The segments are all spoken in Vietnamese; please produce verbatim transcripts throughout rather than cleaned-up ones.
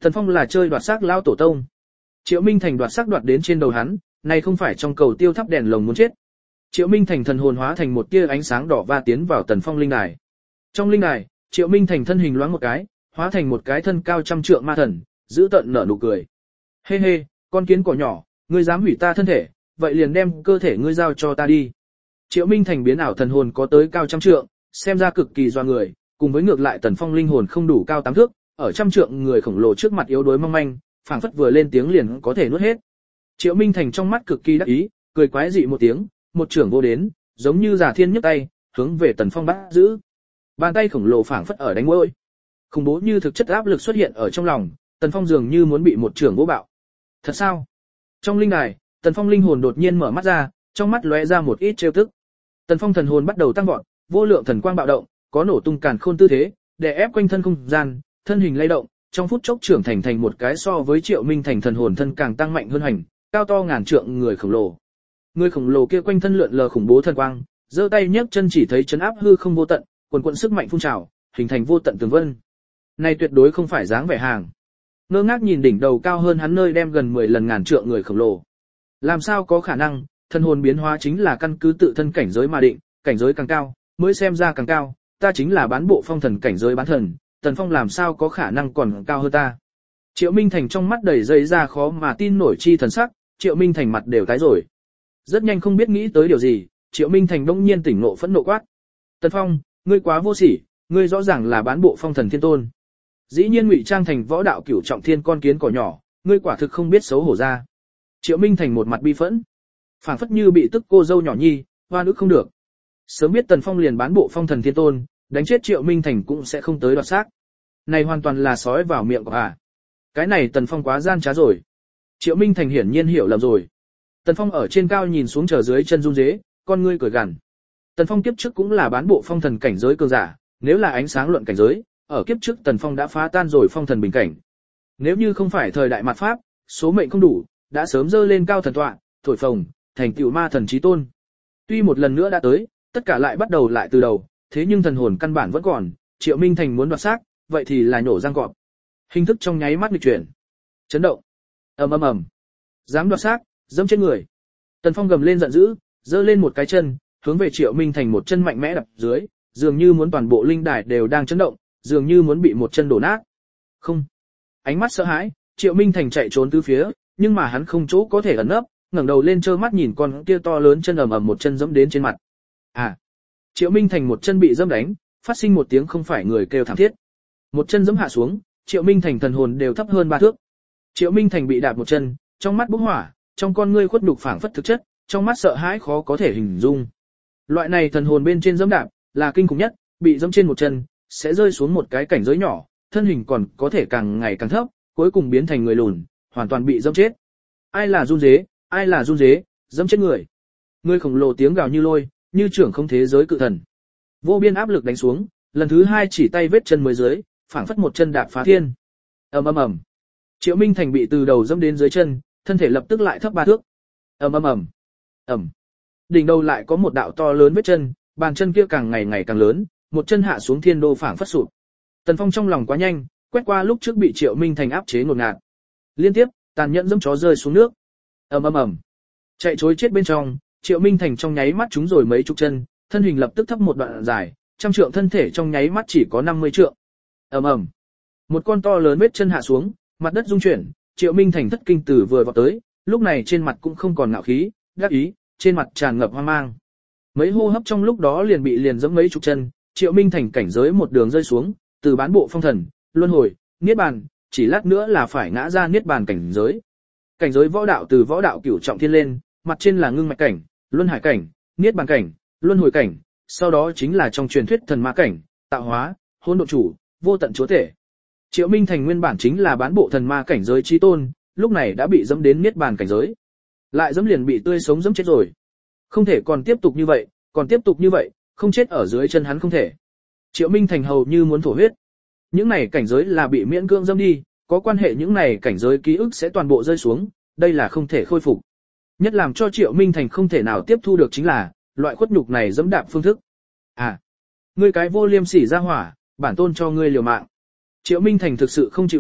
Tần Phong là chơi đoạt xác lao tổ tông. Triệu Minh Thành đoạt xác đoạt đến trên đầu hắn, này không phải trong cầu tiêu thắp đèn lồng muốn chết. Triệu Minh Thành thần hồn hóa thành một tia ánh sáng đỏ va tiến vào Tần Phong linh đài. Trong linh đài, Triệu Minh Thành thân hình loáng một cái, hóa thành một cái thân cao trăm trượng ma thần, giữ tận nở nụ cười. Hê hê, con kiến cỏ nhỏ, ngươi dám hủy ta thân thể, vậy liền đem cơ thể ngươi giao cho ta đi. Triệu Minh Thành biến ảo thần hồn có tới cao trăm trượng, xem ra cực kỳ doa người, cùng với ngược lại Tần Phong linh hồn không đủ cao tám thước, ở trăm trượng người khổng lồ trước mặt yếu đuối mong manh, phảng phất vừa lên tiếng liền có thể nuốt hết. Triệu Minh Thành trong mắt cực kỳ đắc ý, cười quái dị một tiếng, một trưởng vô đến, giống như giả thiên nhấc tay, hướng về Tần Phong bắt giữ. Bàn tay khổng lồ phảng phất ở đánh môi. Khủng bố như thực chất áp lực xuất hiện ở trong lòng, Tần Phong dường như muốn bị một trưởng vô bạo. Thật sao? Trong linh đài, Tần Phong linh hồn đột nhiên mở mắt ra, trong mắt lóe ra một ít trêu tức. Tần Phong thần hồn bắt đầu tăng vọt, vô lượng thần quang bạo động, có nổ tung càn khôn tư thế, đè ép quanh thân không gian, thân hình lay động, trong phút chốc trưởng thành thành một cái so với Triệu Minh Thành thần hồn thân càng tăng mạnh hơn hành, cao to ngàn trượng người khổng lồ. Người khổng lồ kia quanh thân lượn lờ khủng bố thần quang, giơ tay nhấc chân chỉ thấy chấn áp hư không vô tận, quần quần sức mạnh phun trào, hình thành vô tận tường vân. Này tuyệt đối không phải dáng vẻ hàng. Ngơ ngác nhìn đỉnh đầu cao hơn hắn nơi đem gần mười lần ngàn trượng người khổng lồ. Làm sao có khả năng, thần hồn biến hóa chính là căn cứ tự thân cảnh giới mà định, cảnh giới càng cao, mới xem ra càng cao, ta chính là bán bộ phong thần cảnh giới bán thần, Tần Phong làm sao có khả năng còn cao hơn ta. Triệu Minh Thành trong mắt đầy dây ra khó mà tin nổi chi thần sắc, Triệu Minh Thành mặt đều tái rồi. Rất nhanh không biết nghĩ tới điều gì, Triệu Minh Thành đông nhiên tỉnh nộ phẫn nộ quát. Tần Phong, ngươi quá vô sỉ, ngươi rõ ràng là bán bộ phong thần thiên tôn. Dĩ nhiên ngụy trang thành võ đạo cửu trọng thiên con kiến cỏ nhỏ, ngươi quả thực không biết xấu hổ ra. Triệu Minh Thành một mặt bi phẫn, phảng phất như bị tức cô dâu nhỏ nhi, hoa nước không được. Sớm biết Tần Phong liền bán bộ phong thần thiên tôn, đánh chết Triệu Minh Thành cũng sẽ không tới đoạt xác. Này hoàn toàn là sói vào miệng của à. Cái này Tần Phong quá gian trá rồi. Triệu Minh Thành hiển nhiên hiểu lầm rồi. Tần Phong ở trên cao nhìn xuống chờ dưới chân run rế, con ngươi cười gằn. Tần Phong kiếp trước cũng là bán bộ phong thần cảnh giới cường giả, nếu là ánh sáng luận cảnh giới, ở kiếp trước Tần Phong đã phá tan rồi phong thần bình cảnh. Nếu như không phải thời đại mạt pháp, số mệnh không đủ, đã sớm dơ lên cao thần tọa, thổi phồng, thành tựu ma thần chí tôn. Tuy một lần nữa đã tới, tất cả lại bắt đầu lại từ đầu, thế nhưng thần hồn căn bản vẫn còn, Triệu Minh Thành muốn đoạt xác, vậy thì là nhổ răng cọp. Hình thức trong nháy mắt nghịch chuyển. Chấn động. Ầm ầm ầm. Dám đoạt xác, dẫm trên người. Tần Phong gầm lên giận dữ, giơ lên một cái chân, hướng về Triệu Minh Thành một chân mạnh mẽ đập dưới, dường như muốn toàn bộ linh đài đều đang chấn động, dường như muốn bị một chân đổ nát. Không. Ánh mắt sợ hãi, Triệu Minh Thành chạy trốn tứ phía, nhưng mà hắn không chỗ có thể ẩn nấp, ngẩng đầu lên trơ mắt nhìn con kia to lớn chân ầm ầm một chân giẫm đến trên mặt. À. Triệu Minh Thành một chân bị giẫm đánh, phát sinh một tiếng không phải người kêu thảm thiết. Một chân giẫm hạ xuống, Triệu Minh Thành thần hồn đều thấp hơn ba thước. Triệu Minh Thành bị đạp một chân, trong mắt bốc hỏa, trong con ngươi khuất nhục phảng phất thực chất, trong mắt sợ hãi khó có thể hình dung. Loại này thần hồn bên trên giẫm đạp là kinh khủng nhất, bị giẫm trên một chân sẽ rơi xuống một cái cảnh giới nhỏ, thân hình còn có thể càng ngày càng thấp, cuối cùng biến thành người lùn, hoàn toàn bị giẫm chết. Ai là run dế, ai là run dế, giẫm chết người. Người khổng lồ tiếng gào như lôi, như trưởng không thế giới cự thần. Vô biên áp lực đánh xuống, lần thứ hai chỉ tay vết chân mới dưới, phảng phất một chân đạp phá thiên. Ầm ầm ầm. Triệu Minh Thành bị từ đầu dẫm đến dưới chân, thân thể lập tức lại thấp ba thước. Ầm ầm ầm. Ầm. Đỉnh đầu lại có một đạo to lớn vết chân, bàn chân kia càng ngày ngày càng lớn, một chân hạ xuống thiên đô phảng phất sụp. Tần Phong trong lòng quá nhanh, quét qua lúc trước bị Triệu Minh Thành áp chế ngột ngạt. Liên tiếp, tàn nhẫn giẫm chó rơi xuống nước. Ầm ầm ầm. Chạy trối chết bên trong, Triệu Minh Thành trong nháy mắt trúng rồi mấy chục chân, thân hình lập tức thấp một đoạn dài, trăm trượng thân thể trong nháy mắt chỉ có năm mươi trượng. Ầm ầm. Một con to lớn vết chân hạ xuống, mặt đất rung chuyển, Triệu Minh Thành thất kinh tử vừa vọt tới, lúc này trên mặt cũng không còn ngạo khí, đắc ý, trên mặt tràn ngập hoang mang. Mấy hô hấp trong lúc đó liền bị liền giẫm mấy chục chân, Triệu Minh Thành cảnh giới một đường rơi xuống, từ bán bộ phong thần, luân hồi, niết bàn, chỉ lát nữa là phải ngã ra niết bàn cảnh giới. Cảnh giới võ đạo từ võ đạo cửu trọng thiên lên, mặt trên là ngưng mạch cảnh, luân hải cảnh, niết bàn cảnh, luân hồi cảnh, sau đó chính là trong truyền thuyết thần ma cảnh, tạo hóa, hỗn độn chủ, vô tận chúa thể. Triệu Minh Thành nguyên bản chính là bán bộ thần ma cảnh giới chí tôn, lúc này đã bị dẫm đến niết bàn cảnh giới. Lại dẫm liền bị tươi sống dẫm chết rồi. Không thể còn tiếp tục như vậy, còn tiếp tục như vậy, không chết ở dưới chân hắn không thể. Triệu Minh Thành hầu như muốn thổ huyết. Những này cảnh giới là bị miễn cưỡng dẫm đi, có quan hệ những này cảnh giới ký ức sẽ toàn bộ rơi xuống, đây là không thể khôi phục. Nhất làm cho Triệu Minh Thành không thể nào tiếp thu được chính là, loại khuất nhục này dẫm đạp phương thức. À, ngươi cái vô liêm sỉ ra hỏa, bản tôn cho ngươi liều mạng. Triệu Minh Thành thực sự không chịu được,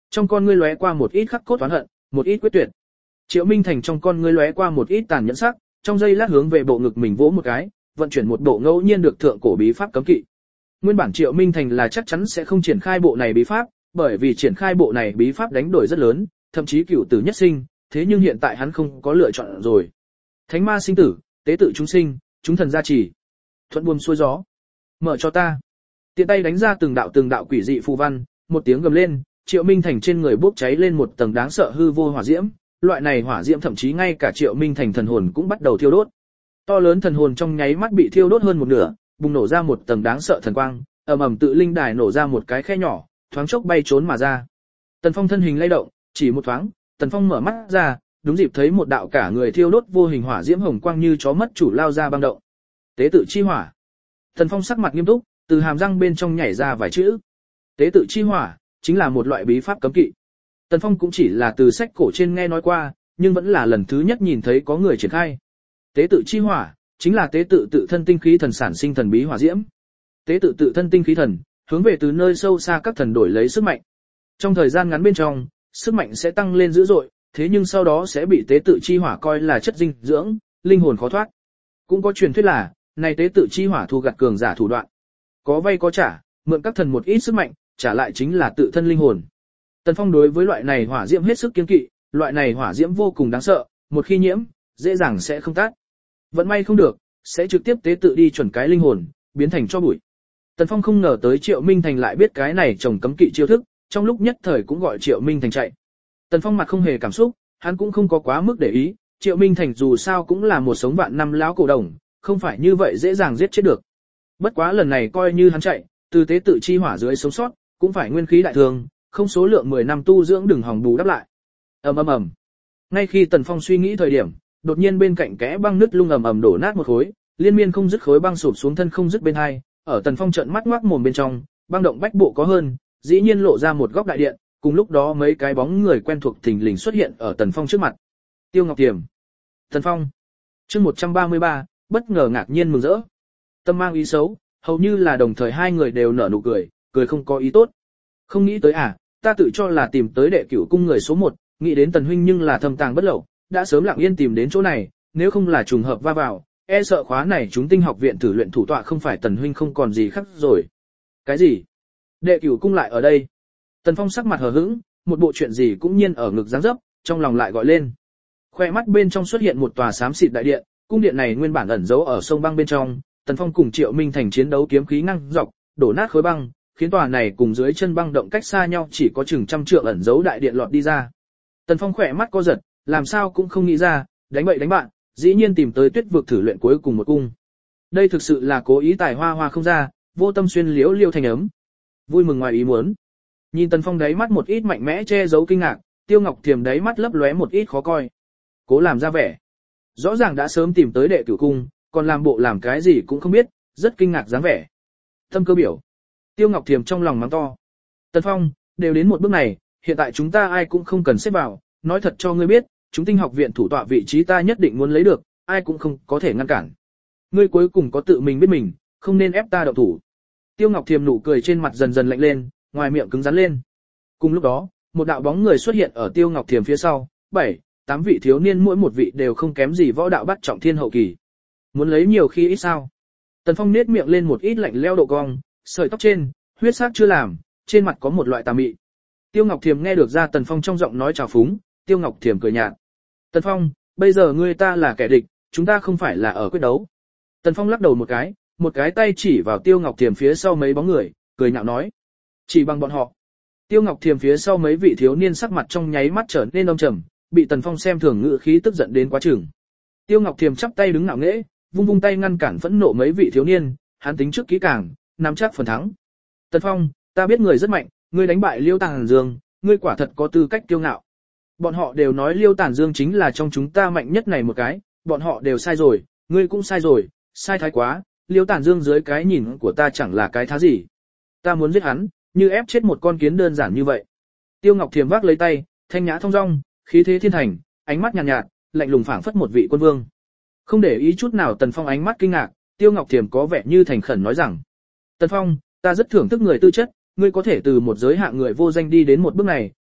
Trong con ngươi lóe qua một ít khắc cốt oán hận, một ít quyết tuyệt. Triệu Minh Thành trong con ngươi lóe qua một ít tàn nhẫn sắc, trong giây lát hướng về bộ ngực mình vỗ một cái, vận chuyển một bộ ngẫu nhiên được thượng cổ bí pháp cấm kỵ. Nguyên bản Triệu Minh Thành là chắc chắn sẽ không triển khai bộ này bí pháp, bởi vì triển khai bộ này bí pháp đánh đổi rất lớn, thậm chí cửu tử nhất sinh, thế nhưng hiện tại hắn không có lựa chọn rồi. Thánh ma sinh tử, tế tự chúng sinh, chúng thần gia trì. Thuận buồm xuôi gió. Mở cho ta. Tiện tay đánh ra từng đạo từng đạo quỷ dị phù văn, một tiếng gầm lên, Triệu Minh Thành trên người bốc cháy lên một tầng đáng sợ hư vô hỏa diễm, loại này hỏa diễm thậm chí ngay cả Triệu Minh Thành thần hồn cũng bắt đầu thiêu đốt. To lớn thần hồn trong nháy mắt bị thiêu đốt hơn một nửa, bùng nổ ra một tầng đáng sợ thần quang, ầm ầm tự linh đài nổ ra một cái khe nhỏ, thoáng chốc bay trốn mà ra. Tần Phong thân hình lay động, chỉ một thoáng, Tần Phong mở mắt ra, đúng dịp thấy một đạo cả người thiêu đốt vô hình hỏa diễm hồng quang như chó mất chủ lao ra băng động. Tế tự chi hỏa. Tần Phong sắc mặt nghiêm túc, từ hàm răng bên trong nhảy ra vài chữ. Tế tự chi hỏa chính là một loại bí pháp cấm kỵ. Tần Phong cũng chỉ là từ sách cổ trên nghe nói qua, nhưng vẫn là lần thứ nhất nhìn thấy có người triển khai. Tế tự chi hỏa chính là tế tự tự thân tinh khí thần sản sinh thần bí hỏa diễm. Tế tự tự thân tinh khí thần, hướng về từ nơi sâu xa các thần đổi lấy sức mạnh. Trong thời gian ngắn bên trong, sức mạnh sẽ tăng lên dữ dội, thế nhưng sau đó sẽ bị tế tự chi hỏa coi là chất dinh dưỡng, linh hồn khó thoát. Cũng có truyền thuyết là, này tế tự chi hỏa thu gặt cường giả thủ đoạn. Có vay có trả, mượn các thần một ít sức mạnh, trả lại chính là tự thân linh hồn. Tần Phong đối với loại này hỏa diễm hết sức kiêng kỵ, loại này hỏa diễm vô cùng đáng sợ, một khi nhiễm, dễ dàng sẽ không tắt. Vận may không được, sẽ trực tiếp tế tự đi chuẩn cái linh hồn, biến thành cho bụi. Tần Phong không ngờ tới Triệu Minh Thành lại biết cái này trồng cấm kỵ chiêu thức, trong lúc nhất thời cũng gọi Triệu Minh Thành chạy. Tần Phong mặt không hề cảm xúc, hắn cũng không có quá mức để ý, Triệu Minh Thành dù sao cũng là một sống vạn năm lão cổ đồng, không phải như vậy dễ dàng giết chết được. Bất quá lần này coi như hắn chạy, từ tế tự chi hỏa dưới sống sót, cũng phải nguyên khí đại thương, không số lượng mười năm tu dưỡng đừng hòng bù đắp lại. Ầm ầm ầm. Ngay khi Tần Phong suy nghĩ thời điểm, đột nhiên bên cạnh kẽ băng nứt lung ầm ầm đổ nát một khối, liên miên không dứt khối băng sụp xuống thân không dứt bên hai, ở Tần Phong trợn mắt ngoác mồm bên trong, băng động bách bộ có hơn, dĩ nhiên lộ ra một góc đại điện, cùng lúc đó mấy cái bóng người quen thuộc thình lình xuất hiện ở Tần Phong trước mặt. Tiêu Ngọc Tiềm, Tần Phong. Chương một trăm ba mươi ba, bất ngờ ngạc nhiên mừng rỡ. Tâm mang ý xấu, hầu như là đồng thời hai người đều nở nụ cười, cười không có ý tốt. Không nghĩ tới à, ta tự cho là tìm tới đệ cửu cung người số một, nghĩ đến Tần huynh nhưng là thâm tàng bất lậu, đã sớm lặng yên tìm đến chỗ này, nếu không là trùng hợp va vào, e sợ khóa này chúng tinh học viện thử luyện thủ tọa không phải Tần huynh không còn gì khác rồi. Cái gì? Đệ cửu cung lại ở đây? Tần Phong sắc mặt hờ hững, một bộ chuyện gì cũng nhiên ở ngực giáng dấp, trong lòng lại gọi lên. Khoe mắt bên trong xuất hiện một tòa xám xịt đại điện, cung điện này nguyên bản ẩn giấu ở sông băng bên trong, Tần Phong cùng Triệu Minh Thành chiến đấu kiếm khí năng dọc, đổ nát khối băng, khiến tòa này cùng dưới chân băng động cách xa nhau chỉ có chừng trăm trượng ẩn giấu đại điện lọt đi ra. Tần Phong khỏe mắt co giật, làm sao cũng không nghĩ ra, đánh bậy đánh bạn, dĩ nhiên tìm tới Tuyết vực thử luyện cuối cùng một cung. Đây thực sự là cố ý tài hoa hoa không ra, vô tâm xuyên liễu liêu thành ấm. Vui mừng ngoài ý muốn. Nhìn Tần Phong đáy mắt một ít mạnh mẽ che giấu kinh ngạc, Tiêu Ngọc Thiềm đáy mắt lấp lóe một ít khó coi. Cố làm ra vẻ. Rõ ràng đã sớm tìm tới đệ cửu cung, còn làm bộ làm cái gì cũng không biết, rất kinh ngạc dáng vẻ. Thâm cơ biểu. Tiêu Ngọc Thiềm trong lòng mắng to. Tần Phong, đều đến một bước này, hiện tại chúng ta ai cũng không cần xếp vào, nói thật cho ngươi biết, chúng tinh học viện thủ tọa vị trí ta nhất định muốn lấy được, ai cũng không có thể ngăn cản. Ngươi cuối cùng có tự mình biết mình, không nên ép ta động thủ. Tiêu Ngọc Thiềm nụ cười trên mặt dần dần lạnh lên, ngoài miệng cứng rắn lên. Cùng lúc đó, một đạo bóng người xuất hiện ở Tiêu Ngọc Thiềm phía sau, bảy, tám vị thiếu niên mỗi một vị đều không kém gì võ đạo bắt trọng thiên hậu kỳ. Muốn lấy nhiều khi ít sao? Tần Phong nết miệng lên một ít lạnh leo độ cong, sợi tóc trên, huyết sắc chưa làm, trên mặt có một loại tà mị. Tiêu Ngọc Thiềm nghe được ra Tần Phong trong giọng nói trào phúng, Tiêu Ngọc Thiềm cười nhạt. Tần Phong, bây giờ ngươi ta là kẻ địch, chúng ta không phải là ở quyết đấu. Tần Phong lắc đầu một cái, một cái tay chỉ vào Tiêu Ngọc Thiềm phía sau mấy bóng người, cười nhạo nói. Chỉ bằng bọn họ. Tiêu Ngọc Thiềm phía sau mấy vị thiếu niên sắc mặt trong nháy mắt trở nên âm trầm, bị Tần Phong xem thường ngữ khí tức giận đến quá chừng. Tiêu Ngọc Thiềm chắp tay đứng ngạo nghễ, vung vung tay ngăn cản phẫn nộ mấy vị thiếu niên, hắn tính trước kỹ càng, nắm chắc phần thắng. Tần Phong, ta biết người rất mạnh, ngươi đánh bại Liêu Tản Dương, ngươi quả thật có tư cách kiêu ngạo. Bọn họ đều nói Liêu Tản Dương chính là trong chúng ta mạnh nhất này một cái, bọn họ đều sai rồi, ngươi cũng sai rồi, sai thái quá, Liêu Tản Dương dưới cái nhìn của ta chẳng là cái thá gì. Ta muốn giết hắn, như ép chết một con kiến đơn giản như vậy. Tiêu Ngọc Thiềm vác lấy tay, thanh nhã thong dong, khí thế thiên thành, ánh mắt nhàn nhạt, nhạt, lạnh lùng phảng phất một vị quân vương. Không để ý chút nào Tần Phong ánh mắt kinh ngạc, Tiêu Ngọc Thiềm có vẻ như thành khẩn nói rằng: Tần Phong, ta rất thưởng thức người tư chất, ngươi có thể từ một giới hạng người vô danh đi đến một bước này,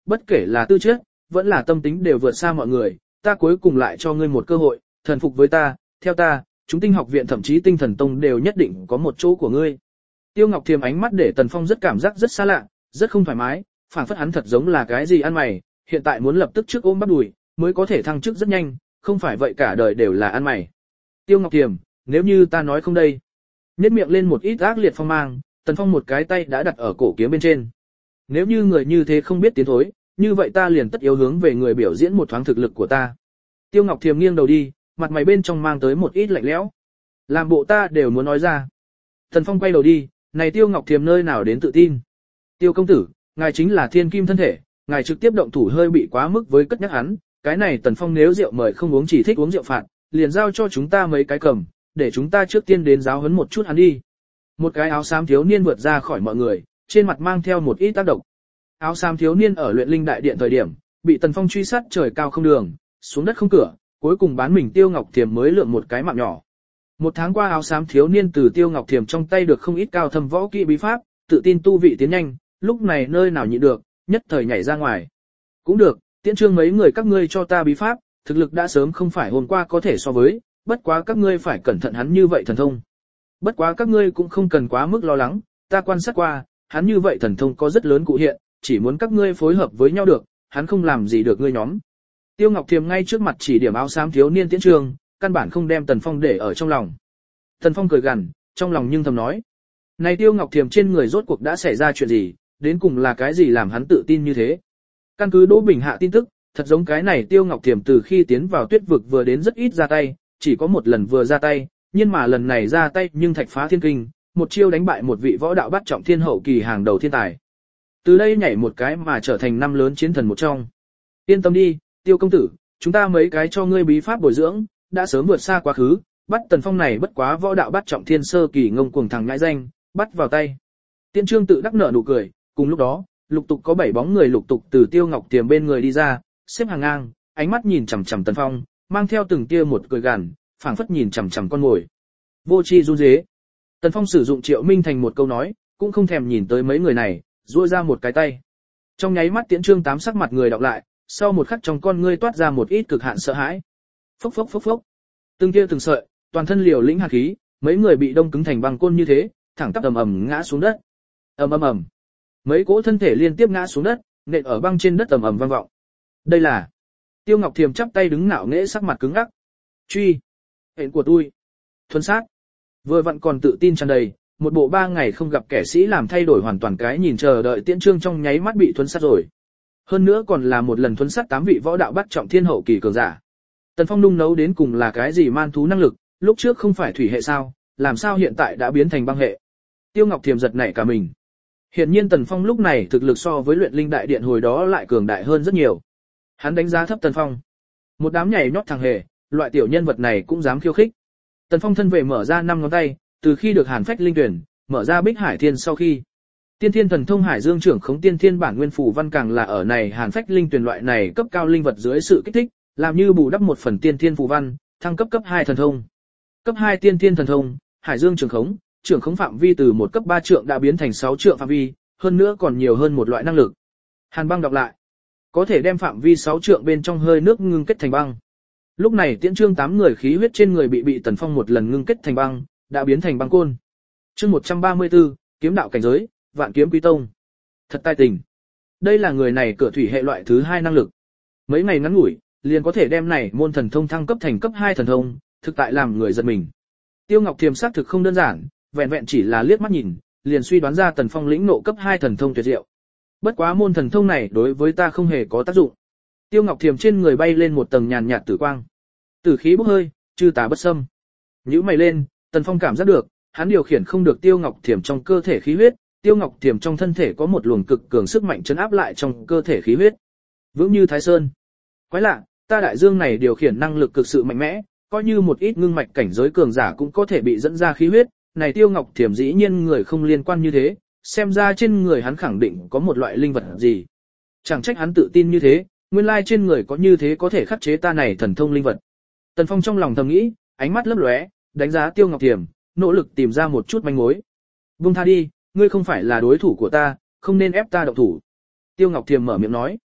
bất kể là tư chất, vẫn là tâm tính đều vượt xa mọi người, ta cuối cùng lại cho ngươi một cơ hội, thần phục với ta, theo ta, chúng tinh học viện thậm chí tinh thần tông đều nhất định có một chỗ của ngươi. Tiêu Ngọc Thiềm ánh mắt để Tần Phong rất cảm giác rất xa lạ, rất không thoải mái, phảng phất hắn thật giống là cái gì ăn mày, hiện tại muốn lập tức trước ôm bắp đùi, mới có thể thăng chức rất nhanh, không phải vậy cả đời đều là ăn mày. Tiêu Ngọc Thiềm, nếu như ta nói không đây. Nhếch miệng lên một ít ác liệt phong mang, Tần Phong một cái tay đã đặt ở cổ kiếm bên trên. Nếu như người như thế không biết tiến thối, như vậy ta liền tất yếu hướng về người biểu diễn một thoáng thực lực của ta. Tiêu Ngọc Thiềm nghiêng đầu đi, mặt mày bên trong mang tới một ít lạnh lẽo. Làm bộ ta đều muốn nói ra. Tần Phong quay đầu đi, này Tiêu Ngọc Thiềm nơi nào đến tự tin. Tiêu công tử, ngài chính là thiên kim thân thể, ngài trực tiếp động thủ hơi bị quá mức với cất nhắc hắn, cái này Tần Phong nếu rượu mời không uống chỉ thích uống rượu phạt, liền giao cho chúng ta mấy cái cầm, để chúng ta trước tiên đến giáo huấn một chút hắn đi. Một cái áo xám thiếu niên vượt ra khỏi mọi người, trên mặt mang theo một ít tác động. Áo xám thiếu niên ở luyện linh đại điện thời điểm, bị Tần Phong truy sát trời cao không đường, xuống đất không cửa, cuối cùng bán mình Tiêu Ngọc Thiềm mới lượm một cái mạng nhỏ. Một tháng qua áo xám thiếu niên từ Tiêu Ngọc Thiềm trong tay được không ít cao thâm võ kỹ bí pháp, tự tin tu vị tiến nhanh, lúc này nơi nào nhịn được, nhất thời nhảy ra ngoài. Cũng được, tiễn trương mấy người các ngươi cho ta bí pháp, thực lực đã sớm không phải hôm qua có thể so với, bất quá các ngươi phải cẩn thận hắn như vậy thần thông. Bất quá các ngươi cũng không cần quá mức lo lắng, ta quan sát qua, hắn như vậy thần thông có rất lớn cụ hiện, chỉ muốn các ngươi phối hợp với nhau được, hắn không làm gì được ngươi nhóm. Tiêu Ngọc Thiềm ngay trước mặt chỉ điểm áo xám thiếu niên tiễn trương, căn bản không đem Tần Phong để ở trong lòng. Tần Phong cười gằn, trong lòng nhưng thầm nói, này Tiêu Ngọc Thiềm trên người rốt cuộc đã xảy ra chuyện gì, đến cùng là cái gì làm hắn tự tin như thế. Căn cứ Đỗ Bình Hạ tin tức, thật giống cái này Tiêu Ngọc Thiềm từ khi tiến vào tuyết vực vừa đến rất ít ra tay, chỉ có một lần vừa ra tay, nhưng mà lần này ra tay nhưng thạch phá thiên kinh, một chiêu đánh bại một vị võ đạo bắt trọng thiên hậu kỳ hàng đầu thiên tài. Từ đây nhảy một cái mà trở thành năm lớn chiến thần một trong. Yên tâm đi, Tiêu công tử, chúng ta mấy cái cho ngươi bí pháp bồi dưỡng, đã sớm vượt xa quá khứ, bắt Tần Phong này bất quá võ đạo bắt trọng thiên sơ kỳ ngông cuồng thằng ngãi danh, bắt vào tay. Tiễn Trương tự đắc nở nụ cười, cùng lúc đó, lục tục có bảy bóng người lục tục từ Tiêu Ngọc Thiềm bên người đi ra, xếp hàng ngang, ánh mắt nhìn chằm chằm Tần Phong, mang theo từng tia một cười gằn, phảng phất nhìn chằm chằm con mồi. Vô tri run rế. Tần Phong sử dụng Triệu Minh thành một câu nói, cũng không thèm nhìn tới mấy người này, duỗi ra một cái tay. Trong nháy mắt Tiễn Trương tám sắc mặt người đọc lại, sau một khắc trong con ngươi toát ra một ít cực hạn sợ hãi. Phốc phốc phốc phốc. Từng tia từng sợi, toàn thân liều lĩnh hàn khí, mấy người bị đông cứng thành băng côn như thế, thẳng tắp ầm ầm ngã xuống đất. Ầm ầm ầm. Mấy cỗ thân thể liên tiếp ngã xuống đất, nện ở băng trên đất ầm ầm vang vọng. Đây là Tiêu Ngọc Thiềm chắp tay đứng ngạo nghễ sắc mặt cứng ngắc. Truy, hẹn của tôi. Thuần sát. Vừa vặn còn tự tin tràn đầy, một bộ ba ngày không gặp kẻ sĩ làm thay đổi hoàn toàn cái nhìn chờ đợi Tiễn Trương trong nháy mắt bị thuần sát rồi. Hơn nữa còn là một lần thuần sát tám vị võ đạo bắt trọng thiên hậu kỳ cường giả. Tần Phong nung nấu đến cùng là cái gì man thú năng lực, lúc trước không phải thủy hệ sao, làm sao hiện tại đã biến thành băng hệ. Tiêu Ngọc Thiềm giật nảy cả mình. Hiển nhiên Tần Phong lúc này thực lực so với luyện linh đại điện hồi đó lại cường đại hơn rất nhiều. Hắn đánh giá thấp Tần Phong. Một đám nhảy nhót thằng hề, loại tiểu nhân vật này cũng dám khiêu khích. Tần Phong thân về mở ra năm ngón tay, từ khi được Hàn Phách linh tuyển, mở ra Bích Hải Thiên sau khi. Tiên Thiên Thần Thông Hải Dương trưởng khống Tiên Thiên bản nguyên phù văn càng là ở này Hàn Phách linh tuyển loại này cấp cao linh vật dưới sự kích thích, làm như bù đắp một phần Tiên Thiên phù văn, thăng cấp cấp hai thần thông. Cấp hai Tiên Thiên Thần Thông, Hải Dương trưởng khống, trưởng khống phạm vi từ một cấp ba trượng đã biến thành sáu trượng phạm vi, hơn nữa còn nhiều hơn một loại năng lực. Hàn băng đọc lại, có thể đem phạm vi sáu trượng bên trong hơi nước ngưng kết thành băng. Lúc này Tiễn Trương tám người khí huyết trên người bị bị Tần Phong một lần ngưng kết thành băng, đã biến thành băng côn. Chương một trăm ba mươi tư, kiếm đạo cảnh giới, Vạn Kiếm Quý Tông. Thật tài tình. Đây là người này cửa thủy hệ loại thứ hai năng lực. Mấy ngày ngắn ngủi, liền có thể đem này môn thần thông thăng cấp thành cấp hai thần thông, thực tại làm người giật mình. Tiêu Ngọc Thiềm xác thực không đơn giản, vẹn vẹn chỉ là liếc mắt nhìn, liền suy đoán ra Tần Phong lĩnh nộ cấp hai thần thông tuyệt diệu. Bất quá môn thần thông này đối với ta không hề có tác dụng. Tiêu Ngọc Thiềm trên người bay lên một tầng nhàn nhạt tử quang. Tử khí bốc hơi, chư tà bất xâm. Nhíu mày lên, Tần Phong cảm giác được, hắn điều khiển không được Tiêu Ngọc Thiềm trong cơ thể khí huyết, Tiêu Ngọc Thiềm trong thân thể có một luồng cực cường sức mạnh chấn áp lại trong cơ thể khí huyết. Vững như Thái Sơn. Quái lạ, ta đại dương này điều khiển năng lực cực sự mạnh mẽ, coi như một ít ngưng mạch cảnh giới cường giả cũng có thể bị dẫn ra khí huyết, này Tiêu Ngọc Thiềm dĩ nhiên người không liên quan như thế, xem ra trên người hắn khẳng định có một loại linh vật gì. Chẳng trách hắn tự tin như thế, nguyên lai trên người có như thế có thể khắc chế ta này thần thông linh vật. Tần Phong trong lòng thầm nghĩ, ánh mắt lấp lóe, đánh giá Tiêu Ngọc Thiềm, nỗ lực tìm ra một chút manh mối. Buông tha đi, ngươi không phải là đối thủ của ta, không nên ép ta động thủ. Tiêu Ngọc Thiềm mở miệng nói.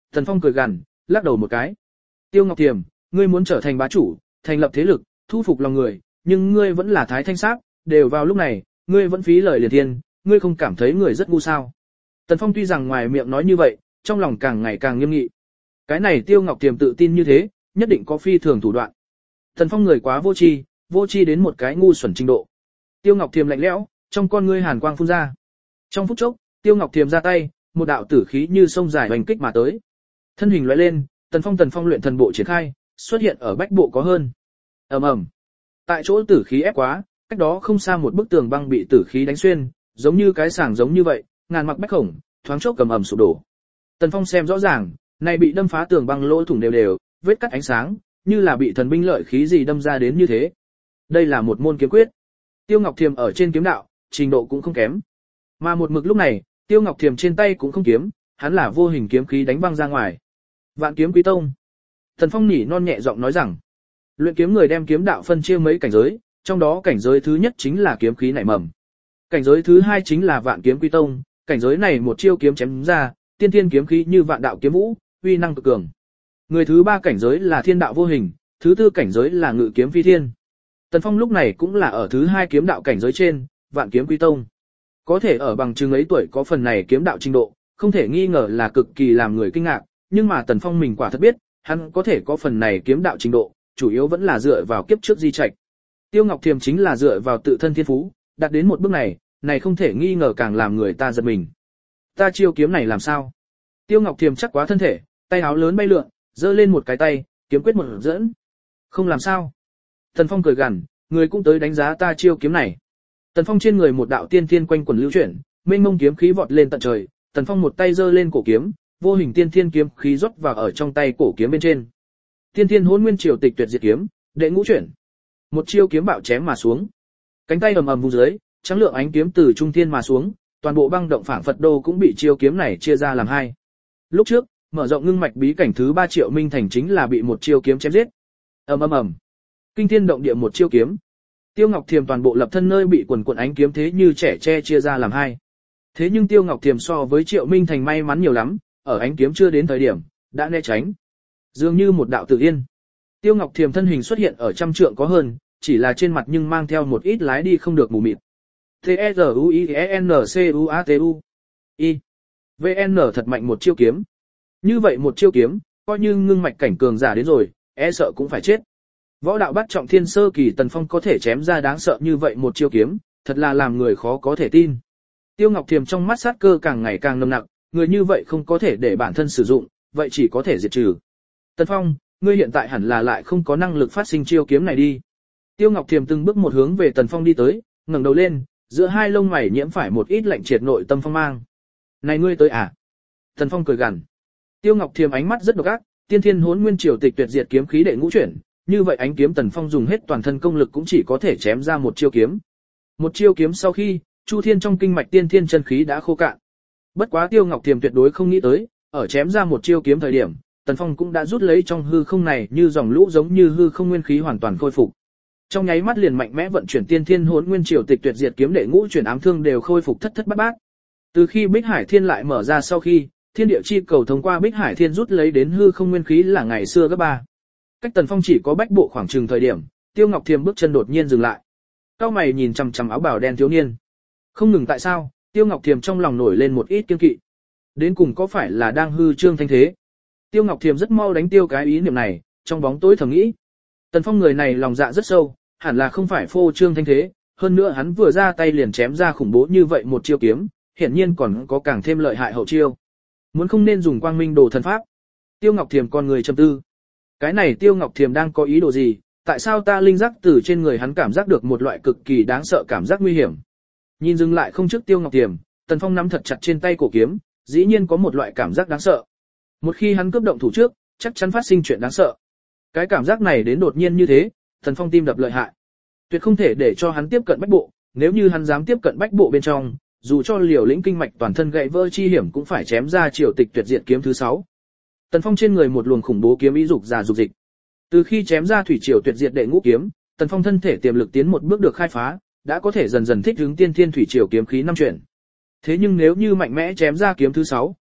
Tần Phong cười gằn, lắc đầu một cái. Tiêu Ngọc Thiềm, ngươi muốn trở thành bá chủ, thành lập thế lực, thu phục lòng người, nhưng ngươi vẫn là thái thanh sắc, đều vào lúc này, ngươi vẫn phí lời liền thiên, ngươi không cảm thấy người rất ngu sao? Tần Phong tuy rằng ngoài miệng nói như vậy, trong lòng càng ngày càng nghiêm nghị. Cái này Tiêu Ngọc Thiềm tự tin như thế, nhất định có phi thường thủ đoạn. Tần Phong người quá vô tri, vô tri đến một cái ngu xuẩn trình độ. Tiêu Ngọc Thiềm lạnh lẽo, trong con ngươi hàn quang phun ra. Trong phút chốc, Tiêu Ngọc Thiềm ra tay, một đạo tử khí như sông dài hoành kích mà tới. Thân hình lóe lên, Tần Phong Tần Phong luyện thần bộ triển khai, xuất hiện ở bách bộ có hơn. Ầm ầm. Tại chỗ tử khí ép quá, cách đó không xa một bức tường băng bị tử khí đánh xuyên, giống như cái sàng giống như vậy, ngàn mặc bách khổng, thoáng chốc cầm ầm sụp đổ. Tần Phong xem rõ ràng, này bị đâm phá tường băng lỗ thủng đều đều, vết cắt ánh sáng, như là bị thần binh lợi khí gì đâm ra đến như thế. Đây là một môn kiếm quyết. Tiêu Ngọc Thiềm ở trên kiếm đạo, trình độ cũng không kém. Mà một mực lúc này, Tiêu Ngọc Thiềm trên tay cũng không kiếm, hắn là vô hình kiếm khí đánh băng ra ngoài. Vạn Kiếm Quý Tông. Tần Phong nhỉ non nhẹ giọng nói rằng, luyện kiếm người đem kiếm đạo phân chia mấy cảnh giới, trong đó cảnh giới thứ nhất chính là kiếm khí nảy mầm. Cảnh giới thứ hai chính là Vạn Kiếm Quý Tông, cảnh giới này một chiêu kiếm chém ra, tiên thiên kiếm khí như vạn đạo kiếm vũ, uy năng cực cường. Người thứ ba cảnh giới là thiên đạo vô hình, thứ tư cảnh giới là ngự kiếm phi thiên. Tần Phong lúc này cũng là ở thứ hai kiếm đạo cảnh giới trên, Vạn Kiếm Quý Tông. Có thể ở bằng chứng ấy tuổi có phần này kiếm đạo trình độ, không thể nghi ngờ là cực kỳ làm người kinh ngạc, nhưng mà Tần Phong mình quả thật biết, hắn có thể có phần này kiếm đạo trình độ, chủ yếu vẫn là dựa vào kiếp trước di trạch. Tiêu Ngọc Thiềm chính là dựa vào tự thân thiên phú, đạt đến một bước này, này không thể nghi ngờ càng làm người ta giật mình. Ta chiêu kiếm này làm sao? Tiêu Ngọc Thiềm chắc quá thân thể, tay áo lớn bay lượn, giơ lên một cái tay, kiếm quyết một dẫn. Không làm sao? Tần Phong cười gằn, người cũng tới đánh giá ta chiêu kiếm này. Tần Phong trên người một đạo tiên thiên quanh quần lưu chuyển, mênh mông kiếm khí vọt lên tận trời, Tần Phong một tay giơ lên cổ kiếm, vô hình tiên thiên kiếm khí rót vào ở trong tay cổ kiếm bên trên. Tiên thiên hỗn nguyên triều tịch tuyệt diệt kiếm, đệ ngũ chuyển. Một chiêu kiếm bạo chém mà xuống. Cánh tay ầm ầm vung dưới, trắng lượng ánh kiếm từ trung thiên mà xuống, toàn bộ băng động phảng Phật đô cũng bị chiêu kiếm này chia ra làm hai. Lúc trước, mở rộng ngưng mạch bí cảnh thứ ba Triệu Minh Thành chính là bị một chiêu kiếm chém giết. Ầm ầm ầm. Kinh thiên động địa một chiêu kiếm. Tiêu Ngọc Thiềm toàn bộ lập thân nơi bị quần quần ánh kiếm thế như trẻ tre chia ra làm hai. Thế nhưng Tiêu Ngọc Thiềm so với Triệu Minh Thành may mắn nhiều lắm, ở ánh kiếm chưa đến thời điểm, đã né tránh. Dường như một đạo tử yên. Tiêu Ngọc Thiềm thân hình xuất hiện ở trăm trượng có hơn, chỉ là trên mặt nhưng mang theo một ít lái đi không được mù mịt. T E R U I E N C U A T U I V N thật mạnh một chiêu kiếm. Như vậy một chiêu kiếm, coi như ngưng mạch cảnh cường giả đến rồi, e sợ cũng phải chết. Võ đạo bát trọng thiên sơ kỳ Tần Phong có thể chém ra đáng sợ như vậy một chiêu kiếm, thật là làm người khó có thể tin. Tiêu Ngọc Thiềm trong mắt sát cơ càng ngày càng nồng nặc, người như vậy không có thể để bản thân sử dụng, vậy chỉ có thể diệt trừ. Tần Phong, ngươi hiện tại hẳn là lại không có năng lực phát sinh chiêu kiếm này đi. Tiêu Ngọc Thiềm từng bước một hướng về Tần Phong đi tới, ngẩng đầu lên, giữa hai lông mày nhiễm phải một ít lạnh triệt nội tâm phong mang. Này ngươi tới à? Tần Phong cười gằn. Tiêu Ngọc Thiềm ánh mắt rất độc ác, tiên thiên hỗn nguyên triều tịch tuyệt diệt kiếm khí đệ ngũ chuyển, như vậy ánh kiếm Tần Phong dùng hết toàn thân công lực cũng chỉ có thể chém ra một chiêu kiếm. Một chiêu kiếm sau khi, Chu Thiên trong kinh mạch tiên thiên chân khí đã khô cạn. Bất quá Tiêu Ngọc Thiềm tuyệt đối không nghĩ tới, ở chém ra một chiêu kiếm thời điểm, Tần Phong cũng đã rút lấy trong hư không này như dòng lũ giống như hư không nguyên khí hoàn toàn khôi phục. Trong nháy mắt liền mạnh mẽ vận chuyển tiên thiên hỗn nguyên triều tịch tuyệt diệt kiếm đệ ngũ chuyển ám thương đều khôi phục thất thất bát bát. Từ khi Bích Hải Thiên lại mở ra sau khi, thiên địa chi cầu thông qua Bích Hải Thiên rút lấy đến hư không nguyên khí là ngày xưa gấp ba. Cách Tần Phong chỉ có bách bộ khoảng chừng thời điểm, Tiêu Ngọc Thiềm bước chân đột nhiên dừng lại. Cao mày nhìn chằm chằm áo bào đen thiếu niên. Không ngừng tại sao, Tiêu Ngọc Thiềm trong lòng nổi lên một ít kiêng kỵ. Đến cùng có phải là đang hư trương thanh thế? Tiêu Ngọc Thiềm rất mau đánh tiêu cái ý niệm này, trong bóng tối thầm nghĩ. Tần Phong người này lòng dạ rất sâu, hẳn là không phải phô trương thanh thế, hơn nữa hắn vừa ra tay liền chém ra khủng bố như vậy một chiêu kiếm, hiển nhiên còn có càng thêm lợi hại hậu chiêu. Muốn không nên dùng quang minh đồ thần pháp. Tiêu Ngọc Thiềm con người trầm tư. Cái này Tiêu Ngọc Thiềm đang có ý đồ gì, tại sao ta linh giác từ trên người hắn cảm giác được một loại cực kỳ đáng sợ cảm giác nguy hiểm. Nhìn dừng lại không trước Tiêu Ngọc Thiềm, Tần Phong nắm thật chặt trên tay cổ kiếm, dĩ nhiên có một loại cảm giác đáng sợ. Một khi hắn cướp động thủ trước, chắc chắn phát sinh chuyện đáng sợ. Cái cảm giác này đến đột nhiên như thế, Tần Phong tim đập lợi hại. Tuyệt không thể để cho hắn tiếp cận bách bộ, nếu như hắn dám tiếp cận bách bộ bên trong, dù cho liều lĩnh kinh mạch toàn thân gãy vỡ chi hiểm cũng phải chém ra triều tịch tuyệt diệt kiếm thứ sáu. Tần Phong trên người một luồng khủng bố kiếm ý dục giả dục dịch. Từ khi chém ra thủy triều tuyệt diệt đệ ngũ kiếm, Tần Phong thân thể tiềm lực tiến một bước được khai phá, đã có thể dần dần thích ứng tiên thiên thủy triều kiếm khí năm chuyển. Thế nhưng nếu như mạnh mẽ chém ra kiếm thứ sáu,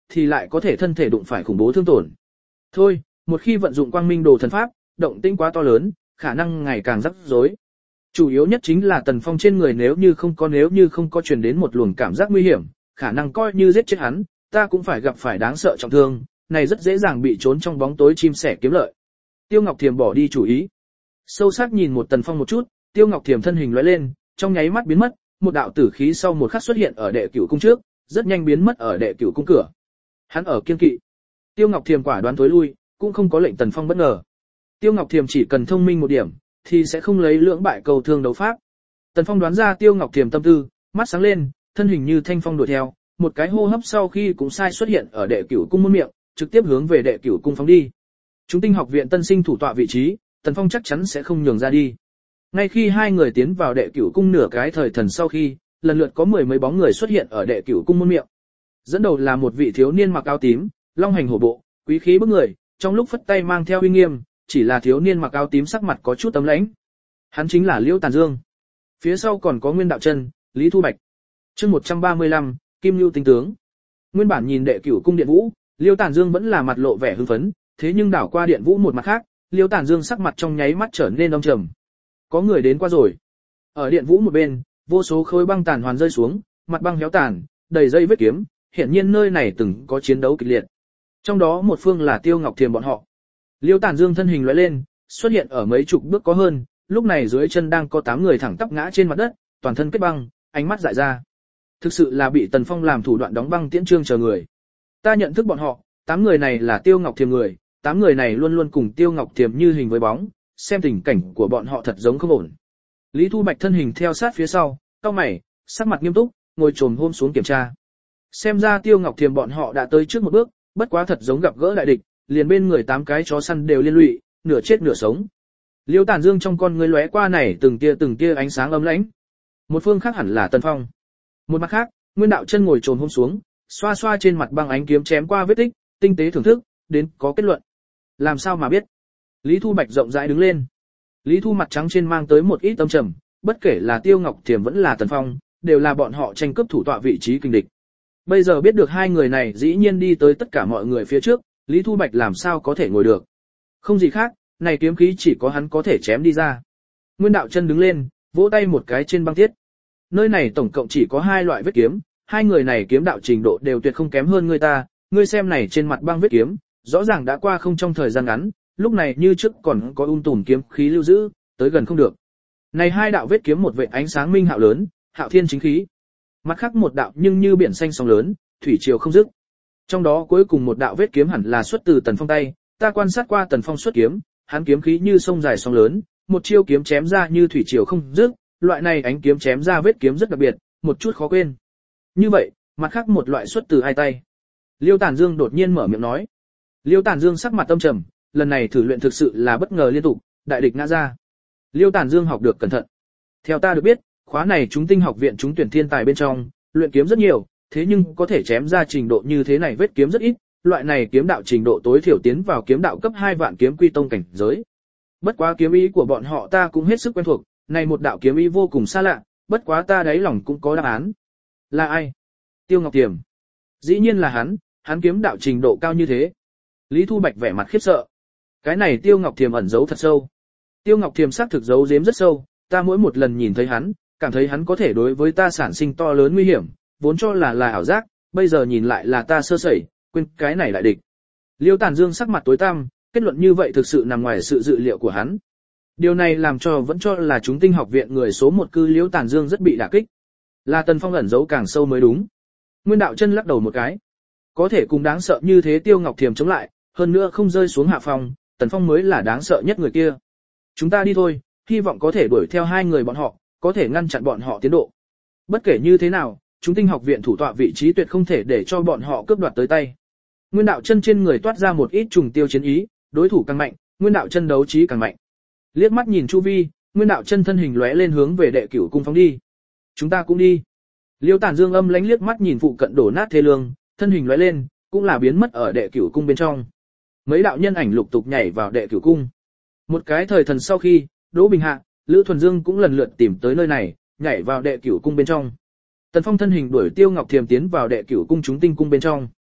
thì lại có thể thân thể đụng phải khủng bố thương tổn. Thôi, một khi vận dụng quang minh đồ thần pháp, động tĩnh quá to lớn, khả năng ngày càng rắc rối. Chủ yếu nhất chính là Tần Phong trên người nếu như không có nếu như không có truyền đến một luồng cảm giác nguy hiểm, khả năng coi như giết chết hắn, ta cũng phải gặp phải đáng sợ trọng thương, này rất dễ dàng bị trốn trong bóng tối chim sẻ kiếm lợi. Tiêu Ngọc Thiềm bỏ đi chủ ý. Sâu sắc nhìn một Tần Phong một chút, Tiêu Ngọc Thiềm thân hình lóe lên, trong nháy mắt biến mất, một đạo tử khí sau một khắc xuất hiện ở đệ cửu cung trước, rất nhanh biến mất ở đệ cửu cung cửa. Hắn ở kiên kỵ. Tiêu Ngọc Thiềm quả đoán tối lui, cũng không có lệnh Tần Phong bất ngờ. Tiêu Ngọc Thiềm chỉ cần thông minh một điểm, thì sẽ không lấy lưỡng bại cầu thương đấu pháp. Tần Phong đoán ra Tiêu Ngọc Thiềm tâm tư, mắt sáng lên, thân hình như thanh phong đuổi theo, một cái hô hấp sau khi cũng sai xuất hiện ở đệ cửu cung môn miệng, trực tiếp hướng về đệ cửu cung phóng đi. Chúng tinh học viện tân sinh thủ tọa vị trí, Tần Phong chắc chắn sẽ không nhường ra đi. Ngay khi hai người tiến vào đệ cửu cung nửa cái thời thần sau khi, lần lượt có mười mấy bóng người xuất hiện ở đệ cửu cung môn miệng. Dẫn đầu là một vị thiếu niên mặc áo tím, long hành hổ bộ, quý khí bức người, trong lúc phất tay mang theo uy nghiêm, chỉ là thiếu niên mặc áo tím sắc mặt có chút tấm lãnh. Hắn chính là Liễu Tàn Dương. Phía sau còn có Nguyên Đạo Chân, Lý Thu Bạch. Chương một trăm ba mươi lăm, Kim Nưu tinh tướng. Nguyên bản nhìn đệ cửu cung điện vũ, Liễu Tàn Dương vẫn là mặt lộ vẻ hưng phấn, thế nhưng đảo qua điện vũ một mặt khác, Liễu Tàn Dương sắc mặt trong nháy mắt trở nên âm trầm. Có người đến qua rồi. Ở điện vũ một bên, vô số khối băng tàn hoàn rơi xuống, mặt băng héo tàn, đầy dây vết kiếm, hiển nhiên nơi này từng có chiến đấu kịch liệt. Trong đó một phương là Tiêu Ngọc Thiềm bọn họ. Liễu Tàn Dương thân hình lóe lên, xuất hiện ở mấy chục bước có hơn, lúc này dưới chân đang có tám người thẳng tắp ngã trên mặt đất, toàn thân kết băng, ánh mắt dại ra. Thực sự là bị Tần Phong làm thủ đoạn đóng băng tiễn trương chờ người. Ta nhận thức bọn họ, tám người này là Tiêu Ngọc Thiềm người, tám người này luôn luôn cùng Tiêu Ngọc Thiềm như hình với bóng, xem tình cảnh của bọn họ thật giống không ổn. Lý Thu Bạch thân hình theo sát phía sau, cau mày, sắc mặt nghiêm túc, ngồi trồm hôm xuống kiểm tra. Xem ra Tiêu Ngọc Thiềm bọn họ đã tới trước một bước, bất quá thật giống gặp gỡ đại địch, liền bên người tám cái chó săn đều liên lụy, nửa chết nửa sống. Liễu Tàn Dương trong con ngươi lóe qua này từng tia từng tia ánh sáng ấm lãnh. Một phương khác hẳn là Tần Phong. Một mặt khác, Nguyên Đạo Chân ngồi trồm hôm xuống, xoa xoa trên mặt băng ánh kiếm chém qua vết tích, tinh tế thưởng thức, đến có kết luận. Làm sao mà biết? Lý Thu Bạch rộng rãi đứng lên. Lý Thu mặt trắng trên mang tới một ít âm trầm, bất kể là Tiêu Ngọc Thiềm vẫn là Tần Phong, đều là bọn họ tranh cướp thủ tọa vị trí kình địch. Bây giờ biết được hai người này dĩ nhiên đi tới tất cả mọi người phía trước, Lý Thu Bạch làm sao có thể ngồi được. Không gì khác, này kiếm khí chỉ có hắn có thể chém đi ra. Nguyên Đạo Chân đứng lên, vỗ tay một cái trên băng tiết. Nơi này tổng cộng chỉ có hai loại vết kiếm, hai người này kiếm đạo trình độ đều tuyệt không kém hơn người ta, ngươi xem này trên mặt băng vết kiếm, rõ ràng đã qua không trong thời gian ngắn, lúc này như trước còn có ung tùm kiếm khí lưu giữ, tới gần không được. Này hai đạo vết kiếm một vệt ánh sáng minh hạo lớn, hạo thiên chính khí. Mặt khác một đạo nhưng như biển xanh sóng lớn, thủy triều không dứt. Trong đó cuối cùng một đạo vết kiếm hẳn là xuất từ Tần Phong tay, ta quan sát qua Tần Phong xuất kiếm, hắn kiếm khí như sông dài sóng lớn, một chiêu kiếm chém ra như thủy triều không dứt, loại này ánh kiếm chém ra vết kiếm rất đặc biệt, một chút khó quên. Như vậy, mặt khác một loại xuất từ hai tay. Liễu Tàn Dương đột nhiên mở miệng nói. Liễu Tàn Dương sắc mặt âm trầm, lần này thử luyện thực sự là bất ngờ liên tục, đại địch ngã ra. Liễu Tàn Dương học được cẩn thận. Theo ta được biết, khóa này chúng tinh học viện chúng tuyển thiên tài bên trong, luyện kiếm rất nhiều, thế nhưng có thể chém ra trình độ như thế này vết kiếm rất ít, loại này kiếm đạo trình độ tối thiểu tiến vào kiếm đạo cấp hai vạn kiếm quy tông cảnh giới. Bất quá kiếm ý của bọn họ ta cũng hết sức quen thuộc, này một đạo kiếm ý vô cùng xa lạ, bất quá ta đáy lòng cũng có đáp án. Là ai? Tiêu Ngọc Thiềm. Dĩ nhiên là hắn, hắn kiếm đạo trình độ cao như thế. Lý Thu Bạch vẻ mặt khiếp sợ. Cái này Tiêu Ngọc Thiềm ẩn giấu thật sâu. Tiêu Ngọc Thiềm xác thực giấu giếm rất sâu, ta mỗi một lần nhìn thấy hắn, cảm thấy hắn có thể đối với ta sản sinh to lớn nguy hiểm, vốn cho là là ảo giác, bây giờ nhìn lại là ta sơ sẩy, quên cái này lại địch. Liễu Tàn Dương sắc mặt tối tăm, kết luận như vậy thực sự nằm ngoài sự dự liệu của hắn. Điều này làm cho vẫn cho là chúng tinh học viện người số một cư Liễu Tàn Dương rất bị đả kích. Là Tần Phong ẩn giấu càng sâu mới đúng. Nguyên Đạo Chân lắc đầu một cái. Có thể cùng đáng sợ như thế Tiêu Ngọc Thiềm chống lại, hơn nữa không rơi xuống hạ phòng, Tần Phong mới là đáng sợ nhất người kia. Chúng ta đi thôi, hy vọng có thể đuổi theo hai người bọn họ, có thể ngăn chặn bọn họ tiến độ. Bất kể như thế nào, chúng tinh học viện thủ tọa vị trí tuyệt không thể để cho bọn họ cướp đoạt tới tay. Nguyên Đạo Chân trên người toát ra một ít trùng tiêu chiến ý, đối thủ càng mạnh, Nguyên Đạo Chân đấu trí càng mạnh. Liếc mắt nhìn chu vi, Nguyên Đạo Chân thân hình lóe lên hướng về đệ cửu cung phóng đi. Chúng ta cũng đi. Liễu Tàn Dương âm lãnh liếc mắt nhìn phụ cận đổ nát thế lương, thân hình lóe lên, cũng là biến mất ở đệ cửu cung bên trong. Mấy đạo nhân ảnh lục tục nhảy vào đệ cửu cung. Một cái thời thần sau khi, Đỗ Bình Hạ, Lữ Thuần Dương cũng lần lượt tìm tới nơi này, nhảy vào đệ cửu cung bên trong. Tần Phong thân hình đuổi Tiêu Ngọc Thiềm tiến vào đệ cửu cung chúng tinh cung bên trong.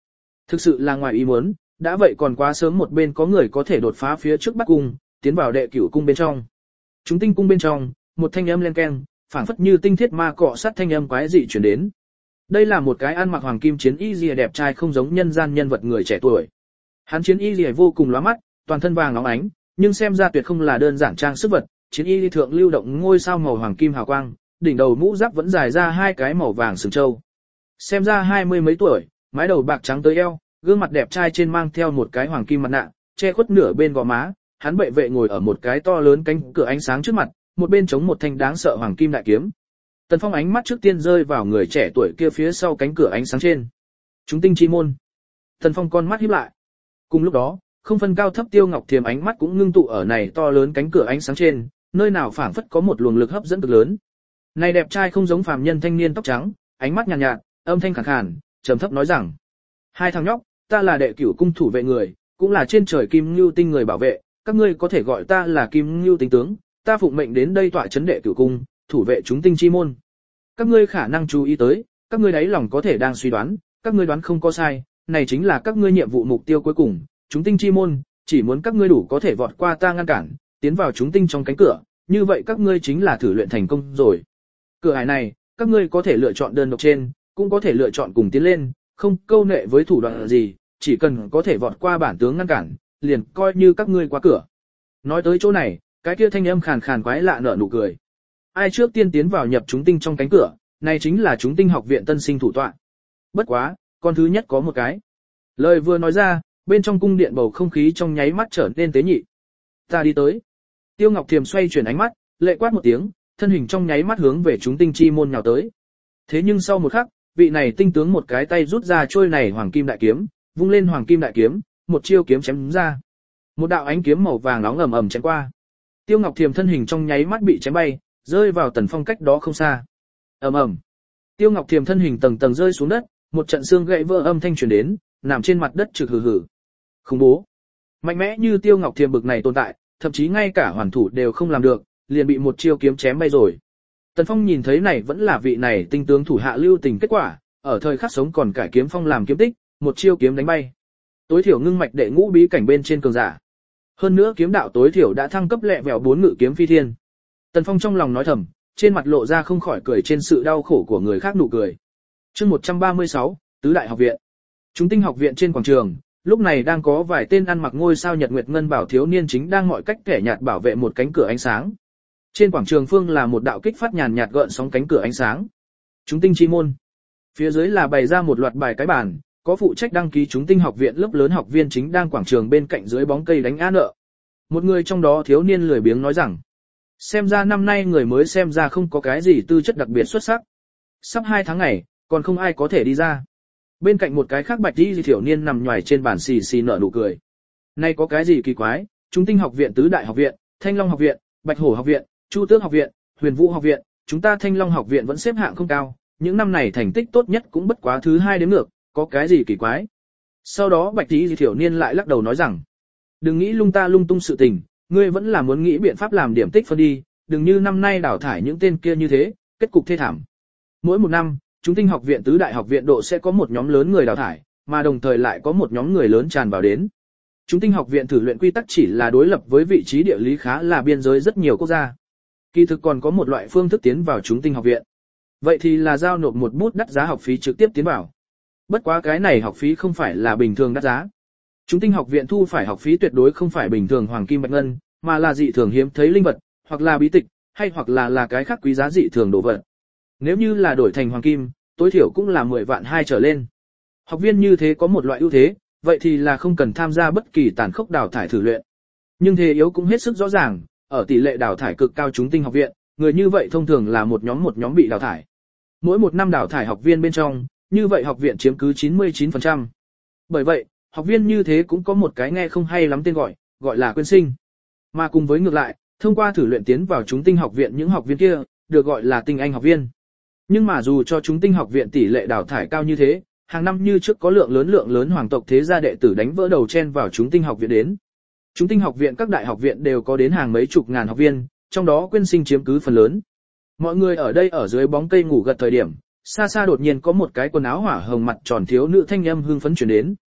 Thực sự là ngoài ý muốn, đã vậy còn quá sớm một bên có người có thể đột phá phía trước Bắc cung, tiến vào đệ cửu cung bên trong. Chúng tinh cung bên trong, một thanh âm len keng, phảng phất như tinh thiết ma cọ sát thanh âm quái dị truyền đến. Đây là một cái ăn mặc hoàng kim chiến y lìa đẹp trai không giống nhân gian nhân vật người trẻ tuổi. Hắn chiến y lìa vô cùng lóa mắt, toàn thân vàng óng ánh, nhưng xem ra tuyệt không là đơn giản trang sức vật, chiến y thượng lưu động ngôi sao màu hoàng kim hào quang, đỉnh đầu mũ giáp vẫn dài ra hai cái màu vàng sừng trâu. Xem ra hai mươi mấy tuổi, mái đầu bạc trắng tới eo, gương mặt đẹp trai trên mang theo một cái hoàng kim mặt nạ, che khuất nửa bên gò má, hắn bệ vệ ngồi ở một cái to lớn cánh cửa ánh sáng trước mặt, một bên chống một thanh đáng sợ hoàng kim đại kiếm. Tần Phong ánh mắt trước tiên rơi vào người trẻ tuổi kia phía sau cánh cửa ánh sáng trên. Chúng tinh chi môn. Tần Phong con mắt híp lại. Cùng lúc đó, không phân cao thấp Tiêu Ngọc Thiềm ánh mắt cũng ngưng tụ ở này to lớn cánh cửa ánh sáng trên, nơi nào phảng phất có một luồng lực hấp dẫn cực lớn. Này đẹp trai không giống phàm nhân thanh niên tóc trắng, ánh mắt nhàn nhạt, nhạt, âm thanh khàn khàn, trầm thấp nói rằng: "Hai thằng nhóc, ta là đệ cửu cung thủ vệ người, cũng là trên trời Kim Ngưu tinh người bảo vệ, các ngươi có thể gọi ta là Kim Ngưu tinh tướng, ta phụng mệnh đến đây tọa trấn đệ cửu cung, thủ vệ chúng tinh chi môn. Các ngươi khả năng chú ý tới, các ngươi đáy lòng có thể đang suy đoán, các ngươi đoán không có sai, này chính là các ngươi nhiệm vụ mục tiêu cuối cùng, chúng tinh chi môn, chỉ muốn các ngươi đủ có thể vọt qua ta ngăn cản, tiến vào chúng tinh trong cánh cửa, như vậy các ngươi chính là thử luyện thành công rồi. Cửa ải này, các ngươi có thể lựa chọn đơn độc trên, cũng có thể lựa chọn cùng tiến lên, không câu nệ với thủ đoạn gì, chỉ cần có thể vọt qua bản tướng ngăn cản, liền coi như các ngươi qua cửa." Nói tới chỗ này, cái kia thanh âm khàn khàn quái lạ nở nụ cười. Ai trước tiên tiến vào nhập chúng tinh trong cánh cửa, này chính là chúng tinh học viện tân sinh thủ tọa. Bất quá, con thứ nhất có một cái. Lời vừa nói ra, bên trong cung điện bầu không khí trong nháy mắt trở nên tế nhị. "Ta đi tới." Tiêu Ngọc Thiềm xoay chuyển ánh mắt, lệ quát một tiếng, thân hình trong nháy mắt hướng về chúng tinh chi môn nhào tới. Thế nhưng sau một khắc, vị này tinh tướng một cái tay rút ra trôi này hoàng kim đại kiếm, vung lên hoàng kim đại kiếm, một chiêu kiếm chém ra. Một đạo ánh kiếm màu vàng nóng ầm ầm chém qua. Tiêu Ngọc Thiềm thân hình trong nháy mắt bị chém bay, rơi vào Tần Phong cách đó không xa. Ầm ầm. Tiêu Ngọc Thiềm thân hình tầng tầng rơi xuống đất, một trận xương gãy vỡ âm thanh truyền đến, nằm trên mặt đất trực hừ hừ. Khủng bố. Mạnh mẽ như Tiêu Ngọc Thiềm bực này tồn tại, thậm chí ngay cả hoàn thủ đều không làm được, liền bị một chiêu kiếm chém bay rồi. Tần Phong nhìn thấy này vẫn là vị này tinh tướng thủ hạ lưu tình kết quả, ở thời khắc sống còn cải kiếm phong làm kiếm tích, một chiêu kiếm đánh bay. Tối thiểu ngưng mạch đệ ngũ bí cảnh bên trên cường giả. Hơn nữa kiếm đạo tối thiểu đã thăng cấp lẹ vẹo bốn ngự kiếm phi thiên. Tần Phong trong lòng nói thầm, trên mặt lộ ra không khỏi cười trên sự đau khổ của người khác nụ cười. Chương một trăm ba mươi sáu, Tứ đại học viện. Chúng tinh học viện trên quảng trường, lúc này đang có vài tên ăn mặc ngôi sao nhật nguyệt ngân bảo thiếu niên chính đang mọi cách kẻ nhạt bảo vệ một cánh cửa ánh sáng. Trên quảng trường phương là một đạo kích phát nhàn nhạt gợn sóng cánh cửa ánh sáng. Chúng tinh chi môn. Phía dưới là bày ra một loạt bài cái bàn, có phụ trách đăng ký chúng tinh học viện lớp lớn học viên chính đang quảng trường bên cạnh dưới bóng cây đánh á nợ. Một người trong đó thiếu niên lười biếng nói rằng: "Xem ra năm nay người mới xem ra không có cái gì tư chất đặc biệt xuất sắc. Sắp hai tháng ngày, còn không ai có thể đi ra." Bên cạnh một cái khác bạch y thiếu niên nằm nhoài trên bàn xì xì nở nụ cười. "Nay có cái gì kỳ quái, chúng tinh học viện tứ đại học viện, Thanh Long học viện, Bạch Hổ học viện, Chu Tước học viện, Huyền Vũ học viện, chúng ta Thanh Long học viện vẫn xếp hạng không cao, những năm này thành tích tốt nhất cũng bất quá thứ hai đến ngược, có cái gì kỳ quái." Sau đó bạch y thiếu niên lại lắc đầu nói rằng: "Đừng nghĩ lung ta lung tung sự tình, ngươi vẫn là muốn nghĩ biện pháp làm điểm tích phân đi, đừng như năm nay đào thải những tên kia như thế, kết cục thê thảm. Mỗi một năm, chúng tinh học viện tứ đại học viện độ sẽ có một nhóm lớn người đào thải, mà đồng thời lại có một nhóm người lớn tràn vào đến. Chúng tinh học viện thử luyện quy tắc chỉ là đối lập với vị trí địa lý khá là biên giới rất nhiều quốc gia. Kỳ thực còn có một loại phương thức tiến vào chúng tinh học viện. Vậy thì là giao nộp một bút đắt giá học phí trực tiếp tiến vào. Bất quá cái này học phí không phải là bình thường đắt giá. Chúng tinh học viện thu phải học phí tuyệt đối không phải bình thường hoàng kim bạch ngân, mà là dị thường hiếm thấy linh vật, hoặc là bí tịch, hay hoặc là là cái khác quý giá dị thường đồ vật. Nếu như là đổi thành hoàng kim, tối thiểu cũng là mười vạn hai trở lên. Học viên như thế có một loại ưu thế, vậy thì là không cần tham gia bất kỳ tàn khốc đào thải thử luyện. Nhưng thế yếu cũng hết sức rõ ràng, ở tỷ lệ đào thải cực cao chúng tinh học viện, người như vậy thông thường là một nhóm một nhóm bị đào thải. Mỗi một năm đào thải học viên bên trong, như vậy học viện chiếm cứ chín mươi chín phần trăm. Bởi vậy, học viên như thế cũng có một cái nghe không hay lắm tên gọi, gọi là quyên sinh. Mà cùng với ngược lại, thông qua thử luyện tiến vào chúng tinh học viện những học viên kia, được gọi là tinh anh học viên. Nhưng mà dù cho chúng tinh học viện tỷ lệ đào thải cao như thế, hàng năm như trước có lượng lớn lượng lớn hoàng tộc thế gia đệ tử đánh vỡ đầu chen vào chúng tinh học viện đến. Chúng tinh học viện các đại học viện đều có đến hàng mấy chục ngàn học viên, trong đó quyên sinh chiếm cứ phần lớn. Mọi người ở đây ở dưới bóng cây ngủ gật thời điểm, xa xa đột nhiên có một cái quần áo hỏa hồng mặt tròn thiếu nữ thanh âm hưng phấn truyền đến,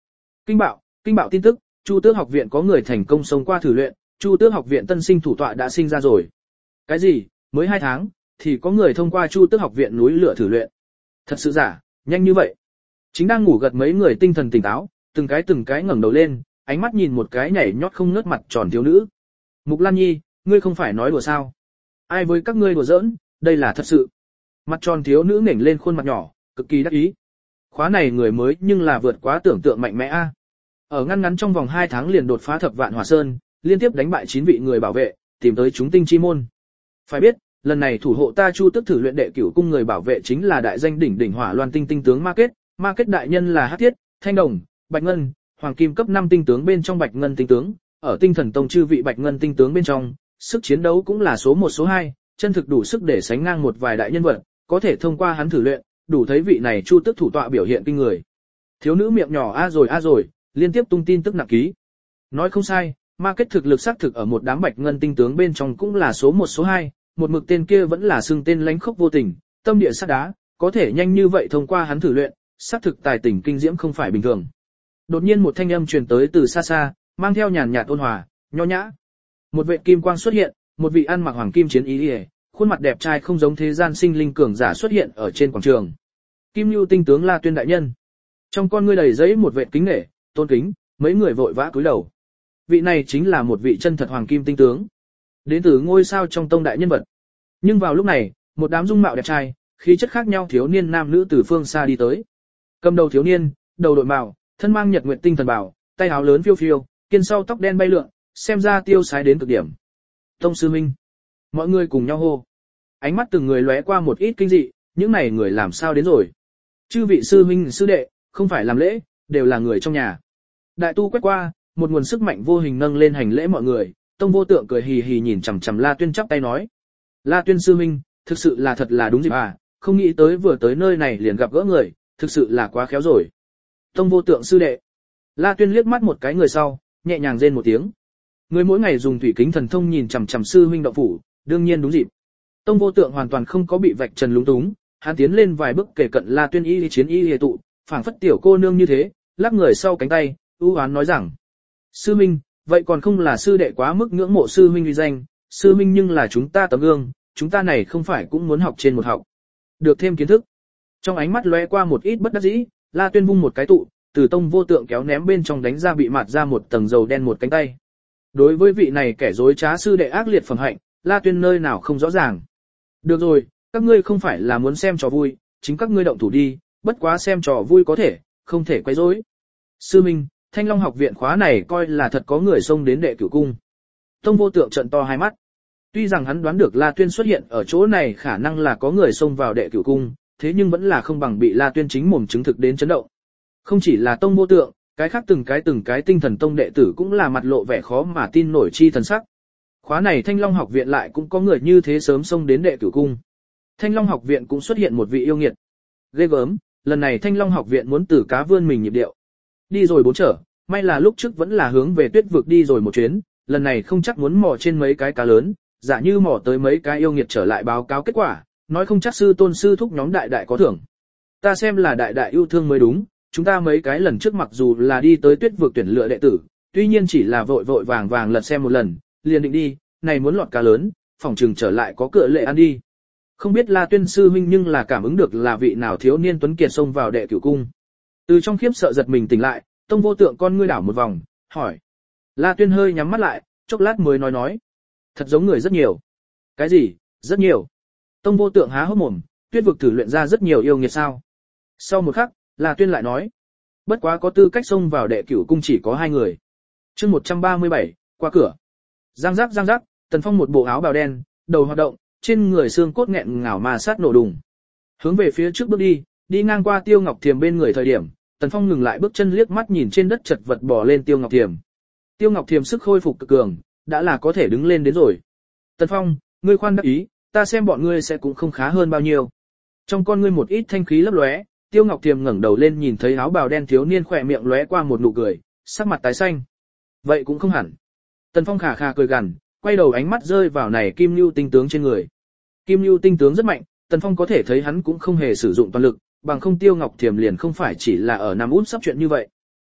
Kinh bạo, kinh bạo tin tức, Chu Tước học viện có người thành công sống qua thử luyện, Chu Tước học viện tân sinh thủ tọa đã sinh ra rồi. Cái gì? Mới hai tháng thì có người thông qua Chu Tước học viện núi lửa thử luyện. Thật sự giả, nhanh như vậy. Chính đang ngủ gật mấy người tinh thần tỉnh táo, từng cái từng cái ngẩng đầu lên, ánh mắt nhìn một cái nhảy nhót không ngớt mặt tròn thiếu nữ. Mục Lan Nhi, ngươi không phải nói đùa sao? Ai với các ngươi đùa giỡn, đây là thật sự. Mặt tròn thiếu nữ nghển lên khuôn mặt nhỏ, cực kỳ đắc ý. Khóa này người mới nhưng là vượt quá tưởng tượng mạnh mẽ a. Ở ngăn ngắn trong vòng hai tháng liền đột phá thập vạn hỏa sơn, liên tiếp đánh bại chín vị người bảo vệ, tìm tới chúng tinh chi môn. Phải biết, lần này thủ hộ ta Chu Tước thử luyện đệ cửu cung người bảo vệ chính là đại danh đỉnh đỉnh Hỏa Loan tinh tinh tướng Ma Kết, Ma Kết đại nhân là Hắc Thiết, Thanh Đồng, Bạch Ngân, Hoàng Kim cấp năm tinh tướng bên trong Bạch Ngân tinh tướng, ở Tinh Thần Tông chư vị Bạch Ngân tinh tướng bên trong, sức chiến đấu cũng là số một số hai, chân thực đủ sức để sánh ngang một vài đại nhân vật, có thể thông qua hắn thử luyện, đủ thấy vị này Chu Tước thủ tọa biểu hiện kinh người. Thiếu nữ miệng nhỏ a rồi a rồi, liên tiếp tung tin tức nặng ký. Nói không sai, Ma Kết thực lực xác thực ở một đám Bạch Ngân tinh tướng bên trong cũng là số một số hai, một mực tên kia vẫn là xưng tên lánh khốc vô tình, tâm địa sắt đá, có thể nhanh như vậy thông qua hắn thử luyện, xác thực tài tình kinh diễm không phải bình thường. Đột nhiên một thanh âm truyền tới từ xa xa, mang theo nhàn nhạt ôn hòa, nho nhã. Một vệ kim quang xuất hiện, một vị ăn mặc hoàng kim chiến ý liễu, khuôn mặt đẹp trai không giống thế gian sinh linh cường giả xuất hiện ở trên quảng trường. Kim Nưu tinh tướng La Tuyên đại nhân. Trong con ngươi đầy giấy một vệ kính nể, tôn kính, mấy người vội vã cúi đầu. Vị này chính là một vị chân thật hoàng kim tinh tướng, đến từ ngôi sao trong tông đại nhân vật. Nhưng vào lúc này, một đám dung mạo đẹp trai, khí chất khác nhau thiếu niên nam nữ từ phương xa đi tới. Cầm đầu thiếu niên, đầu đội màu, thân mang nhật nguyệt tinh thần bảo, tay áo lớn phiêu phiêu, kiên sau tóc đen bay lượn, xem ra tiêu sái đến cực điểm. Tông sư minh. Mọi người cùng nhau hô. Ánh mắt từng người lóe qua một ít kinh dị, những này người làm sao đến rồi? Chư vị sư minh sư đệ, không phải làm lễ, đều là người trong nhà. Đại tu quét qua, một nguồn sức mạnh vô hình nâng lên hành lễ mọi người, Tông Vô Tượng cười hì hì nhìn chằm chằm La Tuyên chắp tay nói: La Tuyên sư minh, thực sự là thật là đúng dịp à, không nghĩ tới vừa tới nơi này liền gặp gỡ người, thực sự là quá khéo rồi. Tông Vô Tượng sư đệ. La Tuyên liếc mắt một cái người sau, nhẹ nhàng rên một tiếng. Người mỗi ngày dùng thủy kính thần thông nhìn chằm chằm sư huynh động phủ, đương nhiên đúng dịp. Tông Vô Tượng hoàn toàn không có bị vạch trần lúng túng, hắn tiến lên vài bước kể cận La Tuyên y chiến y hề tụ, phảng phất tiểu cô nương như thế, lắc người sau cánh tay, ưu oán nói rằng: sư huynh, vậy còn không là sư đệ quá mức ngưỡng mộ sư huynh uy danh, sư huynh nhưng là chúng ta tấm gương, chúng ta này không phải cũng muốn học trên một học, được thêm kiến thức. Trong ánh mắt lóe qua một ít bất đắc dĩ, La Tuyên vung một cái tụ, từ Tông Vô Tượng kéo ném bên trong đánh ra bị mạt ra một tầng dầu đen một cánh tay. Đối với vị này kẻ dối trá sư đệ ác liệt phẩm hạnh, La Tuyên nơi nào không rõ ràng. Được rồi, các ngươi không phải là muốn xem trò vui, chính các ngươi động thủ đi, bất quá xem trò vui có thể, không thể quấy rối. Sư minh, Thanh Long học viện khóa này coi là thật có người xông đến đệ cửu cung. Tông Vô Tượng trợn to hai mắt. Tuy rằng hắn đoán được La Tuyên xuất hiện ở chỗ này khả năng là có người xông vào đệ cửu cung, thế nhưng vẫn là không bằng bị La Tuyên chính mồm chứng thực đến chấn động. Không chỉ là Tông Vô Tượng, cái khác từng cái từng cái tinh thần tông đệ tử cũng là mặt lộ vẻ khó mà tin nổi chi thần sắc. Khóa này Thanh Long học viện lại cũng có người như thế sớm xông đến đệ cửu cung. Thanh Long học viện cũng xuất hiện một vị yêu nghiệt. Ghê gớm, lần này Thanh Long học viện muốn tử cá vươn mình nhịp điệu. Đi rồi bốn trở, may là lúc trước vẫn là hướng về Tuyết vực đi rồi một chuyến, lần này không chắc muốn mò trên mấy cái cá lớn, giả như mò tới mấy cái yêu nghiệt trở lại báo cáo kết quả, nói không chắc sư tôn sư thúc nhóm đại đại có thưởng. Ta xem là đại đại yêu thương mới đúng, chúng ta mấy cái lần trước mặc dù là đi tới Tuyết vực tuyển lựa đệ tử, tuy nhiên chỉ là vội vội vàng vàng lật xem một lần, liền định đi, này muốn lọt cá lớn, phòng trừng trở lại có cửa lệ ăn đi. Không biết La Tuyên sư huynh nhưng là cảm ứng được là vị nào thiếu niên tuấn kiệt xông vào đệ cửu cung. Từ trong khiếp sợ giật mình tỉnh lại, Tông Vô Tượng con ngươi đảo một vòng, hỏi. La Tuyên hơi nhắm mắt lại, chốc lát mới nói nói. Thật giống người rất nhiều. Cái gì, rất nhiều. Tông Vô Tượng há hốc mồm, Tuyết vực thử luyện ra rất nhiều yêu nghiệt sao. Sau một khắc, La Tuyên lại nói. Bất quá có tư cách xông vào đệ cửu cung chỉ có hai người. Chương một trăm ba mươi bảy, qua cửa. Giang giác giang giác, Tần Phong một bộ áo bào đen, đầu hoạt động, trên người xương cốt nghẹn ngào mà sát nổ đùng. Hướng về phía trước bước đi, đi ngang qua Tiêu Ngọc Thiềm bên người thời điểm, Tần Phong ngừng lại bước chân liếc mắt nhìn trên đất chật vật bò lên Tiêu Ngọc Thiềm. Tiêu Ngọc Thiềm sức khôi phục cực cường, đã là có thể đứng lên đến rồi. Tần Phong, ngươi khoan đắc ý, ta xem bọn ngươi sẽ cũng không khá hơn bao nhiêu. Trong con ngươi một ít thanh khí lấp lóe, Tiêu Ngọc Thiềm ngẩng đầu lên nhìn thấy áo bào đen thiếu niên khỏe miệng lóe qua một nụ cười, sắc mặt tái xanh. Vậy cũng không hẳn. Tần Phong khà khà cười gằn, quay đầu ánh mắt rơi vào này Kim Nưu tinh tướng trên người. Kim Nưu tinh tướng rất mạnh, Tần Phong có thể thấy hắn cũng không hề sử dụng toàn lực, bằng không Tiêu Ngọc Thiềm liền không phải chỉ là ở nằm út sắp chuyện như vậy.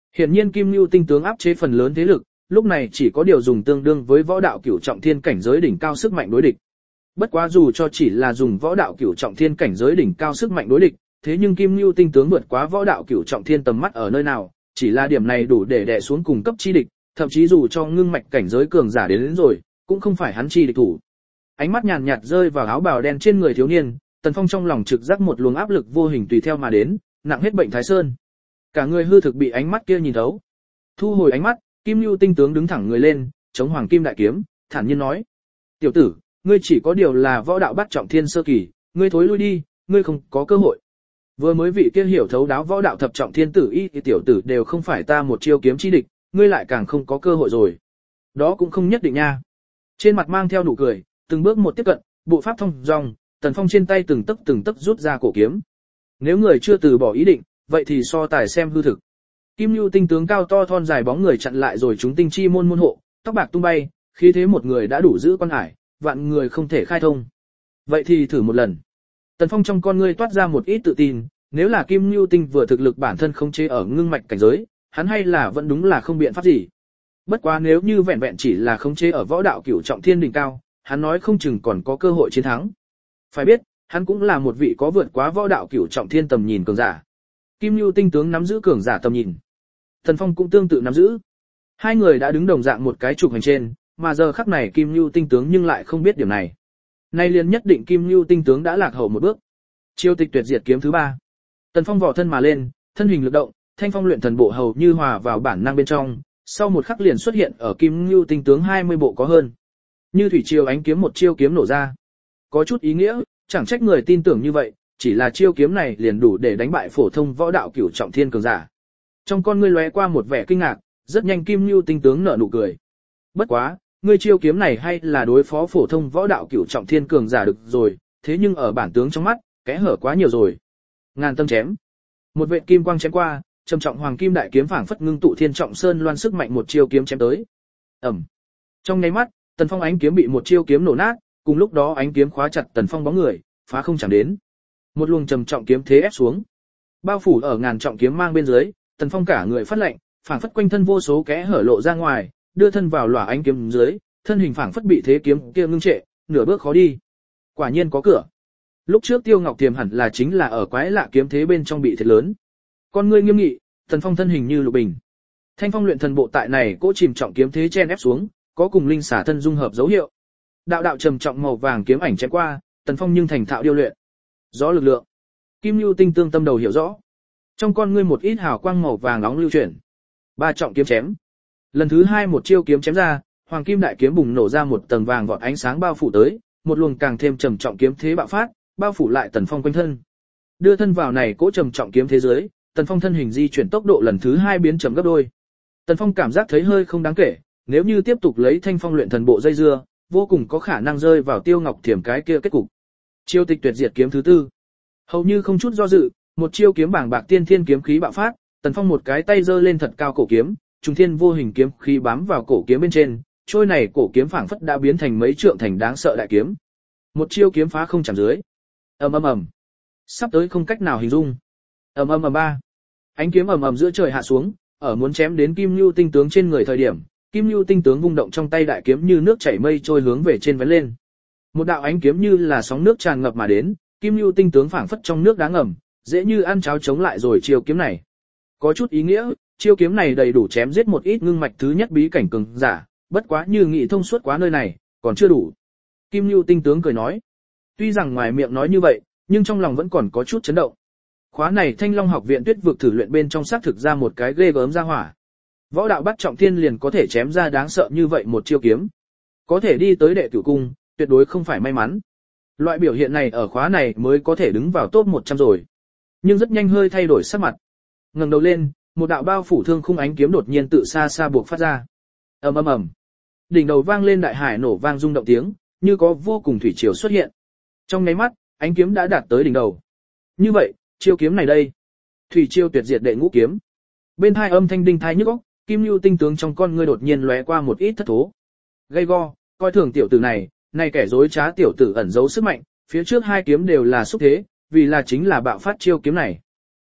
Hiển nhiên Kim Nưu tinh tướng áp chế phần lớn thế lực, lúc này chỉ có điều dùng tương đương với võ đạo cửu trọng thiên cảnh giới đỉnh cao sức mạnh đối địch. Bất quá dù cho chỉ là dùng võ đạo cửu trọng thiên cảnh giới đỉnh cao sức mạnh đối địch, thế nhưng Kim Nưu tinh tướng vượt quá võ đạo cửu trọng thiên tầm mắt ở nơi nào, chỉ là điểm này đủ để đè xuống cùng cấp chi địch, thậm chí dù cho ngưng mạch cảnh giới cường giả đến, đến rồi, cũng không phải hắn chi địch thủ. Ánh mắt nhàn nhạt rơi vào áo bào đen trên người thiếu niên, Tần Phong trong lòng trực giác một luồng áp lực vô hình tùy theo mà đến, nặng hết bệnh Thái Sơn. Cả người hư thực bị ánh mắt kia nhìn thấu. Thu hồi ánh mắt, Kim Nưu tinh tướng đứng thẳng người lên, chống hoàng kim đại kiếm, thản nhiên nói: "Tiểu tử, ngươi chỉ có điều là võ đạo bắt trọng thiên sơ kỳ, ngươi thối lui đi, ngươi không có cơ hội." Vừa mới vị kia hiểu thấu đáo võ đạo thập trọng thiên tử y thì tiểu tử đều không phải ta một chiêu kiếm chi địch, ngươi lại càng không có cơ hội rồi. Đó cũng không nhất định nha. Trên mặt mang theo nụ cười, từng bước một tiếp cận, bộ pháp thông dong, Tần Phong trên tay từng tấc từng tấc rút ra cổ kiếm. Nếu người chưa từ bỏ ý định, vậy thì so tài xem hư thực. Kim Nưu tinh tướng cao to thon dài bóng người chặn lại rồi chúng tinh chi môn môn hộ, tóc bạc tung bay, khí thế một người đã đủ giữ quan hải, vạn người không thể khai thông. Vậy thì thử một lần. Tần Phong trong con ngươi toát ra một ít tự tin, nếu là Kim Nưu tinh vừa thực lực bản thân không chế ở ngưng mạch cảnh giới, hắn hay là vẫn đúng là không biện pháp gì. Bất quá nếu như vẹn vẹn chỉ là khống chế ở võ đạo cửu trọng thiên đỉnh cao, hắn nói không chừng còn có cơ hội chiến thắng. Phải biết, hắn cũng là một vị có vượt quá võ đạo cửu trọng thiên tầm nhìn cường giả. Kim Nưu tinh tướng nắm giữ cường giả tầm nhìn. Tần Phong cũng tương tự nắm giữ. Hai người đã đứng đồng dạng một cái trục hành trên, mà giờ khắc này Kim Nưu tinh tướng nhưng lại không biết điểm này. Nay liền nhất định Kim Nưu tinh tướng đã lạc hậu một bước. Chiêu tịch tuyệt diệt kiếm thứ ba. Tần Phong vỏ thân mà lên, thân hình lực động, thanh phong luyện thần bộ hầu như hòa vào bản năng bên trong, sau một khắc liền xuất hiện ở Kim Nưu tinh tướng hai mươi bộ có hơn. Như thủy triều ánh kiếm một chiêu kiếm nổ ra. Có chút ý nghĩa, chẳng trách người tin tưởng như vậy, chỉ là chiêu kiếm này liền đủ để đánh bại phổ thông võ đạo cửu trọng thiên cường giả. Trong con ngươi lóe qua một vẻ kinh ngạc, rất nhanh Kim Nưu tinh tướng nở nụ cười. Bất quá, ngươi chiêu kiếm này hay là đối phó phổ thông võ đạo cửu trọng thiên cường giả được rồi, thế nhưng ở bản tướng trong mắt, kẽ hở quá nhiều rồi. Ngàn tâm chém. Một vệt kim quang chém qua, trầm trọng hoàng kim đại kiếm phảng phất ngưng tụ thiên trọng sơn loan sức mạnh một chiêu kiếm chém tới. Ầm. Trong nháy mắt, Tần Phong ánh kiếm bị một chiêu kiếm nổ nát, cùng lúc đó ánh kiếm khóa chặt Tần Phong bóng người, phá không chẳng đến. Một luồng trầm trọng kiếm thế ép xuống. Bao phủ ở ngàn trọng kiếm mang bên dưới, Tần Phong cả người phát lạnh, phảng phất quanh thân vô số kẽ hở lộ ra ngoài, đưa thân vào lỏa ánh kiếm dưới, thân hình phảng phất bị thế kiếm kia ngưng trệ, nửa bước khó đi. Quả nhiên có cửa. Lúc trước Tiêu Ngọc Tiềm hẳn là chính là ở quái lạ kiếm thế bên trong bị thiệt lớn. Con ngươi nghiêm nghị, Tần Phong thân hình như lục bình. Thanh phong luyện thần bộ tại này cỗ chìm trọng kiếm thế chen ép xuống, có cùng linh xả thân dung hợp dấu hiệu. Đạo đạo trầm trọng màu vàng kiếm ảnh chém qua, Tần Phong nhưng thành thạo điêu luyện. Rõ lực lượng. Kim Nưu tinh tương tâm đầu hiểu rõ. Trong con ngươi một ít hào quang màu vàng nóng lưu chuyển. Ba trọng kiếm chém. Lần thứ hai một chiêu kiếm chém ra, hoàng kim đại kiếm bùng nổ ra một tầng vàng vọt ánh sáng bao phủ tới, một luồng càng thêm trầm trọng kiếm thế bạo phát, bao phủ lại Tần Phong quanh thân. Đưa thân vào này cỗ trầm trọng kiếm thế giới, Tần Phong thân hình di chuyển tốc độ lần thứ hai biến chậm gấp đôi. Tần Phong cảm giác thấy hơi không đáng kể, nếu như tiếp tục lấy thanh phong luyện thần bộ dây dưa, vô cùng có khả năng rơi vào Tiêu Ngọc Thiểm cái kia kết cục. Chiêu tịch tuyệt diệt kiếm thứ tư. Hầu như không chút do dự, một chiêu kiếm bảng bạc tiên thiên kiếm khí bạo phát, Tần Phong một cái tay giơ lên thật cao cổ kiếm, trùng thiên vô hình kiếm khí bám vào cổ kiếm bên trên, trôi này cổ kiếm phảng phất đã biến thành mấy trượng thành đáng sợ đại kiếm. Một chiêu kiếm phá không chạm dưới. Ầm ầm ầm. Sắp tới không cách nào hình dung. Ầm ầm ầm ba. Ánh kiếm ầm ầm giữa trời hạ xuống, ở muốn chém đến Kim Nưu tinh tướng trên người thời điểm, Kim Nưu tinh tướng vung động trong tay đại kiếm như nước chảy mây trôi hướng về trên vén lên. Một đạo ánh kiếm như là sóng nước tràn ngập mà đến, Kim Nưu tinh tướng phảng phất trong nước đá ngầm, dễ như ăn cháo chống lại rồi chiêu kiếm này. Có chút ý nghĩa, chiêu kiếm này đầy đủ chém giết một ít ngưng mạch thứ nhất bí cảnh cường giả, bất quá như nghị thông suốt quá nơi này, còn chưa đủ. Kim Nưu tinh tướng cười nói. Tuy rằng ngoài miệng nói như vậy, nhưng trong lòng vẫn còn có chút chấn động. Khóa này Thanh Long học viện tuyết vực thử luyện bên trong xác thực ra một cái ghê gớm ra hỏa. Võ đạo bắt trọng thiên liền có thể chém ra đáng sợ như vậy một chiêu kiếm. Có thể đi tới đệ tử cung, tuyệt đối không phải may mắn. Loại biểu hiện này ở khóa này mới có thể đứng vào top một trăm rồi. Nhưng rất nhanh hơi thay đổi sắc mặt. Ngẩng đầu lên, một đạo bao phủ thương khung ánh kiếm đột nhiên tự xa xa buộc phát ra. Ầm ầm ầm. Đỉnh đầu vang lên đại hải nổ vang rung động tiếng, như có vô cùng thủy triều xuất hiện. Trong nháy mắt, ánh kiếm đã đạt tới đỉnh đầu. Như vậy, chiêu kiếm này đây, thủy chiêu tuyệt diệt đệ ngũ kiếm. Bên hai âm thanh đinh thai nhức óc, Kim Nưu tinh tướng trong con ngươi đột nhiên lóe qua một ít thất thố. Gay go, coi thường tiểu tử này, này kẻ dối trá tiểu tử ẩn giấu sức mạnh, phía trước hai kiếm đều là xúc thế, vì là chính là bạo phát chiêu kiếm này.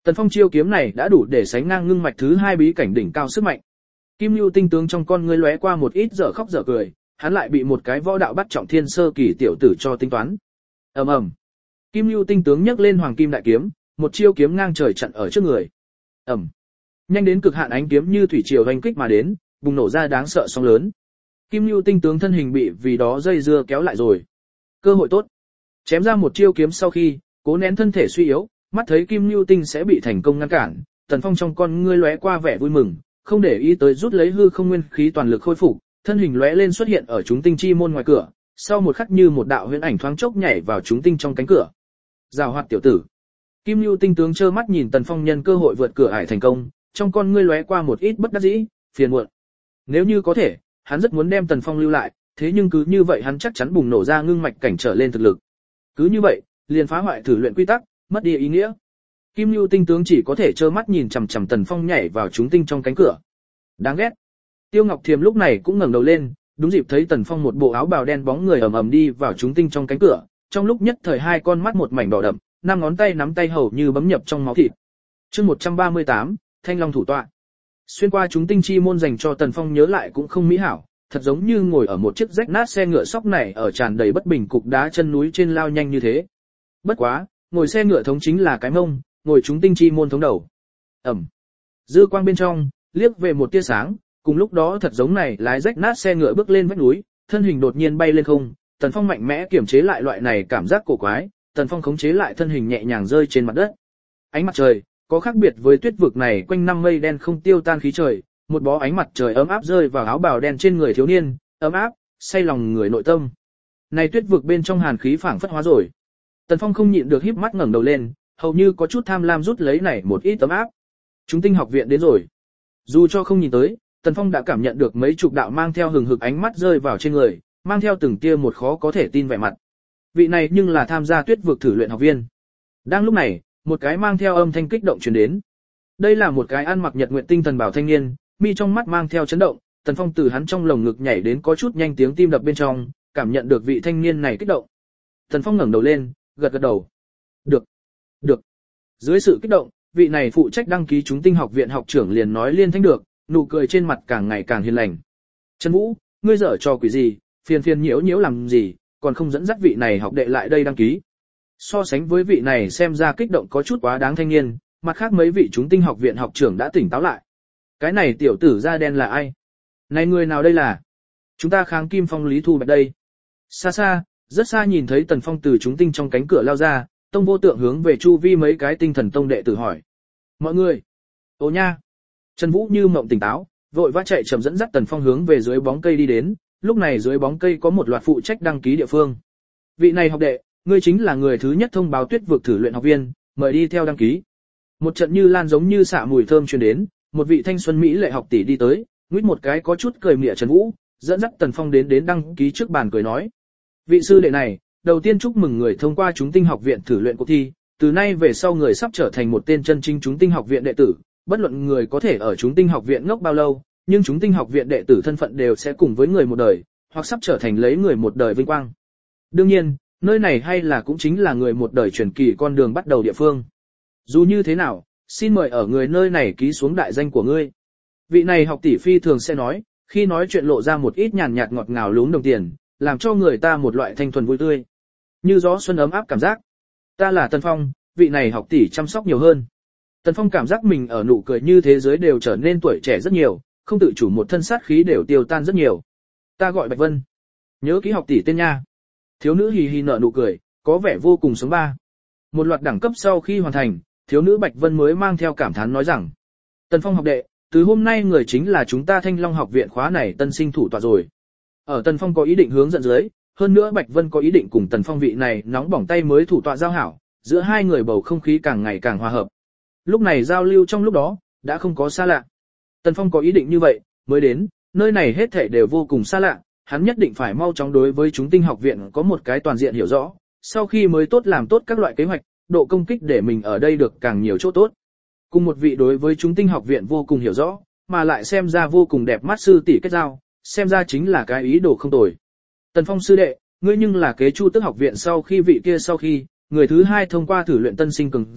Tần Phong chiêu kiếm này đã đủ để sánh ngang ngưng mạch thứ hai bí cảnh đỉnh cao sức mạnh. Kim Lưu tinh tướng trong con ngươi lóe qua một ít dở khóc dở cười, hắn lại bị một cái võ đạo bắt trọng thiên sơ kỳ tiểu tử cho tính toán. Ầm ầm. Kim Lưu tinh tướng nhấc lên hoàng kim đại kiếm, một chiêu kiếm ngang trời chặn ở trước người. Ầm. Nhanh đến cực hạn ánh kiếm như thủy triều hoành kích mà đến, bùng nổ ra đáng sợ sóng lớn. Kim Lưu tinh tướng thân hình bị vì đó dây dưa kéo lại rồi. Cơ hội tốt. Chém ra một chiêu kiếm sau khi, cố nén thân thể suy yếu, mắt thấy Kim Lưu tinh sẽ bị thành công ngăn cản, Tần Phong trong con ngươi lóe qua vẻ vui mừng, không để ý tới rút lấy hư không nguyên khí toàn lực khôi phục, thân hình lóe lên xuất hiện ở chúng tinh chi môn ngoài cửa, sau một khắc như một đạo huyễn ảnh thoáng chốc nhảy vào chúng tinh trong cánh cửa. Giảo hoạt tiểu tử. Kim Lưu tinh tướng trơ mắt nhìn Tần Phong nhân cơ hội vượt cửa ải thành công, trong con ngươi lóe qua một ít bất đắc dĩ, phiền muộn. Nếu như có thể, hắn rất muốn đem Tần Phong lưu lại, thế nhưng cứ như vậy hắn chắc chắn bùng nổ ra ngưng mạch cảnh trở lên thực lực. Cứ như vậy, liền phá hoại thử luyện quy tắc, mất đi ý nghĩa. Kim Lưu tinh tướng chỉ có thể trơ mắt nhìn chằm chằm Tần Phong nhảy vào chúng tinh trong cánh cửa. Đáng ghét. Tiêu Ngọc Thiềm lúc này cũng ngẩng đầu lên, đúng dịp thấy Tần Phong một bộ áo bào đen bóng người ầm ầm đi vào chúng tinh trong cánh cửa, trong lúc nhất thời hai con mắt một mảnh đỏ đậm, năm ngón tay nắm tay hầu như bấm nhập trong máu thịt. Chương một trăm ba mươi tám, Thanh Long thủ tọa. Xuyên qua chúng tinh chi môn dành cho Tần Phong nhớ lại cũng không mỹ hảo, thật giống như ngồi ở một chiếc rách nát xe ngựa sóc này ở tràn đầy bất bình cục đá chân núi trên lao nhanh như thế. Bất quá, ngồi xe ngựa thống chính là cái mông, ngồi chúng tinh chi môn thống đầu. Ẩm. Dư quang bên trong, liếc về một tia sáng, cùng lúc đó thật giống này lái rách nát xe ngựa bước lên vách núi, thân hình đột nhiên bay lên không, Tần Phong mạnh mẽ kiểm chế lại loại này cảm giác cổ quái, Tần Phong khống chế lại thân hình nhẹ nhàng rơi trên mặt đất. Ánh mặt trời, có khác biệt với tuyết vực này quanh năm mây đen không tiêu tan khí trời, một bó ánh mặt trời ấm áp rơi vào áo bào đen trên người thiếu niên, ấm áp, say lòng người nội tâm. Này tuyết vực bên trong hàn khí phảng phất hóa rồi. Tần Phong không nhịn được híp mắt ngẩng đầu lên, hầu như có chút tham lam rút lấy này một ít ấm áp. Chúng tinh học viện đến rồi. Dù cho không nhìn tới, Tần Phong đã cảm nhận được mấy chục đạo mang theo hừng hực ánh mắt rơi vào trên người, mang theo từng tia một khó có thể tin vẻ mặt. Vị này nhưng là tham gia tuyết vực thử luyện học viên. Đang lúc này, một cái mang theo âm thanh kích động truyền đến. Đây là một cái ăn mặc nhật nguyện tinh thần bảo thanh niên, mi trong mắt mang theo chấn động, Tần Phong từ hắn trong lồng ngực nhảy đến có chút nhanh tiếng tim đập bên trong, cảm nhận được vị thanh niên này kích động. Tần Phong ngẩng đầu lên, gật gật đầu. Được, được. Dưới sự kích động, vị này phụ trách đăng ký chúng tinh học viện học trưởng liền nói liên thanh được, nụ cười trên mặt càng ngày càng hiền lành. Trần Vũ, ngươi dở trò quỷ gì, phiền phiền nhiễu nhiễu làm gì, còn không dẫn dắt vị này học đệ lại đây đăng ký. So sánh với vị này xem ra kích động có chút quá đáng thanh niên, mặt khác mấy vị chúng tinh học viện học trưởng đã tỉnh táo lại. Cái này tiểu tử da đen là ai? Này người nào đây là? Chúng ta kháng kim phong Lý Thu Bạch đây. Xa xa, rất xa nhìn thấy Tần Phong từ chúng tinh trong cánh cửa lao ra, Tông Vô Tượng hướng về chu vi mấy cái tinh thần tông đệ tử hỏi. Mọi người! Ô nha! Trần Vũ như mộng tỉnh táo, vội vã chạy chậm dẫn dắt Tần Phong hướng về dưới bóng cây đi đến, lúc này dưới bóng cây có một loạt phụ trách đăng ký địa phương. Vị này học đệ, ngươi chính là người thứ nhất thông báo tuyết vực thử luyện học viên, mời đi theo đăng ký. Một trận như lan giống như xạ mùi thơm truyền đến, một vị thanh xuân mỹ lệ học tỷ đi tới, nguyết một cái có chút cười mỉa Trần Vũ, dẫn dắt Tần Phong đến đến đăng ký trước bàn cười nói. Vị sư đệ này, đầu tiên chúc mừng người thông qua chúng tinh học viện thử luyện cuộc thi, từ nay về sau người sắp trở thành một tên chân chính chúng tinh học viện đệ tử, bất luận người có thể ở chúng tinh học viện ngốc bao lâu, nhưng chúng tinh học viện đệ tử thân phận đều sẽ cùng với người một đời, hoặc sắp trở thành lấy người một đời vinh quang. Đương nhiên, nơi này hay là cũng chính là người một đời truyền kỳ con đường bắt đầu địa phương. Dù như thế nào, xin mời ở người nơi này ký xuống đại danh của ngươi. Vị này học tỷ phi thường sẽ nói, khi nói chuyện lộ ra một ít nhàn nhạt ngọt ngào lúm đồng tiền, làm cho người ta một loại thanh thuần vui tươi, như gió xuân ấm áp cảm giác. Ta là Tần Phong, vị này học tỷ chăm sóc nhiều hơn. Tần Phong cảm giác mình ở nụ cười như thế giới đều trở nên tuổi trẻ rất nhiều, không tự chủ một thân sát khí đều tiêu tan rất nhiều. Ta gọi Bạch Vân. Nhớ ký học tỷ tên nha. Thiếu nữ hì hì nở nụ cười, có vẻ vô cùng sống ba. Một loạt đẳng cấp sau khi hoàn thành, thiếu nữ Bạch Vân mới mang theo cảm thán nói rằng. Tần Phong học đệ, từ hôm nay người chính là chúng ta Thanh Long học viện khóa này tân sinh thủ tọa rồi. Ở Tần Phong có ý định hướng dẫn dưới, hơn nữa Bạch Vân có ý định cùng Tần Phong vị này nóng bỏng tay mới thủ tọa giao hảo, giữa hai người bầu không khí càng ngày càng hòa hợp. Lúc này giao lưu trong lúc đó, đã không có xa lạ. Tần Phong có ý định như vậy, mới đến, nơi này hết thảy đều vô cùng xa lạ, hắn nhất định phải mau chóng đối với chúng tinh học viện có một cái toàn diện hiểu rõ, sau khi mới tốt làm tốt các loại kế hoạch, độ công kích để mình ở đây được càng nhiều chỗ tốt. Cùng một vị đối với chúng tinh học viện vô cùng hiểu rõ, mà lại xem ra vô cùng đẹp mắt sư tỷ kết giao, xem ra chính là cái ý đồ không tồi. Tần Phong sư đệ, ngươi nhưng là kế Chu Tước học viện sau khi vị kia sau khi, người thứ hai thông qua thử luyện tân sinh cường giả,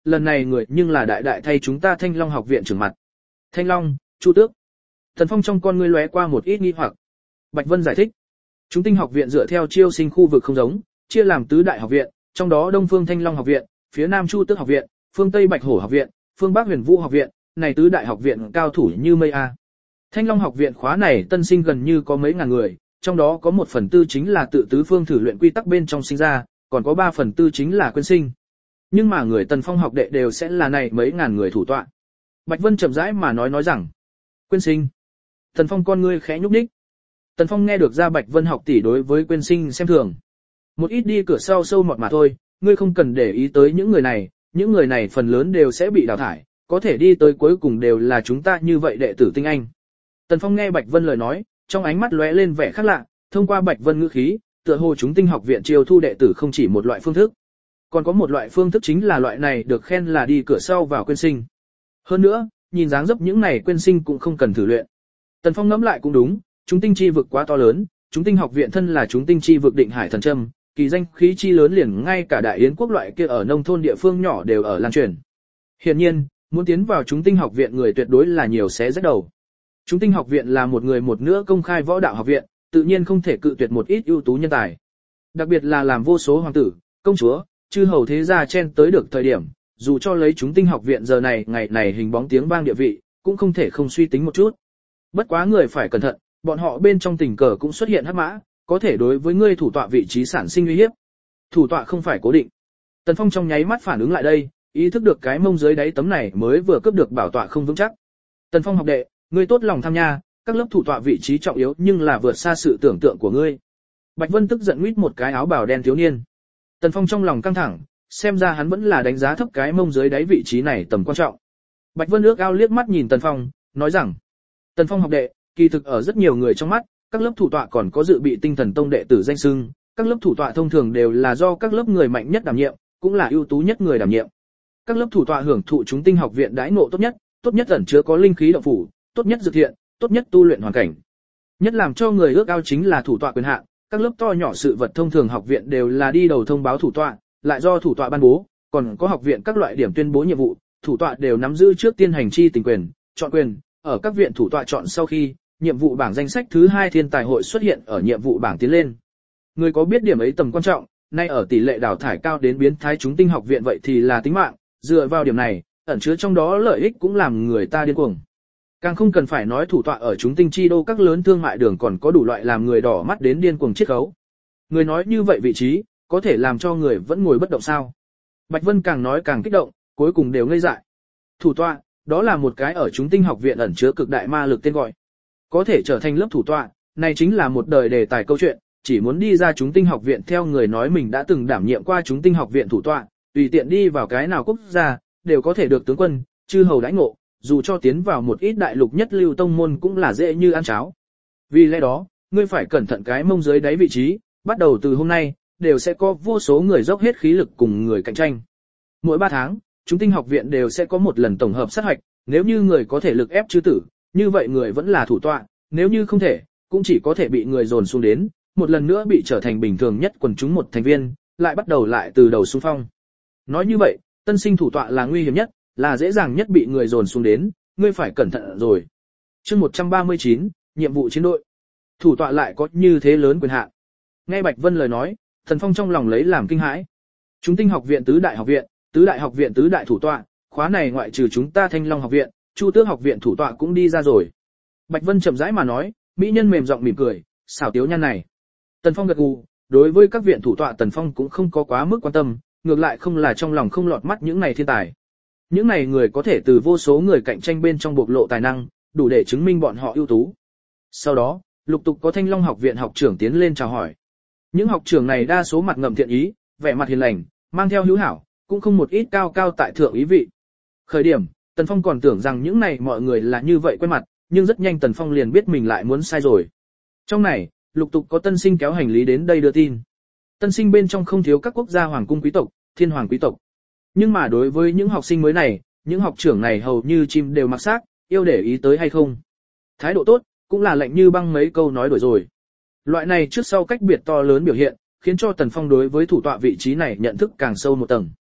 lần này người nhưng là đại đại thay chúng ta Thanh Long học viện trưởng mặt. Thanh Long, Chu Tước. Tần Phong trong con ngươi lóe qua một ít nghi hoặc. Bạch Vân giải thích. Chúng tinh học viện dựa theo chiêu sinh khu vực không giống, chia làm tứ đại học viện, trong đó Đông Phương Thanh Long học viện, phía Nam Chu Tước học viện, phương Tây Bạch Hổ học viện, phương Bắc Huyền Vũ học viện, này tứ đại học viện cao thủ như mây a. Thanh Long học viện khóa này tân sinh gần như có mấy ngàn người, trong đó có một phần tư chính là tự tứ phương thử luyện quy tắc bên trong sinh ra, còn có ba phần tư chính là quyên sinh. Nhưng mà người Tần Phong học đệ đều sẽ là này mấy ngàn người thủ tọa. Bạch Vân chậm rãi mà nói nói rằng, quyên sinh. Tần Phong con ngươi khẽ nhúc nhích. Tần Phong nghe được ra Bạch Vân học tỷ đối với quyên sinh xem thường. Một ít đi cửa sau sâu mọt mà thôi, ngươi không cần để ý tới những người này, những người này phần lớn đều sẽ bị đào thải, có thể đi tới cuối cùng đều là chúng ta như vậy đệ tử tinh anh. Tần Phong nghe Bạch Vân lời nói, trong ánh mắt lóe lên vẻ khác lạ, thông qua Bạch Vân ngữ khí, tựa hồ chúng tinh học viện chiêu thu đệ tử không chỉ một loại phương thức. Còn có một loại phương thức chính là loại này được khen là đi cửa sau vào quyên sinh. Hơn nữa, nhìn dáng dấp những này quyên sinh cũng không cần thử luyện. Tần Phong ngẫm lại cũng đúng, chúng tinh chi vực quá to lớn, chúng tinh học viện thân là chúng tinh chi vực định hải thần châm, kỳ danh khí chi lớn liền ngay cả đại yến quốc loại kia ở nông thôn địa phương nhỏ đều ở lan truyền. Hiển nhiên, muốn tiến vào chúng tinh học viện người tuyệt đối là nhiều xé rách đầu. Chúng tinh học viện là một người một nữa công khai võ đạo học viện, tự nhiên không thể cự tuyệt một ít ưu tú nhân tài. Đặc biệt là làm vô số hoàng tử, công chúa, chư hầu thế gia chen tới được thời điểm, dù cho lấy chúng tinh học viện giờ này ngày này hình bóng tiếng vang địa vị, cũng không thể không suy tính một chút. Bất quá người phải cẩn thận, bọn họ bên trong tình cờ cũng xuất hiện hắc mã, có thể đối với ngươi thủ tọa vị trí sản sinh uy hiếp. Thủ tọa không phải cố định. Tần Phong trong nháy mắt phản ứng lại đây, ý thức được cái mông dưới đáy tấm này mới vừa cướp được bảo tọa không vững chắc. Tần Phong học đệ, ngươi tốt lòng tham nha, các lớp thủ tọa vị trí trọng yếu nhưng là vượt xa sự tưởng tượng của ngươi. Bạch Vân tức giận huýt một cái áo bào đen thiếu niên. Tần Phong trong lòng căng thẳng, xem ra hắn vẫn là đánh giá thấp cái mông dưới đáy vị trí này tầm quan trọng. Bạch Vân ước ao liếc mắt nhìn Tần Phong, nói rằng, Tần Phong học đệ, kỳ thực ở rất nhiều người trong mắt, các lớp thủ tọa còn có dự bị tinh thần tông đệ tử danh xưng, các lớp thủ tọa thông thường đều là do các lớp người mạnh nhất đảm nhiệm, cũng là ưu tú nhất người đảm nhiệm. Các lớp thủ tọa hưởng thụ chúng tinh học viện đãi ngộ tốt nhất, tốt nhất ẩn chứa có linh khí động phủ, tốt nhất dược thiện, tốt nhất tu luyện hoàn cảnh. Nhất làm cho người ước ao chính là thủ tọa quyền hạn, các lớp to nhỏ sự vật thông thường học viện đều là đi đầu thông báo thủ tọa, lại do thủ tọa ban bố, còn có học viện các loại điểm tuyên bố nhiệm vụ, thủ tọa đều nắm giữ trước tiên hành chi tình quyền, chọn quyền, ở các viện thủ tọa chọn sau khi, nhiệm vụ bảng danh sách thứ hai thiên tài hội xuất hiện ở nhiệm vụ bảng tiến lên. Người có biết điểm ấy tầm quan trọng, nay ở tỷ lệ đào thải cao đến biến thái chúng tinh học viện vậy thì là tính mạng, dựa vào điểm này, ẩn chứa trong đó lợi ích cũng làm người ta điên cuồng. Càng không cần phải nói thủ tọa ở chúng tinh chi đô các lớn thương mại đường còn có đủ loại làm người đỏ mắt đến điên cuồng chiết khấu. Người nói như vậy vị trí, có thể làm cho người vẫn ngồi bất động sao. Bạch Vân càng nói càng kích động, cuối cùng đều ngây dại. Thủ tọa, đó là một cái ở chúng tinh học viện ẩn chứa cực đại ma lực tên gọi. Có thể trở thành lớp thủ tọa, này chính là một đời đề tài câu chuyện, chỉ muốn đi ra chúng tinh học viện theo người nói mình đã từng đảm nhiệm qua chúng tinh học viện thủ tọa, tùy tiện đi vào cái nào quốc gia, đều có thể được tướng quân, chư hầu đãi ngộ, dù cho tiến vào một ít đại lục nhất lưu tông môn cũng là dễ như ăn cháo. Vì lẽ đó, ngươi phải cẩn thận cái mông dưới đáy vị trí, bắt đầu từ hôm nay, đều sẽ có vô số người dốc hết khí lực cùng người cạnh tranh. Mỗi ba tháng, chúng tinh học viện đều sẽ có một lần tổng hợp sát hoạch, nếu như người có thể lực ép chư tử, như vậy người vẫn là thủ tọa, nếu như không thể, cũng chỉ có thể bị người dồn xuống đến, một lần nữa bị trở thành bình thường nhất quần chúng một thành viên, lại bắt đầu lại từ đầu xung phong. Nói như vậy, tân sinh thủ tọa là nguy hiểm nhất, là dễ dàng nhất bị người dồn xuống đến, ngươi phải cẩn thận rồi. Chương một trăm ba mươi chín, nhiệm vụ chiến đội. Thủ tọa lại có như thế lớn quyền hạn. Nghe Bạch Vân lời nói, Thần Phong trong lòng lấy làm kinh hãi. Chúng tinh học viện tứ đại học viện, tứ đại học viện tứ đại thủ tọa, khóa này ngoại trừ chúng ta Thanh Long học viện, Chu Tước học viện thủ tọa cũng đi ra rồi. Bạch Vân chậm rãi mà nói, mỹ nhân mềm giọng mỉm cười, xảo tiếu nhan này. Tần Phong gật gù, đối với các viện thủ tọa Tần Phong cũng không có quá mức quan tâm, ngược lại không là trong lòng không lọt mắt những này thiên tài. Những này người có thể từ vô số người cạnh tranh bên trong bộc lộ tài năng, đủ để chứng minh bọn họ ưu tú. Sau đó, lục tục có Thanh Long học viện học trưởng tiến lên chào hỏi. Những học trưởng này đa số mặt ngậm thiện ý, vẻ mặt hiền lành, mang theo hữu hảo, cũng không một ít cao cao tại thượng ý vị. Khởi điểm, Tần Phong còn tưởng rằng những này mọi người là như vậy quen mặt, nhưng rất nhanh Tần Phong liền biết mình lại muốn sai rồi. Trong này, lục tục có tân sinh kéo hành lý đến đây đưa tin. Tân sinh bên trong không thiếu các quốc gia hoàng cung quý tộc, thiên hoàng quý tộc. Nhưng mà đối với những học sinh mới này, những học trưởng này hầu như chim đều mặc xác, yêu để ý tới hay không. Thái độ tốt, cũng là lạnh như băng mấy câu nói đổi rồi. Loại này trước sau cách biệt to lớn biểu hiện, khiến cho Tần Phong đối với thủ tọa vị trí này nhận thức càng sâu một tầng.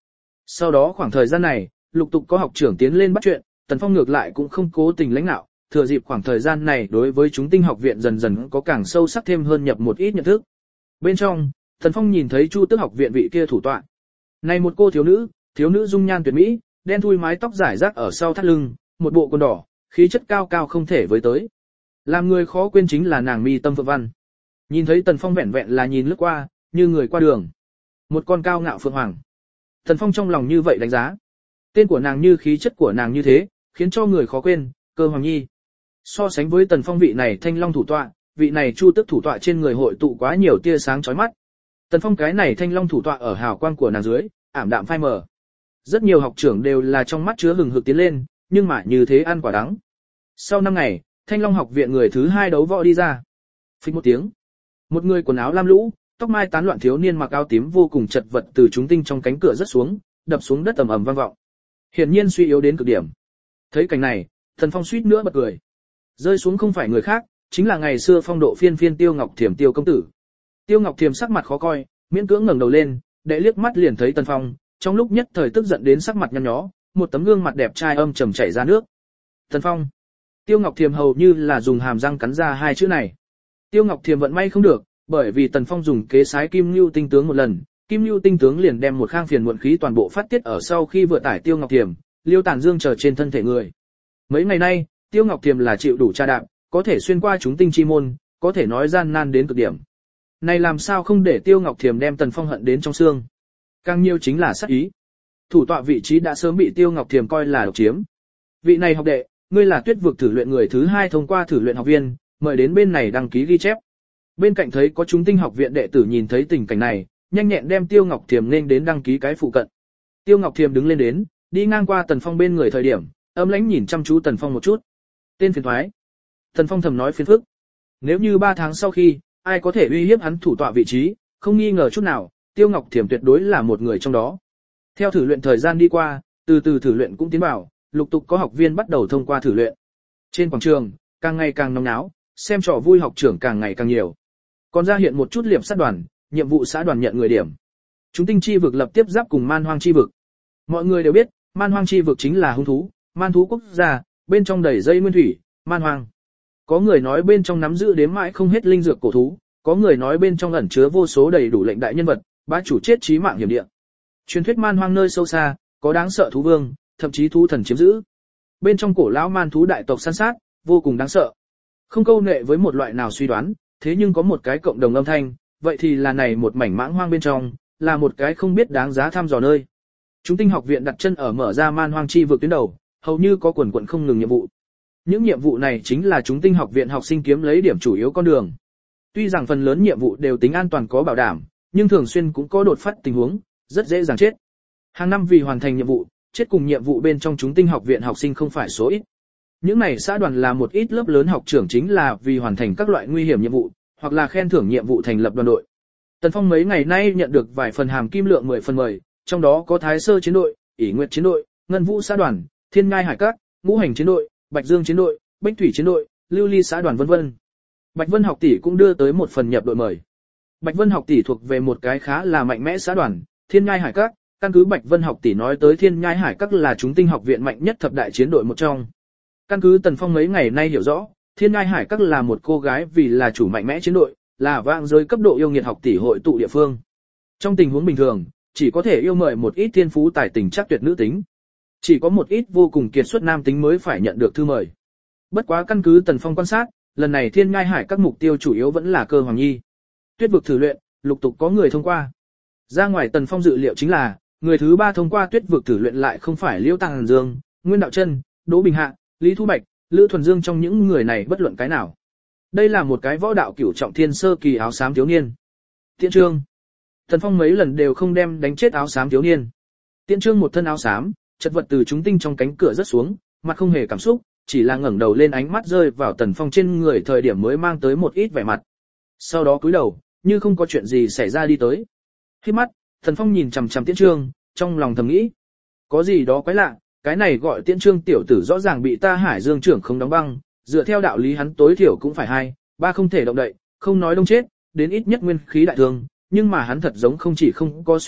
Sau đó khoảng thời gian này, lục tục có học trưởng tiến lên bắt chuyện, Tần Phong ngược lại cũng không cố tình lãnh đạo, thừa dịp khoảng thời gian này đối với chúng tinh học viện dần dần có càng sâu sắc thêm hơn nhập một ít nhận thức. Bên trong, Tần Phong nhìn thấy Chu Tước học viện vị kia thủ tọa. Này một cô thiếu nữ, thiếu nữ dung nhan tuyệt mỹ, đen thui mái tóc rải rác ở sau thắt lưng, một bộ quần đỏ, khí chất cao cao không thể với tới. Làm người khó quên chính là nàng mi tâm phượng văn. Nhìn thấy Tần Phong vẹn vẹn là nhìn lướt qua, như người qua đường. Một con cao ngạo phượng hoàng. Tần Phong trong lòng như vậy đánh giá. Tên của nàng như khí chất của nàng như thế, khiến cho người khó quên, Cơ Hoàng Nhi. So sánh với Tần Phong vị này thanh long thủ tọa, vị này Chu Tước thủ tọa trên người hội tụ quá nhiều tia sáng chói mắt. Tần Phong cái này thanh long thủ tọa ở hào quang của nàng dưới, ảm đạm phai mờ. Rất nhiều học trưởng đều là trong mắt chứa hừng hực tiến lên, nhưng mà như thế ăn quả đắng. Sau năm ngày, Thanh Long học viện người thứ hai đấu võ đi ra. Phích một tiếng, một người quần áo lam lũ, tóc mai tán loạn thiếu niên mặc áo tím vô cùng chật vật từ chúng tinh trong cánh cửa rớt xuống, đập xuống đất ầm ầm vang vọng. Hiển nhiên suy yếu đến cực điểm. Thấy cảnh này, Thần Phong suýt nữa bật cười. Rơi xuống không phải người khác, chính là ngày xưa phong độ phiên phiên Tiêu Ngọc Thiểm Tiêu công tử. Tiêu Ngọc Thiểm sắc mặt khó coi, miễn cưỡng ngẩng đầu lên, để liếc mắt liền thấy Tần Phong, trong lúc nhất thời tức giận đến sắc mặt nhăn nhó, một tấm gương mặt đẹp trai âm trầm chảy ra nước. Tần Phong. Tiêu Ngọc Thiểm hầu như là dùng hàm răng cắn ra hai chữ này. Tiêu Ngọc Thiểm vận may không được, bởi vì Tần Phong dùng kế sái Kim Nưu tinh tướng một lần, Kim Nưu tinh tướng liền đem một khang phiền muộn khí toàn bộ phát tiết ở sau khi vừa tải Tiêu Ngọc Thiểm, Liêu Tản Dương chờ trên thân thể người. Mấy ngày nay, Tiêu Ngọc Thiểm là chịu đủ tra đạp, có thể xuyên qua chúng tinh chi môn, có thể nói gian nan đến cực điểm. Này làm sao không để Tiêu Ngọc Thiểm đem Tần Phong hận đến trong xương. Càng nhiều chính là sát ý. Thủ tọa vị trí đã sớm bị Tiêu Ngọc Thiểm coi là độc chiếm. Vị này học đệ, ngươi là Tuyết vực thử luyện người thứ hai thông qua thử luyện học viên, mời đến bên này đăng ký ghi chép. Bên cạnh thấy có chúng tinh học viện đệ tử nhìn thấy tình cảnh này, nhanh nhẹn đem Tiêu Ngọc Thiểm nên đến đăng ký cái phụ cận. Tiêu Ngọc Thiểm đứng lên đến, đi ngang qua Tần Phong bên người thời điểm, âm lãnh nhìn chăm chú Tần Phong một chút. Tên phiền thoái. Tần Phong thầm nói phiền phức. Nếu như ba tháng sau khi, ai có thể uy hiếp hắn thủ tọa vị trí, không nghi ngờ chút nào, Tiêu Ngọc Thiểm tuyệt đối là một người trong đó. Theo thử luyện thời gian đi qua, từ từ thử luyện cũng tiến vào, lục tục có học viên bắt đầu thông qua thử luyện. Trên quảng trường, càng ngày càng nóng náo, xem trò vui học trưởng càng ngày càng nhiều. Còn ra hiện một chút liệp sát đoàn, nhiệm vụ xã đoàn nhận người điểm. Chúng tinh chi vực lập tiếp giáp cùng man hoang chi vực. Mọi người đều biết, man hoang chi vực chính là hung thú, man thú quốc gia, bên trong đầy dây nguyên thủy, man hoang. Có người nói bên trong nắm giữ đếm mãi không hết linh dược cổ thú, có người nói bên trong ẩn chứa vô số đầy đủ lệnh đại nhân vật, bá chủ chết chí mạng hiểm địa. Truyền thuyết man hoang nơi sâu xa, có đáng sợ thú vương, thậm chí thú thần chiếm giữ. Bên trong cổ lão man thú đại tộc săn sát, vô cùng đáng sợ. Không câu nệ với một loại nào suy đoán, thế nhưng có một cái cộng đồng âm thanh, vậy thì là này một mảnh mãng hoang bên trong, là một cái không biết đáng giá thăm dò nơi. Chúng tinh học viện đặt chân ở mở ra man hoang chi vực tuyến đầu, hầu như có quần quần không ngừng nhiệm vụ. Những nhiệm vụ này chính là chúng tinh học viện học sinh kiếm lấy điểm chủ yếu con đường. Tuy rằng phần lớn nhiệm vụ đều tính an toàn có bảo đảm, nhưng thường xuyên cũng có đột phát tình huống, rất dễ dàng chết. Hàng năm vì hoàn thành nhiệm vụ, chết cùng nhiệm vụ bên trong chúng tinh học viện học sinh không phải số ít. Những này xã đoàn là một ít lớp lớn học trưởng chính là vì hoàn thành các loại nguy hiểm nhiệm vụ, hoặc là khen thưởng nhiệm vụ thành lập đoàn đội. Tần Phong mấy ngày nay nhận được vài phần hàm kim lượng mười phần mời, trong đó có Thái Sơ chiến đội, ỷ Nguyệt chiến đội, Ngân Vũ xã đoàn, Thiên Ngai hải các, Ngũ Hành chiến đội, Bạch Dương chiến đội, Bách Thủy chiến đội, Lưu Ly xã đoàn vân vân. Bạch Vân học tỷ cũng đưa tới một phần nhập đội mời. Bạch Vân học tỷ thuộc về một cái khá là mạnh mẽ xã đoàn, Thiên Ngai hải các, căn cứ Bạch Vân học tỷ nói tới Thiên Ngai hải các là chúng tinh học viện mạnh nhất thập đại chiến đội một trong. Căn cứ Tần Phong mấy ngày nay hiểu rõ, Thiên Ngai hải các là một cô gái vì là chủ mạnh mẽ chiến đội, là vang giới cấp độ yêu nghiệt học tỷ hội tụ địa phương. Trong tình huống bình thường, chỉ có thể yêu mời một ít thiên phú tài tình chắc tuyệt nữ tính. Chỉ có một ít vô cùng kiệt xuất nam tính mới phải nhận được thư mời. Bất quá căn cứ Tần Phong quan sát, lần này Thiên Ngai hải các mục tiêu chủ yếu vẫn là Cơ Hoàng Nhi. Tuyết vực thử luyện, lục tục có người thông qua. Ra ngoài Tần Phong dự liệu chính là, người thứ ba thông qua Tuyết vực thử luyện lại không phải Liêu Tàng Dương, Nguyên Đạo Chân, Đỗ Bình Hạ, Lý Thu Bạch, Lữ Thuần Dương trong những người này bất luận cái nào. Đây là một cái võ đạo cửu trọng thiên sơ kỳ áo xám thiếu niên. Tiễn Trương. Tần Phong mấy lần đều không đem đánh chết áo xám thiếu niên. Tiễn Trương một thân áo xám, chật vật từ chúng tinh trong cánh cửa rớt xuống, mặt không hề cảm xúc, chỉ là ngẩng đầu lên ánh mắt rơi vào Tần Phong trên người thời điểm mới mang tới một ít vẻ mặt. Sau đó cúi đầu, như không có chuyện gì xảy ra đi tới. Khi mắt, Tần Phong nhìn chằm chằm Tiễn Trương, trong lòng thầm nghĩ, có gì đó quái lạ, cái này gọi Tiễn Trương tiểu tử rõ ràng bị ta Hải Dương trưởng không đóng băng, dựa theo đạo lý hắn tối thiểu cũng phải hai, ba không thể động đậy, không nói đông chết, đến ít nhất nguyên khí đại thương, nhưng mà hắn thật giống không chỉ không có suy yếu,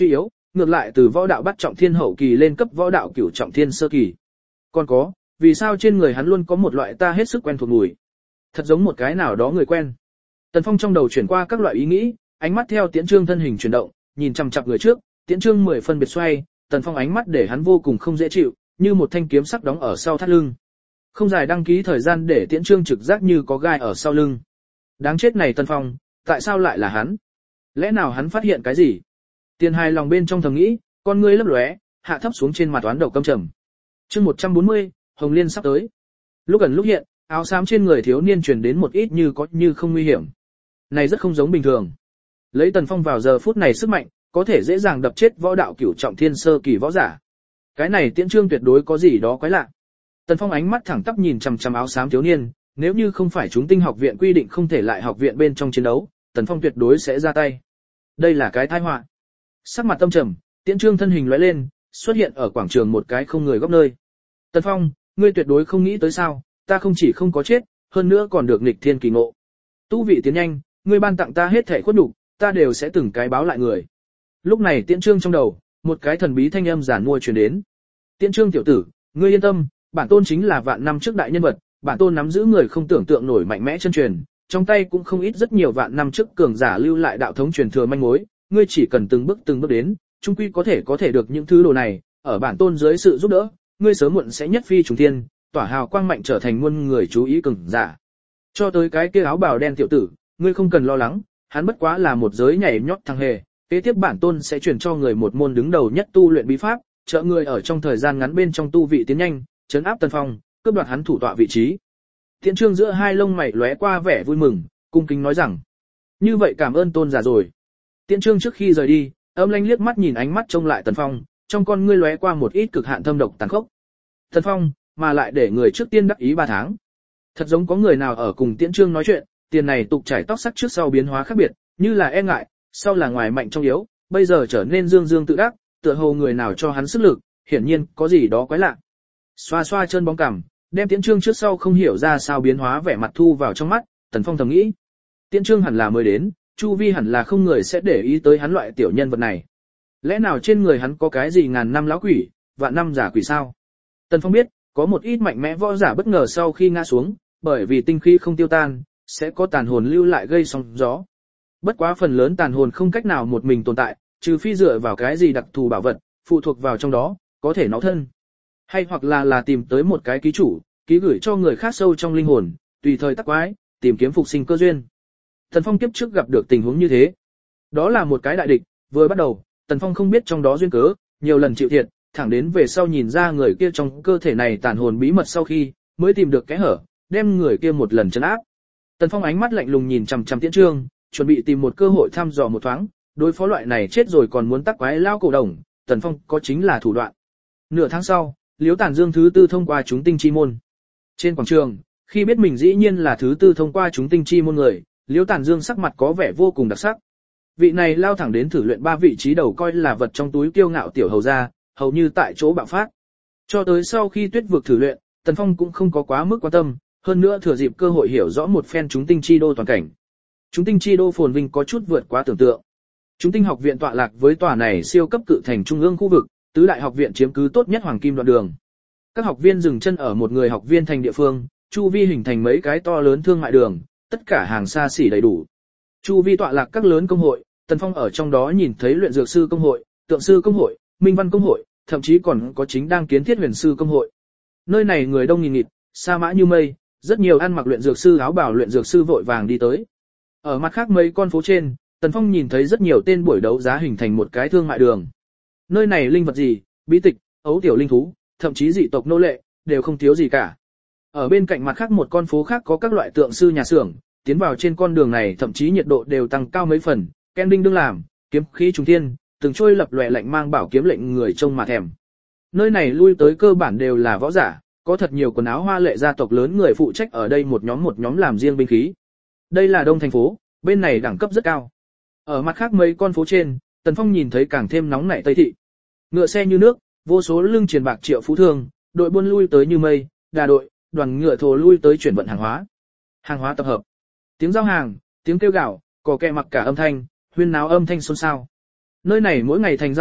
ngược lại từ võ đạo bắt trọng thiên hậu kỳ lên cấp võ đạo cửu trọng thiên sơ kỳ. Còn có, vì sao trên người hắn luôn có một loại ta hết sức quen thuộc mùi? Thật giống một cái nào đó người quen. Tần Phong trong đầu chuyển qua các loại ý nghĩ, ánh mắt theo Tiễn Trương thân hình chuyển động, nhìn chằm chằm người trước, Tiễn Trương mười phân biệt xoay, Tần Phong ánh mắt để hắn vô cùng không dễ chịu, như một thanh kiếm sắc đóng ở sau thắt lưng. Không dài đăng ký thời gian để Tiễn Trương trực giác như có gai ở sau lưng. Đáng chết này Tần Phong, tại sao lại là hắn? Lẽ nào hắn phát hiện cái gì? Tiền hài lòng bên trong thầm nghĩ, con ngươi lấp lóe, hạ thấp xuống trên mặt toán đầu căm trầm. Chương một trăm bốn mươi, Hồng Liên sắp tới. Lúc gần lúc hiện, áo xám trên người thiếu niên truyền đến một ít như có như không nguy hiểm. Này rất không giống bình thường. Lấy Tần Phong vào giờ phút này sức mạnh, có thể dễ dàng đập chết võ đạo cửu trọng thiên sơ kỳ võ giả. Cái này Tiễn Trương tuyệt đối có gì đó quái lạ. Tần Phong ánh mắt thẳng tắp nhìn chằm chằm áo xám thiếu niên, nếu như không phải chúng tinh học viện quy định không thể lại học viện bên trong chiến đấu, Tần Phong tuyệt đối sẽ ra tay. Đây là cái tai họa. Sắc mặt tâm trầm, Tiễn Trương thân hình lóe lên, xuất hiện ở quảng trường một cái không người góc nơi. Tần Phong, ngươi tuyệt đối không nghĩ tới sao, ta không chỉ không có chết, hơn nữa còn được nghịch thiên kỳ ngộ. Tu vị tiến nhanh, ngươi ban tặng ta hết thảy khuất nhục, ta đều sẽ từng cái báo lại người. Lúc này Tiễn Trương trong đầu, một cái thần bí thanh âm giản mua truyền đến. Tiễn Trương tiểu tử, ngươi yên tâm, bản tôn chính là vạn năm trước đại nhân vật, bản tôn nắm giữ người không tưởng tượng nổi mạnh mẽ chân truyền, trong tay cũng không ít rất nhiều vạn năm trước cường giả lưu lại đạo thống truyền thừa manh mối, ngươi chỉ cần từng bước từng bước đến, chung quy có thể có thể được những thứ đồ này, ở bản tôn dưới sự giúp đỡ, ngươi sớm muộn sẽ nhất phi trùng thiên, tỏa hào quang mạnh trở thành muôn người chú ý cường giả. Cho tới cái kia áo bào đen tiểu tử, ngươi không cần lo lắng, hắn bất quá là một giới nhảy nhót thằng hề, kế tiếp bản tôn sẽ truyền cho người một môn đứng đầu nhất tu luyện bí pháp, trợ người ở trong thời gian ngắn bên trong tu vị tiến nhanh, trấn áp Tần Phong, cướp đoạt hắn thủ tọa vị trí. Tiễn Trương giữa hai lông mày lóe qua vẻ vui mừng, cung kính nói rằng: "Như vậy cảm ơn tôn giả rồi." Tiễn Trương trước khi rời đi, âm lãnh liếc mắt nhìn ánh mắt trông lại Tần Phong, trong con ngươi lóe qua một ít cực hạn thâm độc tàn khốc. Tần Phong, mà lại để người trước tiên đắc ý ba tháng. Thật giống có người nào ở cùng Tiễn Trương nói chuyện, tiền này tục chảy tóc sắc trước sau biến hóa khác biệt, như là e ngại, sau là ngoài mạnh trong yếu, bây giờ trở nên dương dương tự đắc, tựa hồ người nào cho hắn sức lực, hiển nhiên có gì đó quái lạ. Xoa xoa chân bóng cằm, đem Tiễn Trương trước sau không hiểu ra sao biến hóa vẻ mặt thu vào trong mắt, Tần Phong thầm nghĩ, Tiễn Trương hẳn là mới đến, chu vi hẳn là không người sẽ để ý tới hắn loại tiểu nhân vật này. Lẽ nào trên người hắn có cái gì ngàn năm lão quỷ, vạn năm giả quỷ sao? Tần Phong biết, có một ít mạnh mẽ võ giả bất ngờ sau khi ngã xuống, bởi vì tinh khí không tiêu tan, sẽ có tàn hồn lưu lại gây sóng gió. Bất quá phần lớn tàn hồn không cách nào một mình tồn tại, trừ phi dựa vào cái gì đặc thù bảo vật, phụ thuộc vào trong đó, có thể nó thân. Hay hoặc là là tìm tới một cái ký chủ, ký gửi cho người khác sâu trong linh hồn, tùy thời tắc quái, tìm kiếm phục sinh cơ duyên. Tần Phong kiếp trước gặp được tình huống như thế. Đó là một cái đại địch, vừa bắt đầu, Tần Phong không biết trong đó duyên cớ, nhiều lần chịu thiệt, thẳng đến về sau nhìn ra người kia trong cơ thể này tàn hồn bí mật sau khi, mới tìm được kẽ hở, đem người kia một lần trấn áp. Tần Phong ánh mắt lạnh lùng nhìn chằm chằm Tiễn Trương, chuẩn bị tìm một cơ hội thăm dò một thoáng, đối phó loại này chết rồi còn muốn tắc quái lao cổ đồng, Tần Phong có chính là thủ đoạn. Nửa tháng sau, Liễu Tản Dương thứ tư thông qua chúng tinh chi môn. Trên quảng trường, khi biết mình dĩ nhiên là thứ tư thông qua chúng tinh chi môn người, Liễu Tản Dương sắc mặt có vẻ vô cùng đặc sắc. Vị này lao thẳng đến thử luyện ba vị trí đầu coi là vật trong túi kiêu ngạo tiểu hầu gia, hầu như tại chỗ bạo phát. Cho tới sau khi tuyết vực thử luyện, Tần Phong cũng không có quá mức quan tâm, hơn nữa thừa dịp cơ hội hiểu rõ một phen chúng tinh chi đô toàn cảnh. Chúng tinh chi đô phồn vinh có chút vượt quá tưởng tượng. Chúng tinh học viện tọa lạc với tòa này siêu cấp cự thành trung ương khu vực, tứ đại học viện chiếm cứ tốt nhất hoàng kim đoạn đường. Các học viên dừng chân ở một người học viên thành địa phương, chu vi hình thành mấy cái to lớn thương mại đường, tất cả hàng xa xỉ đầy đủ. Chu vi tọa lạc các lớn công hội, Tần Phong ở trong đó nhìn thấy luyện dược sư công hội, tượng sư công hội, minh văn công hội, thậm chí còn có chính đang kiến thiết huyền sư công hội. Nơi này người đông nghìn nghịt, sa mã như mây, rất nhiều ăn mặc luyện dược sư áo bào luyện dược sư vội vàng đi tới. Ở mặt khác mấy con phố trên, Tần Phong nhìn thấy rất nhiều tên buổi đấu giá hình thành một cái thương mại đường. Nơi này linh vật gì, bí tịch, ấu tiểu linh thú, thậm chí dị tộc nô lệ, đều không thiếu gì cả. Ở bên cạnh mặt khác một con phố khác có các loại tượng sư nhà xưởng, tiến vào trên con đường này thậm chí nhiệt độ đều tăng cao mấy phần, ken đinh đương làm, kiếm khí trùng thiên, từng trôi lập lòe lạnh mang bảo kiếm lệnh người trông mà thèm. Nơi này lui tới cơ bản đều là võ giả, có thật nhiều quần áo hoa lệ gia tộc lớn người phụ trách ở đây một nhóm một nhóm làm riêng binh khí. Đây là đông thành phố, bên này đẳng cấp rất cao. Ở mặt khác mấy con phố trên, Tần Phong nhìn thấy càng thêm nóng nảy Tây thị. Ngựa xe như nước, vô số lưng truyền bạc triệu phú thương, đội buôn lui tới như mây, đà đội, đoàn ngựa thồ lui tới chuyển vận hàng hóa. Hàng hóa tập hợp. Tiếng giao hàng, tiếng kêu gào, cò kẹ mặc cả âm thanh, huyên náo âm thanh xôn xao. Nơi này mỗi ngày thành giao ngạch,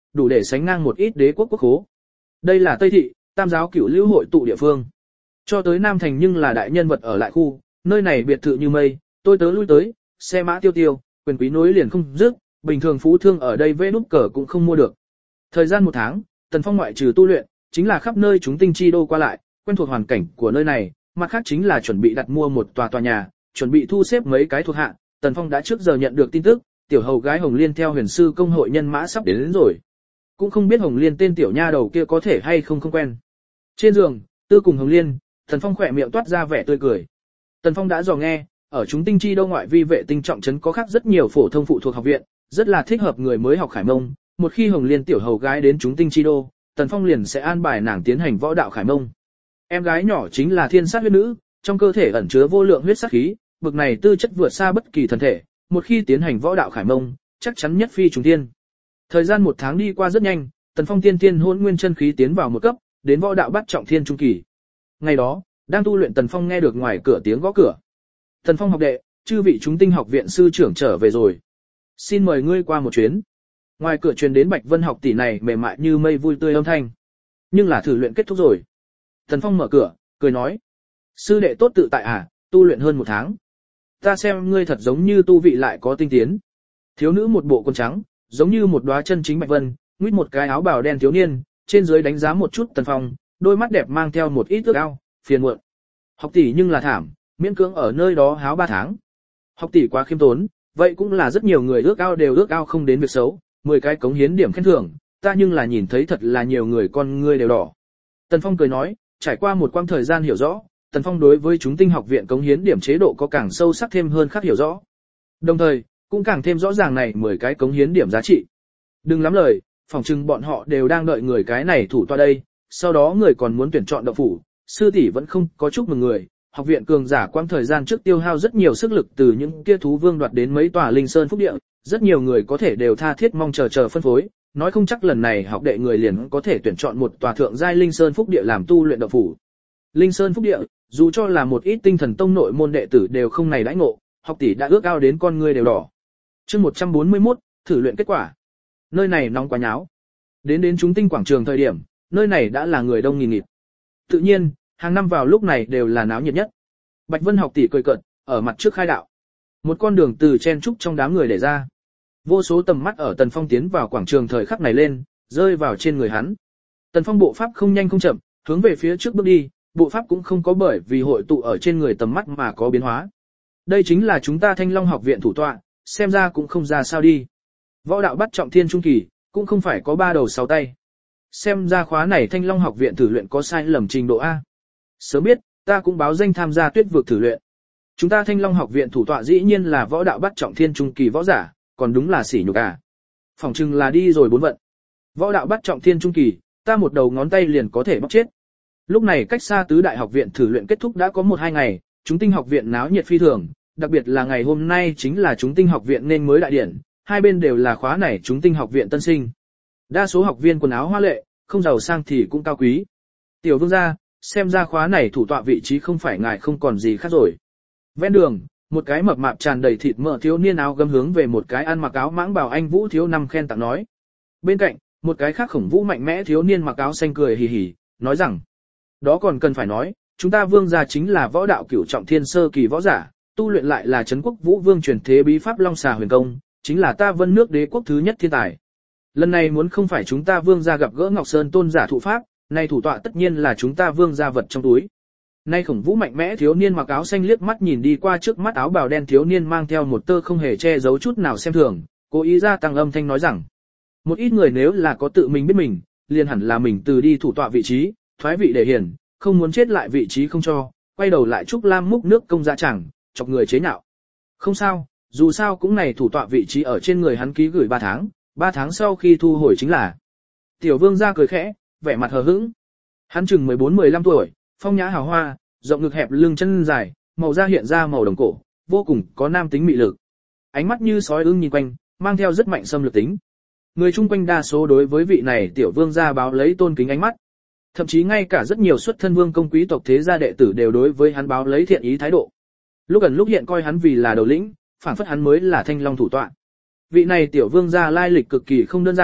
đủ để sánh ngang một ít đế quốc quốc khố. Đây là Tây thị, Tam giáo cửu lưu hội tụ địa phương. Cho tới Nam thành nhưng là đại nhân vật ở lại khu, nơi này biệt thự như mây, tôi tớ lui tới, xe mã tiêu tiêu, quyền quý nối liền không dứt, bình thường phú thương ở đây vẽ nút cờ cũng không mua được. Thời gian một tháng, Tần Phong ngoại trừ tu luyện, chính là khắp nơi chúng tinh chi đô qua lại, quen thuộc hoàn cảnh của nơi này, mặt khác chính là chuẩn bị đặt mua một tòa tòa nhà, chuẩn bị thu xếp mấy cái thuộc hạ. Tần Phong đã trước giờ nhận được tin tức, tiểu hầu gái Hồng Liên theo huyền sư công hội nhân mã sắp đến, đến rồi. Cũng không biết Hồng Liên tên tiểu nha đầu kia có thể hay không không quen. Trên giường, Tư cùng Hồng Liên, Tần Phong khỏe miệng toát ra vẻ tươi cười. Tần Phong đã dò nghe, ở chúng tinh chi đô ngoại vi vệ tinh trọng trấn có khác rất nhiều phổ thông phụ thuộc học viện, rất là thích hợp người mới học khải mông. Một khi Hồng Liên tiểu hầu gái đến chúng tinh chi đô, Tần Phong liền sẽ an bài nàng tiến hành võ đạo khải mông. Em gái nhỏ chính là thiên sát huyết nữ, trong cơ thể ẩn chứa vô lượng huyết sát khí, bực này tư chất vượt xa bất kỳ thần thể, một khi tiến hành võ đạo khải mông, chắc chắn nhất phi trùng thiên. Thời gian một tháng đi qua rất nhanh, Tần Phong tiên tiên hỗn nguyên chân khí tiến vào một cấp, đến võ đạo bắt trọng thiên trung kỳ. Ngày đó, đang tu luyện Tần Phong nghe được ngoài cửa tiếng gõ cửa. Tần Phong học đệ, chư vị chúng tinh học viện sư trưởng trở về rồi. Xin mời ngươi qua một chuyến. Ngoài cửa truyền đến Bạch Vân học tỷ này mềm mại như mây vui tươi âm thanh. Nhưng là thử luyện kết thúc rồi. Tần Phong mở cửa, cười nói. Sư đệ tốt tự tại à, tu luyện hơn một tháng. Ta xem ngươi thật giống như tu vị lại có tinh tiến. Thiếu nữ một bộ quần trắng, giống như một đóa chân chính Bạch Vân, nguyết một cái áo bào đen thiếu niên, trên dưới đánh giá một chút Tần Phong, đôi mắt đẹp mang theo một ít ước ao, phiền muộn. Học tỷ nhưng là thảm, miễn cưỡng ở nơi đó háo ba tháng. Học tỷ quá khiêm tốn, vậy cũng là rất nhiều người ước ao đều ước ao không đến việc xấu, mười cái cống hiến điểm khen thưởng, ta nhưng là nhìn thấy thật là nhiều người con ngươi đều đỏ. Tần Phong cười nói, trải qua một quãng thời gian hiểu rõ, Tần Phong đối với chúng tinh học viện cống hiến điểm chế độ có càng sâu sắc thêm hơn khác hiểu rõ. Đồng thời, cũng càng thêm rõ ràng này mười cái cống hiến điểm giá trị. Đừng lắm lời, phỏng chừng bọn họ đều đang đợi người cái này thủ tọa đây, sau đó người còn muốn tuyển chọn đậu phủ, sư tỷ vẫn không có chúc mừng người. Học viện cường giả quãng thời gian trước tiêu hao rất nhiều sức lực từ những kia thú vương đoạt đến mấy tòa linh sơn phúc địa, rất nhiều người có thể đều tha thiết mong chờ chờ phân phối, nói không chắc lần này học đệ người liền có thể tuyển chọn một tòa thượng giai linh sơn phúc địa làm tu luyện đậu phủ. Linh sơn phúc địa, dù cho là một ít tinh thần tông nội môn đệ tử đều không này đãi ngộ, học tỷ đã ước ao đến con ngươi đều đỏ. Chương một trăm bốn mươi mốt, thử luyện kết quả. Nơi này nóng quá nháo. Đến đến chúng tinh quảng trường thời điểm, nơi này đã là người đông nghìn nghịt. Tự nhiên, hàng năm vào lúc này đều là náo nhiệt nhất. Bạch Vân học tỷ cười cợt, ở mặt trước khai đạo. Một con đường từ chen trúc trong đám người để ra. Vô số tầm mắt ở Tần Phong tiến vào quảng trường thời khắc này lên, rơi vào trên người hắn. Tần Phong bộ pháp không nhanh không chậm, hướng về phía trước bước đi, bộ pháp cũng không có bởi vì hội tụ ở trên người tầm mắt mà có biến hóa. Đây chính là chúng ta Thanh Long học viện thủ tọa, xem ra cũng không ra sao đi. Võ đạo bắt trọng thiên trung kỳ, cũng không phải có ba đầu sáu tay. Xem ra khóa này Thanh Long học viện thử luyện có sai lầm trình độ A. Sớm biết, ta cũng báo danh tham gia tuyết vực thử luyện. Chúng ta Thanh Long học viện thủ tọa dĩ nhiên là võ đạo bắt trọng thiên trung kỳ võ giả, còn đúng là sỉ nhục à. Phỏng chừng là đi rồi bốn vận. Võ đạo bắt trọng thiên trung kỳ, ta một đầu ngón tay liền có thể bóc chết. Lúc này cách xa tứ đại học viện thử luyện kết thúc đã có một hai ngày, chúng tinh học viện náo nhiệt phi thường, đặc biệt là ngày hôm nay chính là chúng tinh học viện nên mới đại điển, hai bên đều là khóa này chúng tinh học viện tân sinh. Đa số học viên quần áo hoa lệ, không giàu sang thì cũng cao quý. Tiểu vương gia, xem ra khóa này thủ tọa vị trí không phải ngài không còn gì khác rồi. Ven đường, một cái mập mạp tràn đầy thịt mỡ thiếu niên áo gấm hướng về một cái ăn mặc áo mãng bào anh Vũ thiếu năm khen tặng nói. Bên cạnh, một cái khác khổng vũ mạnh mẽ thiếu niên mặc áo xanh cười hì hì, nói rằng, đó còn cần phải nói, chúng ta vương gia chính là võ đạo cửu trọng thiên sơ kỳ võ giả, tu luyện lại là trấn quốc vũ vương truyền thế bí pháp long xà huyền công, chính là ta vân nước đế quốc thứ nhất thiên tài. Lần này muốn không phải chúng ta vương gia gặp gỡ Ngọc Sơn tôn giả thụ pháp, nay thủ tọa tất nhiên là chúng ta vương gia vật trong túi. Nay khổng vũ mạnh mẽ thiếu niên mặc áo xanh liếc mắt nhìn đi qua trước mắt áo bào đen thiếu niên mang theo một tơ không hề che giấu chút nào xem thường, cố ý ra tăng âm thanh nói rằng, một ít người nếu là có tự mình biết mình, liền hẳn là mình từ đi thủ tọa vị trí, thoái vị để hiển, không muốn chết lại vị trí không cho, quay đầu lại Trúc Lam múc nước công dạ chẳng, chọc người chế nhạo. Không sao, dù sao cũng này thủ tọa vị trí ở trên người hắn ký gửi ba tháng, ba tháng sau khi thu hồi chính là. Tiểu vương ra cười khẽ, vẻ mặt hờ hững. Hắn chừng mười bốn mười lăm tuổi, phong nhã hào hoa, rộng ngực hẹp lưng chân dài, màu da hiện ra màu đồng cổ, vô cùng có nam tính mị lực. Ánh mắt như sói ưng nhìn quanh, mang theo rất mạnh xâm lược tính. Người chung quanh đa số đối với vị này tiểu vương gia báo lấy tôn kính ánh mắt. Thậm chí ngay cả rất nhiều xuất thân vương công quý tộc thế gia đệ tử đều đối với hắn báo lấy thiện ý thái độ. Lúc gần lúc hiện coi hắn vì là đầu lĩnh, phảng phất hắn mới là Thanh Long thủ tọa. Vị này tiểu vương gia lai lịch cực kỳ không đơn giản,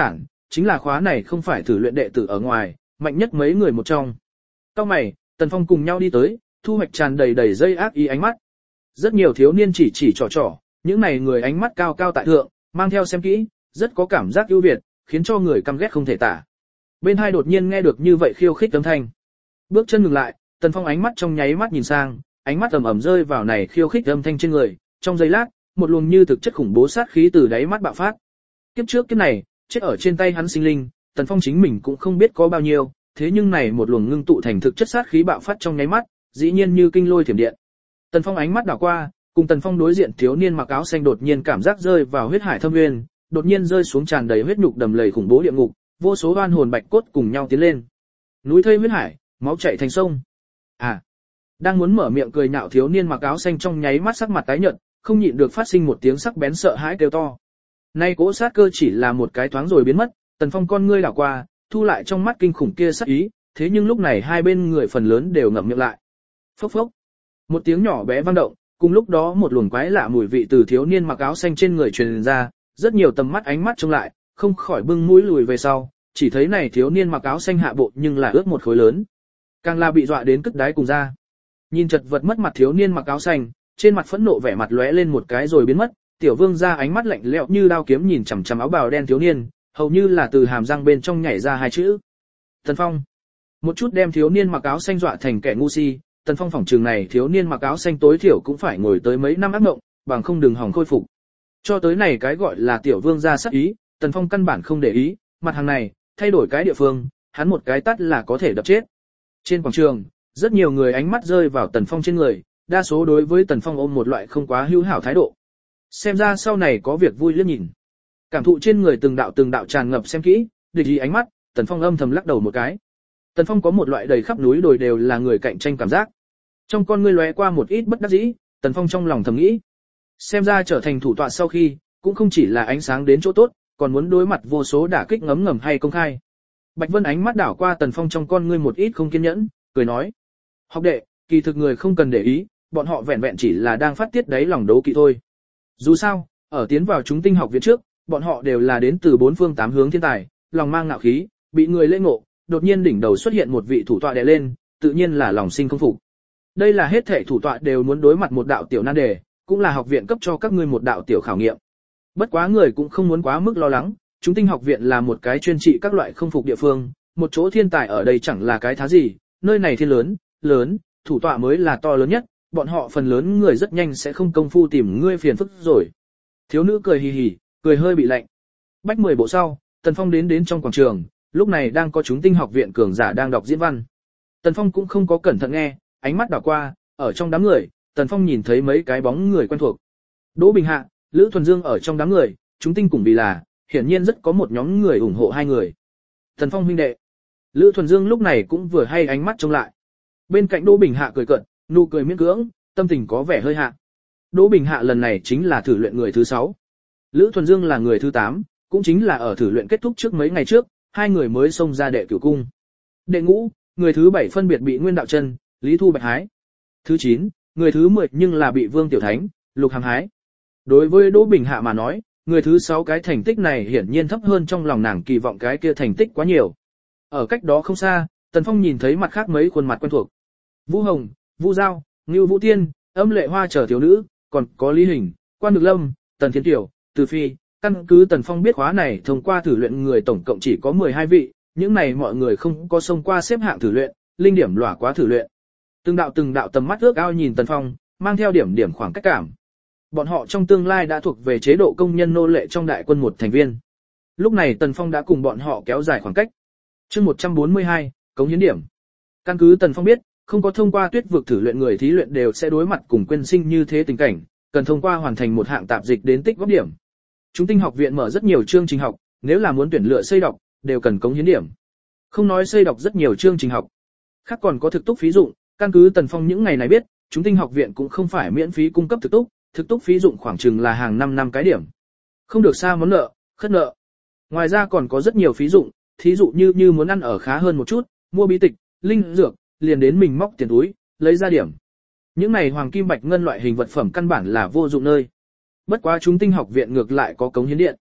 chính là khóa này không phải thử luyện đệ tử ở ngoài, mạnh nhất mấy người một trong. Cao mày, Tần Phong cùng nhau đi tới, thu hoạch tràn đầy đầy dây ác ý ánh mắt. Rất nhiều thiếu niên chỉ chỉ trò trò, những này người ánh mắt cao cao tại thượng, mang theo xem kỹ, rất có cảm giác ưu việt, khiến cho người căm ghét không thể tả. Bên hai đột nhiên nghe được như vậy khiêu khích âm thanh. Bước chân ngừng lại, Tần Phong ánh mắt trong nháy mắt nhìn sang, ánh mắt ầm ầm rơi vào này khiêu khích âm thanh trên người, trong giây lát, một luồng như thực chất khủng bố sát khí từ đáy mắt bạo phát. Kiếp trước kiếp này, chết ở trên tay hắn sinh linh, Tần Phong chính mình cũng không biết có bao nhiêu, thế nhưng này một luồng ngưng tụ thành thực chất sát khí bạo phát trong nháy mắt, dĩ nhiên như kinh lôi thiểm điện. Tần Phong ánh mắt đảo qua, cùng Tần Phong đối diện thiếu niên mặc áo xanh đột nhiên cảm giác rơi vào huyết hải thâm nguyên, đột nhiên rơi xuống tràn đầy huyết nhục đầm lầy khủng bố địa ngục, vô số oan hồn bạch cốt cùng nhau tiến lên. Núi thây huyết hải, máu chảy thành sông. À, đang muốn mở miệng cười nhạo thiếu niên mặc áo xanh trong nháy mắt sắc mặt tái nhợt, không nhịn được phát sinh một tiếng sắc bén sợ hãi kêu to. Nay cỗ sát cơ chỉ là một cái thoáng rồi biến mất, Tần Phong con ngươi đảo qua, thu lại trong mắt kinh khủng kia sát ý, thế nhưng lúc này hai bên người phần lớn đều ngậm miệng lại. Phốc phốc. Một tiếng nhỏ bé vang động, cùng lúc đó một luồng quái lạ mùi vị từ thiếu niên mặc áo xanh trên người truyền ra, rất nhiều tầm mắt ánh mắt trông lại, không khỏi bưng mũi lùi về sau, chỉ thấy này thiếu niên mặc áo xanh hạ bộ nhưng là ướt một khối lớn. Càng là bị dọa đến cất đáy cùng ra. Nhìn chật vật mất mặt thiếu niên mặc áo xanh, trên mặt phẫn nộ vẻ mặt lóe lên một cái rồi biến mất, Tiểu Vương ra ánh mắt lạnh lẽo như đao kiếm nhìn chằm chằm áo bào đen thiếu niên, hầu như là từ hàm răng bên trong nhảy ra hai chữ. Tần Phong. Một chút đem thiếu niên mặc áo xanh dọa thành kẻ ngu si, Tần Phong phỏng trường này thiếu niên mặc áo xanh tối thiểu cũng phải ngồi tới mấy năm ác mộng, bằng không đừng hỏng khôi phục. Cho tới này cái gọi là Tiểu Vương ra sát ý, Tần Phong căn bản không để ý, mặt hàng này, thay đổi cái địa phương, hắn một cái tát là có thể đập chết. Trên quảng trường, rất nhiều người ánh mắt rơi vào Tần Phong trên người, đa số đối với Tần Phong ôm một loại không quá hữu hảo thái độ. Xem ra sau này có việc vui liếc nhìn. Cảm thụ trên người từng đạo từng đạo tràn ngập xem kỹ, địch ý ánh mắt, Tần Phong âm thầm lắc đầu một cái. Tần Phong có một loại đầy khắp núi đồi đều là người cạnh tranh cảm giác. Trong con ngươi lóe qua một ít bất đắc dĩ, Tần Phong trong lòng thầm nghĩ. Xem ra trở thành thủ tọa sau khi, cũng không chỉ là ánh sáng đến chỗ tốt, còn muốn đối mặt vô số đả kích ngấm ngầm hay công khai. Bạch Vân ánh mắt đảo qua Tần Phong trong con ngươi một ít không kiên nhẫn, cười nói. Học đệ, kỳ thực người không cần để ý, bọn họ vẹn vẹn chỉ là đang phát tiết đáy lòng đấu kỵ thôi. Dù sao, ở tiến vào chúng tinh học viện trước, bọn họ đều là đến từ bốn phương tám hướng thiên tài, lòng mang ngạo khí, bị người lễ ngộ, đột nhiên đỉnh đầu xuất hiện một vị thủ tọa đè lên, tự nhiên là lòng sinh không phục. Đây là hết thảy thủ tọa đều muốn đối mặt một đạo tiểu nan đề, cũng là học viện cấp cho các ngươi một đạo tiểu khảo nghiệm. Bất quá người cũng không muốn quá mức lo lắng, chúng tinh học viện là một cái chuyên trị các loại không phục địa phương, một chỗ thiên tài ở đây chẳng là cái thá gì, nơi này thiên lớn, lớn, thủ tọa mới là to lớn nhất, bọn họ phần lớn người rất nhanh sẽ không công phu tìm ngươi phiền phức rồi. Thiếu nữ cười hì hì, cười hơi bị lạnh. Bách mười bộ sau, Tần Phong đến đến trong quảng trường, lúc này đang có chúng tinh học viện cường giả đang đọc diễn văn. Tần Phong cũng không có cẩn thận nghe, ánh mắt đảo qua, ở trong đám người, Tần Phong nhìn thấy mấy cái bóng người quen thuộc. Đỗ Bình Hạ, Lữ Thuần Dương ở trong đám người, chúng tinh cùng vì là, hiển nhiên rất có một nhóm người ủng hộ hai người. Tần Phong huynh đệ. Lữ Thuần Dương lúc này cũng vừa hay ánh mắt trông lại. Bên cạnh Đỗ Bình Hạ cười cợt, nụ cười miễn cưỡng, tâm tình có vẻ hơi hạ. Đỗ Bình Hạ lần này chính là thử luyện người thứ sáu. Lữ Thuần Dương là người thứ tám, cũng chính là ở thử luyện kết thúc trước mấy ngày trước, hai người mới xông ra đệ cửu cung. Đệ ngũ, người thứ bảy phân biệt bị Nguyên Đạo Chân, Lý Thu Bạch hái. Thứ chín, người thứ mười nhưng là bị Vương Tiểu Thánh, Lục Hàm hái. Đối với Đỗ Bình Hạ mà nói, người thứ sáu cái thành tích này hiển nhiên thấp hơn trong lòng nàng kỳ vọng cái kia thành tích quá nhiều. Ở cách đó không xa, Tần Phong nhìn thấy mặt khác mấy khuôn mặt quen thuộc. Vũ Hồng, Vu Giao, Ngưu Vũ Tiên, Âm Lệ Hoa chờ thiếu nữ, còn có Lý Hình, Quan Nhược Lâm, Tần Thiên Tiểu, Từ Phi. Căn cứ Tần Phong biết khóa này thông qua thử luyện người tổng cộng chỉ có mười hai vị, những này mọi người không có xông qua xếp hạng thử luyện, linh điểm lỏa quá thử luyện. Từng đạo từng đạo tầm mắt ước ao nhìn Tần Phong, mang theo điểm điểm khoảng cách cảm. Bọn họ trong tương lai đã thuộc về chế độ công nhân nô lệ trong đại quân một thành viên. Lúc này Tần Phong đã cùng bọn họ kéo dài khoảng cách. Chương một trăm bốn mươi hai, cống hiến điểm. Căn cứ Tần Phong biết, không có thông qua tuyết vực thử luyện người thí luyện đều sẽ đối mặt cùng quên sinh như thế tình cảnh, cần thông qua hoàn thành một hạng tạp dịch đến tích góp điểm. Chúng tinh học viện mở rất nhiều chương trình học, nếu là muốn tuyển lựa xây đọc, đều cần cống hiến điểm. Không nói xây đọc rất nhiều chương trình học, khác còn có thực túc phí dụng, căn cứ Tần Phong những ngày này biết, chúng tinh học viện cũng không phải miễn phí cung cấp thực túc, thực túc phí dụng khoảng chừng là hàng năm năm cái điểm. Không được xa món nợ, khất nợ. Ngoài ra còn có rất nhiều phí dụng, thí dụ như như muốn ăn ở khá hơn một chút, mua bí tịch, linh dược, liền đến mình móc tiền túi, lấy ra điểm. Những này hoàng kim bạch ngân loại hình vật phẩm căn bản là vô dụng nơi. Bất quá chúng tinh học viện ngược lại có cống hiến điện.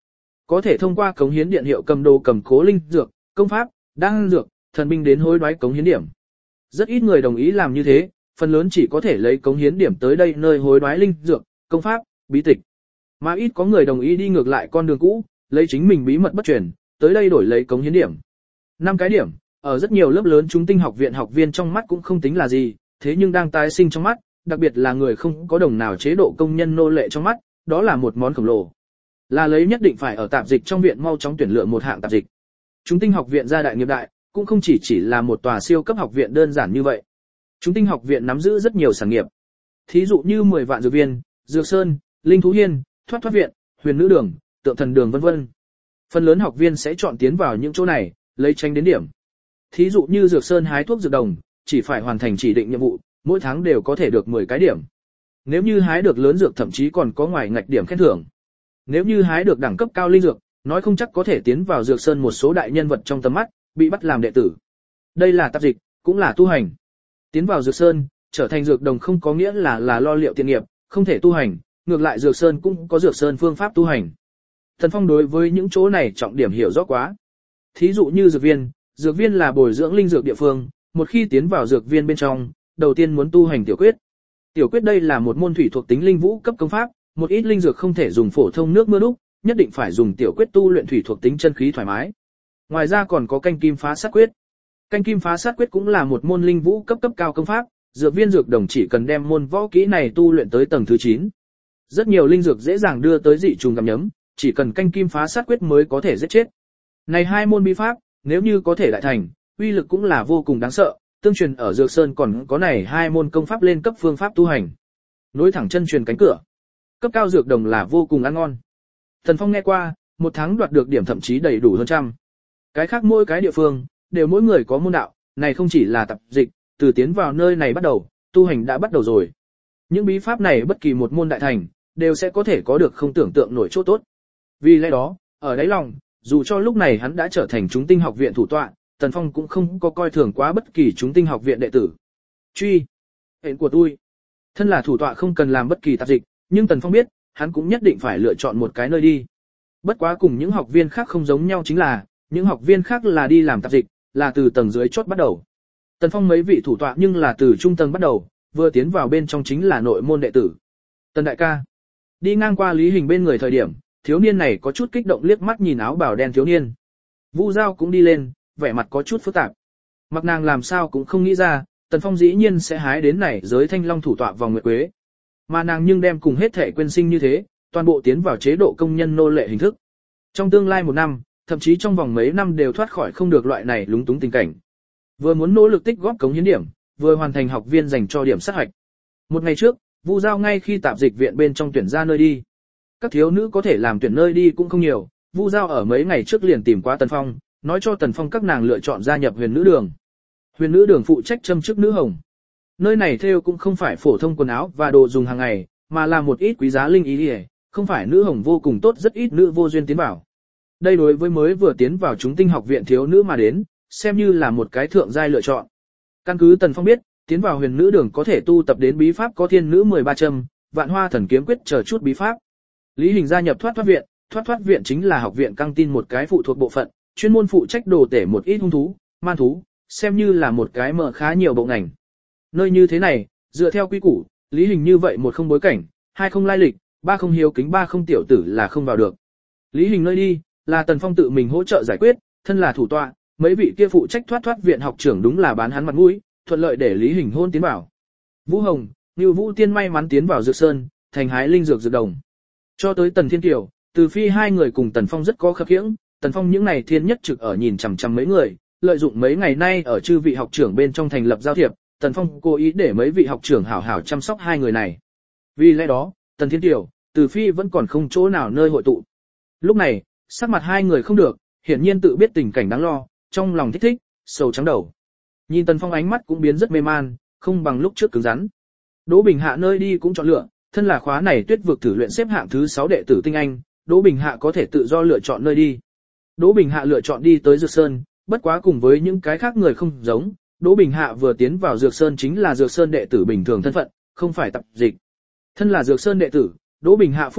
có thể thông qua cống hiến điện hiệu cầm đồ cầm cố linh dược, công pháp, đan dược, thần binh đến hối đoái cống hiến điểm. Rất ít người đồng ý làm như thế, phần lớn chỉ có thể lấy cống hiến điểm tới đây nơi hối đoái linh dược, công pháp, bí tịch. Mà ít có người đồng ý đi ngược lại con đường cũ, lấy chính mình bí mật bất truyền, tới đây đổi lấy cống hiến điểm. Năm cái điểm, ở rất nhiều lớp lớn chúng tinh học viện học viên trong mắt cũng không tính là gì, thế nhưng đang tái sinh trong mắt, đặc biệt là người không có đồng nào chế độ công nhân nô lệ trong mắt, đó là một món khổng lồ. Là lấy nhất định phải ở tạp dịch trong viện mau chóng tuyển lựa một hạng tạp dịch. Chúng tinh học viện gia đại nghiệp đại, cũng không chỉ chỉ là một tòa siêu cấp học viện đơn giản như vậy. Chúng tinh học viện nắm giữ rất nhiều sản nghiệp. Thí dụ như mười vạn dược viên, dược sơn, linh thú hiên, thoát thoát viện, huyền nữ đường, tượng thần đường vân vân. Phần lớn học viên sẽ chọn tiến vào những chỗ này, lấy tranh đến điểm. Thí dụ như dược sơn hái thuốc dược đồng, chỉ phải hoàn thành chỉ định nhiệm vụ, mỗi tháng đều có thể được mười cái điểm. Nếu như hái được lớn dược thậm chí còn có ngoài ngạch điểm khen thưởng. Nếu như hái được đẳng cấp cao linh dược, nói không chắc có thể tiến vào dược sơn một số đại nhân vật trong tầm mắt, bị bắt làm đệ tử. Đây là tạp dịch, cũng là tu hành. Tiến vào dược sơn, trở thành dược đồng không có nghĩa là là lo liệu tiền nghiệp, không thể tu hành, ngược lại dược sơn cũng có dược sơn phương pháp tu hành. Thần Phong đối với những chỗ này trọng điểm hiểu rõ quá. Thí dụ như dược viên, dược viên là bồi dưỡng linh dược địa phương, một khi tiến vào dược viên bên trong, đầu tiên muốn tu hành tiểu quyết. Tiểu quyết đây là một môn thủy thuộc tính linh vũ cấp công pháp, một ít linh dược không thể dùng phổ thông nước mưa đúc, nhất định phải dùng tiểu quyết tu luyện thủy thuộc tính chân khí thoải mái. Ngoài ra còn có canh kim phá sát quyết. Canh kim phá sát quyết cũng là một môn linh vũ cấp cấp cao công pháp, dược viên dược đồng chỉ cần đem môn võ kỹ này tu luyện tới tầng thứ chín. Rất nhiều linh dược dễ dàng đưa tới dị trùng gặm nhấm, chỉ cần canh kim phá sát quyết mới có thể giết chết. Này hai môn bí pháp, nếu như có thể đại thành, uy lực cũng là vô cùng đáng sợ, tương truyền ở Dược Sơn còn có này hai môn công pháp lên cấp phương pháp tu hành. Nối thẳng chân truyền cánh cửa. Cấp cao dược đồng là vô cùng ăn ngon. Thần Phong nghe qua, một tháng đoạt được điểm thậm chí đầy đủ hơn trăm. Cái khác mỗi cái địa phương, đều mỗi người có môn đạo, này không chỉ là tập dịch, từ tiến vào nơi này bắt đầu, tu hành đã bắt đầu rồi. Những bí pháp này bất kỳ một môn đại thành, đều sẽ có thể có được không tưởng tượng nổi chỗ tốt. Vì lẽ đó, ở đáy lòng, dù cho lúc này hắn đã trở thành chúng tinh học viện thủ tọa, Tần Phong cũng không có coi thường quá bất kỳ chúng tinh học viện đệ tử. Truy, hẹn của tôi. Thân là thủ tọa không cần làm bất kỳ tạp dịch, nhưng Tần Phong biết, hắn cũng nhất định phải lựa chọn một cái nơi đi. Bất quá cùng những học viên khác không giống nhau chính là, những học viên khác là đi làm tạp dịch, là từ tầng dưới chốt bắt đầu. Tần Phong mấy vị thủ tọa nhưng là từ trung tầng bắt đầu, vừa tiến vào bên trong chính là nội môn đệ tử. Tần đại ca. Đi ngang qua Lý Hình bên người thời điểm, thiếu niên này có chút kích động liếc mắt nhìn áo bào đen thiếu niên. Vu Giao cũng đi lên, vẻ mặt có chút phức tạp. Mặc nàng làm sao cũng không nghĩ ra, Tần Phong dĩ nhiên sẽ hái đến này giới thanh long thủ tọa vòng nguyệt quế. Mà nàng nhưng đem cùng hết thể quên sinh như thế, toàn bộ tiến vào chế độ công nhân nô lệ hình thức. Trong tương lai một năm, thậm chí trong vòng mấy năm đều thoát khỏi không được loại này lúng túng tình cảnh. Vừa muốn nỗ lực tích góp cống hiến điểm, vừa hoàn thành học viên dành cho điểm sát hạch. Một ngày trước, Vu Giao ngay khi tạp dịch viện bên trong tuyển ra nơi đi. Các thiếu nữ có thể làm tuyển nơi đi cũng không nhiều, Vu Giao ở mấy ngày trước liền tìm qua Tần Phong, nói cho Tần Phong các nàng lựa chọn gia nhập Huyền Nữ Đường. Huyền Nữ Đường phụ trách châm chức nữ hồng. Nơi này thêu cũng không phải phổ thông quần áo và đồ dùng hàng ngày, mà là một ít quý giá linh ý liễu, không phải nữ hồng vô cùng tốt, rất ít nữ vô duyên tiến vào. Đây đối với mới vừa tiến vào chúng tinh học viện thiếu nữ mà đến, xem như là một cái thượng giai lựa chọn. Căn cứ Tần Phong biết, tiến vào Huyền Nữ Đường có thể tu tập đến bí pháp có thiên nữ mười ba châm, vạn hoa thần kiếm quyết chờ chút bí pháp. Lý Hình gia nhập thoát thoát viện, thoát thoát viện chính là học viện căng tin một cái phụ thuộc bộ phận, chuyên môn phụ trách đồ tể một ít hung thú, man thú, xem như là một cái mở khá nhiều bộ ngành. Nơi như thế này, dựa theo quy củ, Lý Hình như vậy một không bối cảnh, hai không lai lịch, ba không hiếu kính, ba không tiểu tử là không vào được. Lý Hình nơi đi, là Tần Phong tự mình hỗ trợ giải quyết, thân là thủ tọa, mấy vị kia phụ trách thoát thoát viện học trưởng đúng là bán hắn mặt mũi, thuận lợi để Lý Hình hôn tiến vào. Vũ Hồng, Nưu Vũ Tiên may mắn tiến vào Dược Sơn, thành hái linh dược dược đồng. Cho tới Tần Thiên Kiều, Từ Phi hai người cùng Tần Phong rất có khập khiễng, Tần Phong những ngày thiên nhất trực ở nhìn chằm chằm mấy người, lợi dụng mấy ngày nay ở chư vị học trưởng bên trong thành lập giao thiệp, Tần Phong cố ý để mấy vị học trưởng hảo hảo chăm sóc hai người này. Vì lẽ đó, Tần Thiên Kiều, Từ Phi vẫn còn không chỗ nào nơi hội tụ. Lúc này, sắc mặt hai người không được, hiển nhiên tự biết tình cảnh đáng lo, trong lòng thích thích, sầu trắng đầu. Nhìn Tần Phong ánh mắt cũng biến rất mê man, không bằng lúc trước cứng rắn. Đỗ Bình Hạ nơi đi cũng chọn lựa, thân là khóa này tuyết vực thử luyện xếp hạng thứ sáu đệ tử tinh anh, Đỗ Bình Hạ có thể tự do lựa chọn nơi đi. Đỗ Bình Hạ lựa chọn đi tới Dược Sơn, bất quá cùng với những cái khác người không giống, Đỗ Bình Hạ vừa tiến vào Dược Sơn chính là Dược Sơn đệ tử bình thường thân phận, không phải tập dịch. Thân là Dược Sơn đệ tử, Đỗ Bình Hạ phúc lợi,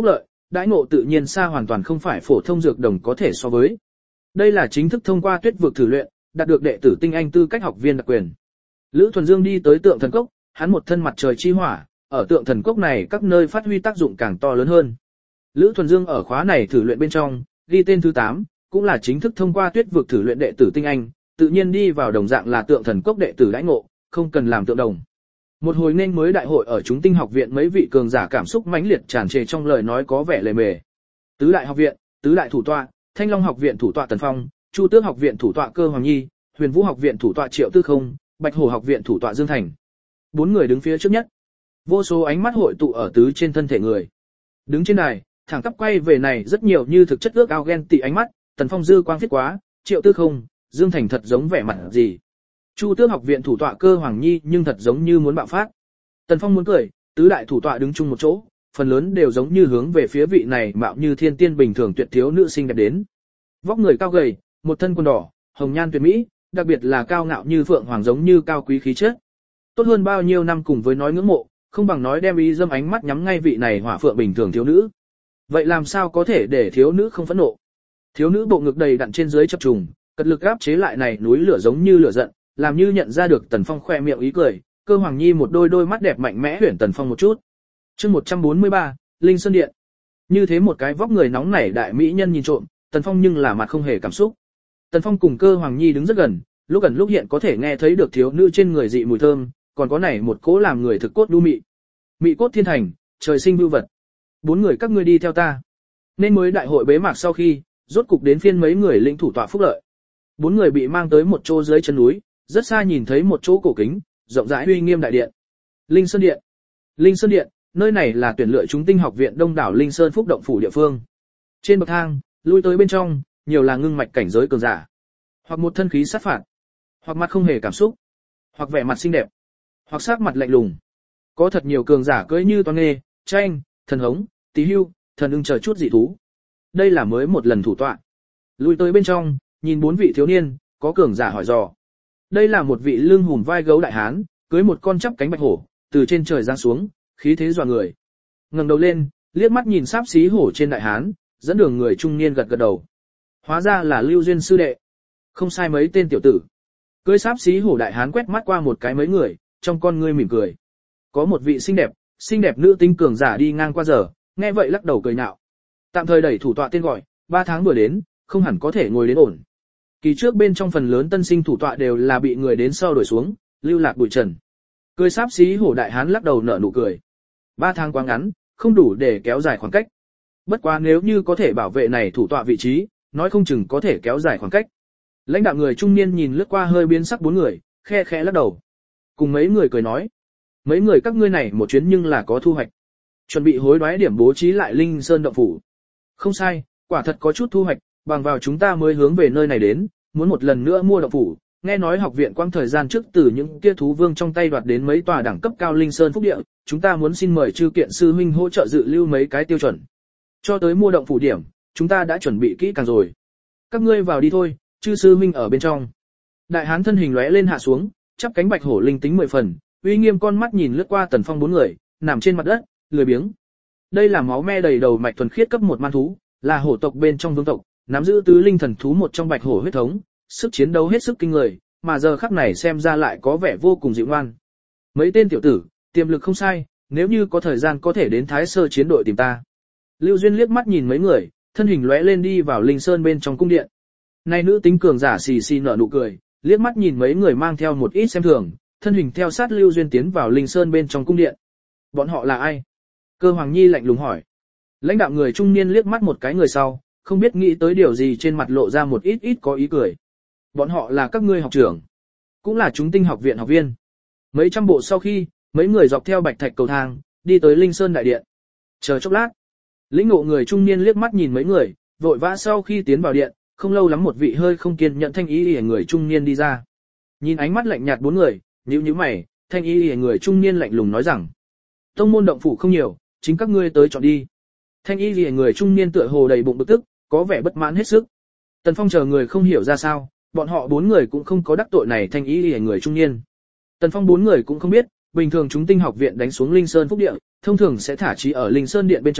đãi ngộ tự nhiên xa hoàn toàn không phải phổ thông dược đồng có thể so với. Đây là chính thức thông qua tuyết vực thử luyện, đạt được đệ tử tinh anh tư cách học viên đặc quyền. Lữ Thuần Dương đi tới tượng thần cốc, hắn một thân mặt trời chi hỏa, ở tượng thần cốc này các nơi phát huy tác dụng càng to lớn hơn. Lữ Thuần Dương ở khóa này thử luyện bên trong, ghi tên thứ tám, cũng là chính thức thông qua tuyết vực thử luyện đệ tử tinh anh, tự nhiên đi vào đồng dạng là tượng thần cốc đệ tử đãi ngộ, không cần làm tượng đồng. Một hồi nên mới đại hội ở chúng tinh học viện mấy vị cường giả cảm xúc mãnh liệt tràn trề trong lời nói có vẻ lề mề. Tứ đại học viện, tứ đại thủ tọa, Thanh Long học viện thủ tọa Tần Phong, Chu Tước học viện thủ tọa Cơ Hoàng Nhi, Huyền Vũ học viện thủ tọa Triệu Tư Không, Bạch Hổ học viện thủ tọa Dương Thành. Bốn người đứng phía trước nhất. Vô số ánh mắt hội tụ ở tứ trên thân thể người. Đứng trên đài, thẳng tắp quay về này rất nhiều như thực chất ước ao ghen tị ánh mắt, Tần Phong dư quang viết quá, Triệu Tư Không, Dương Thành thật giống vẻ mặt gì. Chu Tước học viện thủ tọa Cơ Hoàng Nhi nhưng thật giống như muốn bạo phát. Tần Phong muốn cười, tứ đại thủ tọa đứng chung một chỗ, phần lớn đều giống như hướng về phía vị này mạo như thiên tiên bình thường tuyệt thiếu nữ xinh đẹp đến. Vóc người cao gầy, một thân quần đỏ, hồng nhan tuyệt mỹ, đặc biệt là cao ngạo như phượng hoàng giống như cao quý khí chất. Tốt hơn bao nhiêu năm cùng với nói ngưỡng mộ, không bằng nói đem ý dâm ánh mắt nhắm ngay vị này hỏa phượng bình thường thiếu nữ. Vậy làm sao có thể để thiếu nữ không phẫn nộ? Thiếu nữ bộ ngực đầy đặn trên dưới chập trùng, cật lực áp chế lại này núi lửa giống như lửa giận, làm như nhận ra được Tần Phong khoe miệng ý cười, Cơ Hoàng Nhi một đôi đôi mắt đẹp mạnh mẽ huyển Tần Phong một chút. Chương một trăm bốn mươi ba, Linh Sơn Điện. Như thế một cái vóc người nóng nảy đại mỹ nhân nhìn trộm, Tần Phong nhưng là mặt không hề cảm xúc. Tần Phong cùng Cơ Hoàng Nhi đứng rất gần, lúc gần lúc hiện có thể nghe thấy được thiếu nữ trên người dị mùi thơm, còn có này một cỗ làm người thực cốt đu mị. Mị cốt thiên thành, trời sinh vưu vật. Bốn người các ngươi đi theo ta. Nên mới đại hội bế mạc sau khi, rốt cục đến phiên mấy người lĩnh thủ tọa phúc lợi. Bốn người bị mang tới một chỗ dưới chân núi, rất xa nhìn thấy một chỗ cổ kính, rộng rãi uy nghiêm đại điện. Linh Sơn Điện. Linh Sơn Điện, nơi này là tuyển lựa chúng tinh học viện đông đảo Linh Sơn Phúc động phủ địa phương. Trên bậc thang, lui tới bên trong, nhiều là ngưng mạch cảnh giới cường giả, hoặc một thân khí sát phạt, hoặc mặt không hề cảm xúc, hoặc vẻ mặt xinh đẹp, hoặc sắc mặt lạnh lùng. Có thật nhiều cường giả cưỡi như toan nghê, tranh, thần hống, tí hưu, thần ưng chờ chút dị thú. Đây là mới một lần thủ tọa. Lui tới bên trong, nhìn bốn vị thiếu niên, có cường giả hỏi dò. Đây là một vị lưng hùm vai gấu đại hán, cưỡi một con chắp cánh bạch hổ, từ trên trời giáng xuống, khí thế dọa người. Ngẩng đầu lên, liếc mắt nhìn sáp xí hổ trên đại hán, dẫn đường người trung niên gật gật đầu. Hóa ra là Lưu Duyên sư đệ. Không sai mấy tên tiểu tử. Cưỡi sáp xí hổ đại hán quét mắt qua một cái mấy người, trong con ngươi mỉm cười. Có một vị xinh đẹp, xinh đẹp nữ tinh cường giả đi ngang qua giờ, nghe vậy lắc đầu cười nhạo. Tạm thời đẩy thủ tọa tên gọi, ba tháng vừa đến, không hẳn có thể ngồi đến ổn. Kỳ trước bên trong phần lớn tân sinh thủ tọa đều là bị người đến sau đổi xuống, lưu lạc bụi trần. Cười sáp xí hổ đại hán lắc đầu nở nụ cười. Ba tháng quá ngắn, không đủ để kéo dài khoảng cách. Bất quá nếu như có thể bảo vệ này thủ tọa vị trí, nói không chừng có thể kéo dài khoảng cách. Lãnh đạo người trung niên nhìn lướt qua hơi biến sắc bốn người, khe khẽ lắc đầu. Cùng mấy người cười nói. Mấy người các ngươi này một chuyến nhưng là có thu hoạch. Chuẩn bị hối đoái điểm bố trí lại Linh Sơn động phủ. Không sai, quả thật có chút thu hoạch, bằng vào chúng ta mới hướng về nơi này đến, muốn một lần nữa mua động phủ. Nghe nói học viện quang thời gian trước từ những kia thú vương trong tay đoạt đến mấy tòa đẳng cấp cao Linh Sơn phúc địa, chúng ta muốn xin mời chư kiện sư huynh hỗ trợ dự lưu mấy cái tiêu chuẩn. Cho tới mua động phủ điểm, chúng ta đã chuẩn bị kỹ càng rồi. Các ngươi vào đi thôi, chư sư huynh ở bên trong. Đại hán thân hình lóe lên hạ xuống, chắp cánh bạch hổ linh tính mười phần, uy nghiêm con mắt nhìn lướt qua Tần Phong bốn người, nằm trên mặt đất, lười biếng. Đây là máu me đầy đầu mạch thuần khiết cấp một man thú, là hổ tộc bên trong vương tộc, nắm giữ tứ linh thần thú một trong bạch hổ huyết thống, sức chiến đấu hết sức kinh người, mà giờ khắc này xem ra lại có vẻ vô cùng dịu ngoan. Mấy tên tiểu tử, tiềm lực không sai, nếu như có thời gian có thể đến Thái Sơ chiến đội tìm ta. Lưu Duyên liếc mắt nhìn mấy người, thân hình lóe lên đi vào Linh Sơn bên trong cung điện. Này nữ tính cường giả xì xì nở nụ cười, liếc mắt nhìn mấy người mang theo một ít xem thường, thân hình theo sát Lưu Duyên tiến vào Linh Sơn bên trong cung điện. Bọn họ là ai? Cơ Hoàng Nhi lạnh lùng hỏi. Lãnh đạo người trung niên liếc mắt một cái người sau, không biết nghĩ tới điều gì trên mặt lộ ra một ít ít có ý cười. Bọn họ là các ngươi học trưởng, cũng là chúng tinh học viện học viên. Mấy trăm bộ sau khi, mấy người dọc theo bạch thạch cầu thang, đi tới Linh Sơn đại điện. Chờ chốc lát, lĩnh ngộ người trung niên liếc mắt nhìn mấy người, vội vã sau khi tiến vào điện, không lâu lắm một vị hơi không kiên nhẫn thanh ý liễu người trung niên đi ra. Nhìn ánh mắt lạnh nhạt bốn người, nhíu nhíu mày, thanh ý liễu người trung niên lạnh lùng nói rằng: tông môn động phủ không nhiều, chính các ngươi tới chọn đi. Thanh ý liễu người trung niên tựa hồ đầy bụng bực tức, có vẻ bất mãn hết sức. Tần Phong chờ người không hiểu ra sao, bọn họ bốn người cũng không có đắc tội này thanh ý liễu người trung niên. Tần Phong bốn người cũng không biết, bình thường chúng tinh học viện đánh xuống Linh Sơn phúc địa, thông thường sẽ thả trí ở Linh Sơn điện bên trong,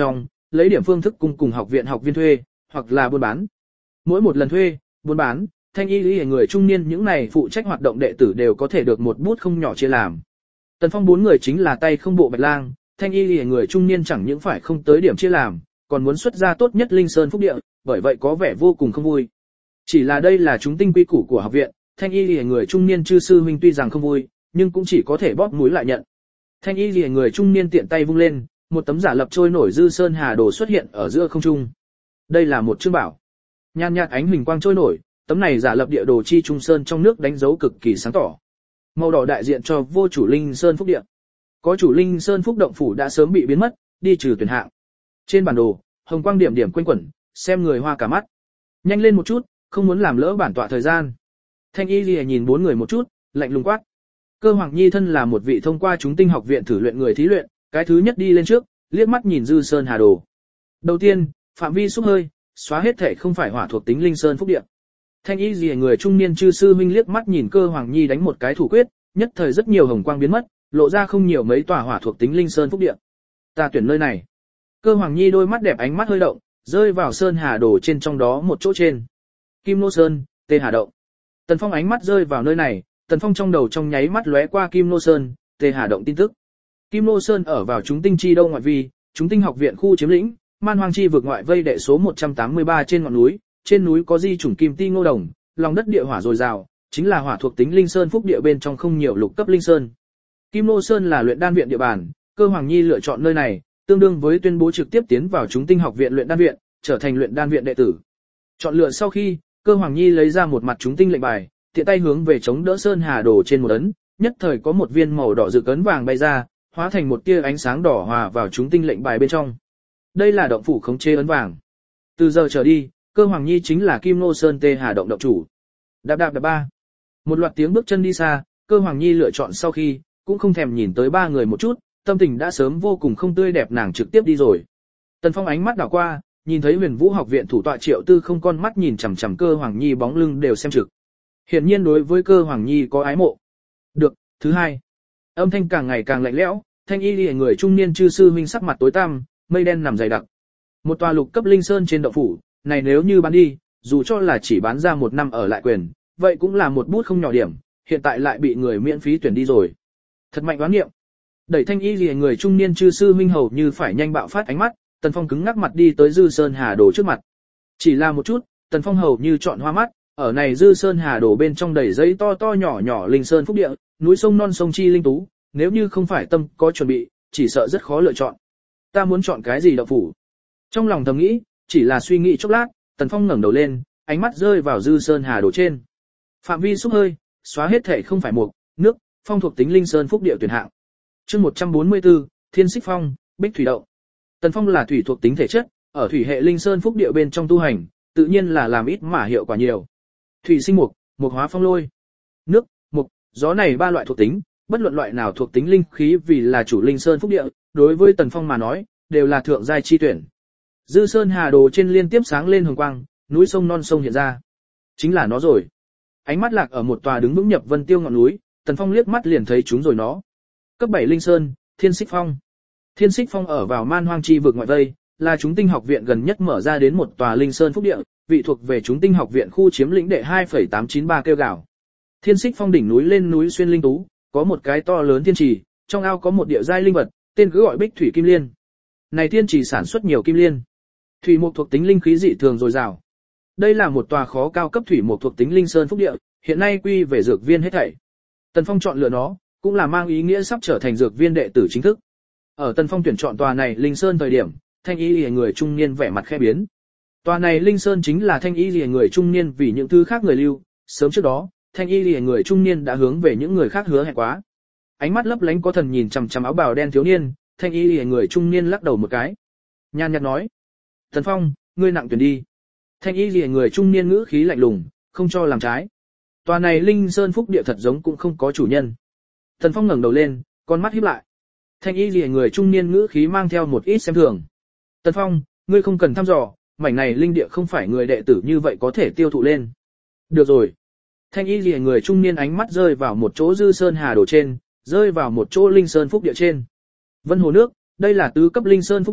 lấy điểm phương thức cùng cùng học viện học viên thuê, hoặc là buôn bán. Mỗi một lần thuê, buôn bán, thanh y lý người trung niên những này phụ trách hoạt động đệ tử đều có thể được một bút không nhỏ chia làm. Tần Phong bốn người chính là tay không bộ Bạch Lang, thanh y lý người trung niên chẳng những phải không tới điểm chia làm, còn muốn xuất ra tốt nhất Linh Sơn Phúc Địa, bởi vậy có vẻ vô cùng không vui. Chỉ là đây là chúng tinh quy củ của học viện, thanh y lý người trung niên chư sư huynh tuy rằng không vui, nhưng cũng chỉ có thể bóp mũi lại nhận. Thanh y lý người trung niên tiện tay vung lên, một tấm giả lập trôi nổi dư sơn hà đồ xuất hiện ở giữa không trung. Đây là một chương bảo. Nhan nhạt ánh huỳnh quang trôi nổi, tấm này giả lập địa đồ chi trung sơn trong nước đánh dấu cực kỳ sáng tỏ. Màu đỏ đại diện cho vô chủ Linh Sơn Phúc Địa. Có chủ Linh Sơn Phúc động phủ đã sớm bị biến mất, đi trừ tuyển hạng. Trên bản đồ, hồng quang điểm điểm quanh quẩn, xem người hoa cả mắt. Nhanh lên một chút, không muốn làm lỡ bản tọa thời gian. Thanh y lìa nhìn bốn người một chút, lạnh lùng quát. Cơ Hoàng Nhi thân là một vị thông qua chúng tinh học viện thử luyện người thí luyện, cái thứ nhất đi lên trước, liếc mắt nhìn dư sơn hà đồ. Đầu tiên, phạm vi xúc hơi, xóa hết thể không phải hỏa thuộc tính Linh Sơn Phúc Địa. Thanh y lìa người trung niên chư sư minh liếc mắt nhìn Cơ Hoàng Nhi đánh một cái thủ quyết, nhất thời rất nhiều hồng quang biến mất, lộ ra không nhiều mấy tòa hỏa thuộc tính Linh Sơn Phúc Địa. Ta tuyển nơi này. Cơ Hoàng Nhi đôi mắt đẹp ánh mắt hơi động, rơi vào sơn hà đồ trên trong đó một chỗ trên. Kim Nô Sơn, Tê Hà Động. Tần Phong ánh mắt rơi vào nơi này, Tần Phong trong đầu trong nháy mắt lóe qua Kim Nô Sơn, Tê Hà Động tin tức. Kim Nô Sơn ở vào chúng tinh chi đông ngoại vi, chúng tinh học viện khu chiếm lĩnh, man hoang chi vực ngoại vây đệ số một trăm tám mươi ba trên ngọn núi, trên núi có di chủng kim ti ngô đồng, lòng đất địa hỏa dồi dào, chính là hỏa thuộc tính Linh Sơn Phúc Địa bên trong không nhiều lục cấp Linh Sơn. Kim Nô Sơn là luyện đan viện địa bàn, Cơ Hoàng Nhi lựa chọn nơi này, tương đương với tuyên bố trực tiếp tiến vào chúng tinh học viện luyện đan viện, trở thành luyện đan viện đệ tử. Chọn lựa sau khi, Cơ Hoàng Nhi lấy ra một mặt chúng tinh lệnh bài, tiện tay hướng về chống đỡ sơn hà đồ trên một ấn, nhất thời có một viên màu đỏ rực ấn vàng bay ra, hóa thành một tia ánh sáng đỏ hòa vào chúng tinh lệnh bài bên trong. Đây là động phủ khống chế ấn vàng. Từ giờ trở đi, Cơ Hoàng Nhi chính là Kim Nô Sơn Tê Hà Động động chủ. Đạp đạp đạp ba. Một loạt tiếng bước chân đi xa, Cơ Hoàng Nhi lựa chọn sau khi, cũng không thèm nhìn tới ba người một chút, tâm tình đã sớm vô cùng không tươi đẹp, nàng trực tiếp đi rồi. Tần Phong ánh mắt đảo qua, nhìn thấy Huyền Vũ học viện thủ tọa Triệu Tư không con mắt nhìn chằm chằm Cơ Hoàng Nhi bóng lưng đều xem trực. Hiển nhiên đối với Cơ Hoàng Nhi có ái mộ. Được, thứ hai. Âm thanh càng ngày càng lạnh lẽo, thanh y liễu người trung niên chư sư huynh sắc mặt tối tăm, mây đen nằm dày đặc. Một tòa lục cấp Linh Sơn trên động phủ, này nếu như bán đi, dù cho là chỉ bán ra một năm ở lại quyền, vậy cũng là một bút không nhỏ điểm, hiện tại lại bị người miễn phí tuyển đi rồi. Thật mạnh đoán nghiệm. Đẩy thanh y liễu người trung niên chư sư huynh hầu như phải nhanh bạo phát ánh mắt, Tần Phong cứng ngắc mặt đi tới Dư Sơn Hà Đồ trước mặt. Chỉ là một chút, Tần Phong hầu như chọn hoa mắt, ở này Dư Sơn Hà Đồ bên trong đầy giấy to to nhỏ nhỏ Linh Sơn Phúc Địa, núi sông non sông chi linh tú, nếu như không phải tâm có chuẩn bị, chỉ sợ rất khó lựa chọn. Ta muốn chọn cái gì động phủ? Trong lòng thầm nghĩ, chỉ là suy nghĩ chốc lát, Tần Phong ngẩng đầu lên, ánh mắt rơi vào Dư Sơn Hà Đồ trên. Phạm vi xúc hơi, xóa hết thể không phải mục, nước, phong thuộc tính Linh Sơn Phúc Địa tuyển hạng. Chương một trăm bốn mươi tư, Thiên Xích Phong, Bích Thủy Động. Tần Phong là thủy thuộc tính thể chất, ở thủy hệ Linh Sơn Phúc Địa bên trong tu hành, tự nhiên là làm ít mà hiệu quả nhiều. Thủy sinh mục, mục hóa phong lôi. Nước, mục, gió này ba loại thuộc tính, bất luận loại nào thuộc tính linh khí vì là chủ Linh Sơn Phúc Địa, đối với Tần Phong mà nói, đều là thượng giai chi tuyển. Dư Sơn Hà Đồ trên liên tiếp sáng lên hồng quang, núi sông non sông hiện ra. Chính là nó rồi. Ánh mắt lạc ở một tòa đứng vững nhập vân tiêu ngọn núi, Tần Phong liếc mắt liền thấy chúng rồi nó. Cấp bảy Linh Sơn, Thiên Xích Phong. Thiên Xích Phong ở vào man hoang chi vực ngoại vây, là chúng tinh học viện gần nhất mở ra đến một tòa Linh Sơn Phúc Địa, vị thuộc về chúng tinh học viện khu chiếm lĩnh đệ hai phẩy tám chín ba kêu gào. Thiên Xích Phong đỉnh núi lên núi xuyên linh tú, có một cái to lớn thiên trì, trong ao có một địa giai linh vật, tên cứ gọi Bích Thủy Kim Liên. Này thiên trì sản xuất nhiều kim liên. Thủy mục thuộc tính linh khí dị thường dồi dào. Đây là một tòa khó cao cấp thủy mục thuộc tính Linh Sơn Phúc Địa, hiện nay quy về dược viên hết thảy. Tần Phong chọn lựa nó, cũng là mang ý nghĩa sắp trở thành dược viên đệ tử chính thức. Ở Tần Phong tuyển chọn tòa này Linh Sơn thời điểm, thanh y liễu người trung niên vẻ mặt khẽ biến. Tòa này Linh Sơn chính là thanh y liễu người trung niên vì những thứ khác người lưu, sớm trước đó, thanh y liễu người trung niên đã hướng về những người khác hứa hẹn quá. Ánh mắt lấp lánh có thần nhìn chằm chằm áo bào đen thiếu niên, thanh y liễu người trung niên lắc đầu một cái. Nhàn nhạt nói: "Tần Phong, ngươi nặng tuyển đi." Thanh y liễu người trung niên ngữ khí lạnh lùng, không cho làm trái. Tòa này Linh Sơn Phúc Địa thật giống cũng không có chủ nhân. Tần Phong ngẩng đầu lên, con mắt híp lại. Thanh y liễu người trung niên ngữ khí mang theo một ít xem thường. "Tần Phong, ngươi không cần thăm dò, mảnh này linh địa không phải người đệ tử như vậy có thể tiêu thụ lên." "Được rồi." Thanh y liễu người trung niên ánh mắt rơi vào một chỗ Dư Sơn Hà Đồ trên, rơi vào một chỗ Linh Sơn Phúc Địa trên. Vân Hồ nước, đây là tứ cấp Linh Sơn Phúc Địa,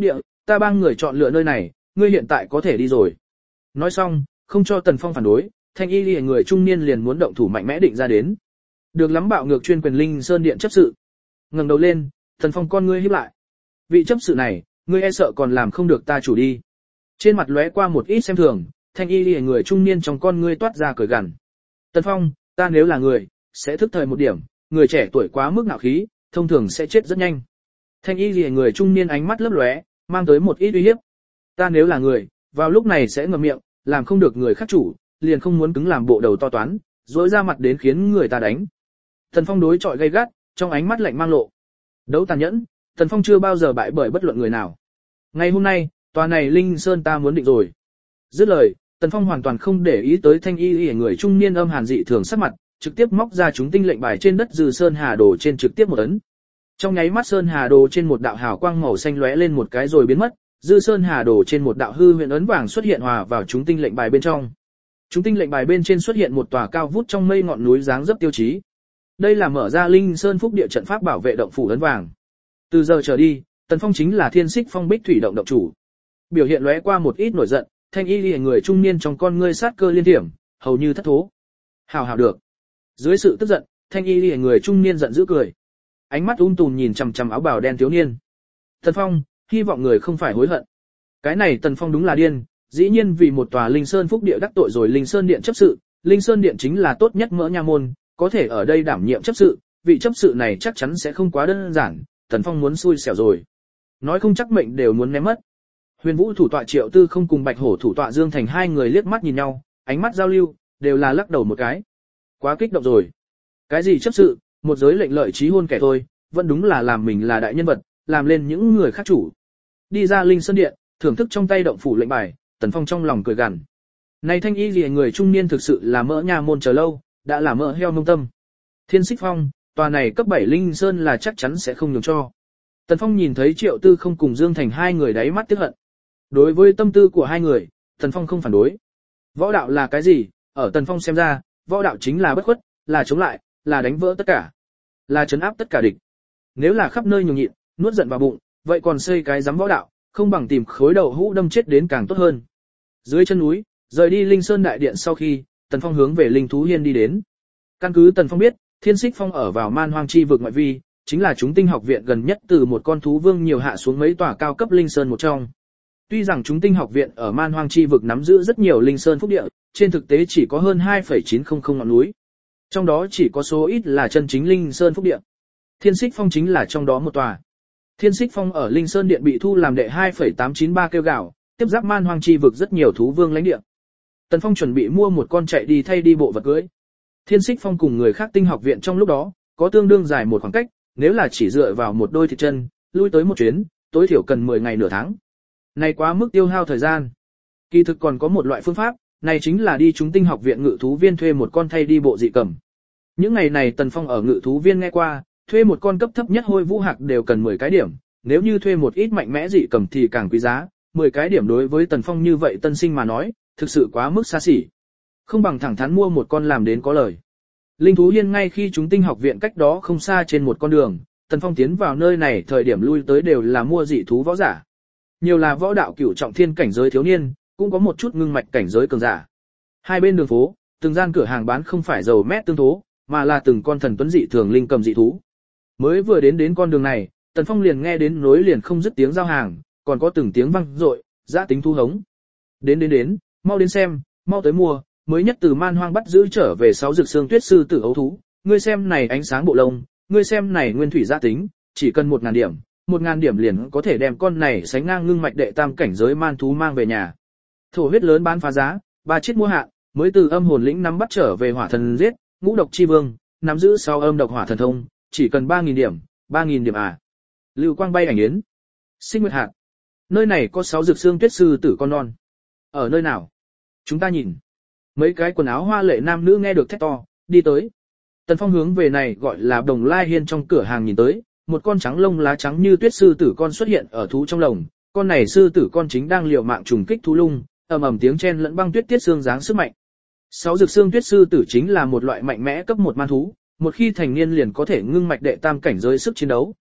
ta bang người chọn lựa nơi này, ngươi hiện tại có thể đi rồi. Nói xong, không cho Tần Phong phản đối, thanh y lìa người trung niên liền muốn động thủ mạnh mẽ định ra đến. Được lắm bạo ngược chuyên quyền Linh Sơn Điện chấp sự. Ngẩng đầu lên, Tần Phong con ngươi híp lại. Vị chấp sự này, ngươi e sợ còn làm không được ta chủ đi. Trên mặt lóe qua một ít xem thường, thanh y lìa người trung niên trong con ngươi toát ra cười gằn. Tần Phong, ta nếu là người, sẽ thức thời một điểm, người trẻ tuổi quá mức ngạo khí, thông thường sẽ chết rất nhanh. Thanh y lìa người trung niên ánh mắt lấp lóe, mang tới một ít uy hiếp. Ta nếu là người, vào lúc này sẽ ngậm miệng, làm không được người khác chủ, liền không muốn cứng làm bộ đầu to toán, dối ra mặt đến khiến người ta đánh. Tần Phong đối chọi gay gắt, trong ánh mắt lạnh mang lộ. Đấu tàn nhẫn, Tần Phong chưa bao giờ bại bởi bất luận người nào. Ngày hôm nay, tòa này Linh Sơn ta muốn định rồi. Dứt lời, Tần Phong hoàn toàn không để ý tới thanh y y người trung niên âm hàn dị thường sắc mặt, trực tiếp móc ra chúng tinh lệnh bài trên đất Dư Sơn Hà Đồ trên trực tiếp một ấn. Trong nháy mắt Sơn Hà Đồ trên một đạo hào quang màu xanh lóe lên một cái rồi biến mất, Dư Sơn Hà Đồ trên một đạo hư huyền ấn vàng xuất hiện hòa vào chúng tinh lệnh bài bên trong. Chúng tinh lệnh bài bên trên xuất hiện một tòa cao vút trong mây ngọn núi dáng dấp tiêu chí. Đây là mở ra Linh Sơn Phúc địa trận pháp bảo vệ động phủ ấn vàng. Từ giờ trở đi, Tần Phong chính là Thiên Xích Phong Bích Thủy động động chủ. Biểu hiện lóe qua một ít nổi giận, thanh y liễu người trung niên trong con ngươi sát cơ liên thiểm, hầu như thất thố. Hào hào được. Dưới sự tức giận, thanh y liễu người trung niên giận dữ cười. Ánh mắt um tùm nhìn chằm chằm áo bào đen thiếu niên. Tần Phong, hy vọng người không phải hối hận. Cái này Tần Phong đúng là điên, dĩ nhiên vì một tòa Linh Sơn Phúc địa đắc tội rồi Linh Sơn Điện chấp sự, Linh Sơn Điện chính là tốt nhất mỡ nha môn, có thể ở đây đảm nhiệm chấp sự, vị chấp sự này chắc chắn sẽ không quá đơn giản, Tần Phong muốn xui xẻo rồi. Nói không chắc mệnh đều muốn ném mất. Huyền Vũ thủ tọa Triệu Tư không cùng Bạch Hổ thủ tọa Dương Thành hai người liếc mắt nhìn nhau, ánh mắt giao lưu, đều là lắc đầu một cái. Quá kích động rồi. Cái gì chấp sự, một giới lệnh lợi trí hôn kẻ thôi, vẫn đúng là làm mình là đại nhân vật, làm lên những người khác chủ. Đi ra Linh Sơn Điện, thưởng thức trong tay động phủ lệnh bài, Tần Phong trong lòng cười gằn. Này thanh y liễu người trung niên thực sự là mỡ nha môn chờ lâu, đã là mỡ heo nông tâm. Thiên Xích Phong, tòa này cấp bảy Linh Sơn là chắc chắn sẽ không nhường cho. Tần Phong nhìn thấy Triệu Tư không cùng Dương Thành hai người đáy mắt tiếc hận. Đối với tâm tư của hai người, Tần Phong không phản đối. Võ đạo là cái gì? Ở Tần Phong xem ra, võ đạo chính là bất khuất, là chống lại, là đánh vỡ tất cả, là trấn áp tất cả địch. Nếu là khắp nơi nhường nhịn, nuốt giận vào bụng, vậy còn xây cái giám võ đạo, không bằng tìm khối đầu hũ đâm chết đến càng tốt hơn. Dưới chân núi, rời đi Linh Sơn đại điện sau khi, Tần Phong hướng về Linh Thú Hiên đi đến. Căn cứ Tần Phong biết, Thiên Xích Phong ở vào Man Hoang chi vực ngoại vi, chính là chúng tinh học viện gần nhất từ một con thú vương nhiều hạ xuống mấy tòa cao cấp linh sơn một trong. Tuy rằng chúng tinh học viện ở Man Hoang chi vực nắm giữ rất nhiều linh sơn phúc địa, trên thực tế chỉ có hơn hai phẩy chín không không ngọn núi. Trong đó chỉ có số ít là chân chính linh sơn phúc địa. Thiên Xích Phong chính là trong đó một tòa. Thiên Xích Phong ở Linh Sơn Điện bị thu làm đệ hai phẩy tám chín ba kêu gạo, tiếp giáp Man Hoang chi vực rất nhiều thú vương lãnh địa. Tần Phong chuẩn bị mua một con chạy đi thay đi bộ vật cưỡi. Thiên Xích Phong cùng người khác tinh học viện trong lúc đó, có tương đương dài một khoảng cách, nếu là chỉ dựa vào một đôi thịt chân, lui tới một chuyến, tối thiểu cần mười ngày nửa tháng. Này quá mức tiêu hao thời gian. Kỳ thực còn có một loại phương pháp, này chính là đi chúng tinh học viện ngự thú viên thuê một con thay đi bộ dị cầm. Những ngày này Tần Phong ở ngự thú viên nghe qua, thuê một con cấp thấp nhất hôi vũ hạc đều cần mười cái điểm, nếu như thuê một ít mạnh mẽ dị cầm thì càng quý giá, mười cái điểm đối với Tần Phong như vậy tân sinh mà nói, thực sự quá mức xa xỉ. Không bằng thẳng thắn mua một con làm đến có lời. Linh Thú Hiên ngay khi chúng tinh học viện cách đó không xa trên một con đường, Tần Phong tiến vào nơi này thời điểm lui tới đều là mua dị thú võ giả. Nhiều là võ đạo cửu trọng thiên cảnh giới thiếu niên, cũng có một chút ngưng mạch cảnh giới cường giả. Hai bên đường phố, từng gian cửa hàng bán không phải dầu mét tương thố, mà là từng con thần tuấn dị thường linh cầm dị thú. Mới vừa đến đến con đường này, Tần Phong liền nghe đến nối liền không dứt tiếng giao hàng, còn có từng tiếng vang dội, giã tính thu hống. Đến đến đến, mau đến xem, mau tới mua, mới nhất từ Man Hoang bắt giữ trở về sáu dược xương tuyết sư tử ấu thú, ngươi xem này ánh sáng bộ lông, ngươi xem này nguyên thủy giã tính, chỉ cần một ngàn điểm, một ngàn điểm liền có thể đem con này sánh ngang ngưng mạch đệ tam cảnh giới man thú mang về nhà. Thổ huyết lớn bán phá giá, ba chiếc mua hạ, mới từ âm hồn lĩnh nắm bắt trở về hỏa thần giết, ngũ độc chi vương, nắm giữ sau âm độc hỏa thần thông, chỉ cần ba nghìn điểm, ba nghìn điểm à. Lưu quang bay ảnh yến. Sinh nguyệt hạt. Nơi này có sáu dược xương tuyết sư tử con non. Ở nơi nào? Chúng ta nhìn. Mấy cái quần áo hoa lệ nam nữ nghe được thét to, đi tới. Tần Phong hướng về này gọi là Đồng Lai Hiên trong cửa hàng nhìn tới, một con trắng lông lá trắng như tuyết sư tử con xuất hiện ở thú trong lồng, con này sư tử con chính đang liều mạng trùng kích thú lung, ầm ầm tiếng chen lẫn băng tuyết tiết xương dáng sức mạnh. Sáu dược xương tuyết sư tử chính là một loại mạnh mẽ cấp một man thú, một khi thành niên liền có thể ngưng mạch đệ tam cảnh giới sức chiến đấu,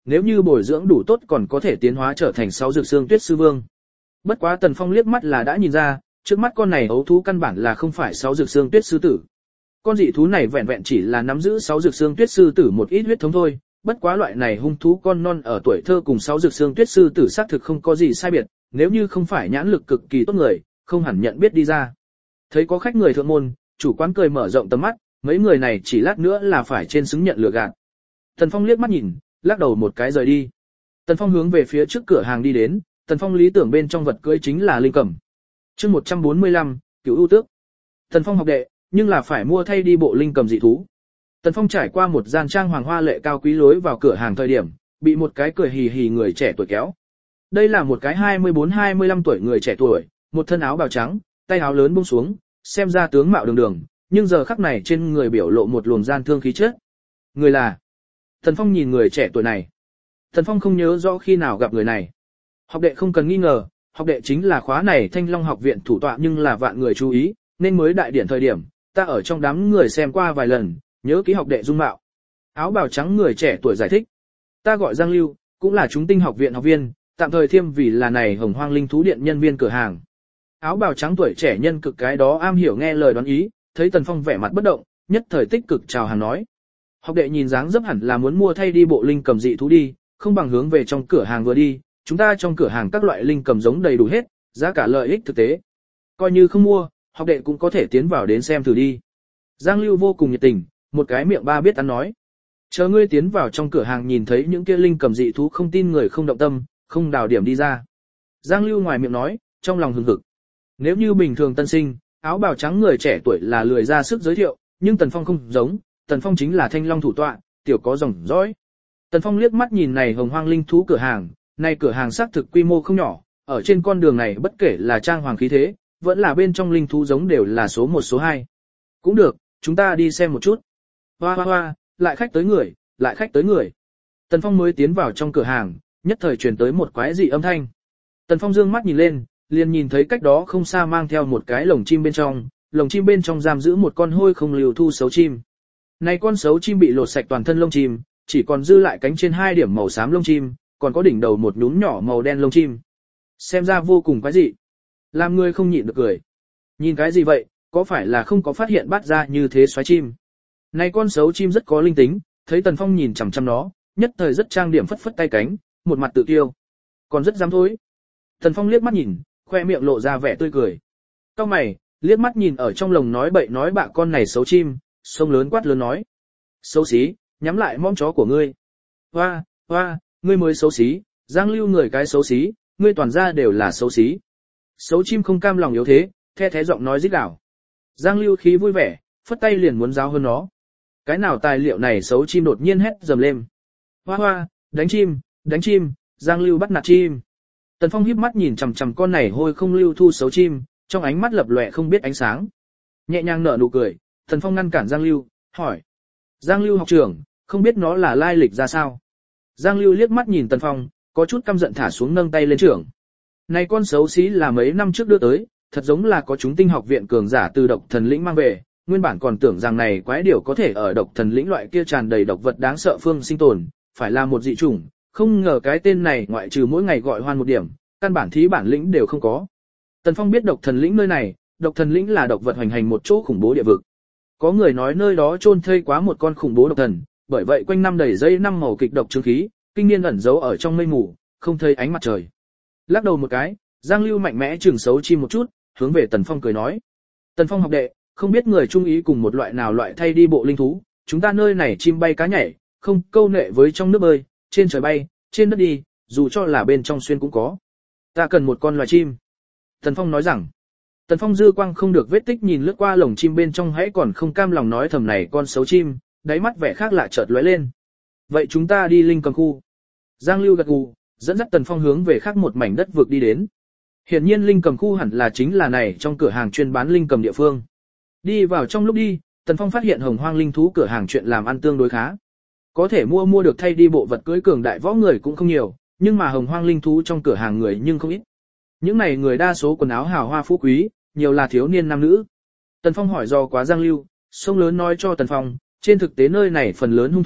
nếu như bồi dưỡng đủ tốt còn có thể tiến hóa trở thành sáu dược xương tuyết sư vương. Bất quá Tần Phong liếc mắt là đã nhìn ra, trước mắt con này ấu thú căn bản là không phải sáu dược xương tuyết sư tử. Con dị thú này vẹn vẹn chỉ là nắm giữ sáu dược xương tuyết sư tử một ít huyết thống thôi, bất quá loại này hung thú con non ở tuổi thơ cùng sáu dược xương tuyết sư tử xác thực không có gì sai biệt, nếu như không phải nhãn lực cực kỳ tốt người, không hẳn nhận biết đi ra. Thấy có khách người thượng môn, chủ quán cười mở rộng tầm mắt, mấy người này chỉ lát nữa là phải trên xứng nhận lừa gạt. Tần Phong liếc mắt nhìn, lắc đầu một cái rời đi. Tần Phong hướng về phía trước cửa hàng đi đến, Tần Phong lý tưởng bên trong vật cưỡi chính là linh cầm. Chương một trăm bốn mươi lăm, Cửu ưu tước. Tần Phong học đệ, nhưng là phải mua thay đi bộ linh cầm dị thú. Tần Phong trải qua một gian trang hoàng hoa lệ cao quý lối vào cửa hàng thời điểm, bị một cái cười hì hì người trẻ tuổi kéo. Đây là một cái hai mươi bốn hai mươi lăm tuổi người trẻ tuổi, một thân áo bào trắng, tay áo lớn buông xuống, xem ra tướng mạo đường đường, nhưng giờ khắc này trên người biểu lộ một luồng gian thương khí chất. Người là? Tần Phong nhìn người trẻ tuổi này. Tần Phong không nhớ rõ khi nào gặp người này. Học đệ không cần nghi ngờ, học đệ chính là khóa này Thanh Long học viện thủ tọa nhưng là vạn người chú ý, nên mới đại điển thời điểm, ta ở trong đám người xem qua vài lần, nhớ ký học đệ dung mạo. Áo bào trắng người trẻ tuổi giải thích. Ta gọi Giang Lưu, cũng là chúng tinh học viện học viên, tạm thời thiêm vì là này Hồng Hoang Linh thú điện nhân viên cửa hàng. Áo bào trắng tuổi trẻ nhân cực cái đó am hiểu nghe lời đoán ý, thấy Tần Phong vẻ mặt bất động, nhất thời tích cực chào hàng nói. Học đệ nhìn dáng dấp hẳn là muốn mua thay đi bộ linh cầm dị thú đi, không bằng hướng về trong cửa hàng vừa đi, chúng ta trong cửa hàng các loại linh cầm giống đầy đủ hết, giá cả lợi ích thực tế. Coi như không mua, học đệ cũng có thể tiến vào đến xem thử đi. Giang Lưu vô cùng nhiệt tình, một cái miệng ba biết ăn nói. Chờ ngươi tiến vào trong cửa hàng nhìn thấy những kia linh cầm dị thú không tin người không động tâm, không đào điểm đi ra. Giang Lưu ngoài miệng nói, trong lòng hừng hực. Nếu như bình thường tân sinh, áo bào trắng người trẻ tuổi là lười ra sức giới thiệu, nhưng Tần Phong không giống, Tần Phong chính là Thanh Long thủ tọa, tiểu có dòng dõi. Tần Phong liếc mắt nhìn này Hồng Hoang Linh thú cửa hàng, này cửa hàng xác thực quy mô không nhỏ, ở trên con đường này bất kể là trang hoàng khí thế, vẫn là bên trong linh thú giống đều là số một số hai. Cũng được, chúng ta đi xem một chút. Hoa hoa hoa, lại khách tới người, lại khách tới người. Tần Phong mới tiến vào trong cửa hàng, nhất thời truyền tới một quái dị âm thanh. Tần Phong dương mắt nhìn lên, liền nhìn thấy cách đó không xa mang theo một cái lồng chim bên trong, lồng chim bên trong giam giữ một con hôi không lưu thu xấu chim. Này con xấu chim bị lột sạch toàn thân lông chim, chỉ còn dư lại cánh trên hai điểm màu xám lông chim, còn có đỉnh đầu một nhúm nhỏ màu đen lông chim. Xem ra vô cùng quái dị. Làm người không nhịn được cười. Nhìn cái gì vậy, có phải là không có phát hiện bắt ra như thế xoáy chim? Này con xấu chim rất có linh tính, thấy Tần Phong nhìn chằm chằm nó, nhất thời rất trang điểm phất phất tay cánh, một mặt tự tiêu. Còn rất dám thối. Tần Phong liếc mắt nhìn, khoe miệng lộ ra vẻ tươi cười. Cao mày, liếc mắt nhìn ở trong lồng nói bậy nói bạ con này xấu chim, sông lớn quát lớn nói. Xấu xí, nhắm lại mõm chó của ngươi. Hoa, hoa, ngươi mới xấu xí, Giang Lưu người cái xấu xí, ngươi toàn ra đều là xấu xí. Xấu chim không cam lòng yếu thế, the thế giọng nói rít gào. Giang Lưu khí vui vẻ, phất tay liền muốn giáo hơn nó. Cái nào tài liệu này xấu chim đột nhiên hét dầm lên. Hoa hoa, đánh chim, đánh chim, Giang Lưu bắt nạt chim. Tần Phong híp mắt nhìn chằm chằm con này hôi không lưu thu xấu chim, trong ánh mắt lập lòe không biết ánh sáng. Nhẹ nhàng nở nụ cười, Tần Phong ngăn cản Giang Lưu, hỏi. Giang Lưu học trưởng, không biết nó là lai lịch ra sao? Giang Lưu liếc mắt nhìn Tần Phong, có chút căm giận thả xuống nâng tay lên trưởng. Này con xấu xí là mấy năm trước đưa tới, thật giống là có chúng tinh học viện cường giả từ độc thần lĩnh mang về, nguyên bản còn tưởng rằng này quái điều có thể ở độc thần lĩnh loại kia tràn đầy độc vật đáng sợ phương sinh tồn, phải là một dị chủng, không ngờ cái tên này ngoại trừ mỗi ngày gọi hoan một điểm, căn bản thí bản lĩnh đều không có. Tần Phong biết độc thần lĩnh nơi này, độc thần lĩnh là độc vật hoành hành một chỗ khủng bố địa vực. Có người nói nơi đó chôn thây quá một con khủng bố độc thần, bởi vậy quanh năm đầy dây năm màu kịch độc chứng khí, kinh niên ẩn giấu ở trong mây mù, không thấy ánh mặt trời. Lắc đầu một cái, Giang Lưu mạnh mẽ chừng xấu chim một chút, hướng về Tần Phong cười nói. Tần Phong học đệ, không biết người trung ý cùng một loại nào loại thay đi bộ linh thú, chúng ta nơi này chim bay cá nhảy, không câu nệ với trong nước bơi, trên trời bay, trên đất đi, dù cho là bên trong xuyên cũng có. Ta cần một con loài chim. Tần Phong nói rằng. Tần Phong dư quang không được vết tích nhìn lướt qua lồng chim bên trong hãy còn không cam lòng nói thầm này con xấu chim, đáy mắt vẻ khác lạ chợt lóe lên. Vậy chúng ta đi linh cầm khu. Giang Lưu gật gù, dẫn dắt Tần Phong hướng về khác một mảnh đất vực đi đến. Hiển nhiên linh cầm khu hẳn là chính là này trong cửa hàng chuyên bán linh cầm địa phương. Đi vào trong lúc đi, Tần Phong phát hiện Hồng Hoang linh thú cửa hàng chuyện làm ăn tương đối khá. Có thể mua mua được thay đi bộ vật cưỡi cường đại võ người cũng không nhiều, nhưng mà Hồng Hoang linh thú trong cửa hàng người nhưng không ít. Những này người đa số quần áo hào hoa phú quý, nhiều là thiếu niên nam nữ. Tần Phong hỏi do quá Giang Lưu, sông lớn nói cho Tần Phong, trên thực tế nơi này phần lớn hung thú,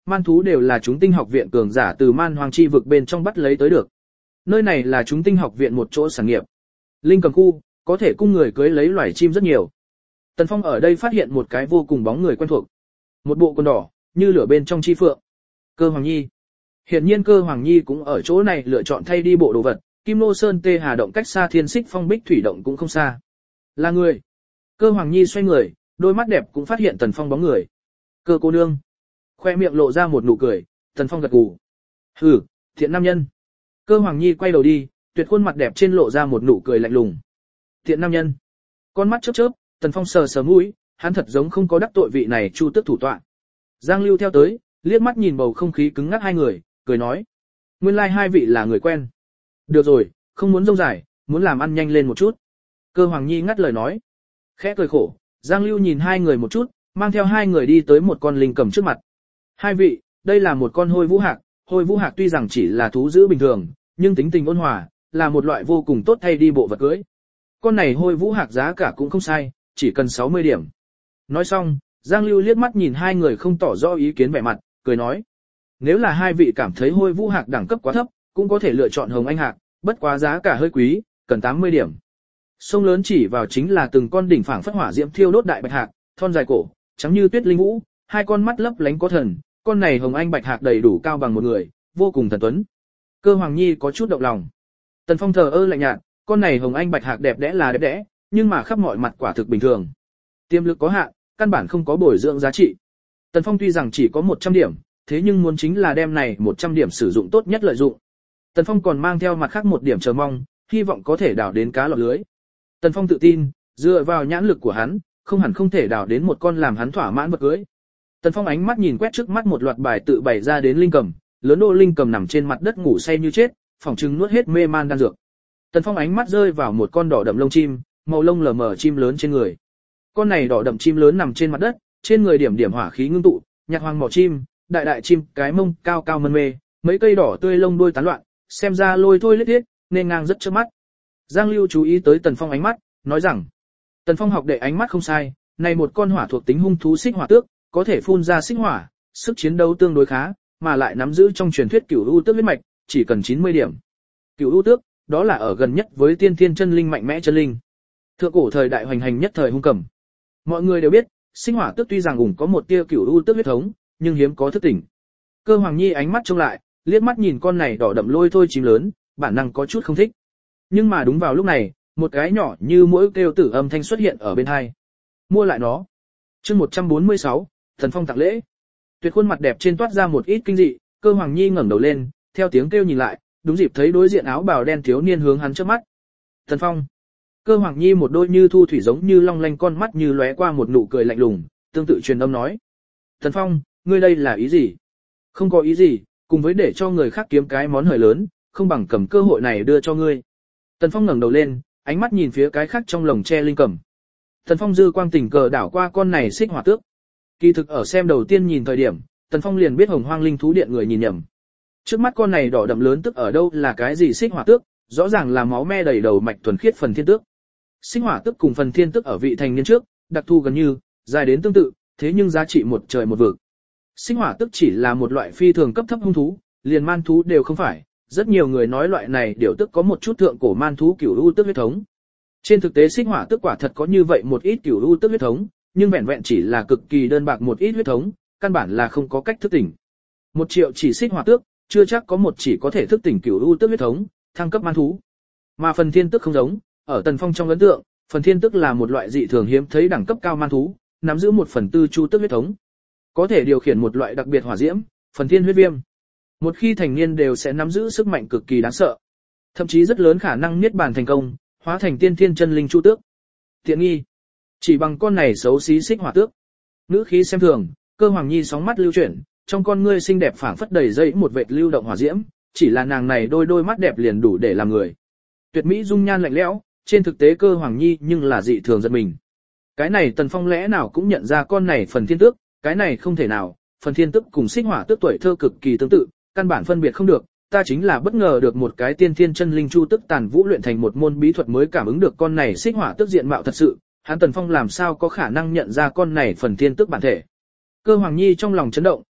man thú đều là chúng tinh học viện cường giả từ man hoang chi vực bên trong bắt lấy tới được. Nơi này là chúng tinh học viện một chỗ sản nghiệp. Linh cầm khu, có thể cung người cưới lấy loài chim rất nhiều. Tần Phong ở đây phát hiện một cái vô cùng bóng người quen thuộc. Một bộ quần đỏ, như lửa bên trong chi phượng. Cơ Hoàng Nhi. Hiển nhiên Cơ Hoàng Nhi cũng ở chỗ này lựa chọn thay đi bộ đồ vật, Kim Lô Sơn Tê Hà động cách xa Thiên Xích Phong Bích Thủy động cũng không xa. Là người. Cơ Hoàng Nhi xoay người, đôi mắt đẹp cũng phát hiện Tần Phong bóng người. Cơ cô nương. Khoe miệng lộ ra một nụ cười, Tần Phong gật gù. Hừ, thiện nam nhân. Cơ Hoàng Nhi quay đầu đi, tuyệt khuôn mặt đẹp trên lộ ra một nụ cười lạnh lùng. Thiện nam nhân. Con mắt chớp chớp, Tần Phong sờ sờ mũi, hắn thật giống không có đắc tội vị này Chu Tước thủ tọa. Giang Lưu theo tới, liếc mắt nhìn bầu không khí cứng ngắc hai người, cười nói: nguyên lai like hai vị là người quen. Được rồi, không muốn rông dài, muốn làm ăn nhanh lên một chút. Cơ Hoàng Nhi ngắt lời nói. Khẽ cười khổ, Giang Lưu nhìn hai người một chút, mang theo hai người đi tới một con linh cầm trước mặt. Hai vị, đây là một con hôi vũ hạc, hôi vũ hạc tuy rằng chỉ là thú dữ bình thường, nhưng tính tình ôn hòa, là một loại vô cùng tốt thay đi bộ vật cưỡi. Con này hôi vũ hạc giá cả cũng không sai, chỉ cần sáu mươi điểm. Nói xong, Giang Lưu liếc mắt nhìn hai người không tỏ rõ ý kiến vẻ mặt, cười nói: nếu là hai vị cảm thấy hôi vũ hạc đẳng cấp quá thấp, cũng có thể lựa chọn hồng anh hạc, bất quá giá cả hơi quý, cần tám mươi điểm. Sông lớn chỉ vào chính là từng con đỉnh phảng phất hỏa diễm thiêu đốt đại bạch hạc, thon dài cổ, trắng như tuyết linh vũ, hai con mắt lấp lánh có thần, con này hồng anh bạch hạc đầy đủ cao bằng một người, vô cùng thần tuấn. Cơ Hoàng Nhi có chút động lòng. Tần Phong thờ ơ lạnh nhạt, con này hồng anh bạch hạc đẹp đẽ là đẹp đẽ, nhưng mà khắp mọi mặt quả thực bình thường. Tiềm lực có hạn, căn bản không có bồi dưỡng giá trị. Tần Phong tuy rằng chỉ có một trăm điểm, thế nhưng muốn chính là đem này một trăm điểm sử dụng tốt nhất lợi dụng. Tần Phong còn mang theo mặt khác một điểm chờ mong, hy vọng có thể đào đến cá lọt lưới. Tần Phong tự tin, dựa vào nhãn lực của hắn, không hẳn không thể đào đến một con làm hắn thỏa mãn vật cưới. Tần Phong ánh mắt nhìn quét trước mắt một loạt bài tự bày ra đến linh cầm, lớn đô linh cầm nằm trên mặt đất ngủ say như chết, phỏng chừng nuốt hết mê man đan dược. Tần Phong ánh mắt rơi vào một con đỏ đậm lông chim, màu lông lờ mờ chim lớn trên người. Con này đỏ đậm chim lớn nằm trên mặt đất, trên người điểm điểm hỏa khí ngưng tụ, nhạt hoàng mỏ chim, đại đại chim, cái mông cao cao mân mê, mấy cây đỏ tươi lông đuôi tán loạn, xem ra lôi thôi lết thiết, nên ngang rất chớp mắt. Giang Lưu chú ý tới Tần Phong ánh mắt, nói rằng: Tần Phong học đệ ánh mắt không sai, này một con hỏa thuộc tính hung thú xích hỏa tước, có thể phun ra xích hỏa, sức chiến đấu tương đối khá, mà lại nắm giữ trong truyền thuyết cửu u tước huyết mạch, chỉ cần chín mươi điểm. Cửu u tước, đó là ở gần nhất với tiên thiên chân linh mạnh mẽ chân linh. Thượng cổ thời đại hoành hành nhất thời hung cầm. Mọi người đều biết, xích hỏa tước tuy rằng cũng có một tia cửu u tước huyết thống, nhưng hiếm có thức tỉnh. Cơ Hoàng Nhi ánh mắt trông lại, liếc mắt nhìn con này đỏ đậm lôi thôi chim lớn, bản năng có chút không thích. Nhưng mà đúng vào lúc này, một cái nhỏ như mũi kêu tử âm thanh xuất hiện ở bên hai. Mua lại nó. Chương một trăm bốn mươi sáu, Thần Phong tặng lễ. Tuyệt khuôn mặt đẹp trên toát ra một ít kinh dị, Cơ Hoàng Nhi ngẩng đầu lên, theo tiếng kêu nhìn lại, đúng dịp thấy đối diện áo bào đen thiếu niên hướng hắn trước mắt. Thần Phong. Cơ Hoàng Nhi một đôi như thu thủy giống như long lanh con mắt như lóe qua một nụ cười lạnh lùng, tương tự truyền âm nói: Thần Phong, ngươi đây là ý gì? Không có ý gì, cùng với để cho người khác kiếm cái món hời lớn, không bằng cầm cơ hội này đưa cho ngươi. Tần Phong ngẩng đầu lên, ánh mắt nhìn phía cái khác trong lồng tre linh cầm. Tần Phong dư quang tình cờ đảo qua con này xích hỏa tước. Kỳ thực ở xem đầu tiên nhìn thời điểm, Tần Phong liền biết Hồng Hoang Linh thú điện người nhìn nhầm. Trước mắt con này đỏ đậm lớn tức ở đâu là cái gì xích hỏa tước, rõ ràng là máu me đầy đầu mạch thuần khiết phần thiên tước. Xích hỏa tước cùng phần thiên tước ở vị thành niên trước, đặc thu gần như, dài đến tương tự, thế nhưng giá trị một trời một vực. Xích hỏa tước chỉ là một loại phi thường cấp thấp hung thú, liền man thú đều không phải. Rất nhiều người nói loại này điều tức có một chút thượng cổ man thú cửu u tước huyết thống. Trên thực tế xích hỏa tước quả thật có như vậy một ít cửu u tước huyết thống, nhưng vẹn vẹn chỉ là cực kỳ đơn bạc một ít huyết thống, căn bản là không có cách thức tỉnh. Một triệu chỉ xích hỏa tước, chưa chắc có một chỉ có thể thức tỉnh cửu u tước huyết thống, thăng cấp man thú. Mà phần thiên tước không giống, ở Tần Phong trong ấn tượng, phần thiên tước là một loại dị thường hiếm thấy đẳng cấp cao man thú, nắm giữ một phần tư chu tước huyết thống, có thể điều khiển một loại đặc biệt hỏa diễm, phần thiên huyết viêm. Một khi thành niên đều sẽ nắm giữ sức mạnh cực kỳ đáng sợ, thậm chí rất lớn khả năng niết bàn thành công, hóa thành tiên thiên chân linh chu tước. Tiện nghi, chỉ bằng con này xấu xí xích hỏa tước. Ngữ khí xem thường, Cơ Hoàng Nhi sóng mắt lưu chuyển, trong con ngươi xinh đẹp phảng phất đầy dây một vệt lưu động hỏa diễm, chỉ là nàng này đôi đôi mắt đẹp liền đủ để làm người. Tuyệt mỹ dung nhan lạnh lẽo, trên thực tế Cơ Hoàng Nhi nhưng là dị thường giật mình. Cái này Tần Phong lẽ nào cũng nhận ra con này phần thiên tước, cái này không thể nào, phần thiên tước cùng xích hỏa tước tuổi thơ cực kỳ tương tự. Căn bản phân biệt không được, ta chính là bất ngờ được một cái tiên thiên chân linh chu tức tàn vũ luyện thành một môn bí thuật mới cảm ứng được con này xích hỏa tức diện mạo thật sự, hắn Tần Phong làm sao có khả năng nhận ra con này phần thiên tức bản thể. Cơ Hoàng Nhi trong lòng chấn động,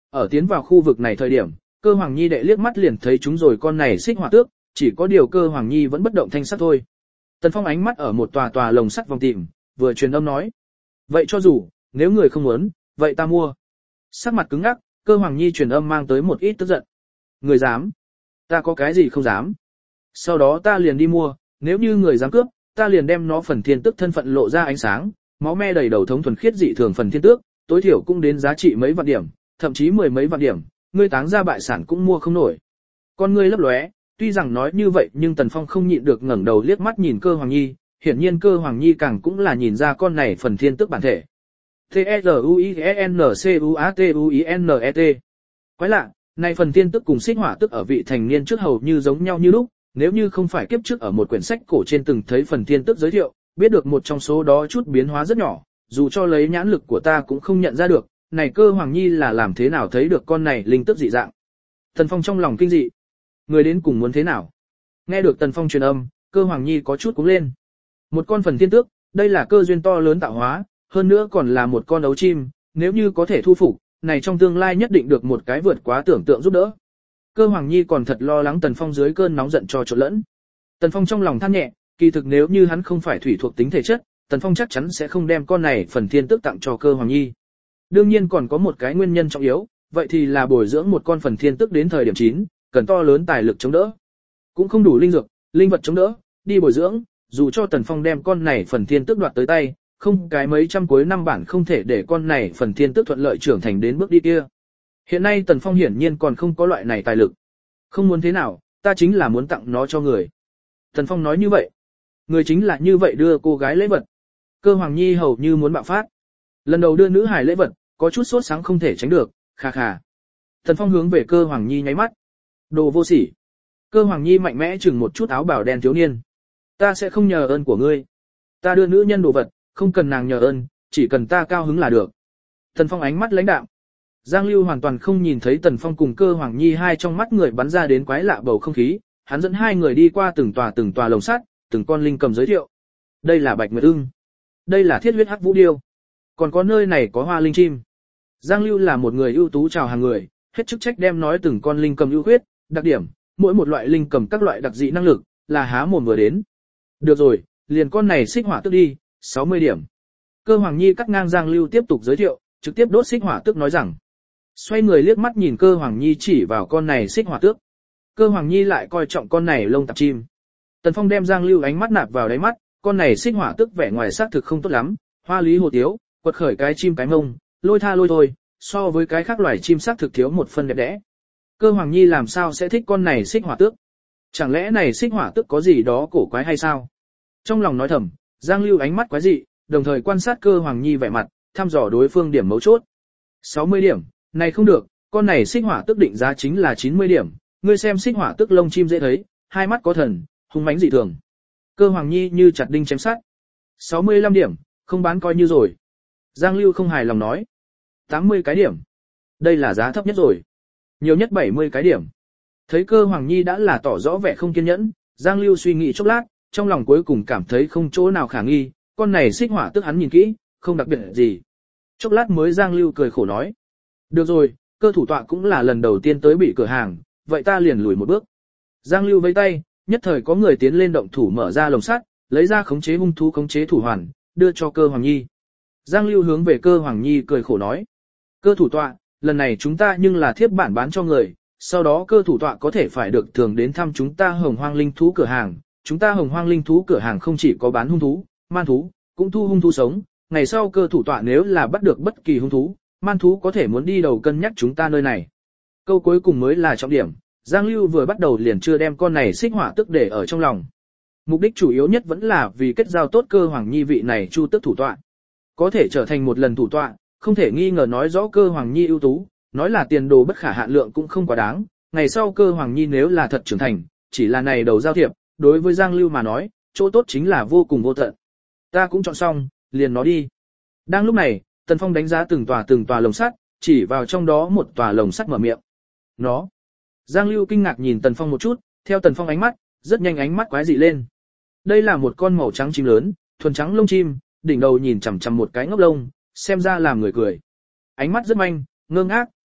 ở tiến vào khu vực này thời điểm, Cơ Hoàng Nhi đệ liếc mắt liền thấy chúng rồi con này xích hỏa tước, chỉ có điều Cơ Hoàng Nhi vẫn bất động thanh sắc thôi. Tần Phong ánh mắt ở một tòa tòa lồng sắt vòng tìm, vừa truyền âm nói: "Vậy cho dù, nếu người không muốn, vậy ta mua." Sắc mặt cứng ngắc, Cơ Hoàng Nhi truyền âm mang tới một ít tức giận. "Người dám? Ta có cái gì không dám? Sau đó ta liền đi mua, nếu như người dám cướp, ta liền đem nó phần thiên tước thân phận lộ ra ánh sáng, máu me đầy đầu thống thuần khiết dị thường phần thiên tước, tối thiểu cũng đến giá trị mấy vạn điểm, thậm chí mười mấy vạn điểm, ngươi táng ra bại sản cũng mua không nổi." Con ngươi lấp lóe, tuy rằng nói như vậy nhưng Tần Phong không nhịn được ngẩng đầu liếc mắt nhìn Cơ Hoàng Nhi, hiển nhiên Cơ Hoàng Nhi càng cũng là nhìn ra con này phần thiên tước bản thể. T E R U I E N C U A T U I N E T. Quái lạ, này phần thiên tước cùng xích hỏa tước ở vị thành niên trước hầu như giống nhau như lúc, nếu như không phải kiếp trước ở một quyển sách cổ trên từng thấy phần thiên tước giới thiệu, biết được một trong số đó chút biến hóa rất nhỏ, dù cho lấy nhãn lực của ta cũng không nhận ra được, này Cơ Hoàng Nhi là làm thế nào thấy được con này linh tước dị dạng. Tần Phong trong lòng kinh dị. Người đến cùng muốn thế nào? Nghe được Tần Phong truyền âm, Cơ Hoàng Nhi có chút cuống lên. Một con phần thiên tước, đây là cơ duyên to lớn tạo hóa, hơn nữa còn là một con ấu chim, nếu như có thể thu phục, này trong tương lai nhất định được một cái vượt quá tưởng tượng giúp đỡ. Cơ Hoàng Nhi còn thật lo lắng Tần Phong dưới cơn nóng giận cho trộn lẫn. Tần Phong trong lòng than nhẹ, kỳ thực nếu như hắn không phải thủy thuộc tính thể chất, Tần Phong chắc chắn sẽ không đem con này phần thiên tước tặng cho Cơ Hoàng Nhi. Đương nhiên còn có một cái nguyên nhân trọng yếu, vậy thì là bồi dưỡng một con phần thiên tước đến thời điểm chín, cần to lớn tài lực chống đỡ. Cũng không đủ linh dược, linh vật chống đỡ, đi bồi dưỡng, dù cho Tần Phong đem con này phần thiên tước đoạt tới tay, không cái mấy trăm cuối năm bản không thể để con này phần thiên tước thuận lợi trưởng thành đến bước đi kia. Hiện nay Tần Phong hiển nhiên còn không có loại này tài lực. Không muốn thế nào, ta chính là muốn tặng nó cho người. Tần Phong nói như vậy. Người chính là như vậy đưa cô gái lễ vật. Cơ Hoàng Nhi hầu như muốn bạo phát. Lần đầu đưa nữ hài lễ vật, có chút sốt sáng không thể tránh được, khà khà. Tần Phong hướng về Cơ Hoàng Nhi nháy mắt. Đồ vô sỉ. Cơ Hoàng Nhi mạnh mẽ chừng một chút áo bào đen thiếu niên. Ta sẽ không nhờ ơn của ngươi. Ta đưa nữ nhân đồ vật, không cần nàng nhờ ơn, chỉ cần ta cao hứng là được. Tần Phong ánh mắt lãnh đạm. Giang Lưu hoàn toàn không nhìn thấy Tần Phong cùng Cơ Hoàng Nhi hai trong mắt người bắn ra đến quái lạ bầu không khí, hắn dẫn hai người đi qua từng tòa từng tòa lồng sắt, từng con linh cầm giới thiệu. Đây là bạch nguyệt ưng, đây là thiết huyết hắc vũ điêu, còn có nơi này có hoa linh chim. Giang Lưu là một người ưu tú chào hàng người, hết chức trách đem nói từng con linh cầm ưu khuyết, đặc điểm, mỗi một loại linh cầm các loại đặc dị năng lực, là há mồm vừa đến. Được rồi, liền con này xích hỏa tức đi, sáu mươi điểm. Cơ Hoàng Nhi cắt ngang Giang Lưu tiếp tục giới thiệu, trực tiếp đốt xích hỏa tức nói rằng. Xoay người liếc mắt nhìn Cơ Hoàng Nhi chỉ vào con này xích hỏa tước. Cơ Hoàng Nhi lại coi trọng con này lông tạp chim. Tần Phong đem Giang Lưu ánh mắt nạp vào đáy mắt, con này xích hỏa tước vẻ ngoài xác thực không tốt lắm, hoa lý hồ tiếu, quật khởi cái chim cái mông, lôi tha lôi thôi, so với cái khác loài chim xác thực thiếu một phần đẹp đẽ. Cơ Hoàng Nhi làm sao sẽ thích con này xích hỏa tước? Chẳng lẽ này xích hỏa tước có gì đó cổ quái hay sao? Trong lòng nói thầm, Giang Lưu ánh mắt quái dị, đồng thời quan sát Cơ Hoàng Nhi vẻ mặt, thăm dò đối phương điểm mấu chốt. sáu mươi điểm, này không được, con này xích hỏa tước định giá chính là chín mươi điểm, ngươi xem xích hỏa tước lông chim dễ thấy, hai mắt có thần, hung mãnh dị thường. Cơ Hoàng Nhi như chặt đinh chém sắt. sáu mươi lăm điểm, không bán coi như rồi. Giang Lưu không hài lòng nói. tám mươi cái điểm. Đây là giá thấp nhất rồi. Nhiều nhất bảy mươi cái điểm. Thấy Cơ Hoàng Nhi đã là tỏ rõ vẻ không kiên nhẫn, Giang Lưu suy nghĩ chốc lát, trong lòng cuối cùng cảm thấy không chỗ nào khả nghi, con này xích hỏa tức hắn nhìn kỹ, không đặc biệt gì. Chốc lát mới Giang Lưu cười khổ nói. Được rồi, Cơ thủ tọa cũng là lần đầu tiên tới bị cửa hàng, vậy ta liền lùi một bước. Giang Lưu vẫy tay, nhất thời có người tiến lên động thủ mở ra lồng sắt, lấy ra khống chế hung thú khống chế thủ hoàn, đưa cho Cơ Hoàng Nhi. Giang Lưu hướng về Cơ Hoàng Nhi cười khổ nói. Cơ thủ tọa, lần này chúng ta nhưng là thiếp bản bán cho người, sau đó Cơ thủ tọa có thể phải được thường đến thăm chúng ta Hồng Hoang Linh Thú cửa hàng. Chúng ta Hồng Hoang Linh Thú cửa hàng không chỉ có bán hung thú, man thú, cũng thu hung thú sống. Ngày sau Cơ thủ tọa nếu là bắt được bất kỳ hung thú, man thú có thể muốn đi đầu cân nhắc chúng ta nơi này. Câu cuối cùng mới là trọng điểm, Giang Lưu vừa bắt đầu liền chưa đem con này xích hỏa tức để ở trong lòng. Mục đích chủ yếu nhất vẫn là vì kết giao tốt Cơ Hoàng Nhi vị này chu tức thủ tọa. Có thể trở thành một lần thủ tọa, không thể nghi ngờ nói rõ Cơ Hoàng Nhi ưu tú, nói là tiền đồ bất khả hạn lượng cũng không quá đáng. Ngày sau Cơ Hoàng Nhi nếu là thật trưởng thành, chỉ là này đầu giao thiệp, đối với Giang Lưu mà nói, chỗ tốt chính là vô cùng vô tận. Ta cũng chọn xong, liền nó đi. Đang lúc này, Tần Phong đánh giá từng tòa từng tòa lồng sắt, chỉ vào trong đó một tòa lồng sắt mở miệng. Nó. Giang Lưu kinh ngạc nhìn Tần Phong một chút, theo Tần Phong ánh mắt, rất nhanh ánh mắt quái dị lên. Đây là một con màu trắng chim lớn, thuần trắng lông chim, đỉnh đầu nhìn chằm chằm một cái ngốc lông, xem ra làm người cười. Ánh mắt rất manh, ngơ ngác,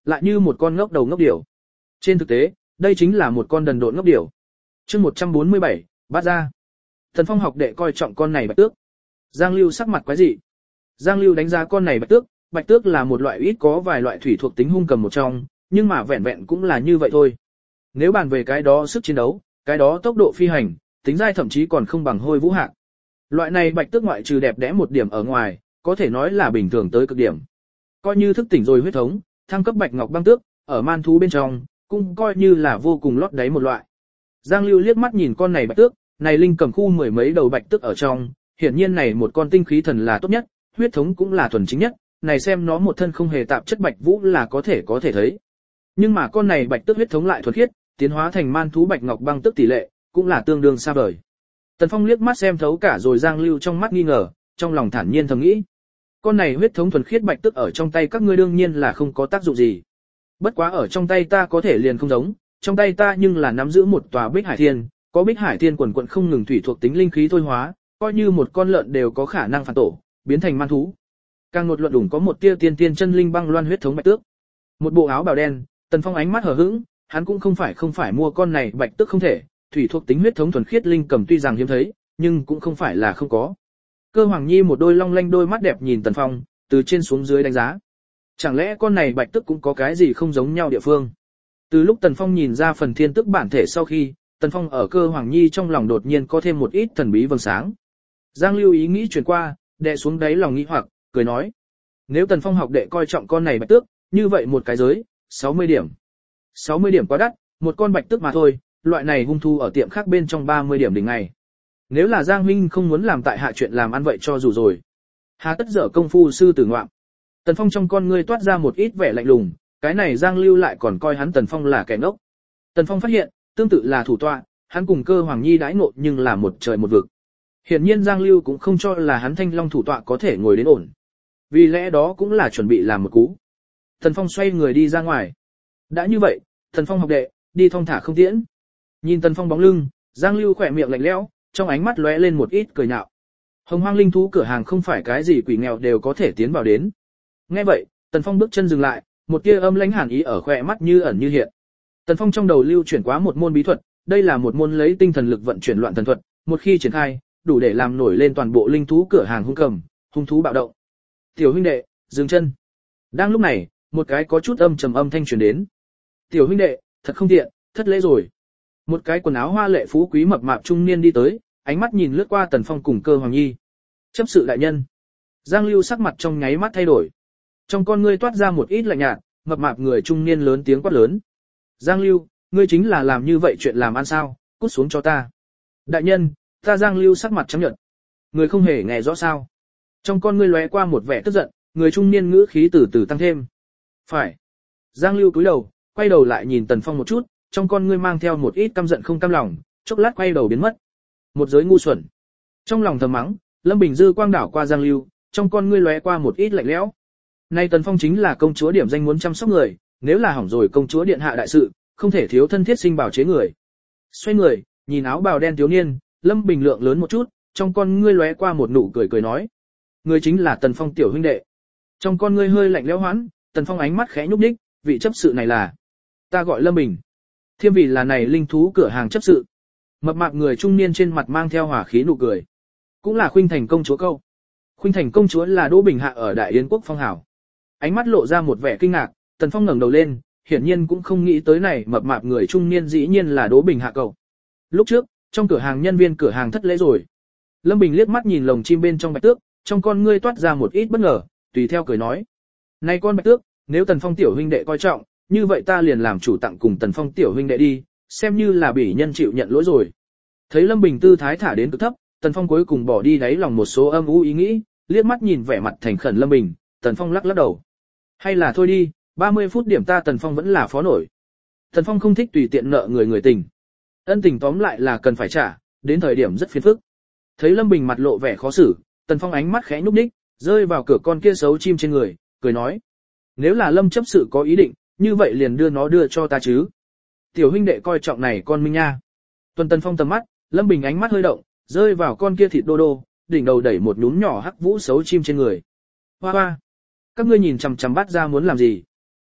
lại như một con ngốc đầu ngốc điểu. Trên thực tế, đây chính là một con đần độn ngốc điểu. Chương một trăm bốn mươi bảy, bắt ra. Tần Phong học đệ coi trọng con này bạch tước. Giang Lưu sắc mặt quái dị. Giang Lưu đánh giá con này bạch tước, bạch tước là một loại ít có vài loại thủy thuộc tính hung cầm một trong, nhưng mà vẹn vẹn cũng là như vậy thôi. Nếu bàn về cái đó sức chiến đấu, cái đó tốc độ phi hành, tính dai thậm chí còn không bằng hôi vũ hạc. Loại này bạch tước ngoại trừ đẹp đẽ một điểm ở ngoài, có thể nói là bình thường tới cực điểm. Coi như thức tỉnh rồi huyết thống, thăng cấp bạch ngọc băng tước, ở man thú bên trong, cũng coi như là vô cùng lót đáy một loại. Giang Lưu liếc mắt nhìn con này bạch tước, này linh cầm khu mười mấy đầu bạch tước ở trong, hiển nhiên này một con tinh khí thần là tốt nhất, huyết thống cũng là thuần chính nhất, này xem nó một thân không hề tạp chất bạch vũ là có thể có thể thấy. Nhưng mà con này bạch tước huyết thống lại thuần khiết, tiến hóa thành man thú bạch ngọc băng tước tỷ lệ, cũng là tương đương xa vời. Tần Phong liếc mắt xem thấu cả rồi Giang Lưu trong mắt nghi ngờ, trong lòng thản nhiên thầm nghĩ. Con này huyết thống thuần khiết bạch tước ở trong tay các ngươi đương nhiên là không có tác dụng gì. Bất quá ở trong tay ta có thể liền không giống, trong tay ta nhưng là nắm giữ một tòa Bích Hải Thiên, có Bích Hải Thiên quần quần không ngừng thủy thuộc tính linh khí thôi hóa, coi như một con lợn đều có khả năng phản tổ, biến thành man thú. Càng một luận đủng có một tia tiên tiên chân linh băng loan huyết thống bạch tước. Một bộ áo bào đen, Tần Phong ánh mắt hờ hững, hắn cũng không phải không phải mua con này bạch tước không thể, thủy thuộc tính huyết thống thuần khiết linh cầm tuy rằng hiếm thấy, nhưng cũng không phải là không có. Cơ Hoàng Nhi một đôi long lanh đôi mắt đẹp nhìn Tần Phong, từ trên xuống dưới đánh giá. Chẳng lẽ con này bạch tước cũng có cái gì không giống nhau địa phương? Từ lúc Tần Phong nhìn ra phần thiên tức bản thể sau khi, Tần Phong ở Cơ Hoàng Nhi trong lòng đột nhiên có thêm một ít thần bí vầng sáng. Giang Lưu ý nghĩ chuyển qua, đè xuống đáy lòng nghĩ hoặc, cười nói: nếu Tần Phong học đệ coi trọng con này bạch tước, như vậy một cái giới, sáu mươi điểm. sáu mươi điểm quá đắt, một con bạch tước mà thôi, loại này hung thu ở tiệm khác bên trong ba mươi điểm đỉnh ngày. Nếu là Giang Minh không muốn làm tại hạ chuyện làm ăn vậy cho dù rồi. Hà tất dở công phu sư tử ngoạm. Tần Phong trong con ngươi toát ra một ít vẻ lạnh lùng, cái này Giang Lưu lại còn coi hắn Tần Phong là kẻ ngốc. Tần Phong phát hiện, tương tự là thủ tọa, hắn cùng Cơ Hoàng Nhi đãi ngộ nhưng là một trời một vực. Hiển nhiên Giang Lưu cũng không cho là hắn Thanh Long thủ tọa có thể ngồi đến ổn. Vì lẽ đó cũng là chuẩn bị làm một cú. Tần Phong xoay người đi ra ngoài. Đã như vậy, Tần Phong học đệ, đi thong thả không tiễn. Nhìn Tần Phong bóng lưng, Giang Lưu khỏe miệng lạnh lẽo, trong ánh mắt lóe lên một ít cười nhạo. Hồng Hoang linh thú cửa hàng không phải cái gì quỷ nghèo đều có thể tiến vào đến. Nghe vậy, Tần Phong bước chân dừng lại, một tia âm lãnh hàn ý ở khóe mắt như ẩn như hiện. Tần Phong trong đầu lưu chuyển quá một môn bí thuật, đây là một môn lấy tinh thần lực vận chuyển loạn thần thuật, một khi triển khai, đủ để làm nổi lên toàn bộ linh thú cửa hàng hung cầm, hung thú bạo động. Tiểu huynh đệ, dừng chân. Đang lúc này, một cái có chút âm trầm âm thanh truyền đến. Tiểu huynh đệ, thật không tiện, thất lễ rồi. Một cái quần áo hoa lệ phú quý mập mạp trung niên đi tới, ánh mắt nhìn lướt qua Tần Phong cùng Cơ Hoàng Nhi. Chấp sự đại nhân. Giang Lưu sắc mặt trong nháy mắt thay đổi. Trong con ngươi toát ra một ít lạnh nhạt, mập mạp người trung niên lớn tiếng quát lớn. Giang Lưu, ngươi chính là làm như vậy chuyện làm ăn sao, cút xuống cho ta. Đại nhân, ta Giang Lưu sắc mặt trắng nhợt. Người không hề nghe rõ sao. Trong con ngươi lóe qua một vẻ tức giận, người trung niên ngữ khí từ từ tăng thêm. Phải. Giang Lưu cúi đầu, quay đầu lại nhìn Tần Phong một chút, trong con ngươi mang theo một ít căm giận không cam lòng, chốc lát quay đầu biến mất. Một giới ngu xuẩn. Trong lòng thầm mắng, Lâm Bình Dư quang đảo qua Giang Lưu, trong con ngươi lóe qua một ít lạnh lẽo. Nay Tần Phong chính là công chúa điểm danh muốn chăm sóc người, nếu là hỏng rồi công chúa điện hạ đại sự, không thể thiếu thân thiết sinh bảo chế người. Xoay người, nhìn áo bào đen thiếu niên, Lâm Bình lượng lớn một chút, trong con ngươi lóe qua một nụ cười cười nói. Người chính là Tần Phong tiểu huynh đệ. Trong con ngươi hơi lạnh lẽo hoãn, Tần Phong ánh mắt khẽ nhúc nhích, vị chấp sự này là. Ta gọi Lâm Bình. Thiêm vị là này linh thú cửa hàng chấp sự. Mập mạp người trung niên trên mặt mang theo hỏa khí nụ cười. Cũng là Khuynh Thành công chúa câu. Khuynh Thành công chúa là Đỗ Bình Hạ ở Đại Yến quốc phong hảo. Ánh mắt lộ ra một vẻ kinh ngạc, Tần Phong ngẩng đầu lên, hiển nhiên cũng không nghĩ tới này mập mạp người trung niên dĩ nhiên là Đỗ Bình Hạ cậu. Lúc trước, trong cửa hàng nhân viên cửa hàng thất lễ rồi. Lâm Bình liếc mắt nhìn lồng chim bên trong bạch tước, trong con ngươi toát ra một ít bất ngờ, tùy theo cười nói. Này con bạch tước, nếu Tần Phong tiểu huynh đệ coi trọng, như vậy ta liền làm chủ tặng cùng Tần Phong tiểu huynh đệ đi, xem như là bỉ nhân chịu nhận lỗi rồi. Thấy Lâm Bình tư thái thả đến cực thấp, Tần Phong cuối cùng bỏ đi đáy lòng một số âm u ý nghĩ, liếc mắt nhìn vẻ mặt thành khẩn Lâm Bình, Tần Phong lắc lắc đầu. Hay là thôi đi, ba mươi phút điểm ta Tần Phong vẫn là phó nổi. Tần Phong không thích tùy tiện nợ người người tình. Ân tình tóm lại là cần phải trả, đến thời điểm rất phiền phức. Thấy Lâm Bình mặt lộ vẻ khó xử, Tần Phong ánh mắt khẽ nhúc nhích, rơi vào cửa con kia xấu chim trên người, cười nói. Nếu là Lâm chấp sự có ý định, như vậy liền đưa nó đưa cho ta chứ. Tiểu huynh đệ coi trọng này con Minh Nha. Tuần Tần Phong tầm mắt, Lâm Bình ánh mắt hơi động, rơi vào con kia thịt đô đô, đỉnh đầu đẩy một nhúm nhỏ hắc vũ xấu chim trên người. Hoa hoa. Các ngươi nhìn chằm chằm bắt ra muốn làm gì?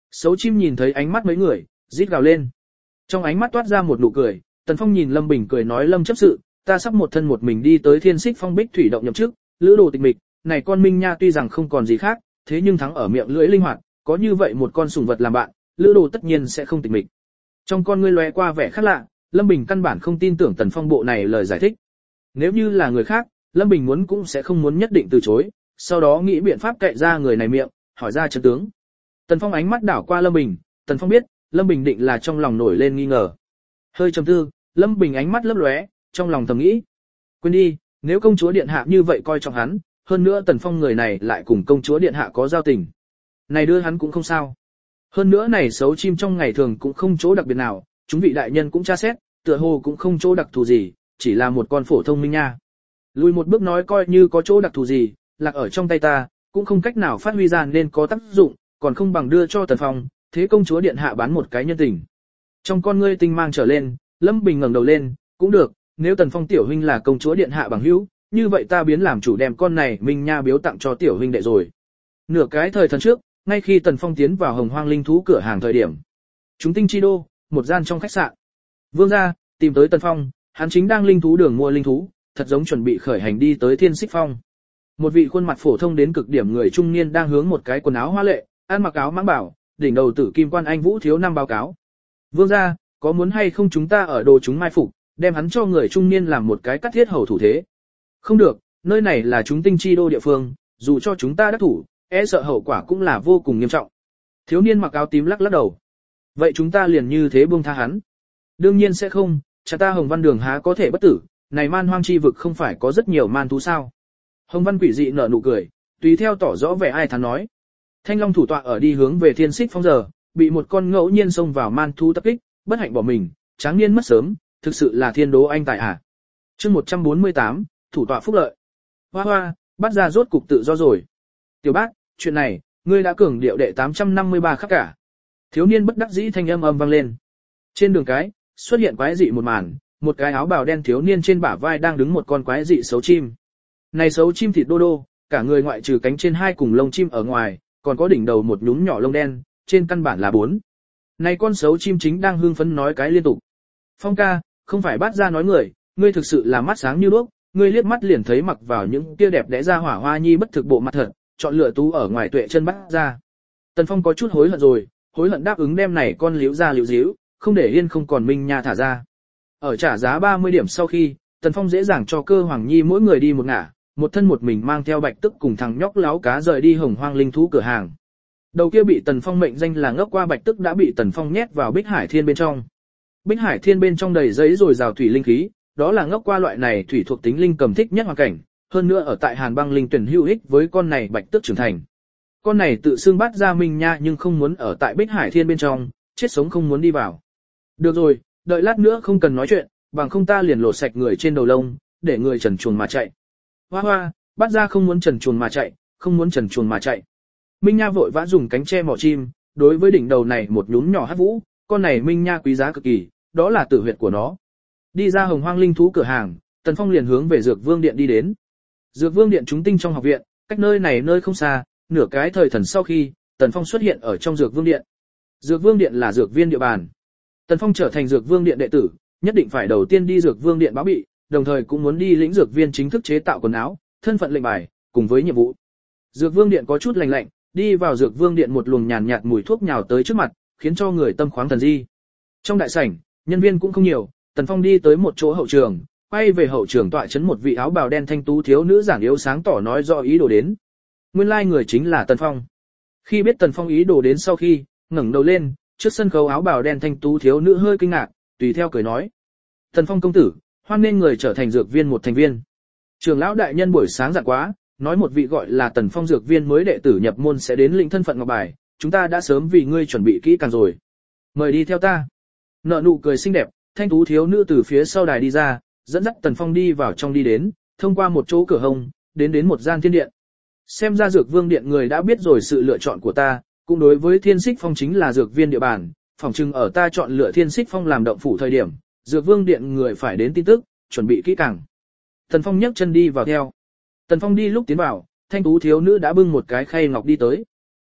Xấu chim nhìn thấy ánh mắt mấy người, rít gào lên. Trong ánh mắt toát ra một nụ cười, Tần Phong nhìn Lâm Bình cười nói Lâm chấp sự, ta sắp một thân một mình đi tới Thiên Xích Phong Bích Thủy động nhậm chức, lữ đồ tịch mịch, này con Minh Nha tuy rằng không còn gì khác, thế nhưng thắng ở miệng lưỡi linh hoạt, có như vậy một con sủng vật làm bạn, lữ đồ tất nhiên sẽ không tịch mịch. Trong con ngươi lóe qua vẻ khác lạ, Lâm Bình căn bản không tin tưởng Tần Phong bộ này lời giải thích. Nếu như là người khác, Lâm Bình muốn cũng sẽ không muốn nhất định từ chối, sau đó nghĩ biện pháp cậy ra người này miệng, hỏi ra chân tướng. Tần Phong ánh mắt đảo qua Lâm Bình, Tần Phong biết, Lâm Bình định là trong lòng nổi lên nghi ngờ. Hơi trầm tư, Lâm Bình ánh mắt lấp lóe, trong lòng thầm nghĩ. Quên đi, nếu công chúa điện hạ như vậy coi trọng hắn, hơn nữa Tần Phong người này lại cùng công chúa điện hạ có giao tình. Này đưa hắn cũng không sao. Hơn nữa này xấu chim trong ngày thường cũng không chỗ đặc biệt nào, chúng vị đại nhân cũng tra xét, tựa hồ cũng không chỗ đặc thù gì, chỉ là một con phổ thông Minh Nha. Lùi một bước nói coi như có chỗ đặc thù gì, lạc ở trong tay ta, cũng không cách nào phát huy ra nên có tác dụng, còn không bằng đưa cho Tần Phong, thế công chúa điện hạ bán một cái nhân tình. Trong con ngươi tinh mang trở lên, Lâm Bình ngẩng đầu lên, cũng được, nếu Tần Phong tiểu huynh là công chúa điện hạ bằng hữu, như vậy ta biến làm chủ đem con này Minh Nha biếu tặng cho tiểu huynh đệ rồi. Nửa cái thời thần trước, ngay khi Tần Phong tiến vào Hồng Hoang linh thú cửa hàng thời điểm, chúng tinh chi đô, một gian trong khách sạn. Vương gia tìm tới Tần Phong, hắn chính đang linh thú đường mua linh thú, thật giống chuẩn bị khởi hành đi tới Thiên Xích Phong. Một vị khuôn mặt phổ thông đến cực điểm người trung niên đang hướng một cái quần áo hoa lệ, ăn mặc áo mãng bảo, đỉnh đầu tử kim quan anh vũ thiếu năm báo cáo. Vương gia, có muốn hay không chúng ta ở đồ chúng mai phục, đem hắn cho người trung niên làm một cái cắt thiết hầu thủ thế? Không được, nơi này là chúng tinh chi đô địa phương, dù cho chúng ta đắc thủ, e sợ hậu quả cũng là vô cùng nghiêm trọng. Thiếu niên mặc áo tím lắc lắc đầu. Vậy chúng ta liền như thế buông tha hắn? Đương nhiên sẽ không, cha ta Hồng Văn Đường há có thể bất tử, này man hoang chi vực không phải có rất nhiều man thú sao? Hồng Văn quỷ dị nở nụ cười, tùy theo tỏ rõ vẻ ai thán nói. Thanh Long thủ tọa ở đi hướng về Thiên Xích Phong giờ, bị một con ngẫu nhiên xông vào man thú tập kích, bất hạnh bỏ mình, tráng niên mất sớm, thực sự là thiên đố anh tài à. Chương một trăm bốn mươi tám, thủ tọa phúc lợi. Hoa hoa, bắt ra rốt cục tự do rồi. Tiểu bác, chuyện này, ngươi đã cường điệu đệ tám trăm năm mươi ba khắc cả. Thiếu niên bất đắc dĩ thanh âm âm vang lên. Trên đường cái, xuất hiện quái dị một màn, một cái áo bào đen thiếu niên trên bả vai đang đứng một con quái dị xấu chim. Này xấu chim thịt đô đô, cả người ngoại trừ cánh trên hai cùng lông chim ở ngoài, còn có đỉnh đầu một nhúm nhỏ lông đen, trên căn bản là bốn. Này con xấu chim chính đang hưng phấn nói cái liên tục. Phong ca, không phải bắt ra nói người, ngươi thực sự là mắt sáng như đuốc, ngươi liếc mắt liền thấy mặc vào những kia đẹp đẽ ra hỏa hoa nhi bất thực bộ mặt thật, chọn lựa tú ở ngoài tuệ chân bắt ra. Tần Phong có chút hối hận rồi, hối hận đáp ứng đem này con liễu ra liễu díu, không để yên không còn Minh Nha thả ra. Ở trả giá ba mươi điểm sau khi, Tần Phong dễ dàng cho Cơ Hoàng Nhi mỗi người đi một ngả, một thân một mình mang theo Bạch Tức cùng thằng nhóc láo cá rời đi Hồng Hoang linh thú cửa hàng. Đầu kia bị Tần Phong mệnh danh là ngốc qua Bạch Tức đã bị Tần Phong nhét vào Bích Hải Thiên bên trong. Bích Hải Thiên bên trong đầy giấy rồi rào thủy linh khí, đó là ngốc qua loại này thủy thuộc tính linh cầm thích nhất hoàn cảnh, hơn nữa ở tại Hàn Băng linh tuyển hữu ích với con này Bạch Tức trưởng thành. Con này tự xưng bắt ra Minh Nha nhưng không muốn ở tại Bích Hải Thiên bên trong, chết sống không muốn đi vào. Được rồi, đợi lát nữa không cần nói chuyện, bằng không ta liền lột sạch người trên đầu lông, để người trần truồng mà chạy. Hoa hoa, bắt ra không muốn trần truồng mà chạy, không muốn trần truồng mà chạy. Minh Nha vội vã dùng cánh che mỏ chim, đối với đỉnh đầu này một nhúm nhỏ hắc vũ, con này Minh Nha quý giá cực kỳ, đó là tử huyệt của nó. Đi ra Hồng Hoang linh thú cửa hàng, Tần Phong liền hướng về Dược Vương Điện đi đến. Dược Vương Điện chúng tinh trong học viện, cách nơi này nơi không xa, nửa cái thời thần sau khi, Tần Phong xuất hiện ở trong Dược Vương Điện. Dược Vương Điện là dược viên địa bàn. Tần Phong trở thành Dược Vương Điện đệ tử, nhất định phải đầu tiên đi Dược Vương Điện báo bị, đồng thời cũng muốn đi lĩnh dược viên chính thức chế tạo quần áo, thân phận lệnh bài, cùng với nhiệm vụ. Dược Vương Điện có chút lạnh lạnh, đi vào Dược Vương Điện một luồng nhàn nhạt mùi thuốc nhào tới trước mặt, khiến cho người tâm khoáng thần di. Trong đại sảnh, nhân viên cũng không nhiều, Tần Phong đi tới một chỗ hậu trường, quay về hậu trường tọa chấn một vị áo bào đen thanh tú thiếu nữ giản yếu sáng tỏ nói rõ ý đồ đến. Nguyên lai like người chính là Tần Phong. Khi biết Tần Phong ý đồ đến sau khi, ngẩng đầu lên, trước sân khấu áo bào đen thanh tú thiếu nữ hơi kinh ngạc, tùy theo cười nói: "Tần Phong công tử, hoan nên người trở thành dược viên một thành viên." Trường lão đại nhân buổi sáng dặn quá, nói một vị gọi là Tần Phong dược viên mới đệ tử nhập môn sẽ đến lĩnh thân phận ngọc bài, chúng ta đã sớm vì ngươi chuẩn bị kỹ càng rồi. Mời đi theo ta. Nợ nụ cười xinh đẹp, thanh tú thiếu nữ từ phía sau đài đi ra, dẫn dắt Tần Phong đi vào trong đi đến, thông qua một chỗ cửa hông, đến đến một gian thiên điện. Xem ra Dược Vương Điện người đã biết rồi sự lựa chọn của ta, cũng đối với Thiên Xích Phong chính là dược viên địa bàn, phỏng chừng ở ta chọn lựa Thiên Xích Phong làm động phủ thời điểm, Dược Vương Điện người phải đến tin tức, chuẩn bị kỹ càng. Tần Phong nhấc chân đi vào theo. Tần Phong đi lúc tiến vào, thanh tú thiếu nữ đã bưng một cái khay ngọc đi tới.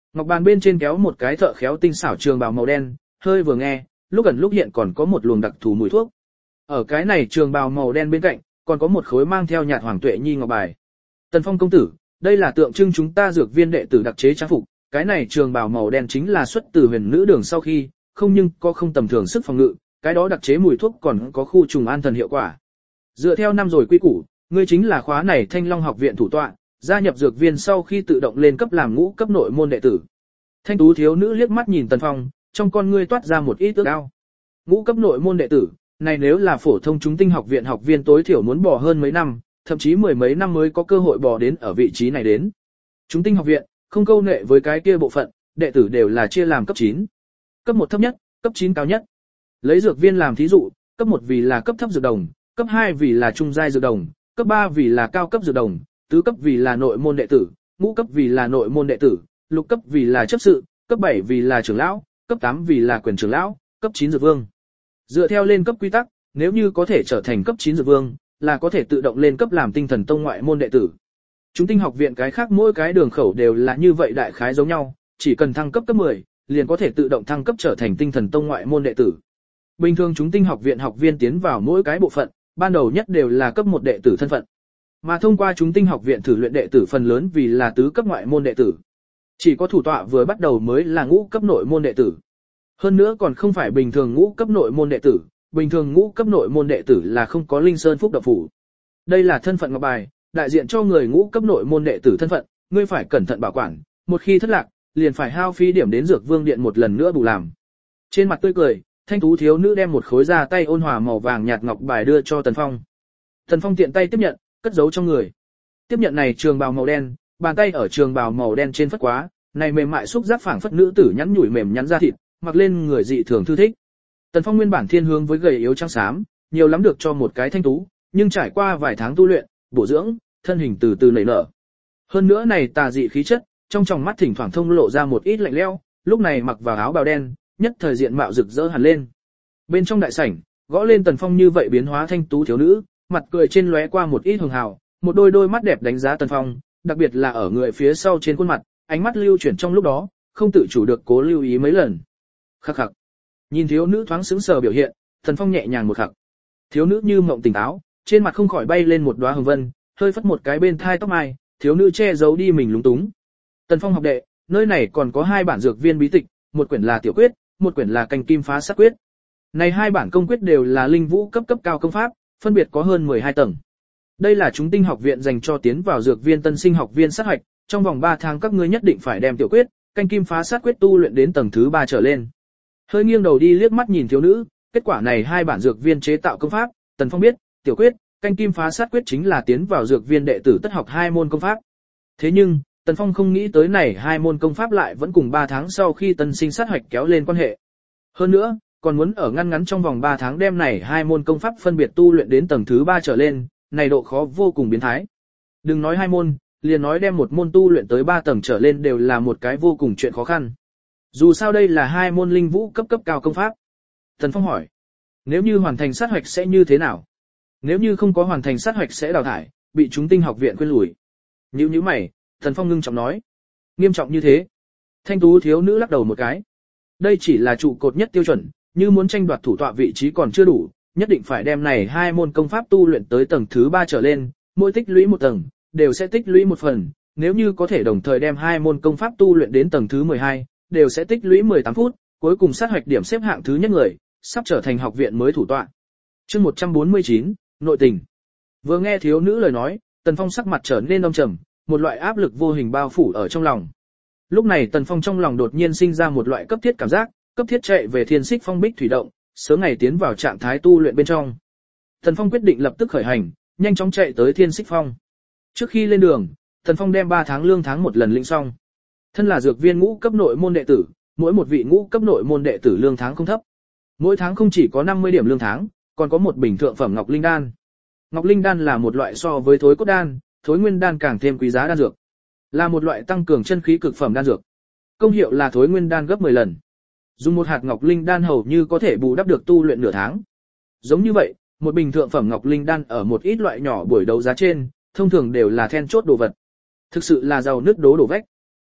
Ngọc bàn bên trên kéo một cái thợ khéo tinh xảo trường bào màu đen, hơi vừa nghe, lúc ẩn lúc hiện còn có một luồng đặc thù mùi thuốc. Ở cái này trường bào màu đen bên cạnh, còn có một khối mang theo nhạt hoàng tuệ nhi ngọc bài. Tần Phong công tử, đây là tượng trưng chúng ta dược viên đệ tử đặc chế trang phục, cái này trường bào màu đen chính là xuất từ huyền nữ đường sau khi, không nhưng có không tầm thường sức phòng ngự, cái đó đặc chế mùi thuốc còn có khu trùng an thần hiệu quả. Dựa theo năm rồi quy củ, ngươi chính là khóa này Thanh Long học viện thủ tọa, gia nhập dược viên sau khi tự động lên cấp làm ngũ cấp nội môn đệ tử. Thanh tú thiếu nữ liếc mắt nhìn Tần Phong, trong con ngươi toát ra một ít ước ao. Ngũ cấp nội môn đệ tử, này nếu là phổ thông chúng tinh học viện học viên tối thiểu muốn bỏ hơn mấy năm, thậm chí mười mấy năm mới có cơ hội bỏ đến ở vị trí này đến. Chúng tinh học viện, không câu nệ với cái kia bộ phận, đệ tử đều là chia làm cấp chín. Cấp một thấp nhất, cấp chín cao nhất. Lấy dược viên làm thí dụ, cấp một vì là cấp thấp dược đồng, cấp hai vì là trung giai dược đồng, cấp ba vì là cao cấp dược đồng, tứ cấp vì là nội môn đệ tử, ngũ cấp vì là nội môn đệ tử, lục cấp vì là chấp sự, cấp bảy vì là trưởng lão, cấp tám vì là quyền trưởng lão, cấp chín dược vương. Dựa theo lên cấp quy tắc, nếu như có thể trở thành cấp chín dược vương, là có thể tự động lên cấp làm tinh thần tông ngoại môn đệ tử. Chúng tinh học viện cái khác mỗi cái đường khẩu đều là như vậy đại khái giống nhau, chỉ cần thăng cấp cấp mười, liền có thể tự động thăng cấp trở thành tinh thần tông ngoại môn đệ tử. Bình thường chúng tinh học viện học viên tiến vào mỗi cái bộ phận, ban đầu nhất đều là cấp một đệ tử thân phận. Mà thông qua chúng tinh học viện thử luyện đệ tử phần lớn vì là tứ cấp ngoại môn đệ tử. Chỉ có thủ tọa vừa bắt đầu mới là ngũ cấp nội môn đệ tử. Hơn nữa còn không phải bình thường ngũ cấp nội môn đệ tử, bình thường ngũ cấp nội môn đệ tử là không có linh sơn phúc độc phủ. Đây là thân phận ngọc bài, đại diện cho người ngũ cấp nội môn đệ tử thân phận, ngươi phải cẩn thận bảo quản, một khi thất lạc, liền phải hao phí điểm đến Dược Vương điện một lần nữa bù làm. Trên mặt tươi cười, thanh tú thiếu nữ đem một khối da tay ôn hòa màu vàng nhạt ngọc bài đưa cho Tần Phong. Tần Phong tiện tay tiếp nhận, cất giấu trong người. Tiếp nhận này trường bào màu đen, bàn tay ở trường bào màu đen trên phất quá, này mềm mại xúc giác phảng phất nữ tử nhắn nhủi mềm nhắn da thịt, mặc lên người dị thường thư thích. Tần Phong nguyên bản thiên hướng với gầy yếu trắng xám, nhiều lắm được cho một cái thanh tú, nhưng trải qua vài tháng tu luyện, bổ dưỡng, thân hình từ từ nảy nở. Hơn nữa này tà dị khí chất, trong tròng mắt thỉnh thoảng thông lộ ra một ít lạnh lẽo, lúc này mặc vào áo bào đen, nhất thời diện mạo rực rỡ hẳn lên. Bên trong đại sảnh, gõ lên Tần Phong như vậy biến hóa thanh tú thiếu nữ, mặt cười trên lóe qua một ít hường hào, một đôi đôi mắt đẹp đánh giá Tần Phong, đặc biệt là ở người phía sau trên khuôn mặt, ánh mắt lưu chuyển trong lúc đó, không tự chủ được cố lưu ý mấy lần. Khắc khắc. Nhìn thiếu nữ thoáng sững sờ biểu hiện, Tần Phong nhẹ nhàng một khắc. Thiếu nữ như mộng tỉnh táo, trên mặt không khỏi bay lên một đóa hồng vân, hơi phất một cái bên thai tóc mai, thiếu nữ che giấu đi mình lúng túng. Tần Phong học đệ, nơi này còn có hai bản dược viên bí tịch, một quyển là tiểu quyết, một quyển là canh kim phá sát quyết. Này hai bản công quyết đều là linh vũ cấp cấp cao công pháp, phân biệt có hơn mười hai tầng. Đây là chúng tinh học viện dành cho tiến vào dược viên tân sinh học viên sát hoạch, trong vòng ba tháng các ngươi nhất định phải đem tiểu quyết, canh kim phá sát quyết tu luyện đến tầng thứ ba trở lên. Hơi nghiêng đầu đi liếc mắt nhìn thiếu nữ, kết quả này hai bản dược viên chế tạo công pháp, Tần Phong biết, tiểu quyết, canh kim phá sát quyết chính là tiến vào dược viên đệ tử tất học hai môn công pháp. Thế nhưng, Tần Phong không nghĩ tới này hai môn công pháp lại vẫn cùng ba tháng sau khi tân sinh sát hoạch kéo lên quan hệ. Hơn nữa, còn muốn ở ngăn ngắn trong vòng ba tháng đem này hai môn công pháp phân biệt tu luyện đến tầng thứ ba trở lên, này độ khó vô cùng biến thái. Đừng nói hai môn, liền nói đem một môn tu luyện tới ba tầng trở lên đều là một cái vô cùng chuyện khó khăn. Dù sao đây là hai môn linh vũ cấp cấp cao công pháp. Tần Phong hỏi, nếu như hoàn thành sát hoạch sẽ như thế nào? Nếu như không có hoàn thành sát hoạch sẽ đào thải, bị chúng tinh học viện khuyên lùi. Nhíu nhíu mày, Tần Phong ngưng trọng nói, nghiêm trọng như thế? Thanh tú thiếu nữ lắc đầu một cái. Đây chỉ là trụ cột nhất tiêu chuẩn, như muốn tranh đoạt thủ tọa vị trí còn chưa đủ, nhất định phải đem này hai môn công pháp tu luyện tới tầng thứ ba trở lên, mỗi tích lũy một tầng, đều sẽ tích lũy một phần, nếu như có thể đồng thời đem hai môn công pháp tu luyện đến tầng thứ mười hai, đều sẽ tích lũy mười tám phút, cuối cùng sát hoạch điểm xếp hạng thứ nhất người, sắp trở thành học viện mới thủ tọa. Chương một trăm bốn mươi chín, nội tình. Vừa nghe thiếu nữ lời nói, Tần Phong sắc mặt trở nên âm trầm, một loại áp lực vô hình bao phủ ở trong lòng. Lúc này Tần Phong trong lòng đột nhiên sinh ra một loại cấp thiết cảm giác, cấp thiết chạy về Thiên Xích Phong Bích thủy động, sớm ngày tiến vào trạng thái tu luyện bên trong. Tần Phong quyết định lập tức khởi hành, nhanh chóng chạy tới Thiên Xích Phong. Trước khi lên đường, Tần Phong đem ba tháng lương tháng một lần lĩnh xong. Thân là dược viên ngũ cấp nội môn đệ tử, mỗi một vị ngũ cấp nội môn đệ tử lương tháng không thấp. Mỗi tháng không chỉ có năm mươi điểm lương tháng, còn có một bình thượng phẩm Ngọc Linh đan. Ngọc Linh đan là một loại so với thối cốt đan, thối nguyên đan càng thêm quý giá đan dược. Là một loại tăng cường chân khí cực phẩm đan dược. Công hiệu là thối nguyên đan gấp mười lần. Dùng một hạt Ngọc Linh đan hầu như có thể bù đắp được tu luyện nửa tháng. Giống như vậy, một bình thượng phẩm Ngọc Linh đan ở một ít loại nhỏ buổi đấu giá trên, thông thường đều là then chốt đồ vật. Thực sự là giàu nước đố đổ vách.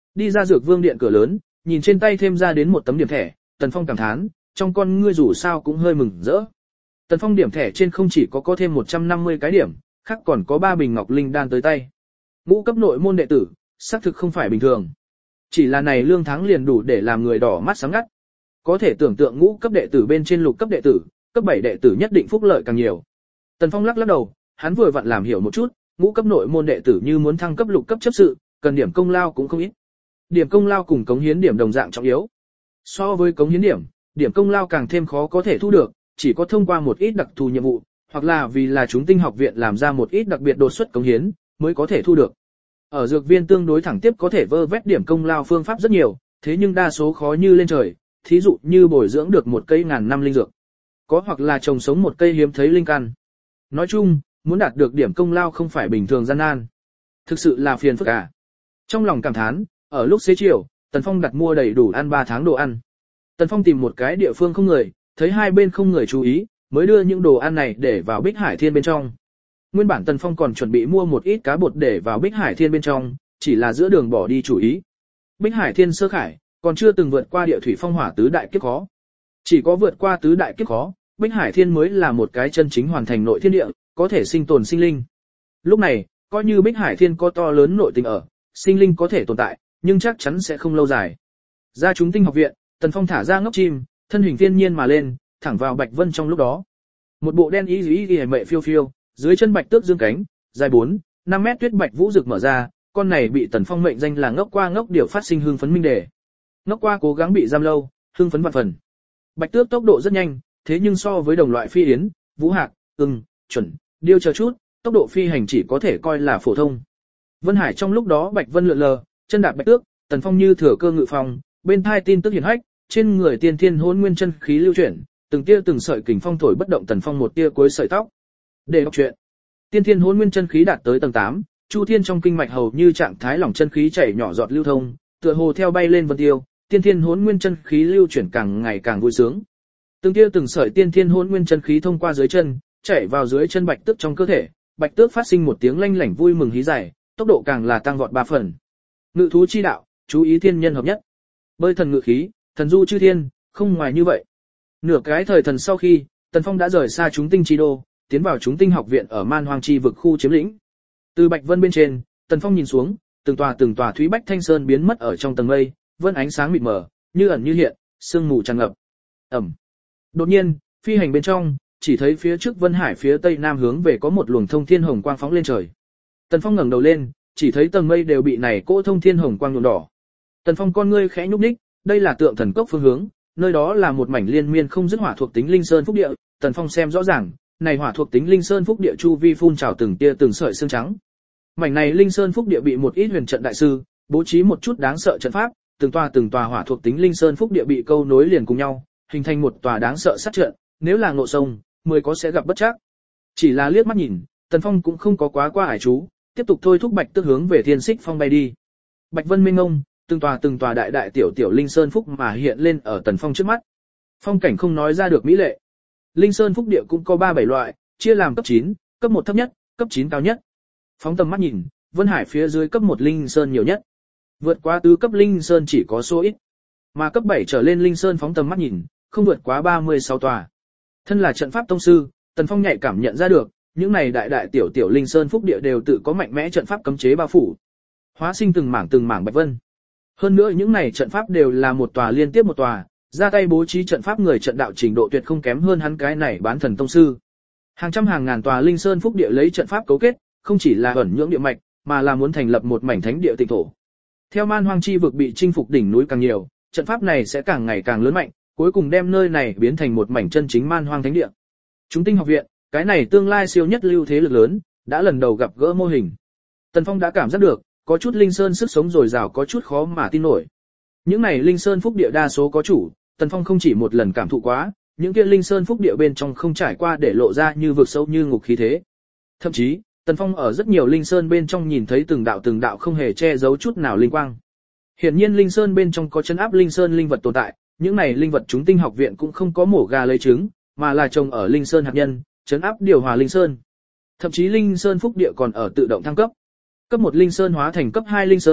Đi ra dược vương điện cửa lớn, nhìn trên tay thêm ra đến một tấm điểm thẻ, Tần Phong cảm thán, trong con ngươi dù sao cũng hơi mừng rỡ. Tần Phong điểm thẻ trên không chỉ có có thêm một trăm năm mươi cái điểm, khác còn có ba bình ngọc linh đan tới tay. Ngũ cấp nội môn đệ tử, xác thực không phải bình thường. Chỉ là này lương tháng liền đủ để làm người đỏ mắt sáng ngắt. Có thể tưởng tượng ngũ cấp đệ tử bên trên lục cấp đệ tử, cấp bảy đệ tử nhất định phúc lợi càng nhiều. Tần Phong lắc lắc đầu, hắn vừa vặn làm hiểu một chút, ngũ cấp nội môn đệ tử như muốn thăng cấp lục cấp chấp sự, cần điểm công lao cũng không ít. Điểm công lao cùng cống hiến điểm đồng dạng trọng yếu. So với cống hiến điểm, điểm công lao càng thêm khó có thể thu được, chỉ có thông qua một ít đặc thù nhiệm vụ, hoặc là vì là chúng tinh học viện làm ra một ít đặc biệt đột xuất cống hiến, mới có thể thu được. Ở dược viên tương đối thẳng tiếp có thể vơ vét điểm công lao phương pháp rất nhiều, thế nhưng đa số khó như lên trời, thí dụ như bồi dưỡng được một cây ngàn năm linh dược, có hoặc là trồng sống một cây hiếm thấy linh căn. Nói chung, muốn đạt được điểm công lao không phải bình thường gian nan. Thực sự là phiền phức cả. Trong lòng cảm thán, ở lúc xế chiều, Tần Phong đặt mua đầy đủ ăn ba tháng đồ ăn. Tần Phong tìm một cái địa phương không người, thấy hai bên không người chú ý, mới đưa những đồ ăn này để vào Bích Hải Thiên bên trong. Nguyên bản Tần Phong còn chuẩn bị mua một ít cá bột để vào Bích Hải Thiên bên trong, chỉ là giữa đường bỏ đi chủ ý. Bích Hải Thiên sơ khải, còn chưa từng vượt qua địa thủy phong hỏa tứ đại kiếp khó. Chỉ có vượt qua tứ đại kiếp khó, Bích Hải Thiên mới là một cái chân chính hoàn thành nội thiên địa, có thể sinh tồn sinh linh. Lúc này, coi như Bích Hải Thiên có to lớn nội tình ở, sinh linh có thể tồn tại, nhưng chắc chắn sẽ không lâu dài. Ra chúng tinh học viện, Tần Phong thả ra ngốc chim, thân hình thiên nhiên mà lên, thẳng vào Bạch Vân trong lúc đó. Một bộ đen y y y mệ phiêu phiêu, dưới chân bạch tước dương cánh, dài bốn, năm mét tuyết bạch vũ rực mở ra, con này bị Tần Phong mệnh danh là ngốc qua ngốc điều phát sinh hưng phấn minh đề. Ngốc qua cố gắng bị giam lâu, hưng phấn vạn phần. Bạch tước tốc độ rất nhanh, thế nhưng so với đồng loại phi yến, vũ hạc, ưng, chuẩn, điêu chờ chút, tốc độ phi hành chỉ có thể coi là phổ thông. Vân Hải trong lúc đó Bạch Vân lượn lờ, chân đạp bạch tước, Tần Phong như thừa cơ ngự phòng, bên thai tin tức hiển hách, trên người tiên thiên hỗn nguyên chân khí lưu chuyển, từng tia từng sợi kình phong thổi bất động Tần Phong một tia cuối sợi tóc. Để đọc truyện. Tiên thiên hỗn nguyên chân khí đạt tới tầng tám, chu thiên trong kinh mạch hầu như trạng thái lỏng chân khí chảy nhỏ giọt lưu thông, tựa hồ theo bay lên vân tiêu, tiên thiên hỗn nguyên chân khí lưu chuyển càng ngày càng vui sướng. Từng tia từng sợi tiên thiên hỗn nguyên chân khí thông qua dưới chân, chảy vào dưới chân bạch tước trong cơ thể, bạch tước phát sinh một tiếng lanh lảnh vui mừng hí giải, tốc độ càng là tăng vọt ba phần. Ngự thú chi đạo, chú ý thiên nhân hợp nhất. Bơi thần ngự khí, thần du chư thiên, không ngoài như vậy. Nửa cái thời thần sau khi, Tần Phong đã rời xa chúng tinh chi đô, tiến vào chúng tinh học viện ở Man Hoang chi vực khu chiếm lĩnh. Từ Bạch Vân bên trên, Tần Phong nhìn xuống, từng tòa từng tòa thúy bách thanh sơn biến mất ở trong tầng mây, vân ánh sáng mịt mờ, như ẩn như hiện, sương mù tràn ngập. Ẩm. Đột nhiên, phi hành bên trong, chỉ thấy phía trước Vân Hải phía tây nam hướng về có một luồng thông thiên hồng quang phóng lên trời. Tần Phong ngẩng đầu lên, chỉ thấy tầng mây đều bị này cỗ thông thiên hồng quang nhuộm đỏ. Tần Phong con ngươi khẽ nhúc nhích, đây là tượng thần cốc phương hướng, nơi đó là một mảnh liên miên không dứt hỏa thuộc tính linh sơn phúc địa. Tần Phong xem rõ ràng, này hỏa thuộc tính linh sơn phúc địa chu vi phun trào từng tia từng sợi xương trắng. Mảnh này linh sơn phúc địa bị một ít huyền trận đại sư bố trí một chút đáng sợ trận pháp, từng tòa từng tòa hỏa thuộc tính linh sơn phúc địa bị câu nối liền cùng nhau, hình thành một tòa đáng sợ sát trận, nếu là ngộ sông, mười có sẽ gặp bất trắc. Chỉ là liếc mắt nhìn, Tần Phong cũng không có quá qua ải chú, tiếp tục thôi thúc bạch tước hướng về thiên xích phong bay đi. Bạch Vân minh ngông, từng tòa từng tòa đại đại tiểu tiểu linh sơn phúc mà hiện lên ở Tần Phong trước mắt. Phong cảnh không nói ra được mỹ lệ. Linh sơn phúc địa cũng có ba bảy loại, chia làm cấp chín, cấp một thấp nhất, cấp chín cao nhất. Phóng tầm mắt nhìn, Vân Hải phía dưới cấp một linh sơn nhiều nhất. Vượt qua tứ cấp linh sơn chỉ có số ít. Mà cấp bảy trở lên linh sơn phóng tầm mắt nhìn, không vượt quá ba mươi sáu tòa. Thân là trận pháp tông sư, Tần Phong nhạy cảm nhận ra được, những này đại đại tiểu tiểu linh sơn phúc địa đều tự có mạnh mẽ trận pháp cấm chế bao phủ. Hóa sinh từng mảng từng mảng bạch vân. Hơn nữa những này trận pháp đều là một tòa liên tiếp một tòa, ra tay bố trí trận pháp người trận đạo trình độ tuyệt không kém hơn hắn cái này bán thần tông sư. Hàng trăm hàng ngàn tòa linh sơn phúc địa lấy trận pháp cấu kết, không chỉ là ẩn nhưỡng địa mạch, mà là muốn thành lập một mảnh thánh địa tịnh thổ. Theo Man Hoang chi vực bị chinh phục đỉnh núi càng nhiều, trận pháp này sẽ càng ngày càng lớn mạnh, cuối cùng đem nơi này biến thành một mảnh chân chính Man Hoang thánh địa. Chúng tinh học viện, cái này tương lai siêu nhất lưu thế lực lớn, đã lần đầu gặp gỡ mô hình. Tần Phong đã cảm giác được, có chút linh sơn sức sống dồi dào có chút khó mà tin nổi. Những này linh sơn phúc địa đa số có chủ, Tần Phong không chỉ một lần cảm thụ quá, những kia linh sơn phúc địa bên trong không trải qua để lộ ra như vực sâu như ngục khí thế. Thậm chí, Tần Phong ở rất nhiều linh sơn bên trong nhìn thấy từng đạo từng đạo không hề che giấu chút nào linh quang. Hiển nhiên linh sơn bên trong có chân áp linh sơn linh vật tồn tại, những này linh vật chúng tinh học viện cũng không có mổ gà lấy trứng, mà là trồng ở linh sơn hạt nhân, trấn áp điều hòa linh sơn. Thậm chí linh sơn phúc địa còn ở tự động thăng cấp. Cấp một linh sơn hóa thành cấp hai linh sơn,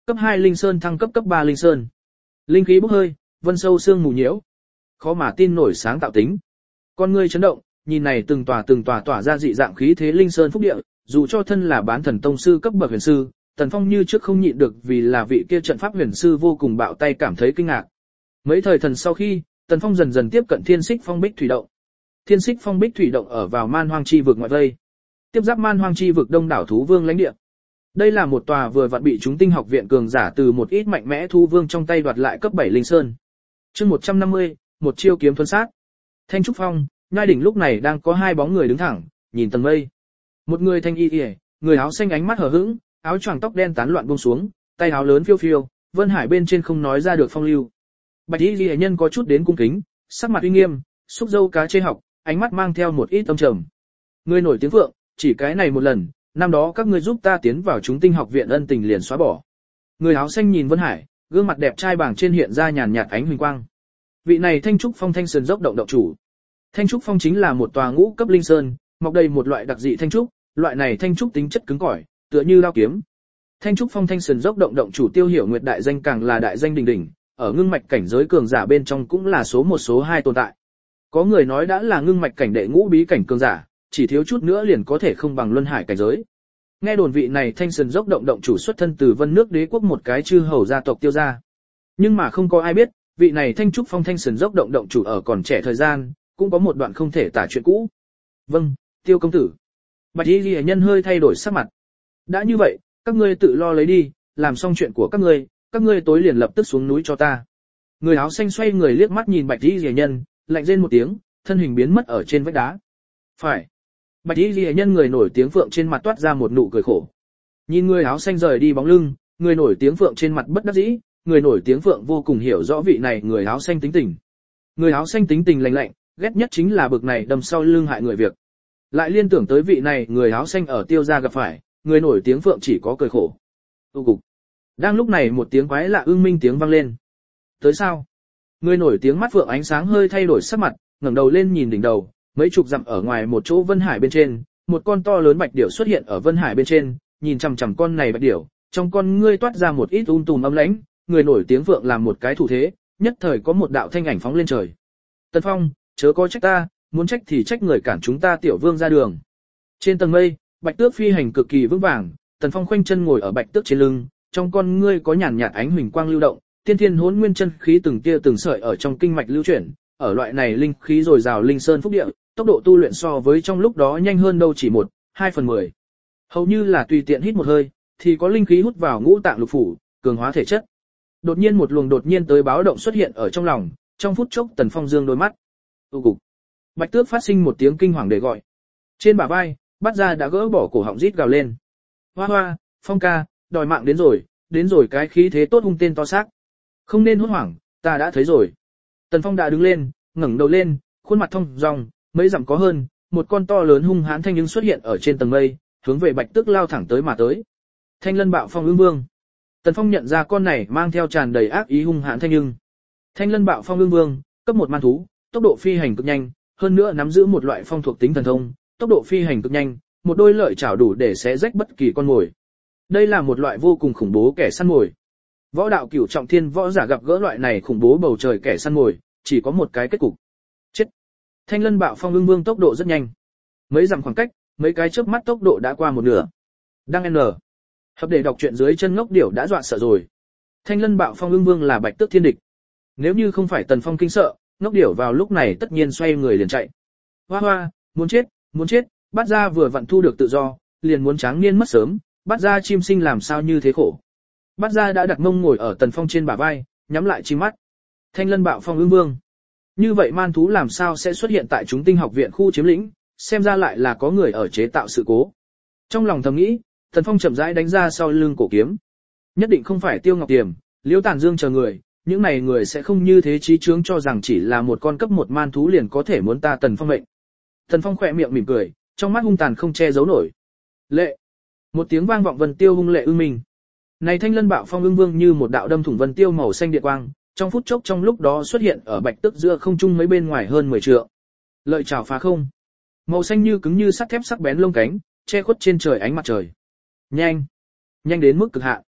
Cấp hai linh sơn thăng cấp cấp ba linh sơn. Linh khí bốc hơi, vân sâu xương mù nhiễu. Khó mà tin nổi sáng tạo tính. Con ngươi chấn động, nhìn này từng tòa từng tòa tỏa ra dị dạng khí thế linh sơn phúc địa, dù cho thân là bán thần tông sư cấp bậc huyền sư, Tần Phong như trước không nhịn được vì là vị kia trận pháp huyền sư vô cùng bạo tay cảm thấy kinh ngạc. Mấy thời thần sau khi, Tần Phong dần dần tiếp cận Thiên Xích Phong Bích Thủy động. Thiên Xích Phong Bích Thủy động ở vào Man Hoang chi vực ngoại vây, tiếp giáp Man Hoang chi vực đông đảo thú vương lãnh địa. Đây là một tòa vừa vặn bị chúng tinh học viện cường giả từ một ít mạnh mẽ thú vương trong tay đoạt lại cấp bảy linh sơn. Chương một trăm năm mươi, một chiêu kiếm thuần sát. Thanh trúc phong, nhai đỉnh lúc này đang có hai bóng người đứng thẳng, nhìn tầng mây. Một người thanh y y, người áo xanh ánh mắt hờ hững, áo choàng tóc đen tán loạn buông xuống, tay áo lớn phiêu phiêu, vân hải bên trên không nói ra được phong lưu. Bạch y y nhân có chút đến cung kính, sắc mặt uy nghiêm, xúc dâu cá chê học, ánh mắt mang theo một ít âm trầm. Người nổi tiếng vượng, chỉ cái này một lần, năm đó các ngươi giúp ta tiến vào chúng tinh học viện ân tình liền xóa bỏ. Người áo xanh nhìn Vân Hải, gương mặt đẹp trai bảng trên hiện ra nhàn nhạt ánh huỳnh quang. Vị này Thanh Trúc Phong Thanh Sơn dốc động động chủ. Thanh Trúc Phong chính là một tòa ngũ cấp linh sơn, mọc đầy một loại đặc dị thanh trúc, loại này thanh trúc tính chất cứng cỏi, tựa như đao kiếm. Thanh Trúc Phong Thanh Sơn dốc động động chủ Tiêu Hiểu Nguyệt đại danh càng là đại danh đỉnh đỉnh, ở ngưng mạch cảnh giới cường giả bên trong cũng là số một số hai tồn tại. Có người nói đã là ngưng mạch cảnh đệ ngũ bí cảnh cường giả, chỉ thiếu chút nữa liền có thể không bằng luân hải cảnh giới. Nghe đồn vị này Thanh Sơn dốc động động chủ xuất thân từ Vân nước đế quốc một cái chư hầu gia tộc Tiêu gia. Nhưng mà không có ai biết, vị này Thanh Trúc Phong Thanh Sơn dốc động động chủ ở còn trẻ thời gian, cũng có một đoạn không thể tả chuyện cũ. Vâng, Tiêu công tử. Bạch y ghi nhân hơi thay đổi sắc mặt. Đã như vậy, các ngươi tự lo lấy đi, làm xong chuyện của các ngươi, các ngươi tối liền lập tức xuống núi cho ta. Người áo xanh xoay người liếc mắt nhìn Bạch y ghi nhân, lạnh rên một tiếng, thân hình biến mất ở trên vách đá. Phải. Bạch y ghi nhân người nổi tiếng phượng trên mặt toát ra một nụ cười khổ. Nhìn người áo xanh rời đi bóng lưng, người nổi tiếng phượng trên mặt bất đắc dĩ, người nổi tiếng phượng vô cùng hiểu rõ vị này người áo xanh tính tình. Người áo xanh tính tình lạnh lạnh, ghét nhất chính là bực này đâm sau lưng hại người việc. Lại liên tưởng tới vị này người áo xanh ở Tiêu gia gặp phải, người nổi tiếng phượng chỉ có cười khổ. Tu cục. Đang lúc này một tiếng quái lạ ưng minh tiếng vang lên. Tới sao? Người nổi tiếng mắt phượng ánh sáng hơi thay đổi sắc mặt, ngẩng đầu lên nhìn đỉnh đầu, mấy chục dặm ở ngoài một chỗ vân hải bên trên, một con to lớn bạch điểu xuất hiện ở vân hải bên trên, nhìn chằm chằm con này bạch điểu, trong con ngươi toát ra một ít um tùm âm lãnh, người nổi tiếng phượng làm một cái thủ thế, nhất thời có một đạo thanh ảnh phóng lên trời. Tần Phong, chớ có trách ta, muốn trách thì trách người cản chúng ta tiểu vương ra đường. Trên tầng mây, bạch tước phi hành cực kỳ vững vàng, Tần Phong khoanh chân ngồi ở bạch tước trên lưng, trong con ngươi có nhàn nhạt ánh huỳnh quang lưu động, tiên thiên hỗn nguyên chân khí từng tia từng sợi ở trong kinh mạch lưu chuyển, ở loại này linh khí dồi dào linh sơn phúc địa, tốc độ tu luyện so với trong lúc đó nhanh hơn đâu chỉ một, hai phần mười. Hầu như là tùy tiện hít một hơi, thì có linh khí hút vào ngũ tạng lục phủ, cường hóa thể chất. Đột nhiên một luồng đột nhiên tới báo động xuất hiện ở trong lòng, trong phút chốc Tần Phong dương đôi mắt. Tu cục. Bạch tước phát sinh một tiếng kinh hoàng để gọi. Trên bả vai, Bát Gia đã gỡ bỏ cổ họng rít gào lên. Hoa hoa, Phong ca, đòi mạng đến rồi, đến rồi cái khí thế tốt hung tên to xác. Không nên hốt hoảng, ta đã thấy rồi. Tần Phong đã đứng lên, ngẩng đầu lên, khuôn mặt thông dong, mấy dặm có hơn, một con to lớn hung hãn thanh nhưng xuất hiện ở trên tầng mây, hướng về Bạch Tước lao thẳng tới mà tới. Thanh Lân Bạo Phong Ưng Vương. Tần Phong nhận ra con này mang theo tràn đầy ác ý hung hãn thanh nhưng. Thanh Lân Bạo Phong Ưng Vương, cấp một man thú, tốc độ phi hành cực nhanh, hơn nữa nắm giữ một loại phong thuộc tính thần thông, tốc độ phi hành cực nhanh, một đôi lợi chảo đủ để xé rách bất kỳ con mồi. Đây là một loại vô cùng khủng bố kẻ săn mồi. Võ đạo cửu trọng thiên võ giả gặp gỡ loại này khủng bố bầu trời kẻ săn mồi, chỉ có một cái kết cục. Chết. Thanh Lân Bạo Phong Ưng Vương tốc độ rất nhanh. Mấy dặm khoảng cách, mấy cái chớp mắt tốc độ đã qua một nửa. Đăng N. Hợp để đọc truyện dưới chân ngốc điểu đã dọa sợ rồi. Thanh Lân Bạo Phong Ưng Vương là Bạch Tước thiên địch. Nếu như không phải Tần Phong kinh sợ, ngốc điểu vào lúc này tất nhiên xoay người liền chạy. Hoa hoa, muốn chết, muốn chết, Bát Gia vừa vặn thu được tự do, liền muốn tráng niên mất sớm, Bát Gia chim sinh làm sao như thế khổ. Bát Gia đã đặt mông ngồi ở Tần Phong trên bả vai, nhắm lại chi mắt. Thanh Lân Bạo Phong Ưng Vương. Như vậy man thú làm sao sẽ xuất hiện tại chúng tinh học viện khu chiếm lĩnh, xem ra lại là có người ở chế tạo sự cố. Trong lòng thầm nghĩ, Tần Phong chậm rãi đánh ra sau lưng cổ kiếm. Nhất định không phải Tiêu Ngọc Tiềm, Liễu Tản Dương chờ người, những này người sẽ không như thế trí chướng cho rằng chỉ là một con cấp một man thú liền có thể muốn ta Tần Phong mệnh. Tần Phong khỏe miệng mỉm cười, trong mắt hung tàn không che giấu nổi. Lệ. Một tiếng vang vọng Vân Tiêu hung lệ ưng mình. Này Thanh Lân Bạo Phong Ưng Vương như một đạo đâm thủng Vân Tiêu màu xanh điện quang, trong phút chốc trong lúc đó xuất hiện ở Bạch Tước giữa không trung mấy bên ngoài hơn mười trượng. Lợi chảo phá không. Màu xanh như cứng như sắt thép sắc bén lông cánh, che khuất trên trời ánh mặt trời. Nhanh, nhanh đến mức cực hạn.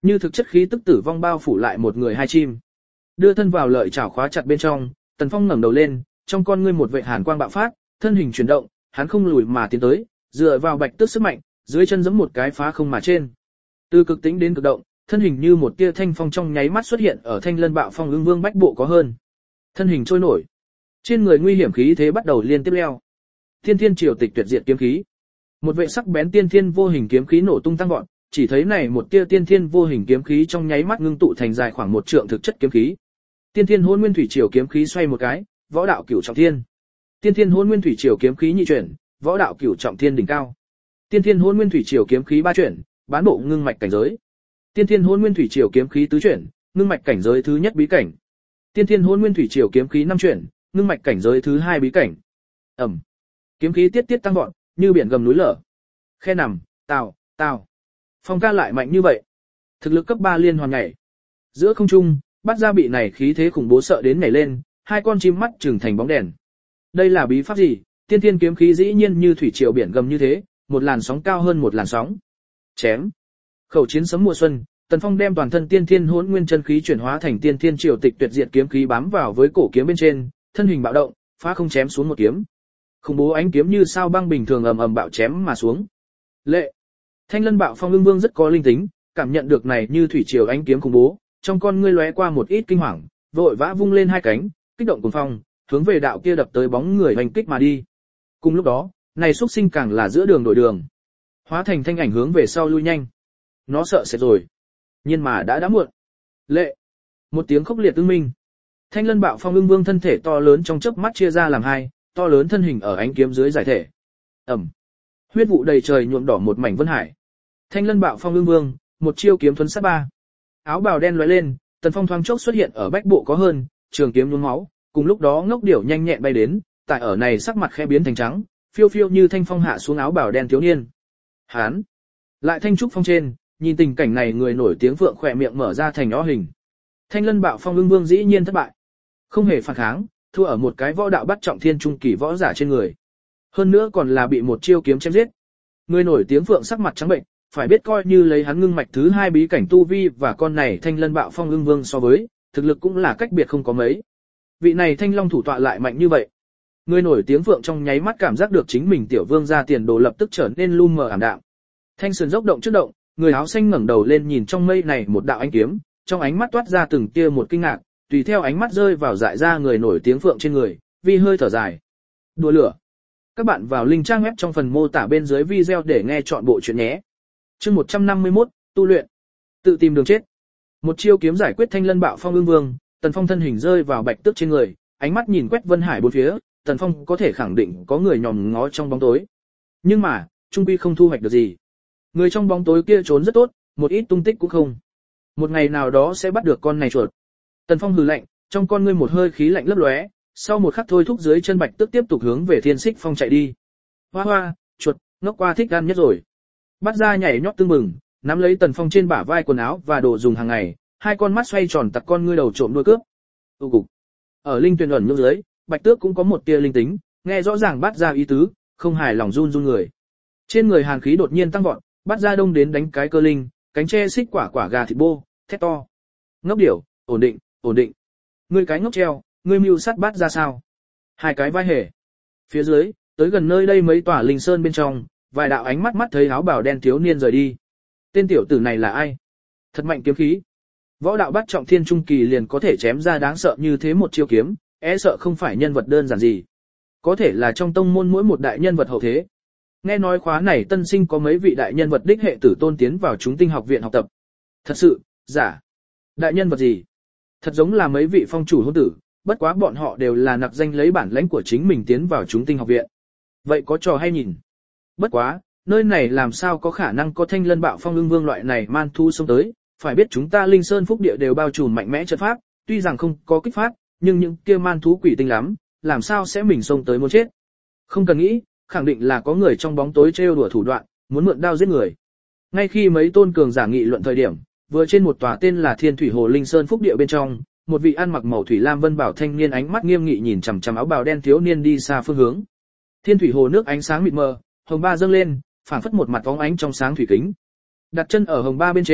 Như thực chất khí tức tử vong bao phủ lại một người hai chim. Đưa thân vào lợi chảo khóa chặt bên trong, Tần Phong ngẩng đầu lên, trong con ngươi một vệt hàn quang bạo phát, thân hình chuyển động, hắn không lùi mà tiến tới, dựa vào bạch tước sức mạnh, dưới chân giẫm một cái phá không mà trên. Từ cực tĩnh đến cực động, thân hình như một tia thanh phong trong nháy mắt xuất hiện ở Thanh Lân Bạo Phong Ưng Vương bách bộ có hơn. Thân hình trôi nổi, trên người nguy hiểm khí thế bắt đầu liên tiếp leo. Thiên Thiên Triều Tịch tuyệt diệt kiếm khí. Một vệ sắc bén tiên thiên vô hình kiếm khí nổ tung tăng vọt, chỉ thấy này một tia tiên thiên vô hình kiếm khí trong nháy mắt ngưng tụ thành dài khoảng một trượng thực chất kiếm khí. Tiên Thiên Hỗn Nguyên Thủy Triều kiếm khí xoay một cái, võ đạo cửu trọng thiên. Tiên Thiên Hỗn Nguyên Thủy Triều kiếm khí nhị chuyển, võ đạo cửu trọng thiên đỉnh cao. Tiên Thiên Hỗn Nguyên Thủy Triều kiếm khí ba chuyển, bán bộ ngưng mạch cảnh giới. Tiên Thiên Hỗn Nguyên Thủy Triều kiếm khí tứ chuyển, ngưng mạch cảnh giới thứ nhất bí cảnh. Tiên Thiên Hỗn Nguyên Thủy Triều kiếm khí năm chuyển, ngưng mạch cảnh giới thứ hai bí cảnh. Ầm. Kiếm khí tiết tiết tăng vọt, như biển gầm núi lở. Khe nằm, tào, tào. Phong ca lại mạnh như vậy. Thực lực cấp ba liên hoàn nhảy. Giữa không trung, bắt ra bị này khí thế khủng bố sợ đến nhảy lên, hai con chim mắt trừng thành bóng đèn. Đây là bí pháp gì? Tiên thiên kiếm khí dĩ nhiên như thủy triều biển gầm như thế, một làn sóng cao hơn một làn sóng. Chém. Khẩu chiến sấm mùa xuân, Tần Phong đem toàn thân tiên thiên hỗn nguyên chân khí chuyển hóa thành tiên thiên triều tịch tuyệt diệt kiếm khí bám vào với cổ kiếm bên trên, thân hình bạo động, phá không chém xuống một kiếm. Khủng bố ánh kiếm như sao băng bình thường ầm ầm bạo chém mà xuống. Lệ. Thanh Lân Bạo Phong Ưng Vương rất có linh tính, cảm nhận được này như thủy triều ánh kiếm khủng bố, trong con ngươi lóe qua một ít kinh hoàng, vội vã vung lên hai cánh, kích động cuồng phong, hướng về đạo kia đập tới bóng người hành kích mà đi. Cùng lúc đó, này xuất sinh càng là giữa đường đổi đường, hóa thành thanh ảnh hướng về sau lui nhanh. Nó sợ sẽ rồi, nhưng mà đã đã muộn. Lệ. Một tiếng khốc liệt tương minh. Thanh Lân Bạo Phong Ưng Vương thân thể to lớn trong chớp mắt chia ra làm hai, to lớn thân hình ở ánh kiếm dưới giải thể. Ầm. Huyết vụ đầy trời nhuộm đỏ một mảnh vân hải. Thanh Lân Bạo Phong Ưng Vương, một chiêu kiếm thuấn sát ba. Áo bào đen lóe lên, Tần Phong thoáng chốc xuất hiện ở bách bộ có hơn, trường kiếm nhuốm máu, cùng lúc đó ngốc điểu nhanh nhẹn bay đến, tại ở này sắc mặt khẽ biến thành trắng, phiêu phiêu như thanh phong hạ xuống áo bào đen thiếu niên. Hán, lại thanh trúc phong trên, nhìn tình cảnh này người nổi tiếng vượng khỏe miệng mở ra thành ó hình. Thanh Lân Bạo Phong Ưng Vương dĩ nhiên thất bại, không hề phản kháng, thua ở một cái võ đạo bắt trọng thiên trung kỳ võ giả trên người. Hơn nữa còn là bị một chiêu kiếm chém giết. Người nổi tiếng vượng sắc mặt trắng bệnh, phải biết coi như lấy hắn ngưng mạch thứ hai bí cảnh tu vi và con này Thanh Lân Bạo Phong Ưng Vương so với, thực lực cũng là cách biệt không có mấy. Vị này Thanh Long thủ tọa lại mạnh như vậy. Người nổi tiếng vượng trong nháy mắt cảm giác được chính mình tiểu vương gia tiền đồ lập tức trở nên lu mờ ảm đạm. Thanh sườn dốc động trước động, người áo xanh ngẩng đầu lên nhìn trong mây này một đạo ánh kiếm, trong ánh mắt toát ra từng tia một kinh ngạc, tùy theo ánh mắt rơi vào dại ra người nổi tiếng vượng trên người, vi hơi thở dài. Đùa lửa. Các bạn vào link trang web trong phần mô tả bên dưới video để nghe chọn bộ truyện nhé. Chương một trăm năm mươi mốt, tu luyện. Tự tìm đường chết. Một chiêu kiếm giải quyết Thanh Lân Bạo Phong Ưng Vương, Tần Phong thân hình rơi vào bạch tước trên người, ánh mắt nhìn quét vân hải bốn phía, Tần Phong có thể khẳng định có người nhòm ngó trong bóng tối. Nhưng mà, trung quy không thu hoạch được gì. Người trong bóng tối kia trốn rất tốt, một ít tung tích cũng không. Một ngày nào đó sẽ bắt được con này chuột. Tần Phong hừ lạnh, trong con ngươi một hơi khí lạnh lấp lóe, sau một khắc thôi thúc dưới chân bạch tước tiếp tục hướng về Thiên Xích Phong chạy đi. Hoa hoa, chuột, ngốc qua thích ăn nhất rồi. Bắt ra nhảy nhót tưng mừng, nắm lấy Tần Phong trên bả vai quần áo và đồ dùng hàng ngày, hai con mắt xoay tròn tặc con ngươi đầu trộm đuôi cướp. Tu cục. Ở linh tuyền ẩn nhũ dưới, bạch tước cũng có một tia linh tính, nghe rõ ràng bắt ra ý tứ, không hài lòng run run người. Trên người hàn khí đột nhiên tăng vọt, bắt ra đông đến đánh cái cơ linh, cánh tre xích quả quả gà thịt bô, thét to. Ngốc điểu, ổn định, ổn định. Ngươi cái ngốc treo, ngươi mưu sát bắt ra sao? Hai cái vai hề. Phía dưới, tới gần nơi đây mấy tòa linh sơn bên trong, vài đạo ánh mắt mắt thấy áo bào đen thiếu niên rời đi. Tên tiểu tử này là ai? Thật mạnh kiếm khí. Võ đạo bắt trọng thiên trung kỳ liền có thể chém ra đáng sợ như thế một chiêu kiếm, e sợ không phải nhân vật đơn giản gì. Có thể là trong tông môn mỗi một đại nhân vật hậu thế. Nghe nói khóa này tân sinh có mấy vị đại nhân vật đích hệ tử tôn tiến vào chúng tinh học viện học tập. Thật sự, giả. Đại nhân vật gì? Thật giống là mấy vị phong chủ hôn tử, bất quá bọn họ đều là nặc danh lấy bản lãnh của chính mình tiến vào chúng tinh học viện. Vậy có trò hay nhìn. Bất quá, nơi này làm sao có khả năng có Thanh Lân Bạo Phong Ưng Vương loại này man thu xông tới, phải biết chúng ta Linh Sơn Phúc Địa đều bao trùm mạnh mẽ trận pháp, tuy rằng không có kích phát, nhưng những kia man thú quỷ tinh lắm, làm sao sẽ mình xông tới muốn chết. Không cần nghĩ, khẳng định là có người trong bóng tối trêu đùa thủ đoạn, muốn mượn đao giết người. Ngay khi mấy tôn cường giả nghị luận thời điểm, vừa trên một tòa tên là Thiên Thủy Hồ Linh Sơn Phúc Địa bên trong, một vị ăn mặc màu thủy lam vân bảo thanh niên ánh mắt nghiêm nghị nhìn chằm chằm áo bào đen thiếu niên đi xa phương hướng. Thiên Thủy Hồ nước ánh sáng mịt mờ, hồng ba dâng lên, phảng phất một mặt bóng ánh trong sáng thủy kính. Đặt chân ở hồng ba bên trên,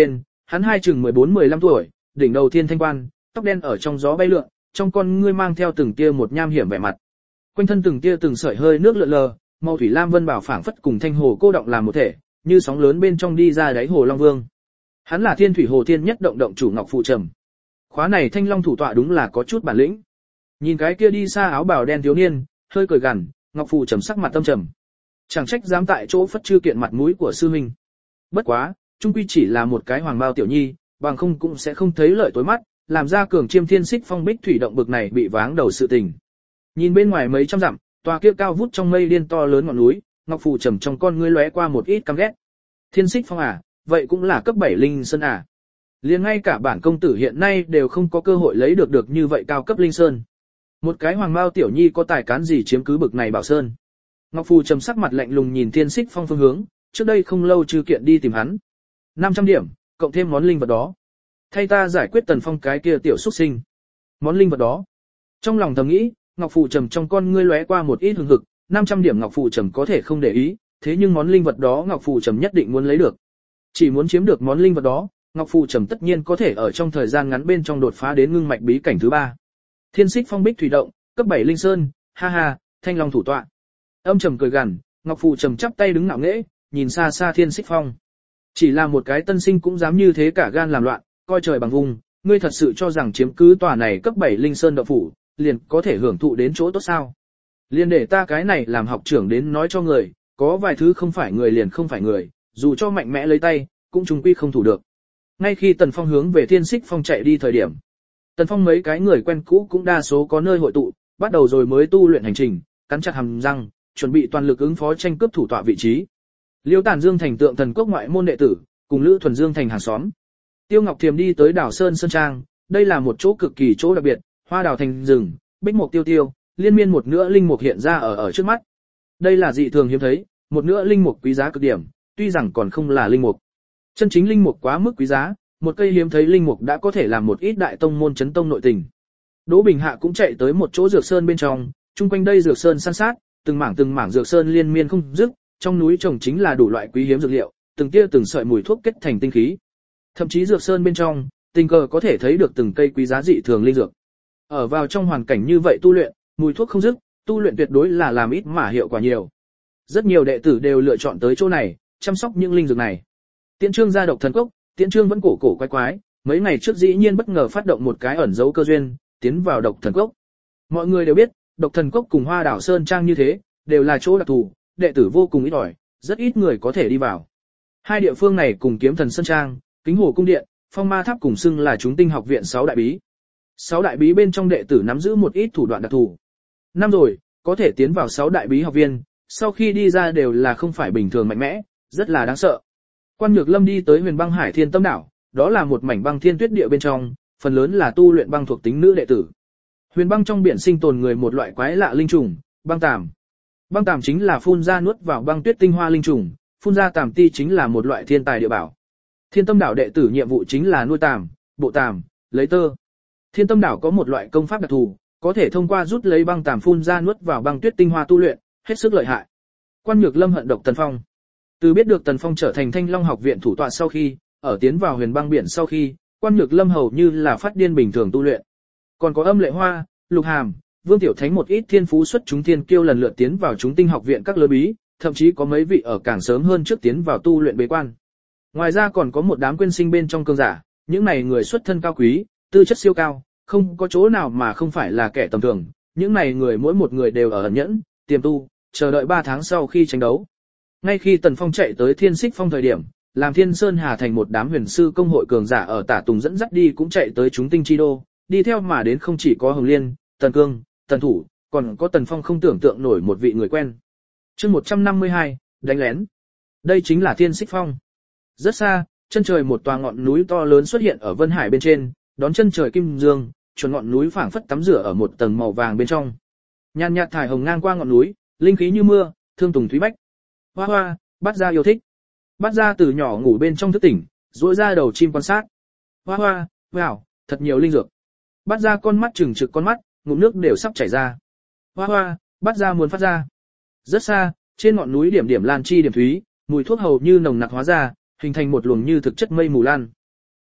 hắn hai chừng mười bốn mười lăm tuổi, đỉnh đầu thiên thanh quan, tóc đen ở trong gió bay lượn, trong con ngươi mang theo từng tia một nham hiểm vẻ mặt. Quanh thân từng tia từng sợi hơi nước lượn lờ, màu thủy lam vân bảo phảng phất cùng thanh hồ cô động làm một thể, như sóng lớn bên trong đi ra đáy hồ Long Vương. Hắn là Thiên Thủy Hồ Thiên nhất động động chủ Ngọc Phù Trầm. Khóa này Thanh Long thủ tọa đúng là có chút bản lĩnh. Nhìn cái kia đi xa áo bào đen thiếu niên, hơi cười gằn, Ngọc Phù Trầm sắc mặt tâm trầm. Chẳng trách dám tại chỗ phất chư kiện mặt mũi của sư huynh. Bất quá, trung quy chỉ là một cái hoàng bao tiểu nhi, bằng không cũng sẽ không thấy lợi tối mắt, làm ra cường chiêm thiên xích phong bích thủy động bực này bị váng đầu sự tình. Nhìn bên ngoài mấy trăm dặm, tòa kia cao vút trong mây điên to lớn ngọn núi, Ngọc Phù Trầm trong con ngươi lóe qua một ít căm ghét. Thiên xích phong à, vậy cũng là cấp bảy linh sơn à. Liền ngay cả bản công tử hiện nay đều không có cơ hội lấy được được như vậy cao cấp linh sơn. Một cái hoàng bao tiểu nhi có tài cán gì chiếm cứ bực này bảo sơn. Ngọc Phù Trầm sắc mặt lạnh lùng nhìn Thiên xích phong phương hướng, trước đây không lâu trừ kiện đi tìm hắn. năm trăm điểm, cộng thêm món linh vật đó. Thay ta giải quyết Tần Phong cái kia tiểu xuất sinh. Món linh vật đó. Trong lòng thầm nghĩ, Ngọc Phù Trầm trong con ngươi lóe qua một ít hừng hực, năm trăm điểm Ngọc Phù Trầm có thể không để ý, thế nhưng món linh vật đó Ngọc Phù Trầm nhất định muốn lấy được. Chỉ muốn chiếm được món linh vật đó, Ngọc Phù Trầm tất nhiên có thể ở trong thời gian ngắn bên trong đột phá đến ngưng mạch bí cảnh thứ ba. Thiên xích phong bích thủy động, cấp bảy linh sơn, ha ha, Thanh Long thủ tọa. Âm trầm cười gằn, Ngọc Phù Trầm chắp tay đứng ngạo nghễ, nhìn xa xa Thiên xích phong. Chỉ là một cái tân sinh cũng dám như thế cả gan làm loạn, coi trời bằng vùng, ngươi thật sự cho rằng chiếm cứ tòa này cấp bảy linh sơn động phủ, liền có thể hưởng thụ đến chỗ tốt sao? Liền để ta cái này làm học trưởng đến nói cho người, có vài thứ không phải người liền không phải người, dù cho mạnh mẽ lấy tay, cũng trùng quy không thủ được. Ngay khi Tần Phong hướng về Thiên xích phong chạy đi thời điểm, Tần Phong mấy cái người quen cũ cũng đa số có nơi hội tụ, bắt đầu rồi mới tu luyện hành trình, cắn chặt hàm răng, chuẩn bị toàn lực ứng phó tranh cướp thủ tọa vị trí. Liêu Tản Dương thành tượng thần quốc ngoại môn đệ tử, cùng Lữ Thuần Dương thành hàng xóm. Tiêu Ngọc Thiềm đi tới đảo Sơn Sơn Trang, đây là một chỗ cực kỳ chỗ đặc biệt, hoa đào thành rừng, bích mục tiêu tiêu, liên miên một nửa linh mục hiện ra ở ở trước mắt. Đây là dị thường hiếm thấy, một nửa linh mục quý giá cực điểm, tuy rằng còn không là linh mục. Chân chính linh mục quá mức quý giá, một cây hiếm thấy linh mục đã có thể làm một ít đại tông môn chấn tông nội tình. Đỗ Bình Hạ cũng chạy tới một chỗ dược sơn bên trong, chung quanh đây dược sơn san sát, từng mảng từng mảng dược sơn liên miên không dứt, trong núi trồng chính là đủ loại quý hiếm dược liệu, từng tia từng sợi mùi thuốc kết thành tinh khí. Thậm chí dược sơn bên trong, tình cờ có thể thấy được từng cây quý giá dị thường linh dược. Ở vào trong hoàn cảnh như vậy tu luyện, mùi thuốc không dứt, tu luyện tuyệt đối là làm ít mà hiệu quả nhiều. Rất nhiều đệ tử đều lựa chọn tới chỗ này, chăm sóc những linh dược này. Tiễn Trương ra độc thần cốc, Tiễn Trương vẫn cổ cổ quái quái, mấy ngày trước dĩ nhiên bất ngờ phát động một cái ẩn dấu cơ duyên, tiến vào độc thần cốc. Mọi người đều biết, độc thần cốc cùng Hoa Đảo Sơn Trang như thế, đều là chỗ đặc thù, đệ tử vô cùng ít ỏi, rất ít người có thể đi vào. Hai địa phương này cùng Kiếm Thần Sơn Trang, Kính Hồ cung điện, Phong Ma tháp cùng xưng là chúng tinh học viện sáu đại bí. Sáu đại bí bên trong đệ tử nắm giữ một ít thủ đoạn đặc thù. Năm rồi, có thể tiến vào sáu đại bí học viên, sau khi đi ra đều là không phải bình thường mạnh mẽ, rất là đáng sợ. Quan Nhược Lâm đi tới Huyền Băng Hải Thiên Tâm đảo, đó là một mảnh băng thiên tuyết địa bên trong, phần lớn là tu luyện băng thuộc tính nữ đệ tử. Huyền băng trong biển sinh tồn người một loại quái lạ linh trùng, băng tàm. Băng tàm chính là phun ra nuốt vào băng tuyết tinh hoa linh trùng, phun ra tàm ti chính là một loại thiên tài địa bảo. Thiên Tâm đảo đệ tử nhiệm vụ chính là nuôi tàm, bộ tàm, lấy tơ. Thiên Tâm đảo có một loại công pháp đặc thù, có thể thông qua rút lấy băng tàm phun ra nuốt vào băng tuyết tinh hoa tu luyện, hết sức lợi hại. Quan Nhược Lâm hận độc Tần Phong. Từ biết được Tần Phong trở thành Thanh Long học viện thủ tọa sau khi, ở tiến vào Huyền băng biển sau khi, Quan Nhược Lâm hầu như là phát điên bình thường tu luyện. Còn có Âm Lệ Hoa, Lục Hàm, Vương Tiểu Thánh một ít thiên phú xuất chúng thiên kiêu lần lượt tiến vào chúng tinh học viện các lớn bí, thậm chí có mấy vị ở càng sớm hơn trước tiến vào tu luyện bế quan. Ngoài ra còn có một đám quyên sinh bên trong cường giả, những này người xuất thân cao quý, tư chất siêu cao, không có chỗ nào mà không phải là kẻ tầm thường, những này người mỗi một người đều ở ẩn nhẫn, tiềm tu, chờ đợi ba tháng sau khi tranh đấu. Ngay khi Tần Phong chạy tới Thiên Xích Phong thời điểm, làm Thiên Sơn Hà thành một đám huyền sư công hội cường giả ở Tả Tùng dẫn dắt đi cũng chạy tới chúng tinh chi đô, đi theo mà đến không chỉ có Hồng Liên, Tần Cương, Tần Thủ, còn có Tần Phong không tưởng tượng nổi một vị người quen. Chương một trăm năm mươi hai, đánh lén. Đây chính là Thiên Xích Phong. Rất xa, chân trời một tòa ngọn núi to lớn xuất hiện ở Vân Hải bên trên, đón chân trời kim dương, chuẩn ngọn núi phảng phất tắm rửa ở một tầng màu vàng bên trong. Nhàn nhạt thải hồng ngang qua ngọn núi, linh khí như mưa, thương tùng thúy bách. Hoa hoa, Bát Gia yêu thích. Bát Gia từ nhỏ ngủ bên trong thức tỉnh, duỗi ra đầu chim quan sát. Hoa hoa, wow, thật nhiều linh dược. Bát Gia con mắt trừng trực con mắt, ngụm nước đều sắp chảy ra. Hoa hoa, Bát Gia muốn phát ra. Rất xa, trên ngọn núi điểm điểm lan chi điểm thúy, mùi thuốc hầu như nồng nặc hóa ra, hình thành một luồng như thực chất mây mù lan.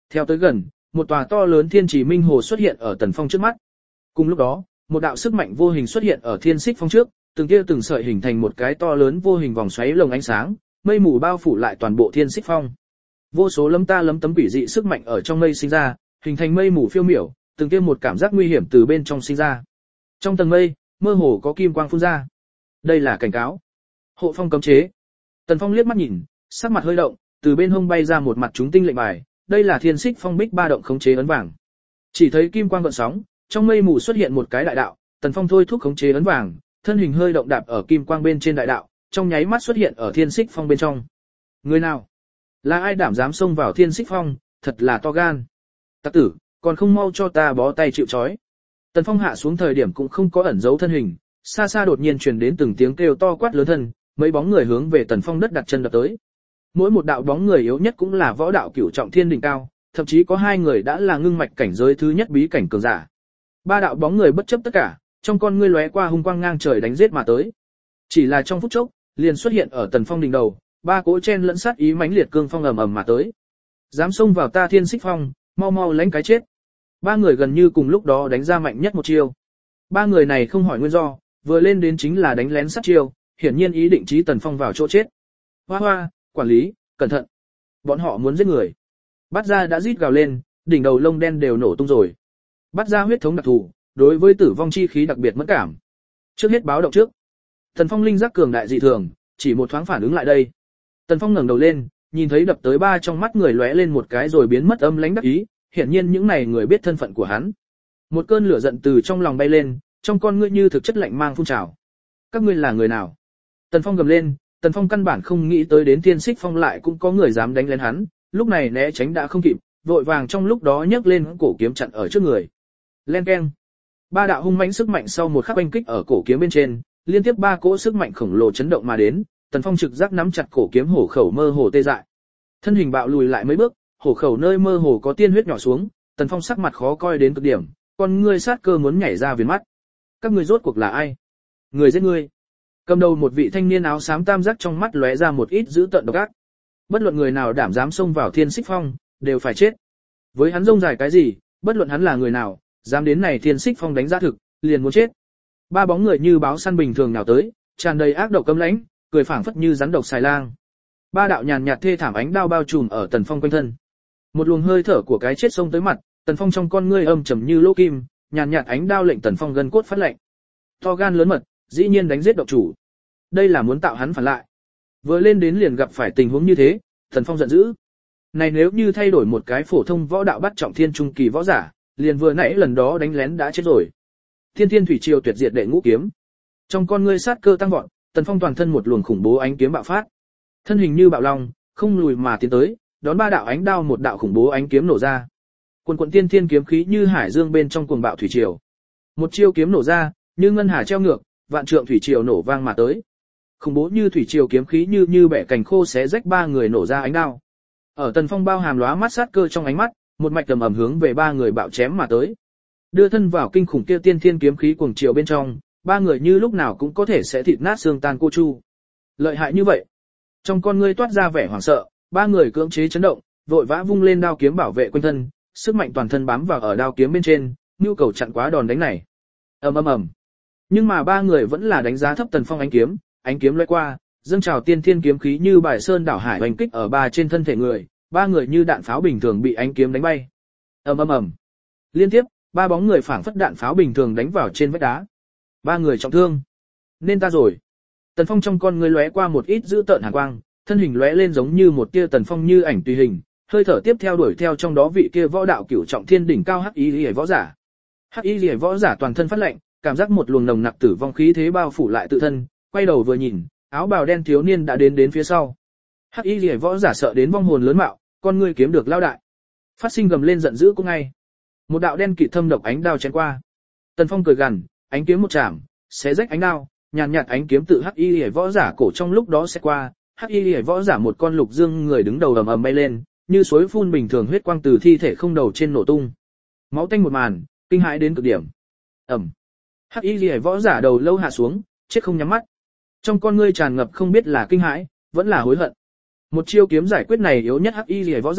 Theo tới gần, một tòa to lớn thiên trì minh hồ xuất hiện ở Tần Phong trước mắt. Cùng lúc đó, một đạo sức mạnh vô hình xuất hiện ở thiên xích phong trước, từng kia từng sợi hình thành một cái to lớn vô hình vòng xoáy lồng ánh sáng, mây mù bao phủ lại toàn bộ thiên xích phong. Vô số lấm ta lấm tấm quỷ dị sức mạnh ở trong mây sinh ra, hình thành mây mù phiêu miểu, từng kia một cảm giác nguy hiểm từ bên trong sinh ra. Trong tầng mây, mơ hồ có kim quang phun ra. Đây là cảnh cáo. Hộ phong cấm chế. Tần Phong liếc mắt nhìn, sắc mặt hơi động, từ bên hông bay ra một mặt chúng tinh lệnh bài, đây là thiên xích phong bích ba động khống chế ấn vàng. Chỉ thấy kim quang gợn sóng, trong mây mù xuất hiện một cái đại đạo, Tần Phong thôi thúc khống chế ấn vàng, thân hình hơi động đạp ở kim quang bên trên đại đạo, trong nháy mắt xuất hiện ở thiên xích phong bên trong. Người nào? Là ai đảm dám xông vào thiên xích phong, thật là to gan. Tặc tử, còn không mau cho ta bó tay chịu trói. Tần Phong hạ xuống thời điểm cũng không có ẩn giấu thân hình, xa xa đột nhiên truyền đến từng tiếng kêu to quát lớn thân, mấy bóng người hướng về Tần Phong đất đặt chân đập tới. Mỗi một đạo bóng người yếu nhất cũng là võ đạo cửu trọng thiên đỉnh cao, thậm chí có hai người đã là ngưng mạch cảnh giới thứ nhất bí cảnh cường giả. Ba đạo bóng người bất chấp tất cả, trong con ngươi lóe qua hung quang ngang trời đánh giết mà tới. Chỉ là trong phút chốc, liền xuất hiện ở Tần Phong đỉnh đầu, ba cỗ chen lẫn sát ý mãnh liệt cương phong ầm ầm mà tới. Dám xông vào ta thiên xích phong, mau mau lãnh cái chết. Ba người gần như cùng lúc đó đánh ra mạnh nhất một chiêu. Ba người này không hỏi nguyên do, vừa lên đến chính là đánh lén sát chiêu, hiển nhiên ý định trí Tần Phong vào chỗ chết. Hoa hoa, quản lý, cẩn thận. Bọn họ muốn giết người. Bát Gia đã rít gào lên, đỉnh đầu lông đen đều nổ tung rồi. Bát Gia huyết thống đặc thù, đối với tử vong chi khí đặc biệt mẫn cảm. Trước hết báo động trước. Tần Phong linh giác cường đại dị thường, chỉ một thoáng phản ứng lại đây. Tần Phong ngẩng đầu lên, nhìn thấy đập tới ba trong mắt người lóe lên một cái rồi biến mất âm lãnh đắc ý, hiển nhiên những này người biết thân phận của hắn. Một cơn lửa giận từ trong lòng bay lên, trong con ngươi như thực chất lạnh mang phun trào. Các ngươi là người nào? Tần Phong gầm lên, Tần Phong căn bản không nghĩ tới đến Thiên Xích Phong lại cũng có người dám đánh lên hắn, lúc này né tránh đã không kịp, vội vàng trong lúc đó nhấc lên cổ kiếm chặn ở trước người. Len keng. Ba đạo hung mãnh sức mạnh sau một khắc oanh kích ở cổ kiếm bên trên, liên tiếp ba cỗ sức mạnh khổng lồ chấn động mà đến, Tần Phong trực giác nắm chặt cổ kiếm hổ khẩu mơ hồ tê dại. Thân hình bạo lùi lại mấy bước, hổ khẩu nơi mơ hồ có tiên huyết nhỏ xuống, Tần Phong sắc mặt khó coi đến cực điểm, con ngươi sát cơ muốn nhảy ra viền mắt. Các ngươi rốt cuộc là ai? Người giết ngươi. Cầm đầu một vị thanh niên áo xám tam giác trong mắt lóe ra một ít dữ tợn độc ác. Bất luận người nào đảm dám xông vào Thiên Xích Phong, đều phải chết. Với hắn rông dài cái gì, bất luận hắn là người nào, dám đến này Thiên Xích Phong đánh giá thực, liền muốn chết. Ba bóng người như báo săn bình thường nào tới, tràn đầy ác độc cấm lãnh, cười phảng phất như rắn độc xài lang. Ba đạo nhàn nhạt thê thảm ánh đao bao trùm ở Tần Phong quanh thân. Một luồng hơi thở của cái chết xông tới mặt, Tần Phong trong con ngươi âm trầm như lỗ kim, nhàn nhạt ánh đao lệnh Tần Phong gân cốt phát lạnh. To gan lớn mật, dĩ nhiên đánh giết độc chủ. Đây là muốn tạo hắn phản lại. Vừa lên đến liền gặp phải tình huống như thế, Tần Phong giận dữ. Này nếu như thay đổi một cái phổ thông võ đạo bắt trọng thiên trung kỳ võ giả, liền vừa nãy lần đó đánh lén đã chết rồi. Thiên Thiên Thủy Triều tuyệt diệt đệ ngũ kiếm. Trong con ngươi sát cơ tăng vọt, Tần Phong toàn thân một luồng khủng bố ánh kiếm bạo phát. Thân hình như bạo long, không lùi mà tiến tới, đón ba đạo ánh đao một đạo khủng bố ánh kiếm nổ ra. Quần quần tiên thiên kiếm khí như hải dương bên trong cuồng bạo thủy triều. Một chiêu kiếm nổ ra, như ngân hà treo ngược, vạn trượng thủy triều nổ vang mà tới. Khủng bố như thủy triều kiếm khí như như bẻ cành khô xé rách ba người nổ ra ánh đao. Ở Tần Phong bao hàm lóa mắt sát cơ trong ánh mắt, một mạch tầm ầm hướng về ba người bạo chém mà tới. Đưa thân vào kinh khủng kia tiên thiên kiếm khí cuồng triều bên trong, ba người như lúc nào cũng có thể sẽ thịt nát xương tan cô chu. Lợi hại như vậy. Trong con ngươi toát ra vẻ hoảng sợ, ba người cưỡng chế chấn động, vội vã vung lên đao kiếm bảo vệ quanh thân, sức mạnh toàn thân bám vào ở đao kiếm bên trên, nhu cầu chặn quá đòn đánh này. Ầm ầm ầm. Nhưng mà ba người vẫn là đánh giá thấp Tần Phong ánh kiếm, ánh kiếm lướt qua, dâng trào tiên thiên kiếm khí như bài sơn đảo hải hoành kích ở ba trên thân thể người, ba người như đạn pháo bình thường bị ánh kiếm đánh bay. Ầm ầm ầm. Liên tiếp, ba bóng người phảng phất đạn pháo bình thường đánh vào trên vách đá. Ba người trọng thương. Nên ta rồi. Tần Phong trong con ngươi lóe qua một ít dữ tợn hàn quang, thân hình lóe lên giống như một tia Tần Phong như ảnh tùy hình, hơi thở tiếp theo đuổi theo trong đó vị kia võ đạo cửu trọng thiên đỉnh cao hắc y liễu võ giả. Hắc y liễu võ giả toàn thân phát lạnh, cảm giác một luồng nồng nặc tử vong khí thế bao phủ lại tự thân, quay đầu vừa nhìn, áo bào đen thiếu niên đã đến đến phía sau. Hắc y liễu võ giả sợ đến vong hồn lớn mạo, con ngươi kiếm được lao đại. Phát sinh gầm lên giận dữ cũng ngay. Một đạo đen kịt thâm độc ánh đao chém qua. Tần Phong cười gằn, ánh kiếm một chạm, xé rách ánh đao, nhàn nhạt ánh kiếm tự hắc y liễu võ giả cổ trong lúc đó sẽ qua, hắc y liễu võ giả một con lục dương người đứng đầu ầm ầm bay lên, như suối phun bình thường huyết quang từ thi thể không đầu trên nổ tung. Máu tanh một màn, kinh hãi đến cực điểm. Ầm. Hắc y liễu võ giả đầu lâu hạ xuống, chết không nhắm mắt. Trong con ngươi tràn ngập không biết là kinh hãi, vẫn là hối hận. Một chiêu kiếm giải quyết này yếu nhất hắc y liễu võ giả,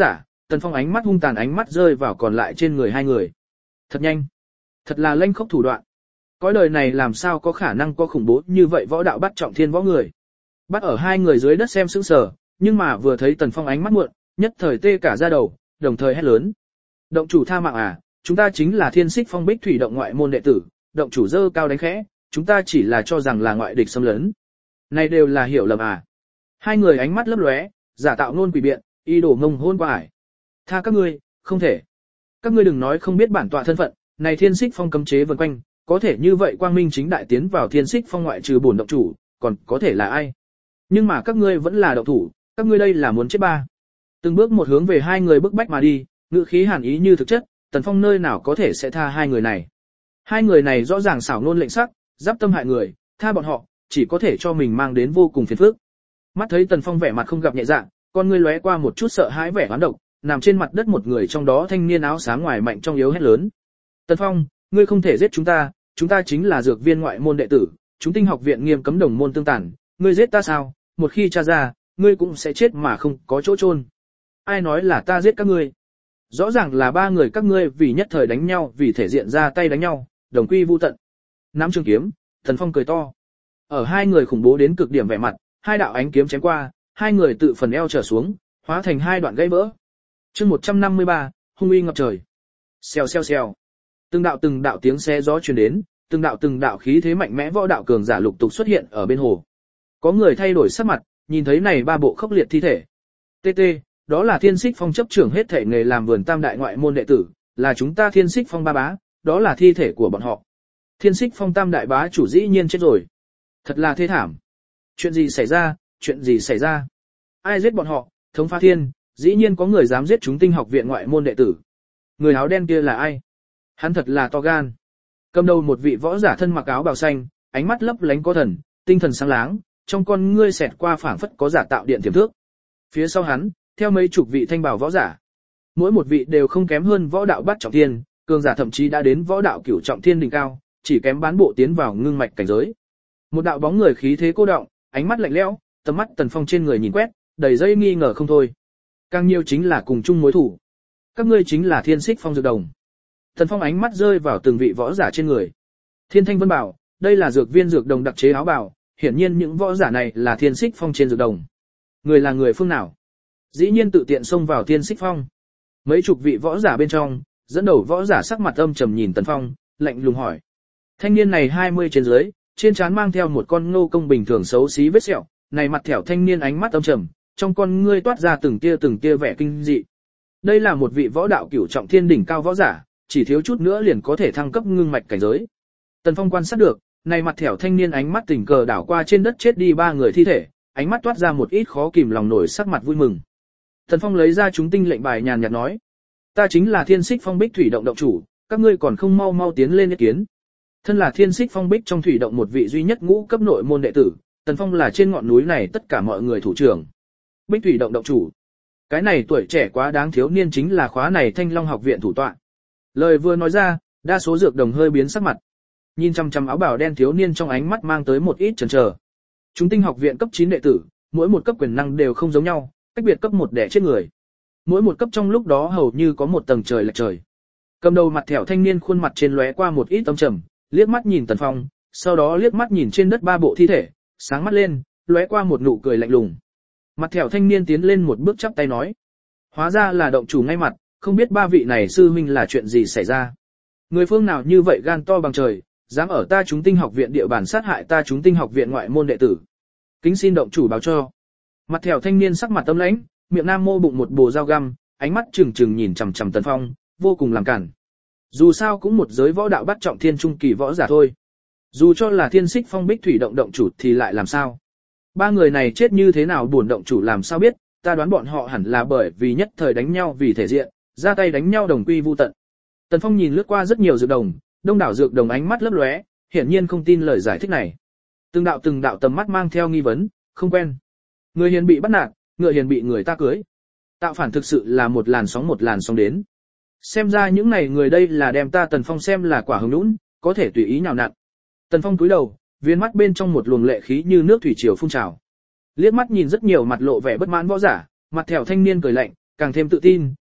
Tần Phong ánh mắt hung tàn ánh mắt rơi vào còn lại trên người hai người. Thật nhanh, thật là lanh khốc thủ đoạn. Cõi đời này làm sao có khả năng có khủng bố như vậy võ đạo bắt trọng thiên võ người. Bắt ở hai người dưới đất xem sững sờ, nhưng mà vừa thấy Tần Phong ánh mắt muộn, nhất thời tê cả da đầu, đồng thời hét lớn. Động chủ tha mạng à, chúng ta chính là Thiên Xích Phong Bích Thủy động ngoại môn đệ tử, động chủ dơ cao đánh khẽ, chúng ta chỉ là cho rằng là ngoại địch xâm lấn. Này đều là hiểu lầm à. Hai người ánh mắt lấp lóe, giả tạo nôn quỷ biện, y đổ ngông hôn qua ải. Tha các ngươi, không thể. Các ngươi đừng nói không biết bản tọa thân phận, này Thiên Xích Phong cấm chế vần quanh, có thể như vậy quang minh chính đại tiến vào Thiên Xích Phong ngoại trừ bổn động chủ, còn có thể là ai? Nhưng mà các ngươi vẫn là động thủ, các ngươi đây là muốn chết ba. Từng bước một hướng về hai người bức bách mà đi, ngữ khí hàn ý như thực chất, Tần Phong nơi nào có thể sẽ tha hai người này. Hai người này rõ ràng xảo nôn lệnh sắc, giáp tâm hại người, tha bọn họ, chỉ có thể cho mình mang đến vô cùng phiền phức. Mắt thấy Tần Phong vẻ mặt không gặp nhẹ dạ, con ngươi lóe qua một chút sợ hãi vẻ oán độc, nằm trên mặt đất một người trong đó thanh niên áo xám ngoài mạnh trong yếu hét lớn. Tần Phong, ngươi không thể giết chúng ta, chúng ta chính là dược viên ngoại môn đệ tử, chúng tinh học viện nghiêm cấm đồng môn tương tàn, ngươi giết ta sao, một khi tra ra, ngươi cũng sẽ chết mà không có chỗ chôn. Ai nói là ta giết các ngươi? Rõ ràng là ba người các ngươi vì nhất thời đánh nhau, vì thể diện ra tay đánh nhau, đồng quy vu tận. Nắm trường kiếm, Tần Phong cười to. Ở hai người khủng bố đến cực điểm vẻ mặt, hai đạo ánh kiếm chém qua, hai người tự phần eo trở xuống, hóa thành hai đoạn gãy vỡ. Chương một trăm năm mươi ba, hung uy ngập trời. Xèo xèo xèo. Từng đạo từng đạo tiếng xé gió truyền đến, từng đạo từng đạo khí thế mạnh mẽ võ đạo cường giả lục tục xuất hiện ở bên hồ. Có người thay đổi sắc mặt, nhìn thấy này ba bộ khốc liệt thi thể. Tê tê, đó là Thiên Xích Phong chấp trưởng hết thể nghề làm vườn tam đại ngoại môn đệ tử, là chúng ta Thiên Xích Phong ba bá, đó là thi thể của bọn họ. Thiên Xích Phong tam đại bá chủ dĩ nhiên chết rồi. Thật là thê thảm. Chuyện gì xảy ra, chuyện gì xảy ra? Ai giết bọn họ, thống phá thiên, dĩ nhiên có người dám giết chúng tinh học viện ngoại môn đệ tử. Người áo đen kia là ai? Hắn thật là to gan. Cầm đầu một vị võ giả thân mặc áo bào xanh, ánh mắt lấp lánh có thần, tinh thần sáng láng, trong con ngươi xẹt qua phảng phất có giả tạo điện tiềm thước. Phía sau hắn, theo mấy chục vị thanh bào võ giả. Mỗi một vị đều không kém hơn võ đạo bát trọng thiên, cường giả thậm chí đã đến võ đạo cửu trọng thiên đỉnh cao, chỉ kém bán bộ tiến vào ngưng mạch cảnh giới. Một đạo bóng người khí thế cô động, ánh mắt lạnh lẽo, tầm mắt Tần Phong trên người nhìn quét, đầy dây nghi ngờ không thôi. Càng nhiều chính là cùng chung mối thủ. Các ngươi chính là Thiên Xích Phong dược đồng. Tần Phong ánh mắt rơi vào từng vị võ giả trên người. Thiên Thanh Vân bảo, đây là dược viên dược đồng đặc chế áo bào, hiển nhiên những võ giả này là Thiên Xích Phong trên dược đồng. Người là người phương nào? Dĩ nhiên tự tiện xông vào Thiên Xích Phong. Mấy chục vị võ giả bên trong, dẫn đầu võ giả sắc mặt âm trầm nhìn Tần Phong, lạnh lùng hỏi. Thanh niên này hai mươi trên dưới, trên trán mang theo một con ngô công bình thường xấu xí vết sẹo, này mặt thẻo thanh niên ánh mắt âm trầm, trong con ngươi toát ra từng tia từng tia vẻ kinh dị. Đây là một vị võ đạo cửu trọng thiên đỉnh cao võ giả, chỉ thiếu chút nữa liền có thể thăng cấp ngưng mạch cảnh giới. Tần Phong quan sát được, này mặt thẻo thanh niên ánh mắt tình cờ đảo qua trên đất chết đi ba người thi thể, ánh mắt toát ra một ít khó kìm lòng nổi sắc mặt vui mừng. Tần Phong lấy ra chúng tinh lệnh bài nhàn nhạt nói: "Ta chính là Thiên Xích Phong Bích Thủy động động chủ, các ngươi còn không mau mau tiến lên ý kiến." Thân là Thiên Xích Phong Bích trong thủy động một vị duy nhất ngũ cấp nội môn đệ tử, Tần Phong là trên ngọn núi này tất cả mọi người thủ trưởng. Bích Thủy động động chủ, cái này tuổi trẻ quá đáng thiếu niên chính là khóa này Thanh Long học viện thủ tọa. Lời vừa nói ra, đa số dược đồng hơi biến sắc mặt. Nhìn chăm chăm áo bào đen thiếu niên trong ánh mắt mang tới một ít chần chờ. Chúng tinh học viện cấp chín đệ tử, mỗi một cấp quyền năng đều không giống nhau, cách biệt cấp một đẻ chết người. Mỗi một cấp trong lúc đó hầu như có một tầng trời lệch trời. Cầm đầu mặt thẻo thanh niên khuôn mặt trên lóe qua một ít âm trầm, liếc mắt nhìn Tần Phong, sau đó liếc mắt nhìn trên đất ba bộ thi thể, sáng mắt lên, lóe qua một nụ cười lạnh lùng. Mặt thẻo thanh niên tiến lên một bước chắp tay nói: "Hóa ra là động chủ ngay mặt, không biết ba vị này sư huynh là chuyện gì xảy ra. Người phương nào như vậy gan to bằng trời, dám ở ta chúng tinh học viện địa bàn sát hại ta chúng tinh học viện ngoại môn đệ tử. Kính xin động chủ báo cho." Mặt thẻo thanh niên sắc mặt tâm lãnh, miệng nam mô bụng một bồ dao găm, ánh mắt trừng trừng nhìn chằm chằm Tần Phong, vô cùng làm cản. Dù sao cũng một giới võ đạo bắt trọng thiên trung kỳ võ giả thôi. Dù cho là Thiên Xích Phong Bích Thủy động động chủ thì lại làm sao? Ba người này chết như thế nào buồn động chủ làm sao biết, ta đoán bọn họ hẳn là bởi vì nhất thời đánh nhau vì thể diện, ra tay đánh nhau đồng quy vu tận. Tần Phong nhìn lướt qua rất nhiều dược đồng, đông đảo dược đồng ánh mắt lấp lóe, hiển nhiên không tin lời giải thích này. Từng đạo từng đạo tầm mắt mang theo nghi vấn, không quen. Người hiền bị bắt nạt, ngựa hiền bị người ta cưới. Tạo phản thực sự là một làn sóng một làn sóng đến. Xem ra những này người đây là đem ta Tần Phong xem là quả hứng nũng, có thể tùy ý nhào nặn. Tần Phong cúi đầu, viên mắt bên trong một luồng lệ khí như nước thủy triều phun trào. Liếc mắt nhìn rất nhiều mặt lộ vẻ bất mãn võ giả, mặt thẻo thanh niên cười lạnh, càng thêm tự tin,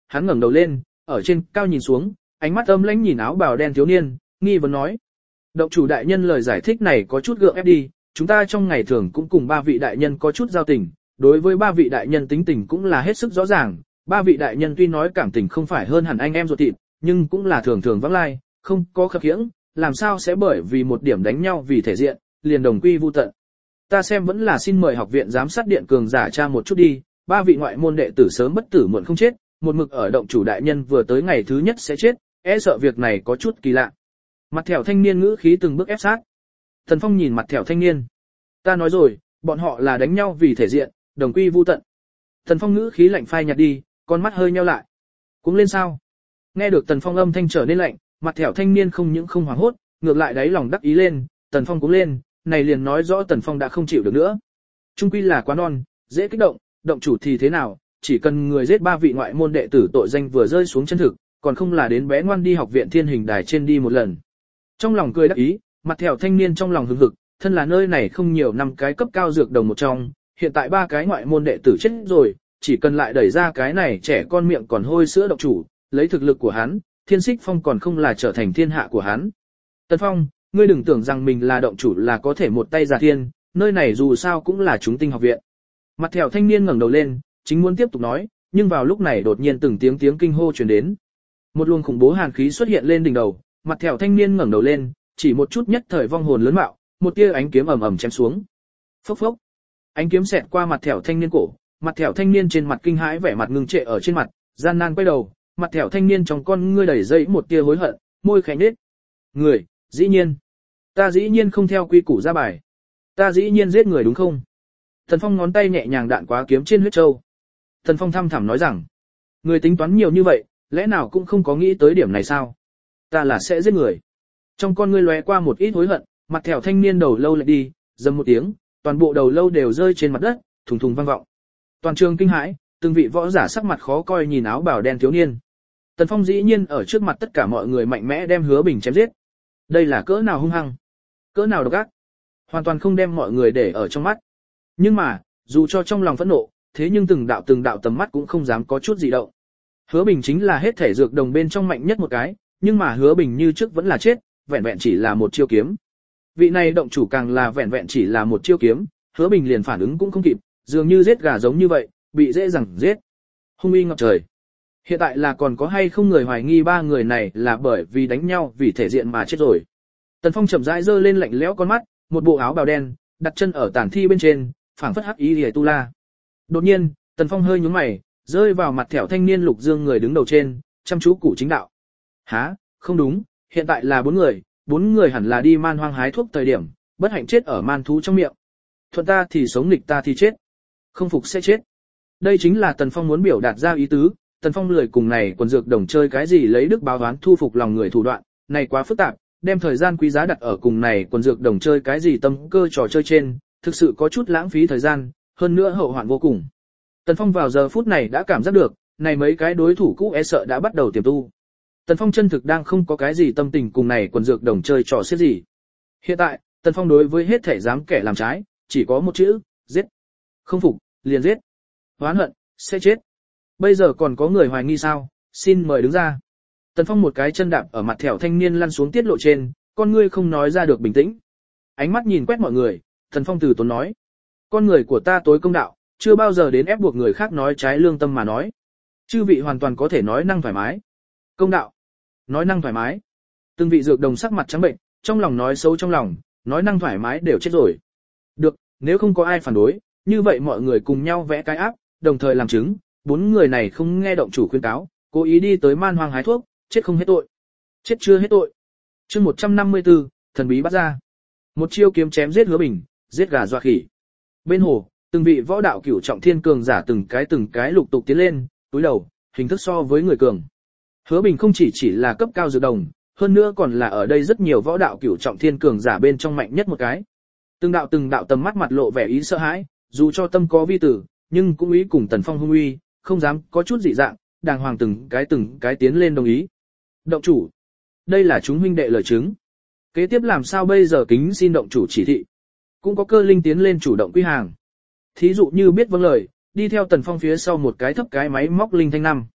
hắn ngẩng đầu lên, ở trên cao nhìn xuống, ánh mắt âm lãnh nhìn áo bào đen thiếu niên, nghi vấn nói. Động chủ đại nhân lời giải thích này có chút gượng ép đi, chúng ta trong ngày thường cũng cùng ba vị đại nhân có chút giao tình, đối với ba vị đại nhân tính tình cũng là hết sức rõ ràng, ba vị đại nhân tuy nói cảm tình không phải hơn hẳn anh em ruột thịt, nhưng cũng là thường thường vắng lai, không có khập khiễng, làm sao sẽ bởi vì một điểm đánh nhau vì thể diện, liền đồng quy vu tận. Ta xem vẫn là xin mời học viện giám sát điện cường giả tra một chút đi, ba vị ngoại môn đệ tử sớm bất tử muộn không chết, một mực ở động chủ đại nhân vừa tới ngày thứ nhất sẽ chết, e sợ việc này có chút kỳ lạ. Mặt thẻo thanh niên ngữ khí từng bước ép sát. Tần Phong nhìn mặt thẻo thanh niên. Ta nói rồi, bọn họ là đánh nhau vì thể diện, đồng quy vu tận. Tần Phong ngữ khí lạnh phai nhạt đi, con mắt hơi nheo lại. Cũng lên sao? Nghe được Tần Phong âm thanh trở nên lạnh, mặt thẻo thanh niên không những không hoảng hốt, ngược lại đáy lòng đắc ý lên, Tần Phong cũng lên, này liền nói rõ Tần Phong đã không chịu được nữa. Trung quy là quá non, dễ kích động, động chủ thì thế nào, chỉ cần người giết ba vị ngoại môn đệ tử tội danh vừa rơi xuống chân thực, còn không là đến bé ngoan đi học viện thiên hình đài trên đi một lần. Trong lòng cười đắc ý, mặt thẻo thanh niên trong lòng hừng hực, thân là nơi này không nhiều năm cái cấp cao dược đồng một trong, hiện tại ba cái ngoại môn đệ tử chết rồi, chỉ cần lại đẩy ra cái này trẻ con miệng còn hôi sữa động chủ, lấy thực lực của hắn, Thiên Xích Phong còn không là trở thành thiên hạ của hắn. Tần Phong, ngươi đừng tưởng rằng mình là động chủ là có thể một tay giả thiên, nơi này dù sao cũng là chúng tinh học viện. Mặt thẻo thanh niên ngẩng đầu lên, chính muốn tiếp tục nói, nhưng vào lúc này đột nhiên từng tiếng tiếng kinh hô truyền đến. Một luồng khủng bố hàn khí xuất hiện lên đỉnh đầu, mặt thẻo thanh niên ngẩng đầu lên, chỉ một chút nhất thời vong hồn lớn mạo, một tia ánh kiếm ầm ầm chém xuống. Phốc phốc. Ánh kiếm xẹt qua mặt thẻo thanh niên cổ, mặt thẻo thanh niên trên mặt kinh hãi vẻ mặt ngưng trệ ở trên mặt, gian nan quay đầu, mặt thẻo thanh niên trong con ngươi đầy dây một tia hối hận, môi khẽ nhếch. Người, dĩ nhiên, ta dĩ nhiên không theo quy củ ra bài, ta dĩ nhiên giết người đúng không? Thần Phong ngón tay nhẹ nhàng đạn quá kiếm trên huyết châu. Thần Phong thăm thẳm nói rằng, người tính toán nhiều như vậy, lẽ nào cũng không có nghĩ tới điểm này sao? Ta là sẽ giết người. Trong con ngươi lóe qua một ít hối hận, mặt thẻo thanh niên đầu lâu lại đi, dầm một tiếng, toàn bộ đầu lâu đều rơi trên mặt đất, thùng thùng vang vọng. Toàn trường kinh hãi, từng vị võ giả sắc mặt khó coi nhìn áo bào đen thiếu niên. Tần Phong dĩ nhiên ở trước mặt tất cả mọi người mạnh mẽ đem Hứa Bình chém giết. Đây là cỡ nào hung hăng, cỡ nào độc ác, hoàn toàn không đem mọi người để ở trong mắt. Nhưng mà, dù cho trong lòng phẫn nộ, thế nhưng từng đạo từng đạo tầm mắt cũng không dám có chút gì động. Hứa Bình chính là hết thể dược đồng bên trong mạnh nhất một cái, nhưng mà Hứa Bình như trước vẫn là chết, vẹn vẹn chỉ là một chiêu kiếm. Vị này động chủ càng là vẹn vẹn chỉ là một chiêu kiếm, Hứa Bình liền phản ứng cũng không kịp, dường như giết gà giống như vậy, bị dễ dàng giết. Hung uy ngập trời. Hiện tại là còn có hay không người hoài nghi ba người này là bởi vì đánh nhau vì thể diện mà chết rồi. Tần Phong chậm rãi giơ lên lạnh lẽo con mắt, một bộ áo bào đen, đặt chân ở tản thi bên trên, phảng phất hắc ý liễu tu la. Đột nhiên, Tần Phong hơi nhướng mày, rơi vào mặt thẻo thanh niên Lục Dương người đứng đầu trên, chăm chú củ chính đạo. Hả, không đúng, hiện tại là bốn người, bốn người hẳn là đi man hoang hái thuốc thời điểm, bất hạnh chết ở man thú trong miệng. Thuận ta thì sống, nghịch ta thì chết. Không phục sẽ chết. Đây chính là Tần Phong muốn biểu đạt ra ý tứ. Tần Phong lười cùng này quần dược đồng chơi cái gì lấy đức báo oán thu phục lòng người thủ đoạn, này quá phức tạp, đem thời gian quý giá đặt ở cùng này quần dược đồng chơi cái gì tâm cơ trò chơi trên, thực sự có chút lãng phí thời gian, hơn nữa hậu hoạn vô cùng. Tần Phong vào giờ phút này đã cảm giác được, này mấy cái đối thủ cũ e sợ đã bắt đầu tiềm tu. Tần Phong chân thực đang không có cái gì tâm tình cùng này quần dược đồng chơi trò xiết gì. Hiện tại, Tần Phong đối với hết thể dám kẻ làm trái, chỉ có một chữ, giết. Không phục, liền giết. Oán hận, sẽ chết. Bây giờ còn có người hoài nghi sao, xin mời đứng ra. Tần Phong một cái chân đạp ở mặt thẻo thanh niên lăn xuống tiết lộ trên, con ngươi không nói ra được bình tĩnh. Ánh mắt nhìn quét mọi người, Tần Phong từ tốn nói. Con người của ta tối công đạo, chưa bao giờ đến ép buộc người khác nói trái lương tâm mà nói. Chư vị hoàn toàn có thể nói năng thoải mái. Công đạo. Nói năng thoải mái. Từng vị dược đồng sắc mặt trắng bệnh, trong lòng nói xấu trong lòng, nói năng thoải mái đều chết rồi. Được, nếu không có ai phản đối, như vậy mọi người cùng nhau vẽ cái áp, đồng thời làm chứng. Bốn người này không nghe động chủ khuyên cáo, cố ý đi tới man hoang hái thuốc, chết không hết tội. Chết chưa hết tội. Chương một trăm năm mươi tư, thần bí bắt ra. Một chiêu kiếm chém giết Hứa Bình, giết gà dọa khỉ. Bên hồ, từng vị võ đạo cửu trọng thiên cường giả từng cái từng cái lục tục tiến lên, túi đầu, hình thức so với người cường. Hứa Bình không chỉ chỉ là cấp cao dược đồng, hơn nữa còn là ở đây rất nhiều võ đạo cửu trọng thiên cường giả bên trong mạnh nhất một cái. Từng đạo từng đạo tầm mắt mặt lộ vẻ ý sợ hãi, dù cho tâm có vi tử, nhưng cũng ý cùng Tần Phong hung uy, không dám có chút dị dạng, đàng hoàng từng cái từng cái tiến lên đồng ý. Động chủ, đây là chúng huynh đệ lời chứng. Kế tiếp làm sao bây giờ, kính xin động chủ chỉ thị. Cũng có cơ linh tiến lên chủ động quy hàng. Thí dụ như biết vâng lời, đi theo Tần Phong phía sau một cái thấp cái máy móc linh thanh năm.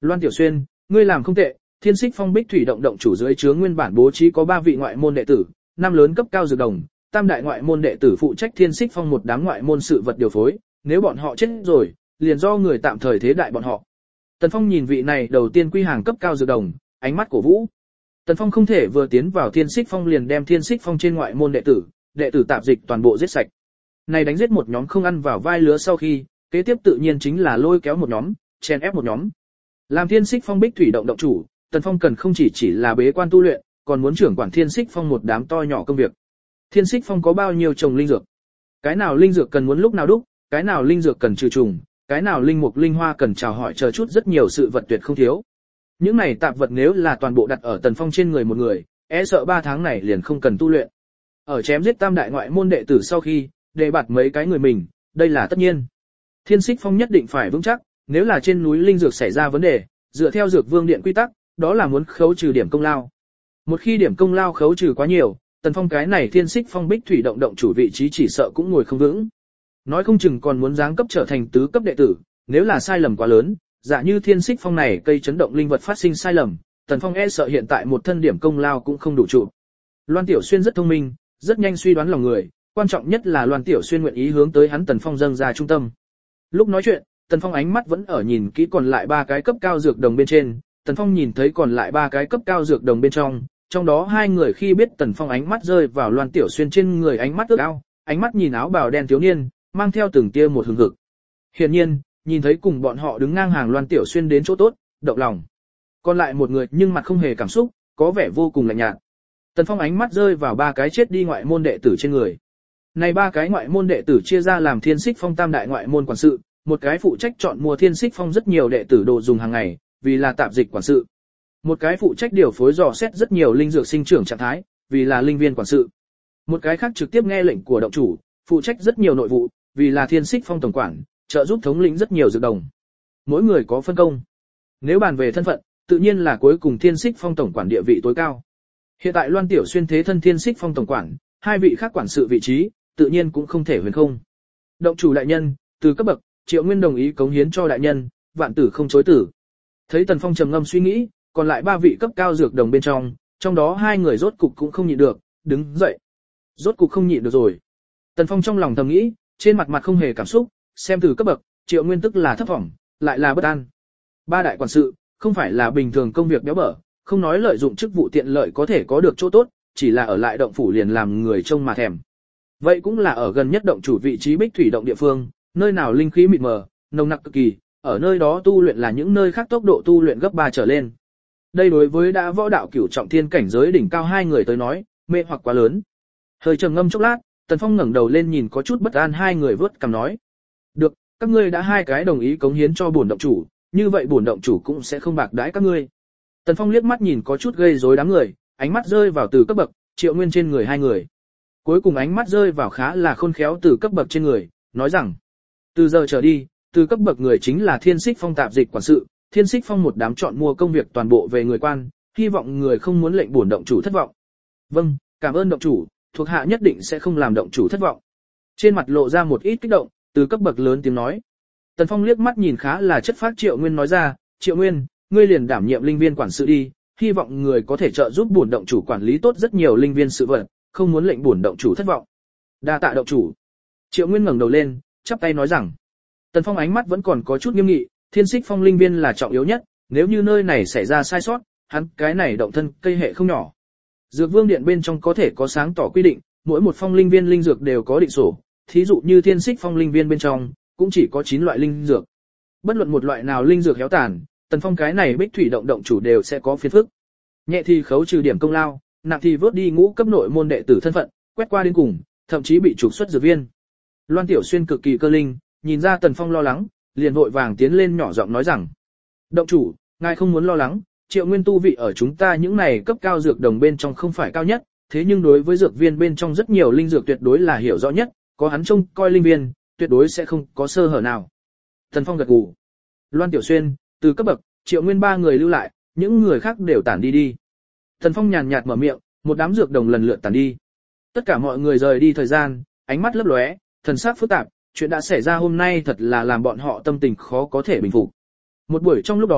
Loan Tiểu Xuyên, ngươi làm không tệ, Thiên Xích Phong Bích Thủy động động chủ dưới chướng nguyên bản bố trí có ba vị ngoại môn đệ tử, năm lớn cấp cao dược đồng, tam đại ngoại môn đệ tử phụ trách Thiên Xích Phong một đám ngoại môn sự vật điều phối, nếu bọn họ chết rồi, liền do người tạm thời thế đại bọn họ. Tần Phong nhìn vị này đầu tiên quy hàng cấp cao dược đồng, ánh mắt cổ vũ. Tần Phong không thể vừa tiến vào Thiên Xích Phong liền đem Thiên Xích Phong trên ngoại môn đệ tử, đệ tử tạp dịch toàn bộ giết sạch. Này đánh giết một nhóm không ăn vào vai lứa sau khi, kế tiếp tự nhiên chính là lôi kéo một nhóm, chen ép một nhóm. Làm Thiên Xích Phong Bích Thủy động động chủ, Tần Phong cần không chỉ chỉ là bế quan tu luyện, còn muốn trưởng quản Thiên Xích Phong một đám to nhỏ công việc. Thiên Xích Phong có bao nhiêu trồng linh dược? Cái nào linh dược cần muốn lúc nào đúc, cái nào linh dược cần trừ trùng, cái nào linh mục linh hoa cần chào hỏi chờ chút rất nhiều sự vật tuyệt không thiếu. Những này tạp vật nếu là toàn bộ đặt ở Tần Phong trên người một người, e sợ ba tháng này liền không cần tu luyện. Ở chém giết tam đại ngoại môn đệ tử sau khi, đề bạt mấy cái người mình, đây là tất nhiên. Thiên Xích Phong nhất định phải vững chắc, nếu là trên núi linh dược xảy ra vấn đề, dựa theo Dược Vương Điện quy tắc, đó là muốn khấu trừ điểm công lao. Một khi điểm công lao khấu trừ quá nhiều, Tần Phong cái này Thiên Xích Phong Bích Thủy động động chủ vị trí chỉ sợ cũng ngồi không vững. Nói không chừng còn muốn giáng cấp trở thành tứ cấp đệ tử, nếu là sai lầm quá lớn, giả như Thiên Xích Phong này cây chấn động linh vật phát sinh sai lầm, Tần Phong e sợ hiện tại một thân điểm công lao cũng không đủ trụ. Loan Tiểu Xuyên rất thông minh, rất nhanh suy đoán lòng người, quan trọng nhất là Loan Tiểu Xuyên nguyện ý hướng tới hắn Tần Phong dâng ra trung tâm. Lúc nói chuyện, Tần Phong ánh mắt vẫn ở nhìn kỹ còn lại ba cái cấp cao dược đồng bên trên, Tần Phong nhìn thấy còn lại ba cái cấp cao dược đồng bên trong, trong đó hai người khi biết Tần Phong ánh mắt rơi vào Loan Tiểu Xuyên trên người ánh mắt ước ao, ánh mắt nhìn áo bào đen thiếu niên, mang theo từng tia một hừng hực. Hiển nhiên, nhìn thấy cùng bọn họ đứng ngang hàng Loan Tiểu Xuyên đến chỗ tốt, động lòng. Còn lại một người nhưng mặt không hề cảm xúc, có vẻ vô cùng lạnh nhạt. Tần Phong ánh mắt rơi vào ba cái chết đi ngoại môn đệ tử trên người. Này ba cái ngoại môn đệ tử chia ra làm Thiên Xích Phong tam đại ngoại môn quản sự, một cái phụ trách chọn mua Thiên Xích Phong rất nhiều đệ tử đồ dùng hàng ngày, vì là tạp dịch quản sự. Một cái phụ trách điều phối dò xét rất nhiều linh dược sinh trưởng trạng thái, vì là linh viên quản sự. Một cái khác trực tiếp nghe lệnh của động chủ, phụ trách rất nhiều nội vụ, vì là Thiên Xích Phong tổng quản, trợ giúp thống lĩnh rất nhiều dược đồng. Mỗi người có phân công. Nếu bàn về thân phận, tự nhiên là cuối cùng Thiên Xích Phong tổng quản địa vị tối cao. Hiện tại Loan Tiểu Xuyên thế thân Thiên Xích Phong tổng quản, hai vị khác quản sự vị trí, tự nhiên cũng không thể huyền không. Động chủ đại nhân, từ cấp bậc, Triệu Nguyên đồng ý cống hiến cho đại nhân, vạn tử không chối tử. Thấy Tần Phong trầm ngâm suy nghĩ, còn lại ba vị cấp cao dược đồng bên trong, trong đó hai người rốt cục cũng không nhịn được, đứng dậy. Rốt cục không nhịn được rồi. Tần Phong trong lòng thầm nghĩ, trên mặt mặt không hề cảm xúc, xem từ cấp bậc, Triệu Nguyên tức là thấp vọng, lại là bất an. Ba đại quản sự, không phải là bình thường công việc béo bở, không nói lợi dụng chức vụ tiện lợi có thể có được chỗ tốt, chỉ là ở lại động phủ liền làm người trông mà thèm. Vậy cũng là ở gần nhất động chủ vị trí Bích Thủy động địa phương, nơi nào linh khí mịt mờ, nồng nặc cực kỳ, ở nơi đó tu luyện là những nơi khác tốc độ tu luyện gấp ba trở lên. Đây đối với đã võ đạo cửu trọng thiên cảnh giới đỉnh cao hai người tới nói, mê hoặc quá lớn. Hơi trầm ngâm chốc lát, Tần Phong ngẩng đầu lên nhìn có chút bất an hai người vớt cằm nói: "Được, các ngươi đã hai cái đồng ý cống hiến cho bổn động chủ, như vậy bổn động chủ cũng sẽ không bạc đãi các ngươi." Tần Phong liếc mắt nhìn có chút gây rối đám người, ánh mắt rơi vào từ cấp bậc, Triệu Nguyên trên người hai người. Cuối cùng ánh mắt rơi vào khá là khôn khéo từ cấp bậc trên người, nói rằng: "Từ giờ trở đi, từ cấp bậc người chính là Thiên Xích Phong tạp dịch quản sự, Thiên Xích Phong một đám chọn mua công việc toàn bộ về người quan, hy vọng người không muốn lệnh bổn động chủ thất vọng." "Vâng, cảm ơn động chủ, thuộc hạ nhất định sẽ không làm động chủ thất vọng." Trên mặt lộ ra một ít kích động, từ cấp bậc lớn tiếng nói. Tần Phong liếc mắt nhìn khá là chất phác Triệu Nguyên nói ra: "Triệu Nguyên, ngươi liền đảm nhiệm linh viên quản sự đi, hy vọng người có thể trợ giúp bổn động chủ quản lý tốt rất nhiều linh viên sự vật, không muốn lệnh bổn động chủ thất vọng." "Đa tạ động chủ." Triệu Nguyên ngẩng đầu lên, chắp tay nói rằng. Tần Phong ánh mắt vẫn còn có chút nghiêm nghị, Thiên Xích Phong linh viên là trọng yếu nhất, nếu như nơi này xảy ra sai sót, hắn cái này động thân cây hệ không nhỏ. Dược Vương Điện bên trong có thể có sáng tỏ quy định, mỗi một phong linh viên linh dược đều có định sổ, thí dụ như Thiên Xích Phong linh viên bên trong, cũng chỉ có chín loại linh dược. Bất luận một loại nào linh dược héo tàn, Tần Phong cái này Bích Thủy động động chủ đều sẽ có phiền phức. Nhẹ thì khấu trừ điểm công lao, nặng thì vớt đi ngũ cấp nội môn đệ tử thân phận, quét qua đến cùng, thậm chí bị trục xuất dược viên. Loan Tiểu Xuyên cực kỳ cơ linh, nhìn ra Tần Phong lo lắng, liền vội vàng tiến lên nhỏ giọng nói rằng: "Động chủ, ngài không muốn lo lắng, Triệu Nguyên tu vị ở chúng ta những này cấp cao dược đồng bên trong không phải cao nhất, thế nhưng đối với dược viên bên trong rất nhiều linh dược tuyệt đối là hiểu rõ nhất, có hắn trông coi linh viên, tuyệt đối sẽ không có sơ hở nào." Tần Phong gật gù. Loan Tiểu Xuyên, từ cấp bậc, Triệu Nguyên ba người lưu lại, những người khác đều tản đi đi. Tần Phong nhàn nhạt mở miệng, một đám dược đồng lần lượt tản đi. Tất cả mọi người rời đi thời gian, ánh mắt lấp lóe, thần sắc phức tạp, chuyện đã xảy ra hôm nay thật là làm bọn họ tâm tình khó có thể bình phục. Một buổi trong lúc đó,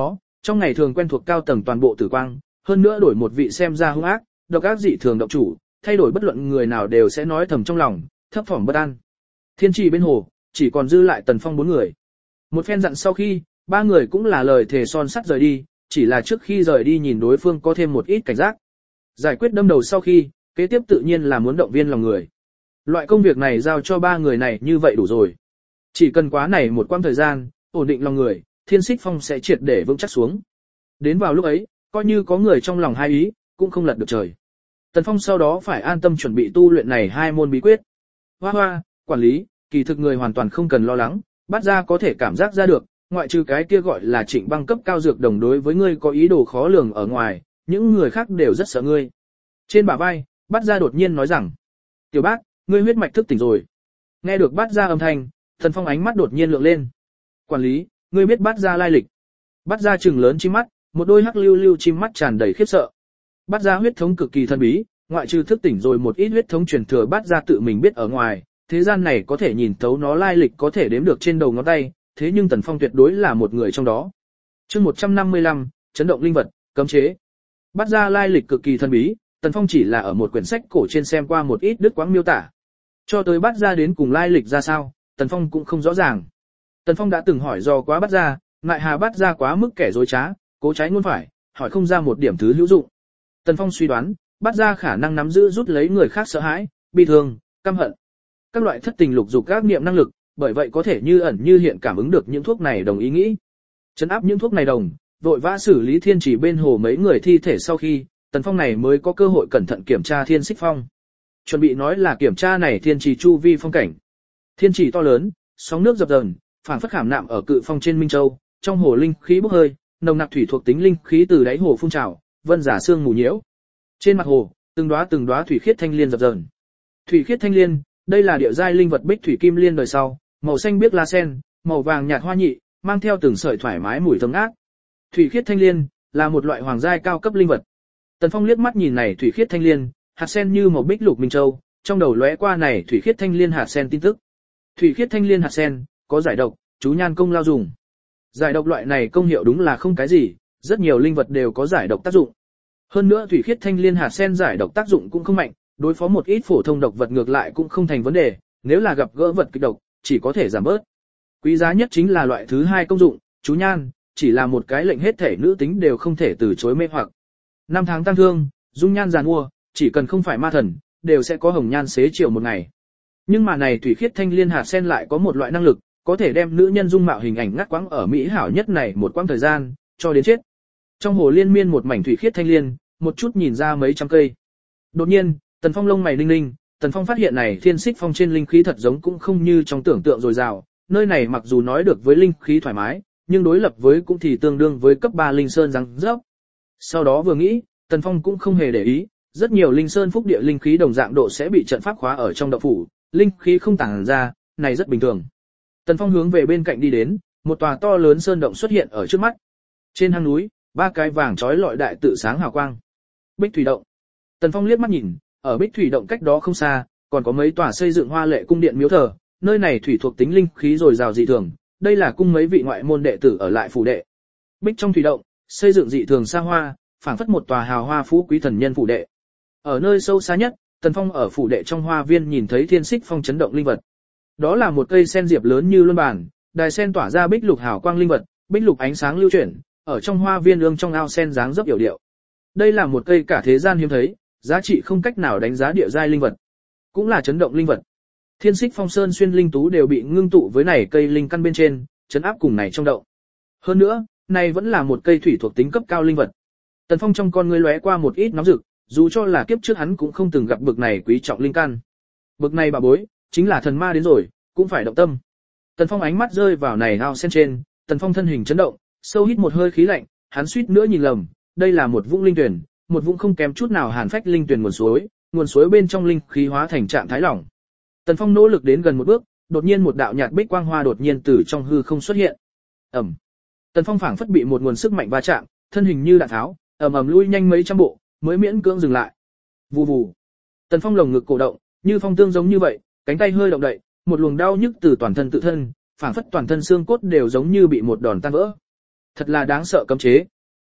trong ngày thường quen thuộc cao tầng toàn bộ tử quang, hơn nữa đổi một vị xem ra hung ác, độc ác dị thường động chủ, thay đổi bất luận người nào đều sẽ nói thầm trong lòng, thấp thỏm bất an. Thiên trì bên hồ, chỉ còn dư lại Tần Phong bốn người. Một phen dặn sau khi, ba người cũng là lời thề son sắt rời đi, chỉ là trước khi rời đi nhìn đối phương có thêm một ít cảnh giác. Giải quyết đâm đầu sau khi, kế tiếp tự nhiên là muốn động viên lòng người. Loại công việc này giao cho ba người này như vậy đủ rồi. Chỉ cần quá này một quãng thời gian, ổn định lòng người, Thiên Xích Phong sẽ triệt để vững chắc xuống. Đến vào lúc ấy, coi như có người trong lòng hai ý, cũng không lật được trời. Tần Phong sau đó phải an tâm chuẩn bị tu luyện này hai môn bí quyết. Hoa hoa, quản lý, kỳ thực người hoàn toàn không cần lo lắng, bắt ra có thể cảm giác ra được, ngoại trừ cái kia gọi là Trịnh Băng cấp cao dược đồng đối với ngươi có ý đồ khó lường ở ngoài, những người khác đều rất sợ ngươi. Trên bả vai, bắt ra đột nhiên nói rằng, tiểu bác, ngươi huyết mạch thức tỉnh rồi. Nghe được bắt ra âm thanh, Tần Phong ánh mắt đột nhiên lượng lên. Quản lý, ngươi biết bắt ra lai lịch. Bắt ra trừng lớn chim mắt, một đôi hắc lưu lưu chim mắt tràn đầy khiếp sợ. Bắt ra huyết thống cực kỳ thần bí, ngoại trừ thức tỉnh rồi một ít huyết thống truyền thừa bắt ra tự mình biết ở ngoài, thế gian này có thể nhìn thấu nó lai lịch có thể đếm được trên đầu ngón tay, thế nhưng Tần Phong tuyệt đối là một người trong đó. Chương một trăm năm mươi lăm, chấn động linh vật, cấm chế. Bắt ra lai lịch cực kỳ thần bí, Tần Phong chỉ là ở một quyển sách cổ trên xem qua một ít đứt quãng miêu tả. Cho tới bắt ra đến cùng lai lịch ra sao, Tần Phong cũng không rõ ràng. Tần Phong đã từng hỏi do quá bắt ra, ngại hà bắt ra quá mức kẻ dối trá, cố trái ngôn phải, hỏi không ra một điểm thứ hữu dụng. Tần Phong suy đoán, bắt ra khả năng nắm giữ rút lấy người khác sợ hãi, bi thương, căm hận, các loại thất tình lục dục các niệm năng lực, bởi vậy có thể như ẩn như hiện cảm ứng được những thuốc này đồng ý nghĩ. Trấn áp những thuốc này đồng, vội vã xử lý Thiên Chỉ bên hồ mấy người thi thể sau khi, Tần Phong này mới có cơ hội cẩn thận kiểm tra Thiên Xích Phong. Chuẩn bị nói là kiểm tra này Thiên Chỉ chu vi phong cảnh. Thiên Chỉ to lớn, sóng nước dập dờn, phảng phất khảm nạm ở cự phong trên Minh Châu, trong hồ linh khí bốc hơi, nồng nặc thủy thuộc tính linh khí từ đáy hồ phun trào, vân giả sương mù nhiễu. Trên mặt hồ, từng đóa từng đóa thủy khiết thanh liên dập dờn. Thủy khiết thanh liên, đây là địa giai linh vật bích thủy kim liên đời sau, màu xanh biếc lá sen, màu vàng nhạt hoa nhị, mang theo từng sợi thoải mái mùi thơm ngát. Thủy khiết thanh liên là một loại hoàng giai cao cấp linh vật. Tần Phong liếc mắt nhìn này thủy khiết thanh liên, hạt sen như màu bích lục minh châu, trong đầu lóe qua này thủy khiết thanh liên hạt sen tin tức. Thủy khiết thanh liên hạt sen có giải độc, chú nhan công lao dùng. Giải độc loại này công hiệu đúng là không cái gì, rất nhiều linh vật đều có giải độc tác dụng. Hơn nữa thủy khiết thanh liên hạt sen giải độc tác dụng cũng không mạnh, đối phó một ít phổ thông độc vật ngược lại cũng không thành vấn đề, nếu là gặp gỡ vật kịch độc, chỉ có thể giảm bớt. Quý giá nhất chính là loại thứ hai công dụng, chú nhan, chỉ là một cái lệnh hết thể nữ tính đều không thể từ chối mê hoặc. Năm tháng tăng thương, dung nhan giàn mua, chỉ cần không phải ma thần, đều sẽ có hồng nhan xế chiều một ngày. Nhưng mà này thủy khiết thanh liên hạt sen lại có một loại năng lực, có thể đem nữ nhân dung mạo hình ảnh ngắt quãng ở mỹ hảo nhất này một quãng thời gian, cho đến chết. Trong hồ liên miên một mảnh thủy khiết thanh liên, một chút nhìn ra mấy trăm cây. Đột nhiên, Tần Phong lông mày ninh ninh, Tần Phong phát hiện này Thiên Xích Phong trên linh khí thật giống cũng không như trong tưởng tượng dồi dào, nơi này mặc dù nói được với linh khí thoải mái, nhưng đối lập với cũng thì tương đương với cấp ba linh sơn răng rớp. Sau đó vừa nghĩ, Tần Phong cũng không hề để ý, rất nhiều linh sơn phúc địa linh khí đồng dạng độ sẽ bị trận pháp khóa ở trong động phủ, linh khí không tản ra, này rất bình thường. Tần Phong hướng về bên cạnh đi đến, một tòa to lớn sơn động xuất hiện ở trước mắt. Trên hang núi, ba cái vàng chói lọi đại tự sáng hào quang. Bích thủy động. Tần Phong liếc mắt nhìn, ở Bích thủy động cách đó không xa, còn có mấy tòa xây dựng hoa lệ cung điện miếu thờ, nơi này thủy thuộc tính linh khí dồi dào dị thường, đây là cung mấy vị ngoại môn đệ tử ở lại phủ đệ. Bích trong thủy động, xây dựng dị thường xa hoa, phảng phất một tòa hào hoa phú quý thần nhân phủ đệ. Ở nơi sâu xa nhất, Tần Phong ở phủ đệ trong hoa viên nhìn thấy Thiên Xích Phong chấn động linh vật. Đó là một cây sen diệp lớn như luân bàn, đài sen tỏa ra bích lục hào quang linh vật, bích lục ánh sáng lưu chuyển, ở trong hoa viên ương trong ao sen dáng dấp yểu điệu. Đây là một cây cả thế gian hiếm thấy, giá trị không cách nào đánh giá địa giai linh vật, cũng là chấn động linh vật. Thiên Xích Phong sơn xuyên linh tú đều bị ngưng tụ với này cây linh căn bên trên, chấn áp cùng này trong động. Hơn nữa, này vẫn là một cây thủy thuộc tính cấp cao linh vật. Tần Phong trong con ngươi lóe qua một ít nóng rực, dù cho là kiếp trước hắn cũng không từng gặp bực này quý trọng linh căn. Bực này bà bối, chính là thần ma đến rồi, cũng phải động tâm. Tần Phong ánh mắt rơi vào này ao sen trên, Tần Phong thân hình chấn động, sâu hít một hơi khí lạnh, hắn suýt nữa nhìn lầm, đây là một vũng linh tuyển, một vũng không kém chút nào hàn phách linh tuyển nguồn suối, nguồn suối bên trong linh khí hóa thành trạng thái lỏng. Tần Phong nỗ lực đến gần một bước, đột nhiên một đạo nhạt bích quang hoa đột nhiên từ trong hư không xuất hiện. Ầm. Tần Phong phảng phất bị một nguồn sức mạnh va chạm, thân hình như đạn tháo, ầm ầm lui nhanh mấy trăm bộ, mới miễn cưỡng dừng lại. Vù vù. Tần Phong lồng ngực cổ động, như phong tương giống như vậy, cánh tay hơi động đậy, một luồng đau nhức từ toàn thân tự thân, phảng phất toàn thân xương cốt đều giống như bị một đòn tan vỡ. Thật là đáng sợ cấm chế,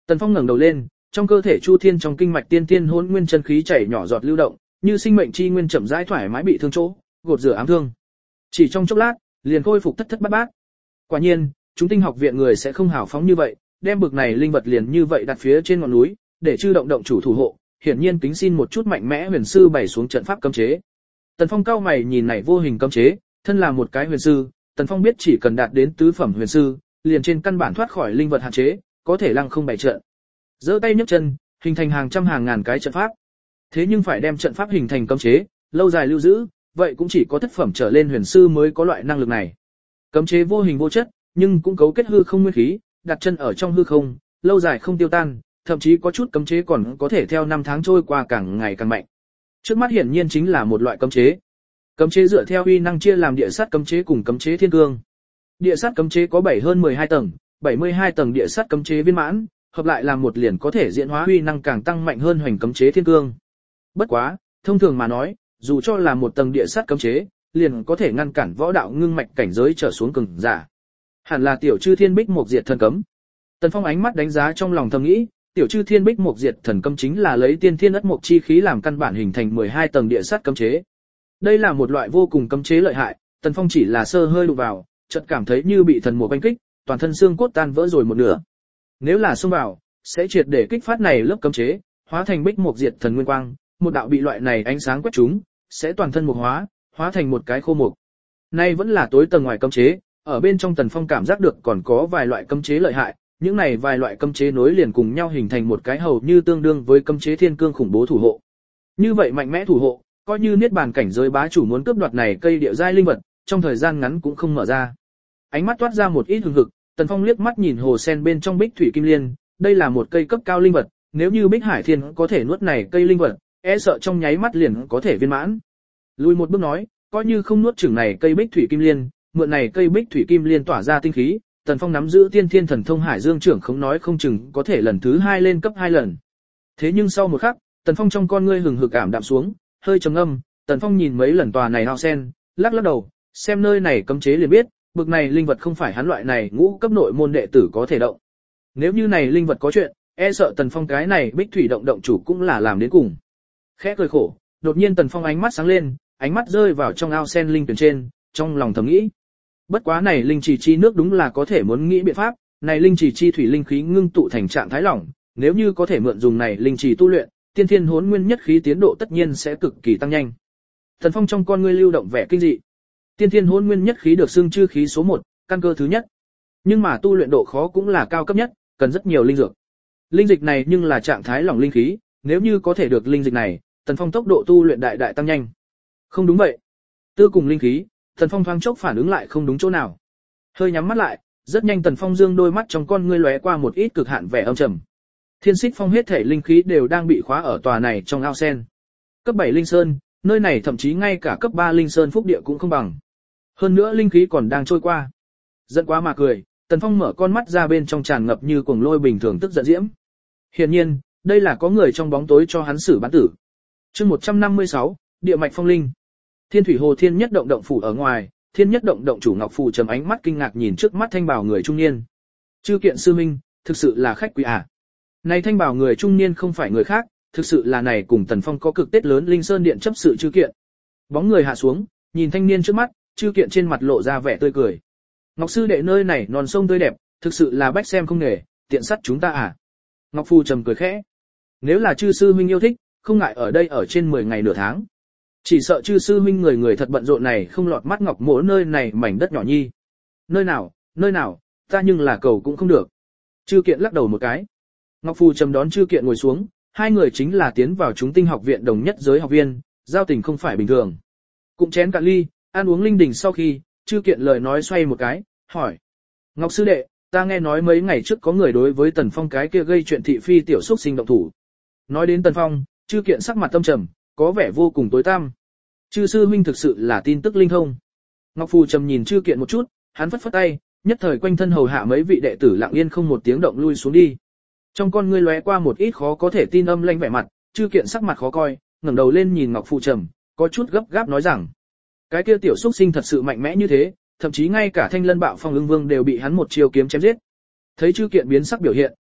Tần Phong ngẩng đầu lên, trong cơ thể Chu Thiên trong kinh mạch tiên tiên hỗn nguyên chân khí chảy nhỏ giọt lưu động, như sinh mệnh chi nguyên chậm rãi thoải mái bị thương chỗ, gột rửa ám thương. Chỉ trong chốc lát, liền khôi phục thất thất bát bát. Quả nhiên, chúng tinh học viện người sẽ không hào phóng như vậy, đem bực này linh vật liền như vậy đặt phía trên ngọn núi, để chư động động chủ thủ hộ, hiển nhiên kính xin một chút mạnh mẽ huyền sư bày xuống trận pháp cấm chế. Tần Phong cao mày nhìn này vô hình cấm chế, thân là một cái huyền sư, Tần Phong biết chỉ cần đạt đến tứ phẩm huyền sư, liền trên căn bản thoát khỏi linh vật hạn chế, có thể lăng không bày trận. Giơ tay nhấc chân, hình thành hàng trăm hàng ngàn cái trận pháp. Thế nhưng phải đem trận pháp hình thành cấm chế, lâu dài lưu giữ, vậy cũng chỉ có thất phẩm trở lên huyền sư mới có loại năng lực này. Cấm chế vô hình vô chất, nhưng cũng cấu kết hư không nguyên khí, đặt chân ở trong hư không, lâu dài không tiêu tan, thậm chí có chút cấm chế còn có thể theo năm tháng trôi qua càng ngày càng mạnh. Trước mắt hiển nhiên chính là một loại cấm chế. Cấm chế dựa theo uy năng chia làm địa sát cấm chế cùng cấm chế thiên cương. Địa sát cấm chế có bảy hơn mười hai tầng, bảy mươi hai tầng địa sát cấm chế viên mãn, hợp lại làm một liền có thể diễn hóa uy năng càng tăng mạnh hơn hoành cấm chế thiên cương. Bất quá, thông thường mà nói, dù cho là một tầng địa sát cấm chế, liền có thể ngăn cản võ đạo ngưng mạch cảnh giới trở xuống cường giả. Hẳn là tiểu chư thiên bích mục diệt thần cấm. Tần Phong ánh mắt đánh giá trong lòng thầm nghĩ, tiểu chư thiên bích mục diệt thần cấm chính là lấy tiên thiên ất mục chi khí làm căn bản hình thành mười hai tầng địa sát cấm chế. Đây là một loại vô cùng cấm chế lợi hại, Tần Phong chỉ là sơ hơi đụng vào, chợt cảm thấy như bị thần mùa oanh kích, toàn thân xương cốt tan vỡ rồi một nửa. Nếu là xông vào, sẽ triệt để kích phát này lớp cấm chế, hóa thành bích mục diệt thần nguyên quang, một đạo bị loại này ánh sáng quét trúng, sẽ toàn thân mục hóa, hóa thành một cái khô mục. Nay vẫn là tối tầng ngoài cấm chế, ở bên trong Tần Phong cảm giác được còn có vài loại cấm chế lợi hại, những này vài loại cấm chế nối liền cùng nhau hình thành một cái hầu như tương đương với cấm chế thiên cương khủng bố thủ hộ. Như vậy mạnh mẽ thủ hộ, coi như niết bàn cảnh giới bá chủ muốn cướp đoạt này cây địa giai linh vật, trong thời gian ngắn cũng không mở ra. Ánh mắt toát ra một ít hừng hực, Tần Phong liếc mắt nhìn hồ sen bên trong bích thủy kim liên, đây là một cây cấp cao linh vật, nếu như Bích Hải Thiên có thể nuốt này cây linh vật, e sợ trong nháy mắt liền có thể viên mãn. Lùi một bước nói, coi như không nuốt chửng này cây bích thủy kim liên, mượn này cây bích thủy kim liên tỏa ra tinh khí, Tần Phong nắm giữ tiên thiên thần thông Hải Dương trưởng không nói không chừng có thể lần thứ hai lên cấp hai lần. Thế nhưng sau một khắc, Tần Phong trong con ngươi hừng hực ảm đạm xuống, hơi trầm ngâm, Tần Phong nhìn mấy lần tòa này ao sen, lắc lắc đầu, xem nơi này cấm chế liền biết, bực này linh vật không phải hắn loại này ngũ cấp nội môn đệ tử có thể động. Nếu như này linh vật có chuyện, e sợ Tần Phong cái này bích thủy động động chủ cũng là làm đến cùng. Khẽ cười khổ, đột nhiên Tần Phong ánh mắt sáng lên, ánh mắt rơi vào trong ao sen linh tuyển trên, trong lòng thầm nghĩ. Bất quá này linh trì chi nước đúng là có thể muốn nghĩ biện pháp, này linh trì chi thủy linh khí ngưng tụ thành trạng thái lỏng, nếu như có thể mượn dùng này linh trì tu luyện, tiên thiên hỗn nguyên nhất khí tiến độ tất nhiên sẽ cực kỳ tăng nhanh. Tần Phong trong con ngươi lưu động vẻ kinh dị. Tiên thiên hỗn nguyên nhất khí được xưng chư khí số một, căn cơ thứ nhất. Nhưng mà tu luyện độ khó cũng là cao cấp nhất, cần rất nhiều linh dược. Linh dịch này nhưng là trạng thái lỏng linh khí, nếu như có thể được linh dịch này, Tần Phong tốc độ tu luyện đại đại tăng nhanh. Không đúng vậy. Tư cùng linh khí, Tần Phong thoáng chốc phản ứng lại không đúng chỗ nào. Hơi nhắm mắt lại, rất nhanh Tần Phong dương đôi mắt trong con ngươi lóe qua một ít cực hạn vẻ âm trầm. Thiên Xích Phong hết thể linh khí đều đang bị khóa ở tòa này trong ao sen. Cấp bảy linh sơn, nơi này thậm chí ngay cả cấp ba linh sơn phúc địa cũng không bằng. Hơn nữa linh khí còn đang trôi qua. Giận quá mà cười, Tần Phong mở con mắt ra bên trong tràn ngập như cuồng lôi bình thường tức giận diễm. Hiển nhiên, đây là có người trong bóng tối cho hắn xử bán tử. Chương một trăm năm mươi sáu, Địa mạch phong linh. Thiên Thủy Hồ Thiên Nhất Động động phủ ở ngoài, Thiên Nhất Động động chủ Ngọc Phù trầm ánh mắt kinh ngạc nhìn trước mắt thanh bào người trung niên. Chư kiện sư minh, thực sự là khách quý à? Này thanh bào người trung niên không phải người khác, thực sự là này cùng Tần Phong có cực tết lớn Linh Sơn Điện chấp sự Chư kiện. Bóng người hạ xuống, nhìn thanh niên trước mắt, Chư kiện trên mặt lộ ra vẻ tươi cười. Ngọc sư đệ nơi này non sông tươi đẹp, thực sự là bách xem không nghề, tiện sắt chúng ta à? Ngọc Phù trầm cười khẽ. Nếu là Chư sư huynh yêu thích, không ngại ở đây ở trên mười ngày nửa tháng. Chỉ sợ Chư sư huynh người người thật bận rộn này không lọt mắt Ngọc mỗ nơi này mảnh đất nhỏ nhi. Nơi nào, nơi nào, ta nhưng là cầu cũng không được. Chư kiện lắc đầu một cái. Ngọc Phù trầm đón Chư kiện ngồi xuống, hai người chính là tiến vào chúng tinh học viện đồng nhất giới học viên, giao tình không phải bình thường. Cũng chén cạn ly, ăn uống linh đình sau khi, Chư kiện lời nói xoay một cái, hỏi. Ngọc sư đệ, ta nghe nói mấy ngày trước có người đối với Tần Phong cái kia gây chuyện thị phi tiểu xúc sinh động thủ. Nói đến Tần Phong, Chư kiện sắc mặt tâm trầm, có vẻ vô cùng tối tăm. Chư sư huynh thực sự là tin tức linh thông. Ngọc Phù trầm nhìn Chư kiện một chút, hắn phất phất tay, nhất thời quanh thân hầu hạ mấy vị đệ tử lặng yên không một tiếng động lui xuống đi. Trong con ngươi lóe qua một ít khó có thể tin âm lanh vẻ mặt, Chư kiện sắc mặt khó coi, ngẩng đầu lên nhìn Ngọc Phù trầm, có chút gấp gáp nói rằng: cái kia tiểu xúc sinh thật sự mạnh mẽ như thế, thậm chí ngay cả Thanh Lân Bạo Phong Ưng Vương đều bị hắn một chiêu kiếm chém giết. Thấy Chư kiện biến sắc biểu hiện,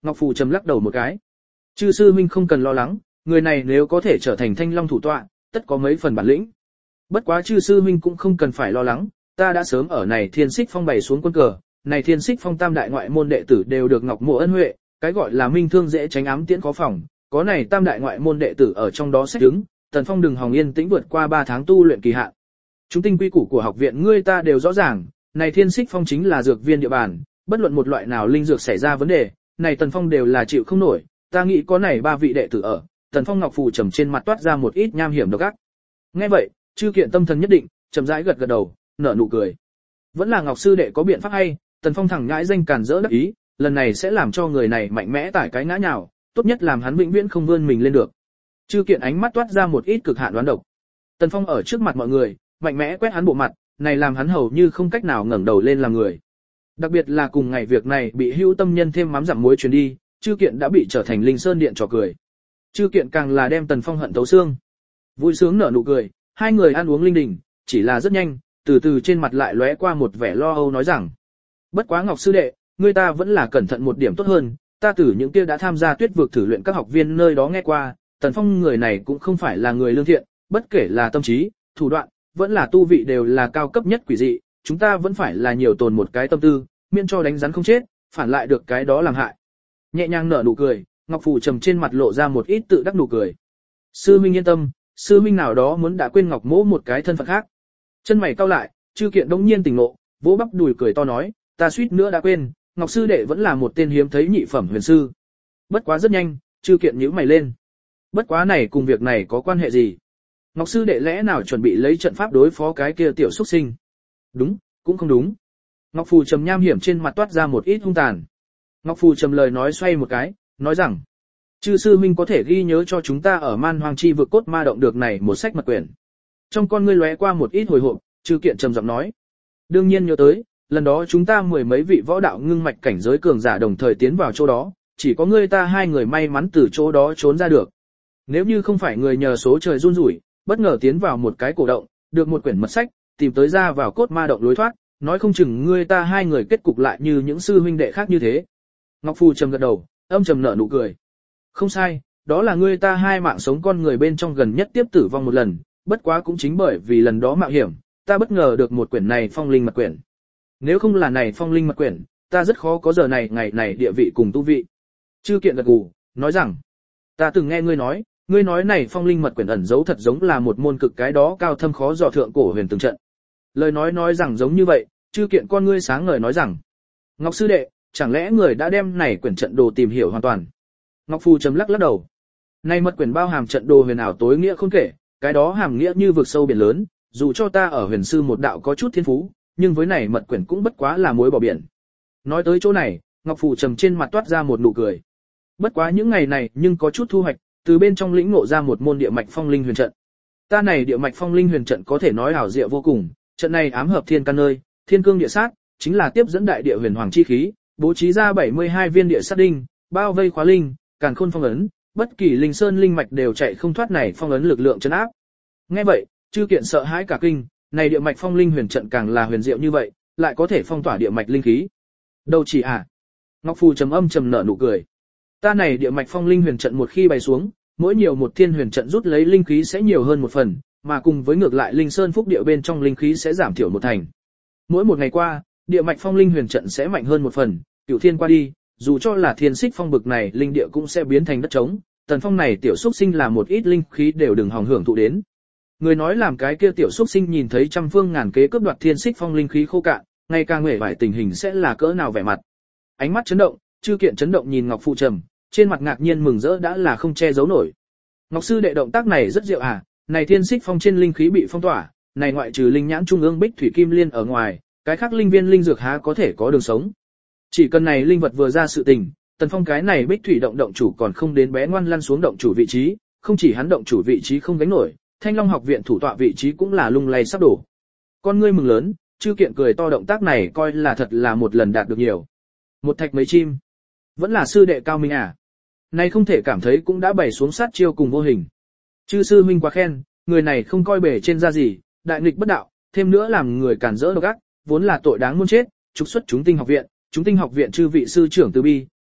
Ngọc Phù trầm lắc đầu một cái. Chư sư huynh không cần lo lắng, người này nếu có thể trở thành Thanh Long thủ tọa, tất có mấy phần bản lĩnh. Bất quá chư sư huynh cũng không cần phải lo lắng, ta đã sớm ở này Thiên Xích Phong bày xuống quân cờ, này Thiên Xích Phong tam đại ngoại môn đệ tử đều được Ngọc Mộ ân huệ, cái gọi là minh thương dễ tránh ám tiễn khó phòng, có này tam đại ngoại môn đệ tử ở trong đó xét đứng, Tần Phong đừng hòng yên tĩnh vượt qua ba tháng tu luyện kỳ hạn. Chúng tinh quy củ của học viện ngươi ta đều rõ ràng, này Thiên Xích Phong chính là dược viên địa bàn, bất luận một loại nào linh dược xảy ra vấn đề, này Tần Phong đều là chịu không nổi, ta nghĩ có này ba vị đệ tử ở. Tần Phong Ngọc Phù trầm trên mặt toát ra một ít nham hiểm độc ác. Nghe vậy, Chư Kiện tâm thần nhất định, chậm rãi gật gật đầu, nở nụ cười. Vẫn là Ngọc sư đệ có biện pháp hay, Tần Phong thẳng nhãi danh càn rỡ đắc ý, lần này sẽ làm cho người này mạnh mẽ tải cái ngã nhào, tốt nhất làm hắn vĩnh viễn không vươn mình lên được. Chư Kiện ánh mắt toát ra một ít cực hạn đoán độc. Tần Phong ở trước mặt mọi người, mạnh mẽ quét hắn bộ mặt, này làm hắn hầu như không cách nào ngẩng đầu lên làm người. Đặc biệt là cùng ngày việc này bị hữu tâm nhân thêm mắm dặm muối truyền đi, Chư Kiện đã bị trở thành Linh Sơn Điện trò cười. Chư Kiện càng là đem Tần Phong hận thấu xương. Vui sướng nở nụ cười, hai người ăn uống linh đình, chỉ là rất nhanh, từ từ trên mặt lại lóe qua một vẻ lo âu nói rằng: "Bất quá Ngọc sư đệ, ngươi ta vẫn là cẩn thận một điểm tốt hơn, ta từ những kia đã tham gia Tuyết vực thử luyện các học viên nơi đó nghe qua, Tần Phong người này cũng không phải là người lương thiện, bất kể là tâm trí, thủ đoạn, vẫn là tu vị đều là cao cấp nhất quỷ dị, chúng ta vẫn phải là nhiều tồn một cái tâm tư, miễn cho đánh rắn không chết, phản lại được cái đó làm hại." Nhẹ nhàng nở nụ cười, Ngọc Phù trầm trên mặt lộ ra một ít tự đắc nụ cười. Sư minh yên tâm, sư minh nào đó muốn đã quên Ngọc Mỗ một cái thân phận khác. Chân mày cau lại, Chư Kiện đống nhiên tỉnh ngộ, vỗ bắp đùi cười to nói, ta suýt nữa đã quên, Ngọc sư đệ vẫn là một tên hiếm thấy nhị phẩm huyền sư. Bất quá rất nhanh, Chư Kiện nhíu mày lên. Bất quá này cùng việc này có quan hệ gì? Ngọc sư đệ lẽ nào chuẩn bị lấy trận pháp đối phó cái kia tiểu xuất sinh? Đúng, cũng không đúng. Ngọc Phù trầm nham hiểm trên mặt toát ra một ít hung tàn. Ngọc Phù trầm lời nói xoay một cái, nói rằng: Chư sư huynh có thể ghi nhớ cho chúng ta ở Man Hoang Chi vực cốt ma động được này một sách mật quyển. Trong con ngươi lóe qua một ít hồi hộp, Chư Kiện trầm giọng nói: đương nhiên nhớ tới, lần đó chúng ta mười mấy vị võ đạo ngưng mạch cảnh giới cường giả đồng thời tiến vào chỗ đó, chỉ có ngươi ta hai người may mắn từ chỗ đó trốn ra được. Nếu như không phải người nhờ số trời run rủi, bất ngờ tiến vào một cái cổ động, được một quyển mật sách, tìm tới ra vào cốt ma động lối thoát, nói không chừng ngươi ta hai người kết cục lại như những sư huynh đệ khác như thế. Ngọc Phù trầm gật đầu, âm trầm nở nụ cười. Không sai, đó là ngươi ta hai mạng sống con người bên trong gần nhất tiếp tử vong một lần, bất quá cũng chính bởi vì lần đó mạo hiểm, ta bất ngờ được một quyển này phong linh mật quyển. Nếu không là này phong linh mật quyển, ta rất khó có giờ này ngày này địa vị cùng tu vị. Chư Kiện gật gù, nói rằng: ta từng nghe ngươi nói, ngươi nói này phong linh mật quyển ẩn giấu thật giống là một môn cực cái đó cao thâm khó dò thượng cổ huyền từng trận. Lời nói nói rằng giống như vậy, Chư Kiện con ngươi sáng ngời nói rằng: Ngọc sư đệ, chẳng lẽ người đã đem này quyển trận đồ tìm hiểu hoàn toàn? Ngọc Phù trầm lắc lắc đầu. Này mật quyển bao hàm trận đồ huyền ảo tối nghĩa không kể, cái đó hàm nghĩa như vực sâu biển lớn, dù cho ta ở huyền sư một đạo có chút thiên phú, nhưng với này mật quyển cũng bất quá là muối bỏ biển. Nói tới chỗ này, Ngọc Phù trầm trên mặt toát ra một nụ cười. Bất quá những ngày này nhưng có chút thu hoạch, từ bên trong lĩnh ngộ ra một môn địa mạch phong linh huyền trận. Ta này địa mạch phong linh huyền trận có thể nói ảo diệu vô cùng, trận này ám hợp thiên căn nơi, thiên cương địa sát, chính là tiếp dẫn đại địa huyền hoàng chi khí, bố trí ra bảy mươi hai viên địa sát đinh, bao vây khóa linh, càn khôn phong ấn, bất kỳ linh sơn linh mạch đều chạy không thoát này phong ấn lực lượng trấn áp. Nghe vậy, Chư Kiện sợ hãi cả kinh, này địa mạch phong linh huyền trận càng là huyền diệu như vậy, lại có thể phong tỏa địa mạch linh khí. Đâu chỉ à? Ngọc Phù trầm âm trầm nở nụ cười. Ta này địa mạch phong linh huyền trận một khi bày xuống, mỗi nhiều một thiên huyền trận rút lấy linh khí sẽ nhiều hơn một phần, mà cùng với ngược lại linh sơn phúc địa bên trong linh khí sẽ giảm thiểu một thành. Mỗi một ngày qua, địa mạch phong linh huyền trận sẽ mạnh hơn một phần, cửu thiên qua đi, dù cho là thiên xích phong bực này linh địa cũng sẽ biến thành đất trống, Tần Phong này tiểu xúc sinh là một ít linh khí đều đừng hòng hưởng thụ đến. Người nói làm cái kia tiểu xúc sinh nhìn thấy trăm phương ngàn kế cướp đoạt thiên xích phong linh khí khô cạn, ngay càng nguệ vải tình hình sẽ là cỡ nào vẻ mặt. Ánh mắt chấn động, Chư Kiện chấn động nhìn Ngọc Phù trầm, trên mặt ngạc nhiên mừng rỡ đã là không che giấu nổi. Ngọc sư đệ động tác này rất diệu à, này thiên xích phong trên linh khí bị phong tỏa, này ngoại trừ linh nhãn trung ương bích thủy kim liên ở ngoài, cái khác linh viên linh dược há có thể có đường sống. Chỉ cần này linh vật vừa ra sự tình, Tần Phong cái này bích thủy động động chủ còn không đến bé ngoan lăn xuống động chủ vị trí, không chỉ hắn động chủ vị trí không gánh nổi, Thanh Long học viện thủ tọa vị trí cũng là lung lay sắp đổ. Con ngươi mừng lớn, Chư Kiện cười to động tác này coi là thật là một lần đạt được nhiều. Một thạch mấy chim, vẫn là sư đệ cao minh à. Này không thể cảm thấy cũng đã bày xuống sát chiêu cùng vô hình. Chư sư huynh quá khen, người này không coi bề trên ra gì, đại nghịch bất đạo, thêm nữa làm người cản rỡ độc ác, vốn là tội đáng muôn chết, trục xuất chúng tinh học viện, chúng tinh học viện chư vị sư trưởng từ bi,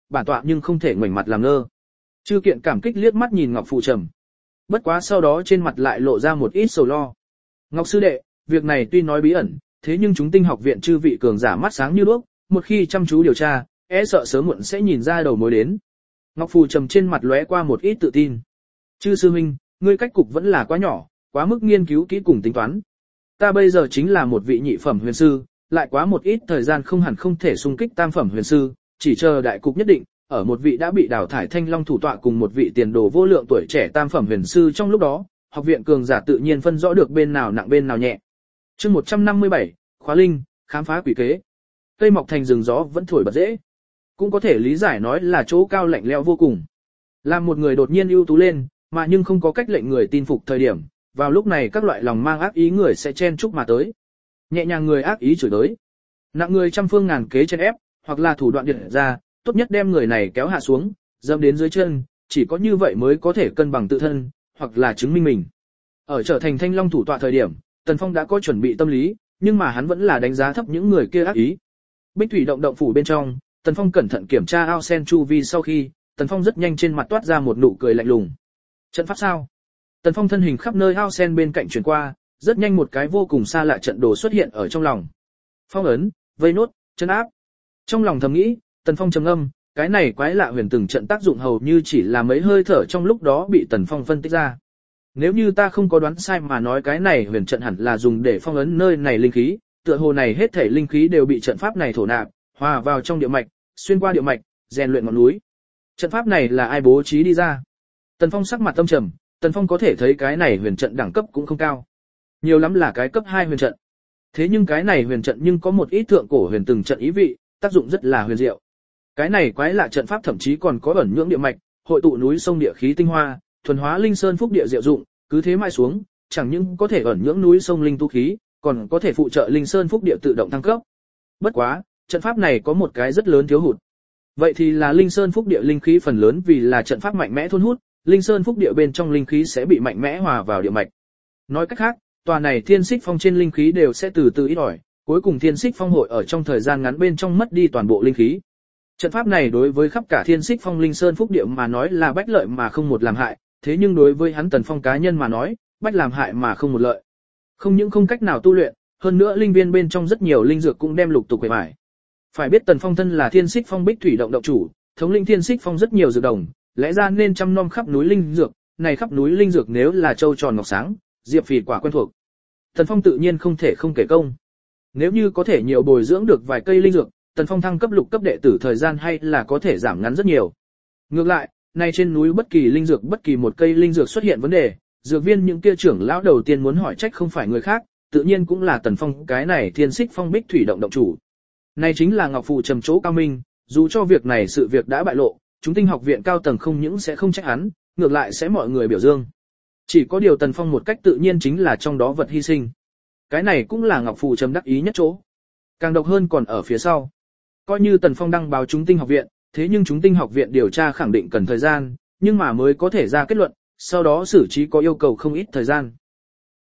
bản tọa nhưng không thể ngoảnh mặt làm ngơ. Chư Kiện cảm kích liếc mắt nhìn Ngọc Phù Trầm. Bất quá sau đó trên mặt lại lộ ra một ít sầu lo. Ngọc sư đệ, việc này tuy nói bí ẩn, thế nhưng chúng tinh học viện chư vị cường giả mắt sáng như đuốc, một khi chăm chú điều tra, e sợ sớm muộn sẽ nhìn ra đầu mối đến. Ngọc Phù Trầm trên mặt lóe qua một ít tự tin. Chư sư huynh, ngươi cách cục vẫn là quá nhỏ, quá mức nghiên cứu kỹ cùng tính toán. Ta bây giờ chính là một vị nhị phẩm huyền sư, lại quá một ít thời gian không hẳn không thể xung kích tam phẩm huyền sư, chỉ chờ đại cục nhất định, ở một vị đã bị đào thải Thanh Long thủ tọa cùng một vị tiền đồ vô lượng tuổi trẻ tam phẩm huyền sư trong lúc đó, học viện cường giả tự nhiên phân rõ được bên nào nặng bên nào nhẹ. Chương một trăm năm mươi bảy, Khóa Linh, khám phá quỷ kế. Cây mọc thành rừng gió vẫn thổi bật dễ. Cũng có thể lý giải nói là chỗ cao lạnh lẽo vô cùng. Làm một người đột nhiên ưu tú lên, mà nhưng không có cách lệnh người tin phục thời điểm, vào lúc này các loại lòng mang ác ý người sẽ chen chúc mà tới. Nhẹ nhàng người ác ý chửi tới, nặng người trăm phương ngàn kế chen ép, hoặc là thủ đoạn điệt ra, tốt nhất đem người này kéo hạ xuống, dẫm đến dưới chân, chỉ có như vậy mới có thể cân bằng tự thân, hoặc là chứng minh mình. Ở trở thành Thanh Long thủ tọa thời điểm, Tần Phong đã có chuẩn bị tâm lý, nhưng mà hắn vẫn là đánh giá thấp những người kia ác ý. Bích thủy động động phủ bên trong, Tần Phong cẩn thận kiểm tra ao sen chu vi sau khi, Tần Phong rất nhanh trên mặt toát ra một nụ cười lạnh lùng. Trận pháp sao? Tần Phong thân hình khắp nơi ao sen bên cạnh chuyển qua, rất nhanh một cái vô cùng xa lạ trận đồ xuất hiện ở trong lòng. Phong ấn, vây nốt, chân áp. Trong lòng thầm nghĩ, Tần Phong trầm ngâm, cái này quái lạ huyền từng trận tác dụng hầu như chỉ là mấy hơi thở trong lúc đó bị Tần Phong phân tích ra. Nếu như ta không có đoán sai mà nói cái này huyền trận hẳn là dùng để phong ấn nơi này linh khí, tựa hồ này hết thảy linh khí đều bị trận pháp này thổ nạp, hòa vào trong địa mạch, xuyên qua địa mạch, rèn luyện ngọn núi. Trận pháp này là ai bố trí đi ra? Tần Phong sắc mặt tâm trầm, Tần Phong có thể thấy cái này huyền trận đẳng cấp cũng không cao. Nhiều lắm là cái cấp hai huyền trận. Thế nhưng cái này huyền trận nhưng có một ít thượng cổ huyền từng trận ý vị, tác dụng rất là huyền diệu. Cái này quái lạ trận pháp thậm chí còn có ẩn nhưỡng địa mạch, hội tụ núi sông địa khí tinh hoa, thuần hóa linh sơn phúc địa diệu dụng, cứ thế mãi xuống, chẳng những có thể ẩn nhưỡng núi sông linh tu khí, còn có thể phụ trợ linh sơn phúc địa tự động thăng cấp. Bất quá, trận pháp này có một cái rất lớn thiếu hụt. Vậy thì là linh sơn phúc địa linh khí phần lớn vì là trận pháp mạnh mẽ thôn hút, linh sơn phúc địa bên trong linh khí sẽ bị mạnh mẽ hòa vào địa mạch. Nói cách khác, tòa này thiên xích phong trên linh khí đều sẽ từ từ ít ỏi, cuối cùng thiên xích phong hội ở trong thời gian ngắn bên trong mất đi toàn bộ linh khí. Trận pháp này đối với khắp cả thiên xích phong linh sơn phúc địa mà nói là bách lợi mà không một làm hại, thế nhưng đối với hắn Tần Phong cá nhân mà nói, bách làm hại mà không một lợi. Không những không cách nào tu luyện, hơn nữa linh viên bên trong rất nhiều linh dược cũng đem lục tục quậy bại. Phải biết Tần Phong thân là thiên xích phong bích thủy động động chủ, thống lĩnh thiên xích phong rất nhiều dược đồng, lẽ ra nên chăm nom khắp núi linh dược, này khắp núi linh dược nếu là châu tròn ngọc sáng, diệp phỉ quả quen thuộc. Tần Phong tự nhiên không thể không kể công. Nếu như có thể nhiều bồi dưỡng được vài cây linh dược, Tần Phong thăng cấp lục cấp đệ tử thời gian hay là có thể giảm ngắn rất nhiều. Ngược lại, nay trên núi bất kỳ linh dược bất kỳ một cây linh dược xuất hiện vấn đề, dược viên những kia trưởng lão đầu tiên muốn hỏi trách không phải người khác, tự nhiên cũng là Tần Phong cái này thiên xích phong bích thủy động động chủ. Này chính là Ngọc Phù trầm chỗ cao minh, dù cho việc này sự việc đã bại lộ, chúng tinh học viện cao tầng không những sẽ không trách hắn, ngược lại sẽ mọi người biểu dương. Chỉ có điều Tần Phong một cách tự nhiên chính là trong đó vật hy sinh. Cái này cũng là Ngọc Phù trầm đắc ý nhất chỗ. Càng độc hơn còn ở phía sau. Coi như Tần Phong đăng báo chúng tinh học viện, thế nhưng chúng tinh học viện điều tra khẳng định cần thời gian, nhưng mà mới có thể ra kết luận, sau đó xử trí có yêu cầu không ít thời gian.